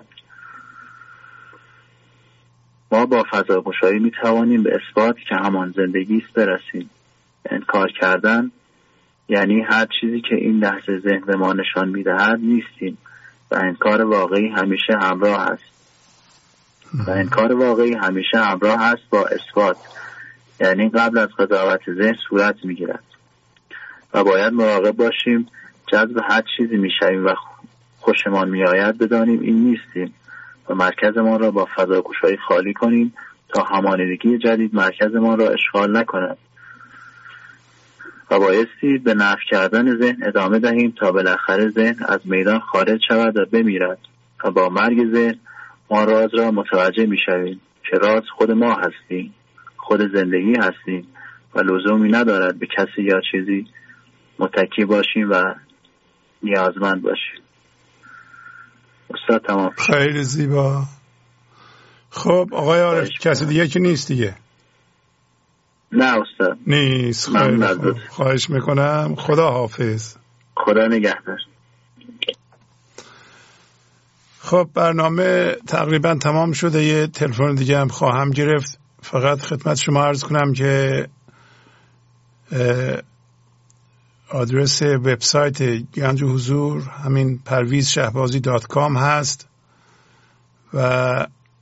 ما با فضاگشایی می توانیم به اثبات که همان زندگی است برسیم. انکار کردن یعنی هر چیزی که این لحظه ذهن به ما نشان می دهد نیستیم و انکار واقعی همیشه همراه است و انکار واقعی همیشه همراه است با اثبات، یعنی قبل از قضاوت ذهن صورت می گیرد و باید مراقب باشیم جذب هر چیزی می شویم و خوشمان می آید بدانیم این نیستیم و مرکزمان را با فضاگشایی خالی کنیم تا همانیدگی جدید مرکزمان را اشغال نکند و بایستی به نفی کردن ذهن ادامه دهیم تا بالاخره ذهن از میدان خارج شود و بمیرد و با مرگ ذهن ما راز را متوجه می شویم که راز خود ما هستیم، خود زندگی هستیم و لزومی ندارد به کسی یا چیزی متکی باشیم و نیازمند باشیم. استاد تمام. خیلی زیبا. خب آقای عارف کسی دیگه که نیست دیگه؟ نه استاد نیست. خیلی خوب. خواهش میکنم. خدا حافظ. خدا نگهدار. خب برنامه تقریبا تمام شده. یه تلفن دیگه هم خواهم گرفت. فقط خدمت شما عرض کنم که آدرس وبسایت گنج حضور همین پرویز شهبازی دات کام هست و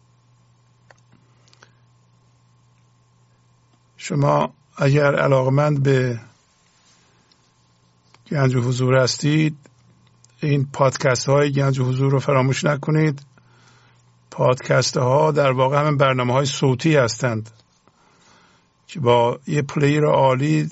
شما اگر علاقمند به گنج حضور هستید این پادکست های گنج حضور رو فراموش نکنید. پادکست ها در واقع همین برنامه های صوتی هستند که با یه پلیر عالی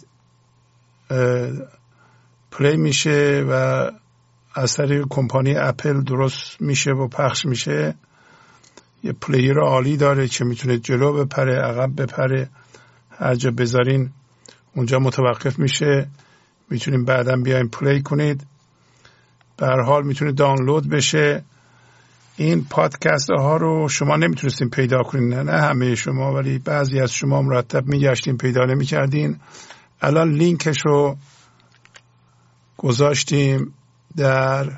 پلی میشه و از طریق کمپانی اپل درست میشه و پخش میشه. یه پلیر عالی داره که میتونه جلو بپره، عقب بپره، هر جا بذارین اونجا متوقف میشه. میتونین بعداً بیاین پلی کنید. به هر حال میتونه دانلود بشه این پادکست ها رو شما نمیتونستین پیدا کنین، نه, نه همه شما، ولی بعضی از شما مرتب میگشتین پیدا نمیکردین. الان لینکش رو گذاشتیم در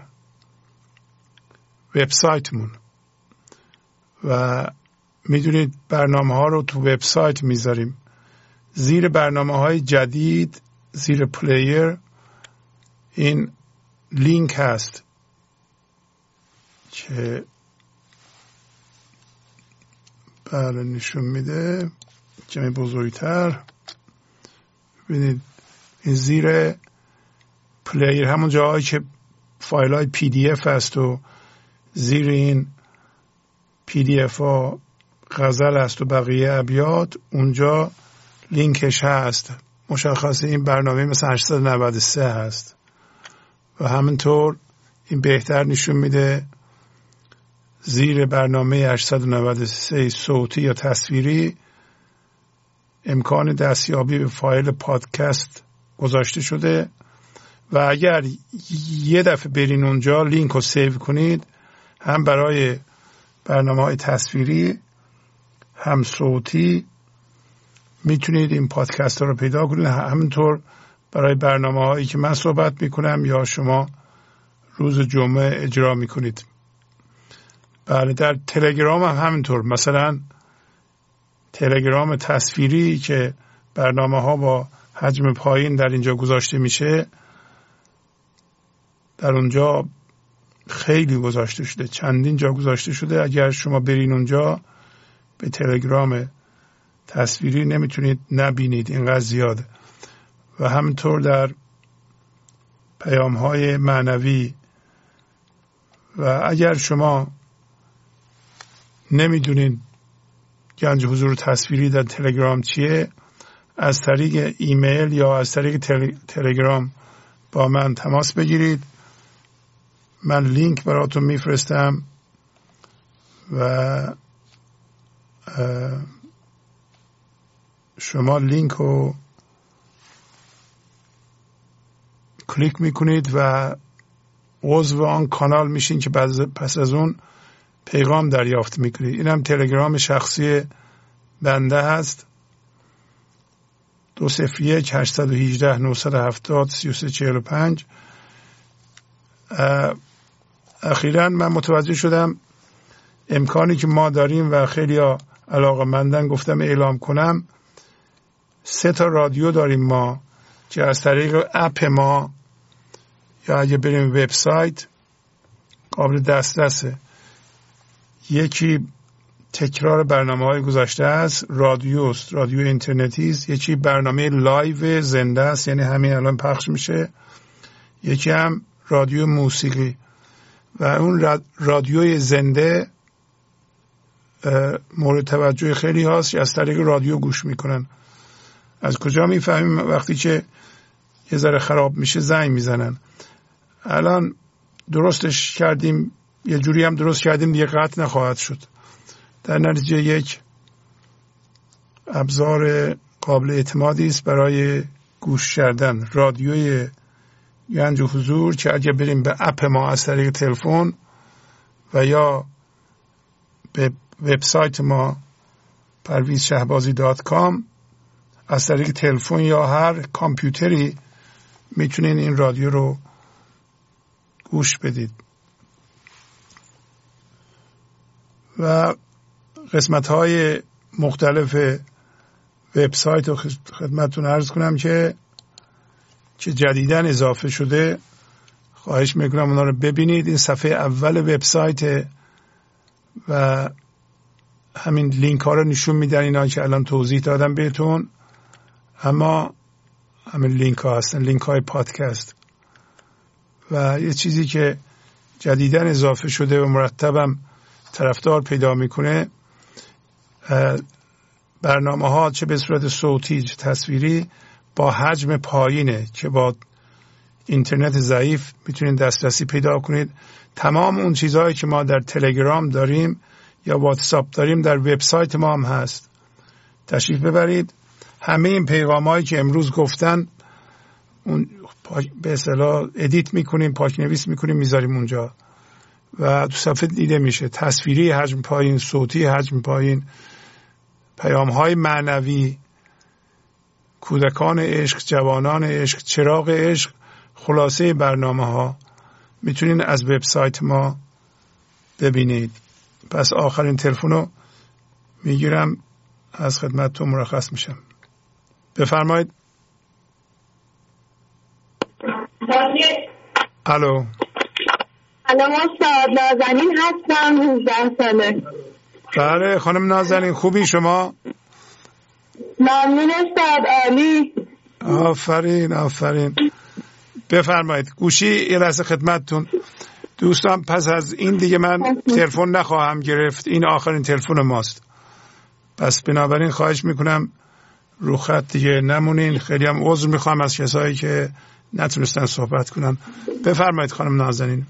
وبسایتمون و میدونید برنامه ها رو تو وبسایت میذاریم. زیر برنامه های جدید، زیر پلیر، این لینک هست که بله نشون میده کمی بزرگتر. ببینید این زیر پلیر همون جاهایی که فایل های پی دی اف هست و زیر این پی دی اف ها غزل هست و بقیه ابیات، اونجا لینکش هست. مشخصه این برنامه مثلا هشتصد و نود و سه هست و همینطور این بهتر نشون میده زیر برنامه هشتصد و نود و سه صوتی یا تصویری امکان دستیابی به فایل پادکست گذاشته شده و اگر یه دفعه برین اونجا لینک رو سیو کنید، هم برای برنامه های تصویری هم صوتی میتونید این پادکست ها رو پیدا کنید. همینطور برای برنامه هایی که من صحبت میکنم یا شما روز جمعه اجرا میکنید. بله، در تلگرام هم همینطور. مثلا تلگرام تصویری که برنامه ها با حجم پایین در اینجا گذاشته میشه، در اونجا خیلی گذاشته شده، چندین جا گذاشته شده. اگر شما برین اونجا به تلگرام تصویری نمیتونید نبینید، اینقدر زیاده. و همینطور در پیام های معنوی. و اگر شما نمیدونید گنج حضور تصویری در تلگرام چیه، از طریق ایمیل یا از طریق تل... تلگرام با من تماس بگیرید. من لینک براتون میفرستم و شما لینک رو کلیک میکنید و عضو آن کانال میشین که پس از اون پیغام دریافت میکنید. این هم تلگرام شخصی بنده هست. دو صفر یک هشتصد و هجده نهصد و هفتاد سی و سه چهل و پنج. اخیراً من متوجه شدم امکانی که ما داریم و خیلی علاقه‌مندن گفتم اعلام کنم، سه تا رادیو داریم ما که از طریق اپ ما یا اگه بریم وبسایت قابل دسترسه. یکی تکرار برنامه های گذشته است، رادیوست، رادیو اینترنتی است. یکی برنامه لایو زنده است، یعنی همین الان پخش میشه. یکی هم رادیو موسیقی و اون رادیوی زنده مورد توجه خیلی هاست که از طریق رادیو گوش میکنن. از کجا میفهمیم؟ وقتی که یه ذره خراب میشه زنگ میزنن. الان درستش کردیم، یه جوری هم درست کردیم دیگه قطع نخواهد شد. در نتیجه یک ابزار قابل اعتمادی است برای گوش کردن. رادیوی گنج حضور که اگه بریم به اپ ما از طریق تلفن و یا به وبسایت ما پرویز شهبازی دات کام از طریق تلفن یا هر کامپیوتری میتونین این رادیو رو گوش بدید. و قسمت های مختلف وبسایت رو خدمتتون عرض کنم که که جدیداً اضافه شده. خواهش میکنم اونا رو ببینید. این صفحه اول وبسایت و همین لینک ها رو نشون میدن، اینا که الان توضیح دادم بهتون. اما همین لینک ها هستن، لینک های پادکست. و یه چیزی که جدیداً اضافه شده و مرتبم طرفدار پیدا میکنه، برنامه ها چه به صورت صوتی چه تصویری با حجم پایینه که با اینترنت ضعیف میتونید دسترسی پیدا کنید. تمام اون چیزهایی که ما در تلگرام داریم یا واتساپ داریم در وبسایت ما هم هست. تشریف ببرید. همه این پیغامایی که امروز گفتن اون به اصطلاح ادیت میکنیم، پاک نویس میکنیم، میذاریم اونجا و تو صفحه دیده میشه. تصویری حجم پایین، صوتی حجم پایین، پیام های معنوی، کودکان عشق، جوانان عشق، چراغ عشق، خلاصه برنامه ها میتونین از وبسایت ما ببینید. پس آخرین تلفن رو میگیرم، از خدمتتون مرخص میشم. بفرمایید. الو. الو استاد، نازنین هستم، هجده ساله. بله خانم نازنین، خوبی شما؟ ممنون استاد، عالی. آفرین آفرین. بفرمایید. گوشی یه لحظه خدمتتون. دوستان پس از این دیگه من تلفن نخواهم گرفت، این آخرین تلفن ماست. پس بنابراین خواهش میکنم رو خط دیگه نمونین. خیلی هم عذر میخوام از کسایی که نتونستن صحبت کنن. بفرمایید خانم نازنین.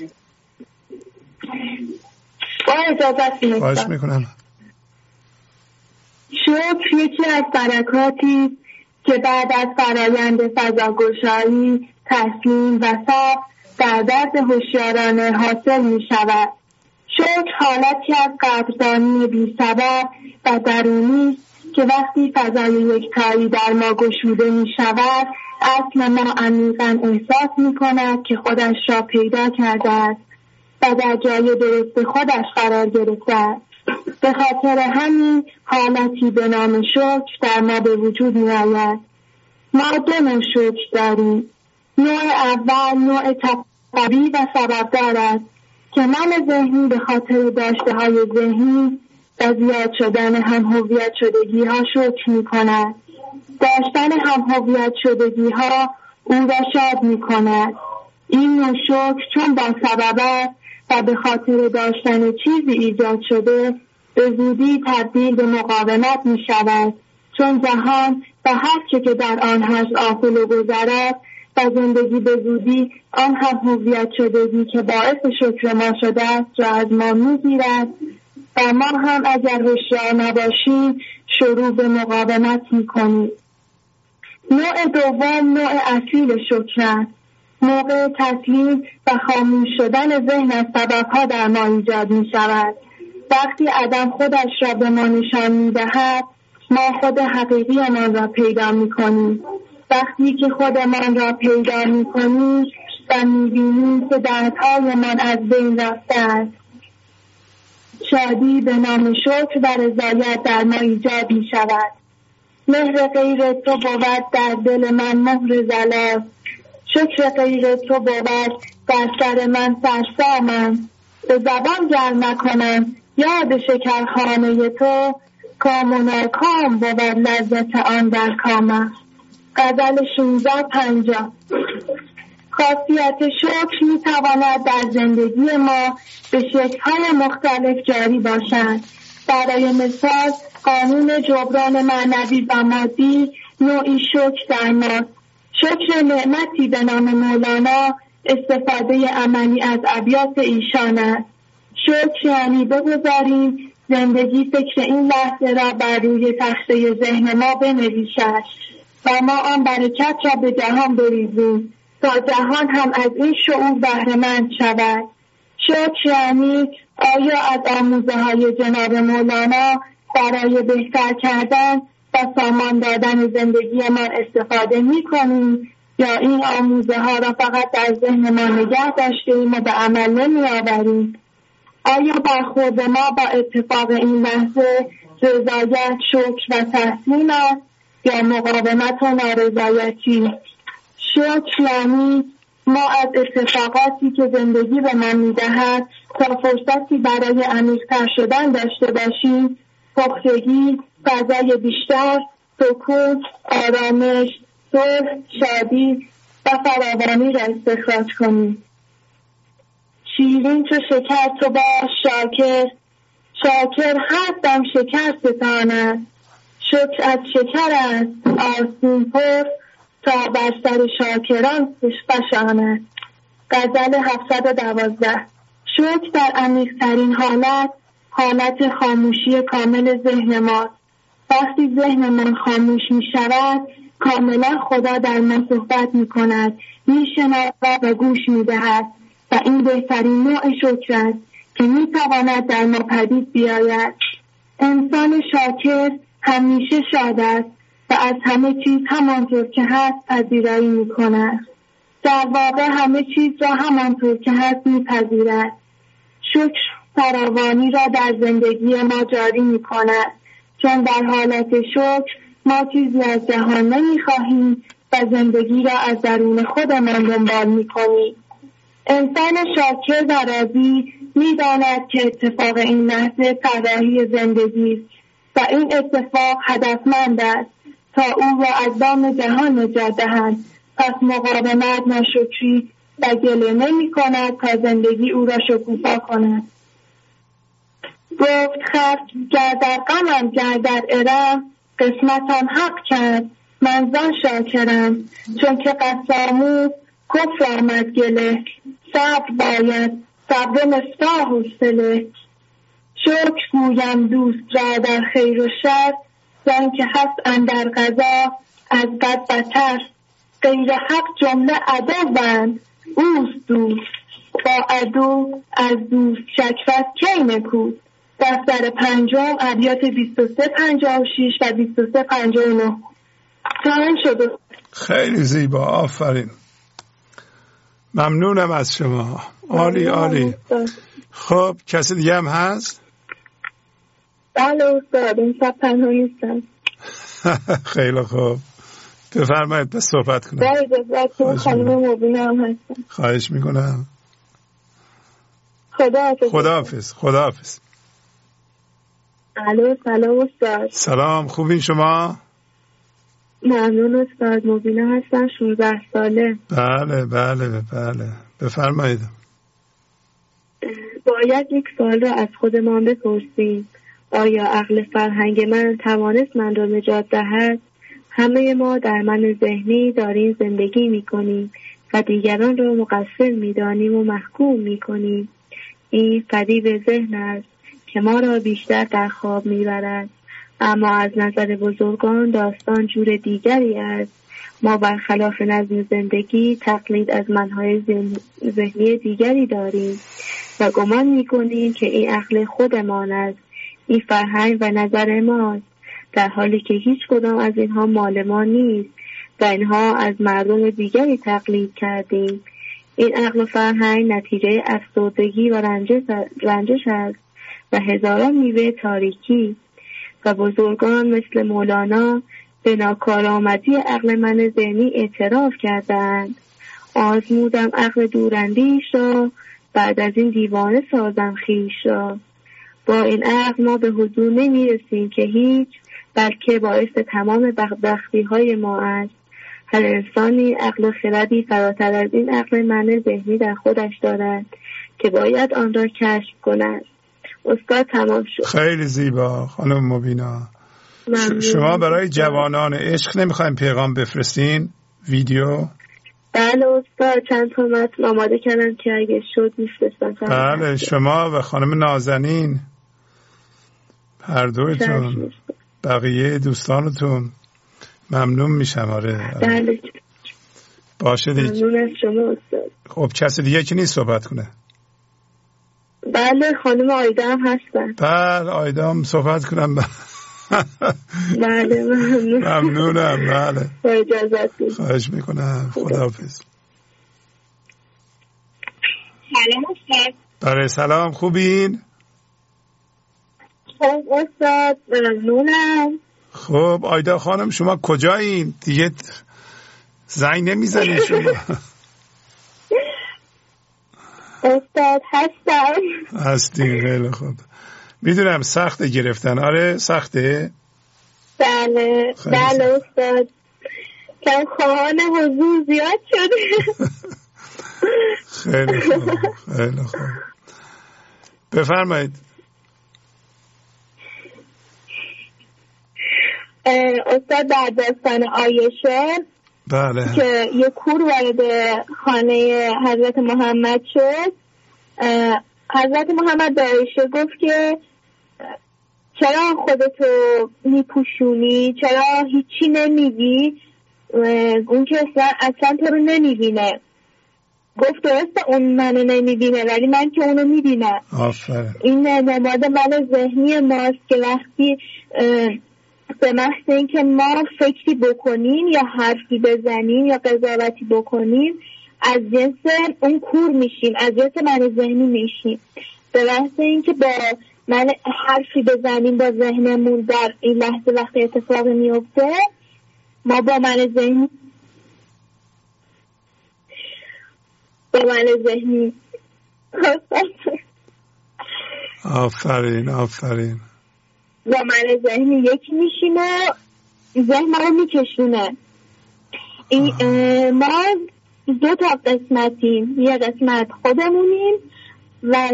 با اجازت خواهش میکنم. شکر یکی از برکاتی که بعد از فرایند فضاگشایی، تسلیم و صبر در درد هوشیارانه حاصل می شود. شکر حالتی از قدردانی بی سبب و درونی که وقتی فضای یکتایی در ما گشوده می شود، اصل ما عمیقاً احساس می کند که خودش را پیدا کرده است و در جای درست خودش قرار گرفته است. به خاطر همین حالتی به نام شکر در ما به وجود می آید. ما دو نوع شکر داریم. نوع اول نوع تقوی و سببدار است که من ذهنی به خاطر داشته های ذهنی و زیاد شدن هم هویت شدگی ها شکر می کند. داشتن هم هویت شدگی ها او را شاد می کند. این نوع شکر چون با سبب است و به خاطر داشتن چیزی ایجاد شده، به زودی تبدیل به مقاومت می شود، چون جهان و هر چه که در آن هست آفل و گذرد و زندگی به زودی آن هم هویت شدگی که باعث شکر ما شده است را از ما می گیرد و ما هم اگر هوشیار نباشیم شروع به مقاومت می کنیم. نوع دوم نوع اصیل شکر است. موقع تسلیم و خاموش شدن ذهن از سببها در ما ایجاد می شود. وقتی عدم خودش را به ما نشان می دهد، ما خود حقیقی من را پیدا می کنیم. وقتی که خودمان را پیدا می کنیم و می بینیم که دردهای من از بین رفته است، شادی به نام شکر و رضایت در ما ایجاد می شود. مهر غیر تو بود در دل من مهر زلال، شکر غیر تو بود در سر من سرسامم. به زبان گرم نکنم یاد شکرخانه تو، کام و ناکام بود لذت آن در کامم. غزل شانزده پنجاه. خاصیت شکر می تواند در زندگی ما به شکل‌های مختلف جاری باشد. برای مثال قانون جبران معنوی و مادی نوعی شکر در ماست. شکر نعمتی به نام مولانا استفاده عملی از ابیات ایشان است. شکر یعنی بگذاریم زندگی فکر این لحظه را بر روی تخته ذهن ما بنویسد و ما آن برکت را به جهان بریزیم تا جهان هم از این شعور بهره‌مند شود. شکر یعنی آیا از آموزه های جناب مولانا برای بهتر کردن و سامان دادن زندگی ما استفاده می کنیم یا این آموزه ها را فقط در ذهن ما نگه داشتیم و به عمل نمی آوریم؟ آیا برخورد ما با اتفاق این لحظه رضایت، شکر و تسلیم است یا مقاومت و نارضایتی؟ شکر یعنی ما از اتفاقاتی که زندگی به من میدهد تا فرصتی برای عمیق‌تر شدن داشته باشیم، پختگی، فضای بیشتر، سکوت، آرامش، صلح، شادی و فراوانی را استخراج کنیم. شیرین چو شکر تو باش شاکر، شاکر هر دم شکر ستاند. شکر از شکر است آستین پر، تا بر سر شاکران فشاند. غزل هفتصد و دوازده. شکر در عمیق‌ترین حالت حالت خاموشی کامل ذهن ماست. وقتی ذهن من خاموش می شود کاملا خدا در ما صحبت می کند، می شنود و گوش می دهد و این بهترین نوع شکر است که میتواند در ما پدید بیاید. انسان شاکر همیشه شاد است و از همه چیز همانطور که هست پذیرایی میکند. در واقع همه چیز را همانطور که هست میپذیرد. شکر فراوانی را در زندگی ما جاری میکند، چون در حالت شکر ما چیزی از جهان نمیخواهیم و زندگی را از درون خودمان دنبال میکنیم. انسان شاکر و راضی میداند که اتفاق این لحظه طراحی زندگی است و این اتفاق هدفمند است تا او را از دام جهان نجات دهد. پس مقاومت، ناشکری و گله نمی کند تا زندگی او را شکوفا کند. گفت خرد گر در غمم گر در ارم، قسمتم حق کرد من زان شاکرم. چون که قساموز کفر آمد گله، صبر باید صبر مفتاح حوصله. شکر گویم دوست را در خیر و شر، زان که هست اندر قضا از بد بتر. غیر حق جمله عدوند اوست دوست، با عدو از دوست شکوت کی نکوست. دفتر پنجم ابیات بیست و سه پنجاه و شش و بیست و سه پنجاه و نه. تمام شده. خیلی زیبا، آفرین، ممنونم از شما، عالی عالی. خب کسی دیگه هم هست؟ بله استاد، این شب تنها نیستم. خیلی خوب، بفرمایید به صحبت کنم. با اجازت خانم مبینه هم هستم. خواهش میکنم. خداحافظ. خداحافظ. خداحافظ. الو سلام استاد. سلام، خوبین شما؟ ممنون استاد، مبینه هستم، شانزده ساله. بله بله بله، بفرمایید. باید یک سوال را از خودمان بپرسیم: آیا عقل فرهنگ من توانست من را نجات دهد؟ همه ما در من ذهنی داریم زندگی میکنیم و دیگران را مقصر میدانیم و محکوم میکنیم. این فریب ذهن است که ما را بیشتر در خواب میبرد، اما از نظر بزرگان داستان جور دیگری است. ما برخلاف نظم زندگی تقلید از منهای ذهنی دیگری داریم و گمان میکنیم که این عقل خودمان است، این فرهنگ و نظر ماست، در حالی که هیچ کدام از اینها مال ما نیست و اینها از مردم دیگری تقلید کردیم. این عقل و فرهنگ نتیجه افسردگی و رنجش است و هزاران میوه تاریکی. و بزرگان مثل مولانا به ناکارآمدی عقل من ذهنی اعتراف کردند. آزمودم عقل دوراندیش را، بعد از این دیوانه سازم خویش را. با این عقل ما به حضور نمی رسیم که هیچ، بلکه باعث تمام بدبختی های ما است. هر انسانی عقل و خردی فراتر از این عقل من ذهنی در خودش دارد که باید آن را کشف کند. استاد تمام شد. خیلی زیبا خانم مبینا. شما برای جوانان عشق نمیخوایم پیغام بفرستین؟ ویدیو؟ بله استاد، چند تا متن آماده کردم که اگه شد میفرستم. بله، شما و خانم نازنین هر دویتون، بقیه دوستانتون، ممنون میشم. آره بله باشه دیگه. ممنون از شما استاد. خب کسی دیگه که نیست صحبت کنه؟ بله خانم آیدا هم هستن. بله آیدا هم صحبت کنم. بله ممنون. ممنونم. بله با اجازت. خواهش میکنم. خداحافظ. سلام استاد. بله سلام، خوبین؟ خب استاد ممنونم. خب آیدا خانم شما کجایین؟ دیگه زنگ نمیزنید شما. استاد هستم. هستین، خیلی خوب. میدونم سخته گرفتن. آره سخته. بله بله استاد، کم خواهان حضور زیاد شده. خیلی خوب خیلی خوب، بفرمایید. استاد در داستان عایشه بله که یه کور وارد خانه حضرت محمد شد، حضرت محمد به عایشه گفت که چرا خودتو میپوشونی، چرا هیچی نمیگی، اون که اصلا, اصلا تو رو نمیبینه. گفت درسته اون منو نمیبینه ولی من که اونو میبینم. آفرین. این نماد من ذهنی ماست که وقتی به محض اینکه ما فکری بکنیم یا حرفی بزنیم یا قضاوتی بکنیم از جنس اون کور میشیم، از جنس من ذهنی میشیم. به محض اینکه با من حرفی بزنیم با ذهنمون در این لحظه وقتی اتفاق میفته ما با من ذهنی با من ذهنی آفرین آفرین با من ذهنی یکی میشیم و ذهن ما رو میکشونه. ما دو تا قسمتیم، یه قسمت خودمونیم و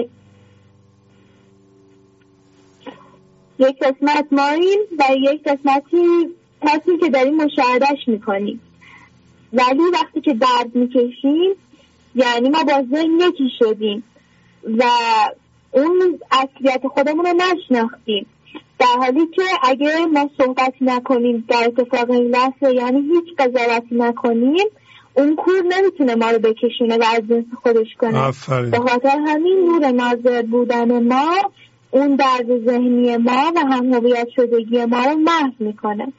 یک قسمت ماییم و یک قسمتی کسی که داریم مشاهدهش میکنیم. ولی وقتی که درد میکشیم یعنی ما با ذهن یکی شدیم و اون اصلیت خودمون رو نشناختیم، در حالی که اگه ما صحبت نکنیم در اتفاق این لحظه یعنی هیچ قضاوتی نکنیم اون کور نمیتونه ما رو بکشونه و از جنس خودش کنه. به خاطر همین نور ناظر بودن ما اون درد ذهنی ما و هم هویت شدگی ما رو محو میکنه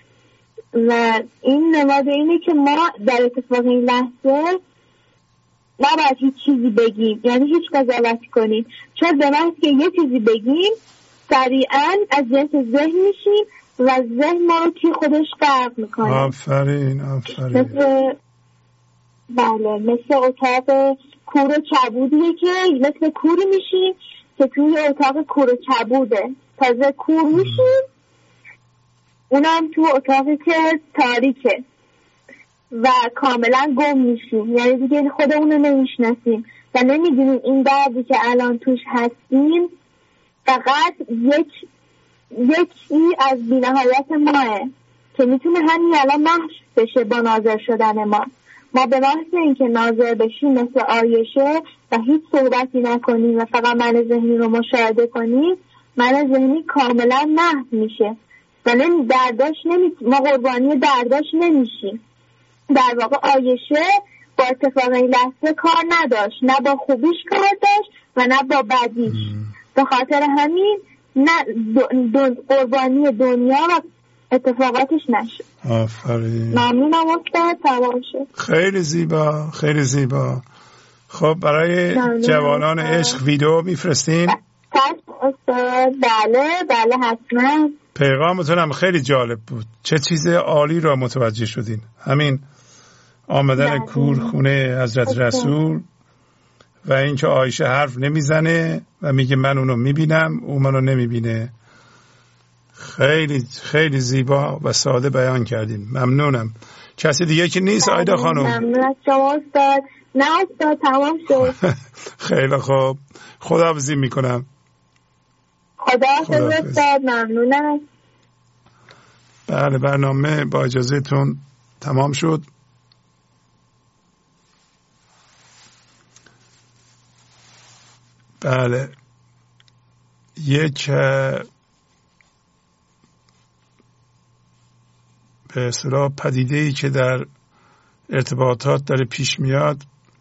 و این نماد اینه که ما در اتفاق این لحظه نباید هیچ چیزی بگیم، یعنی هیچ قضاوتی کنیم، چون به محض که یه چیزی بگیم سریعا از جنس ذهن میشیم و ذهن ما رو توی خودش غرق میکنه. آفرین آفرین. مثل بله مثل اتاق کور و کبودیه که مثل کوری میشیم که توی اتاق کور و کبوده، تازه کور میشیم اونم تو اتاقی که تاریکه و کاملا گم میشیم، یعنی دیگه خودمون رو نمیشناسیم و نمیدونیم این دردی که الان توش هستیم فقط یک یکی از بی‌نهایت ماه که میتونه همین الان محو بشه با ناظر شدن ما. ما به محض اینکه ناظر بشیم مثل آیشه و هیچ صحبتی نکنیم و فقط من ذهنی رو مشاهده کنیم من ذهنی کاملا محو میشه و نمی درداش نمی ما قربانی درداش نمیشیم. در واقع آیشه با اتفاق این لحظه کار نداشت، نه با خوبیش کار داشت و نه با بدیش. به خاطر همین نه دو قربانی دنیا و اتفاقاتش نشد. آفرین. ممنونم استاد، تمام شد. خیلی زیبا خیلی زیبا. خب برای جوانان عشق ویدیو میفرستین؟ استاد بله بله حتما. پیغامتون هم خیلی جالب بود. چه چیز عالی را متوجه شدین. همین آمدن کور خونه حضرت رسول و اینکه عایشه حرف نمیزنه و میگه من اونو میبینم او منو نمیبینه. خیلی خیلی زیبا و ساده بیان کردین. ممنونم. کسی دیگه که نیست آیدا خانم؟ ممنون از شما استاد. نه استاد تمام شد. خیلی خوب. خداحافظی میکنم. خداحافظ استاد. ممنونم. بله برنامه با اجازهتون تمام شد. بله یک به اصطلاح پدیده‌ای که در ارتباطات داره پیش میاد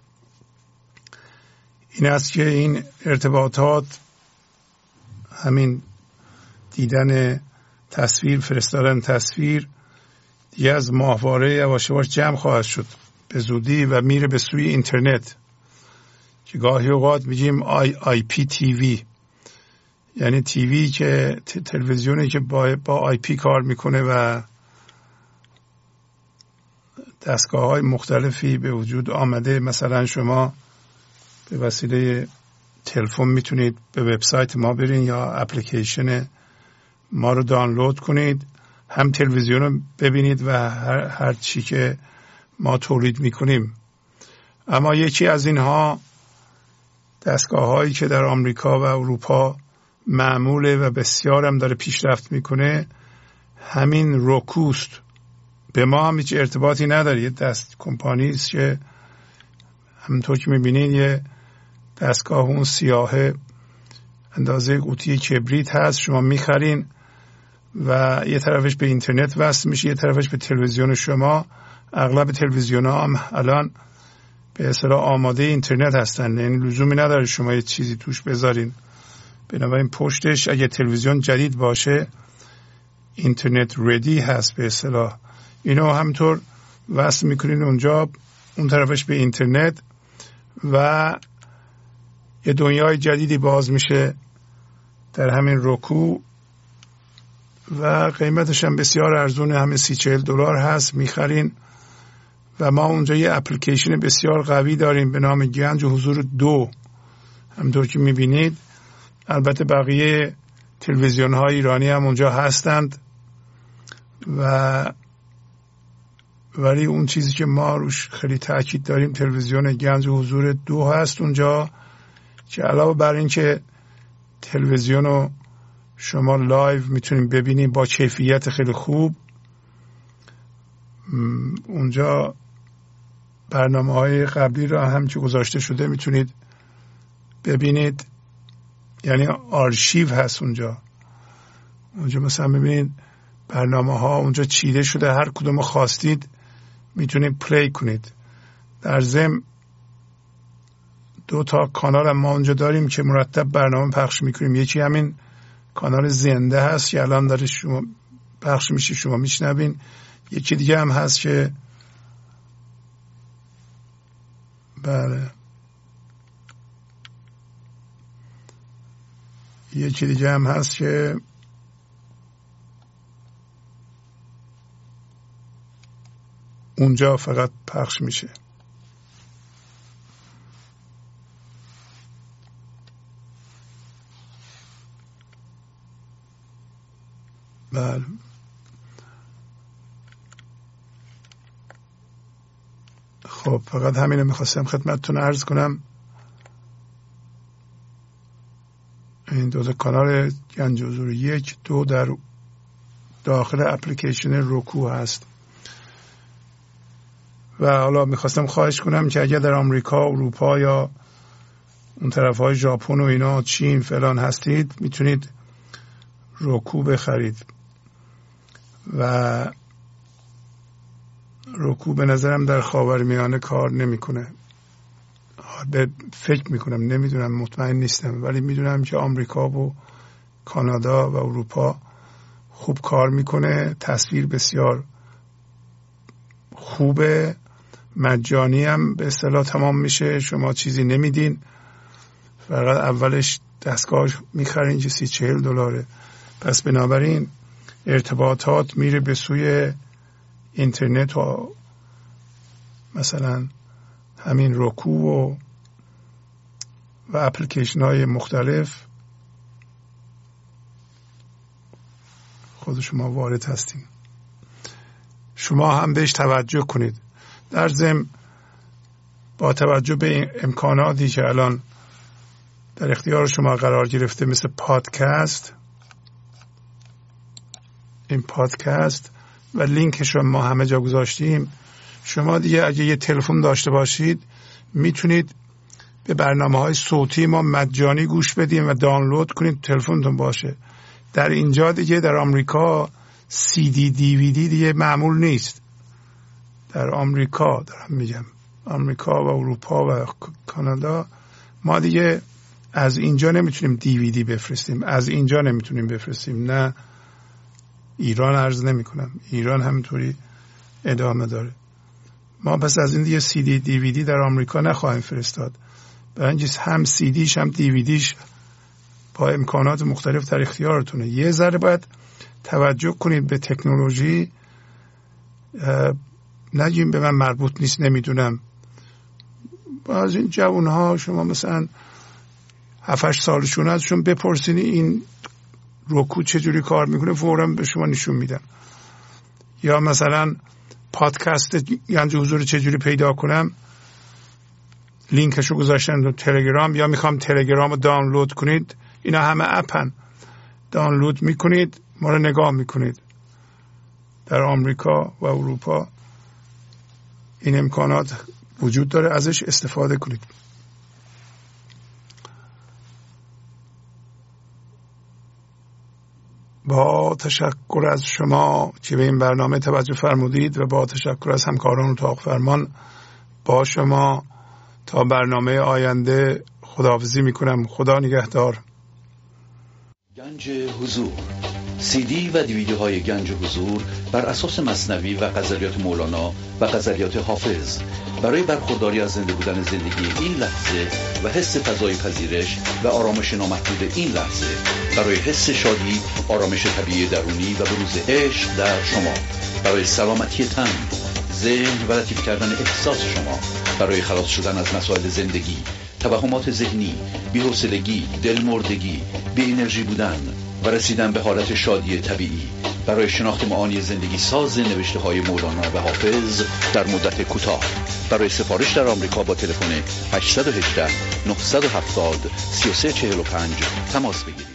این است که این ارتباطات همین دیدن تصویر فرستادن تصویر دیگه از ماهواره یواش یواش جمع خواهد شد به زودی و میره به سوی اینترنت که گاهی اوقات میگیم آی, آی پی تی وی، یعنی تیوی که تلویزیونی که با, با آی پی کار میکنه و دستگاه های مختلفی به وجود آمده. مثلا شما به وسیله تلفن میتونید به وبسایت ما برین یا اپلیکیشن ما رو دانلود کنید، هم تلویزیون رو ببینید و هر, هر چی که ما تولید میکنیم. اما یکی از اینها دستگاه هایی که در آمریکا و اروپا معموله و بسیار هم داره پیشرفت میکنه همین روکوست. به ما هم هیچ ارتباطی نداره، یه دست کمپانی است که همونطور که میبینید یه دستگاه اون سیاهه اندازه قوطی کبریت هست، شما میخرین و یه طرفش به اینترنت وصل میشه یه طرفش به تلویزیون شما. اغلب تلویزیون ها هم الان به اصطلاح آماده اینترنت هستن، یعنی لزومی نداره شما یه چیزی توش بذارین. بنابراین پشتش اگه تلویزیون جدید باشه اینترنت ردی هست به اصطلاح. اینو همینطور وصل میکنین اونجا، اون طرفش به اینترنت و یه دنیای جدیدی باز میشه در همین روکو و قیمتش هم بسیار ارزونه، همین سی چهل دلار هست میخرین و ما اونجا یه اپلیکیشن بسیار قوی داریم به نام گنج حضور دو، همونطور که میبینید. البته بقیه تلویزیون های ایرانی هم اونجا هستند و ولی اون چیزی که ما روش خیلی تاکید داریم تلویزیون گنج حضور دو هست اونجا، که علاوه بر این که تلویزیون رو شما لایو میتونید ببینید با کیفیت خیلی خوب، اونجا برنامه های قبلی را هم که گذاشته شده میتونید ببینید، یعنی آرشیو هست اونجا. اونجا مثلا ببینید برنامه ها اونجا چیده شده، هر کدوم خواستید میتونید پلی کنید. در ضمن دو تا کانال هم ما اونجا داریم که مرتب برنامه پخش میکنیم. یکی همین کانال زنده هست که الان داره شما پخش میشه، شما میشنوین. یکی دیگه هم هست که بله یکی دیگه هم هست که اونجا فقط پخش میشه. بله خب فقط همینو میخواستم خدمتتون عرض کنم. این دو تا کانال گنج حضور یک دو در داخل اپلیکیشن روکو هست. و حالا میخواستم خواهش کنم که اگر در آمریکا، اروپا یا اون طرف های ژاپن و اینا، چین فلان هستید، میتونید روکو بخرید. و روکو به نظرم در خاورمیانه کار نمیکنه. به فکر میکنم، نمیدونم، مطمئن نیستم، ولی میدونم که آمریکا و کانادا و اروپا خوب کار میکنه. تصویر بسیار خوبه، مجانی هم به اصطلاح تمام میشه، شما چیزی نمیدین، فقط اولش دستگاه میخرین که سی چهل دلاره. پس بنابراین ارتباطات میره به سوی اینترنت و مثلا همین روکو و و اپلیکیشن های مختلف خود شما وارد هستین. شما هم بهش توجه کنید. در ضمن با توجه به امکاناتی که الان در اختیار شما قرار گرفته، مثل پادکست، این پادکست و لینکش رو ما همه جا گذاشتیم، شما دیگه اگه یه تلفن داشته باشید میتونید به برنامه های صوتی ما مجانی گوش بدیم و دانلود کنید، تلفنتون باشه. در اینجا دیگه در آمریکا سی دی دی وی دی دیگه معمول نیست. در آمریکا دارم میگم، آمریکا و اروپا و کانادا، ما دیگه از اینجا نمیتونیم دی وی دی بفرستیم، از اینجا نمیتونیم بفرستیم. نه ایران عرض نمی کنم، ایران همینطوری ادامه داره. ما پس از این دیگه سی دی دی وی دی در آمریکا نخواهیم فرستاد، برای اینکه هم سی دیش هم دی وی دیش با امکانات مختلف در اختیارتونه. یه ذره باید توجه کنید به تکنولوژی، نگیم به من مربوط نیست، نمیدونم. باز این جوانها شما مثلا هفت هشت سالشون ازشون بپرسینی این روکو چجوری کار میکنه، فوراً به شما نشون میدن. یا مثلا پادکست گنج حضور چجوری پیدا کنم، لینکشو گذاشتن تو تلگرام، یا میخوام تلگرام رو دانلود کنید، اینا همه اپن، دانلود میکنید، ما رو نگاه میکنید. در آمریکا و اروپا این امکانات وجود داره، ازش استفاده کنید. با تشکر از شما که به این برنامه توجه فرمودید و با تشکر از همکاران اتاق فرمان با شما تا برنامه آینده خداحافظی میکنم. خدا نگهدار. گنج حضور، سی دی و دیویدیوهای گنج حضور بر اساس مثنوی و غزلیات مولانا و غزلیات حافظ برای برخورداری از زنده بودن زندگی این لحظه و حس فضای پذیرش و آرامش نامحدود این لحظه، برای حس شادی، آرامش طبیعی درونی و بروز عشق در شما، برای سلامتی تن، ذهن و لطیف کردن احساس شما، برای خلاص شدن از مسائل زندگی، توهمات ذهنی، بی‌حوصلگی، دلمردگی، بی انرژی بودن و رسیدن به حالت شادی طبیعی، برای شناخت معانی زندگی ساز نوشته های مولانا و حافظ در مدت کوتاه. برای سفارش در آمریکا با تلفن هشت یک هشت نه هفت صفر سه سه چهار پنج تماس بگیرید.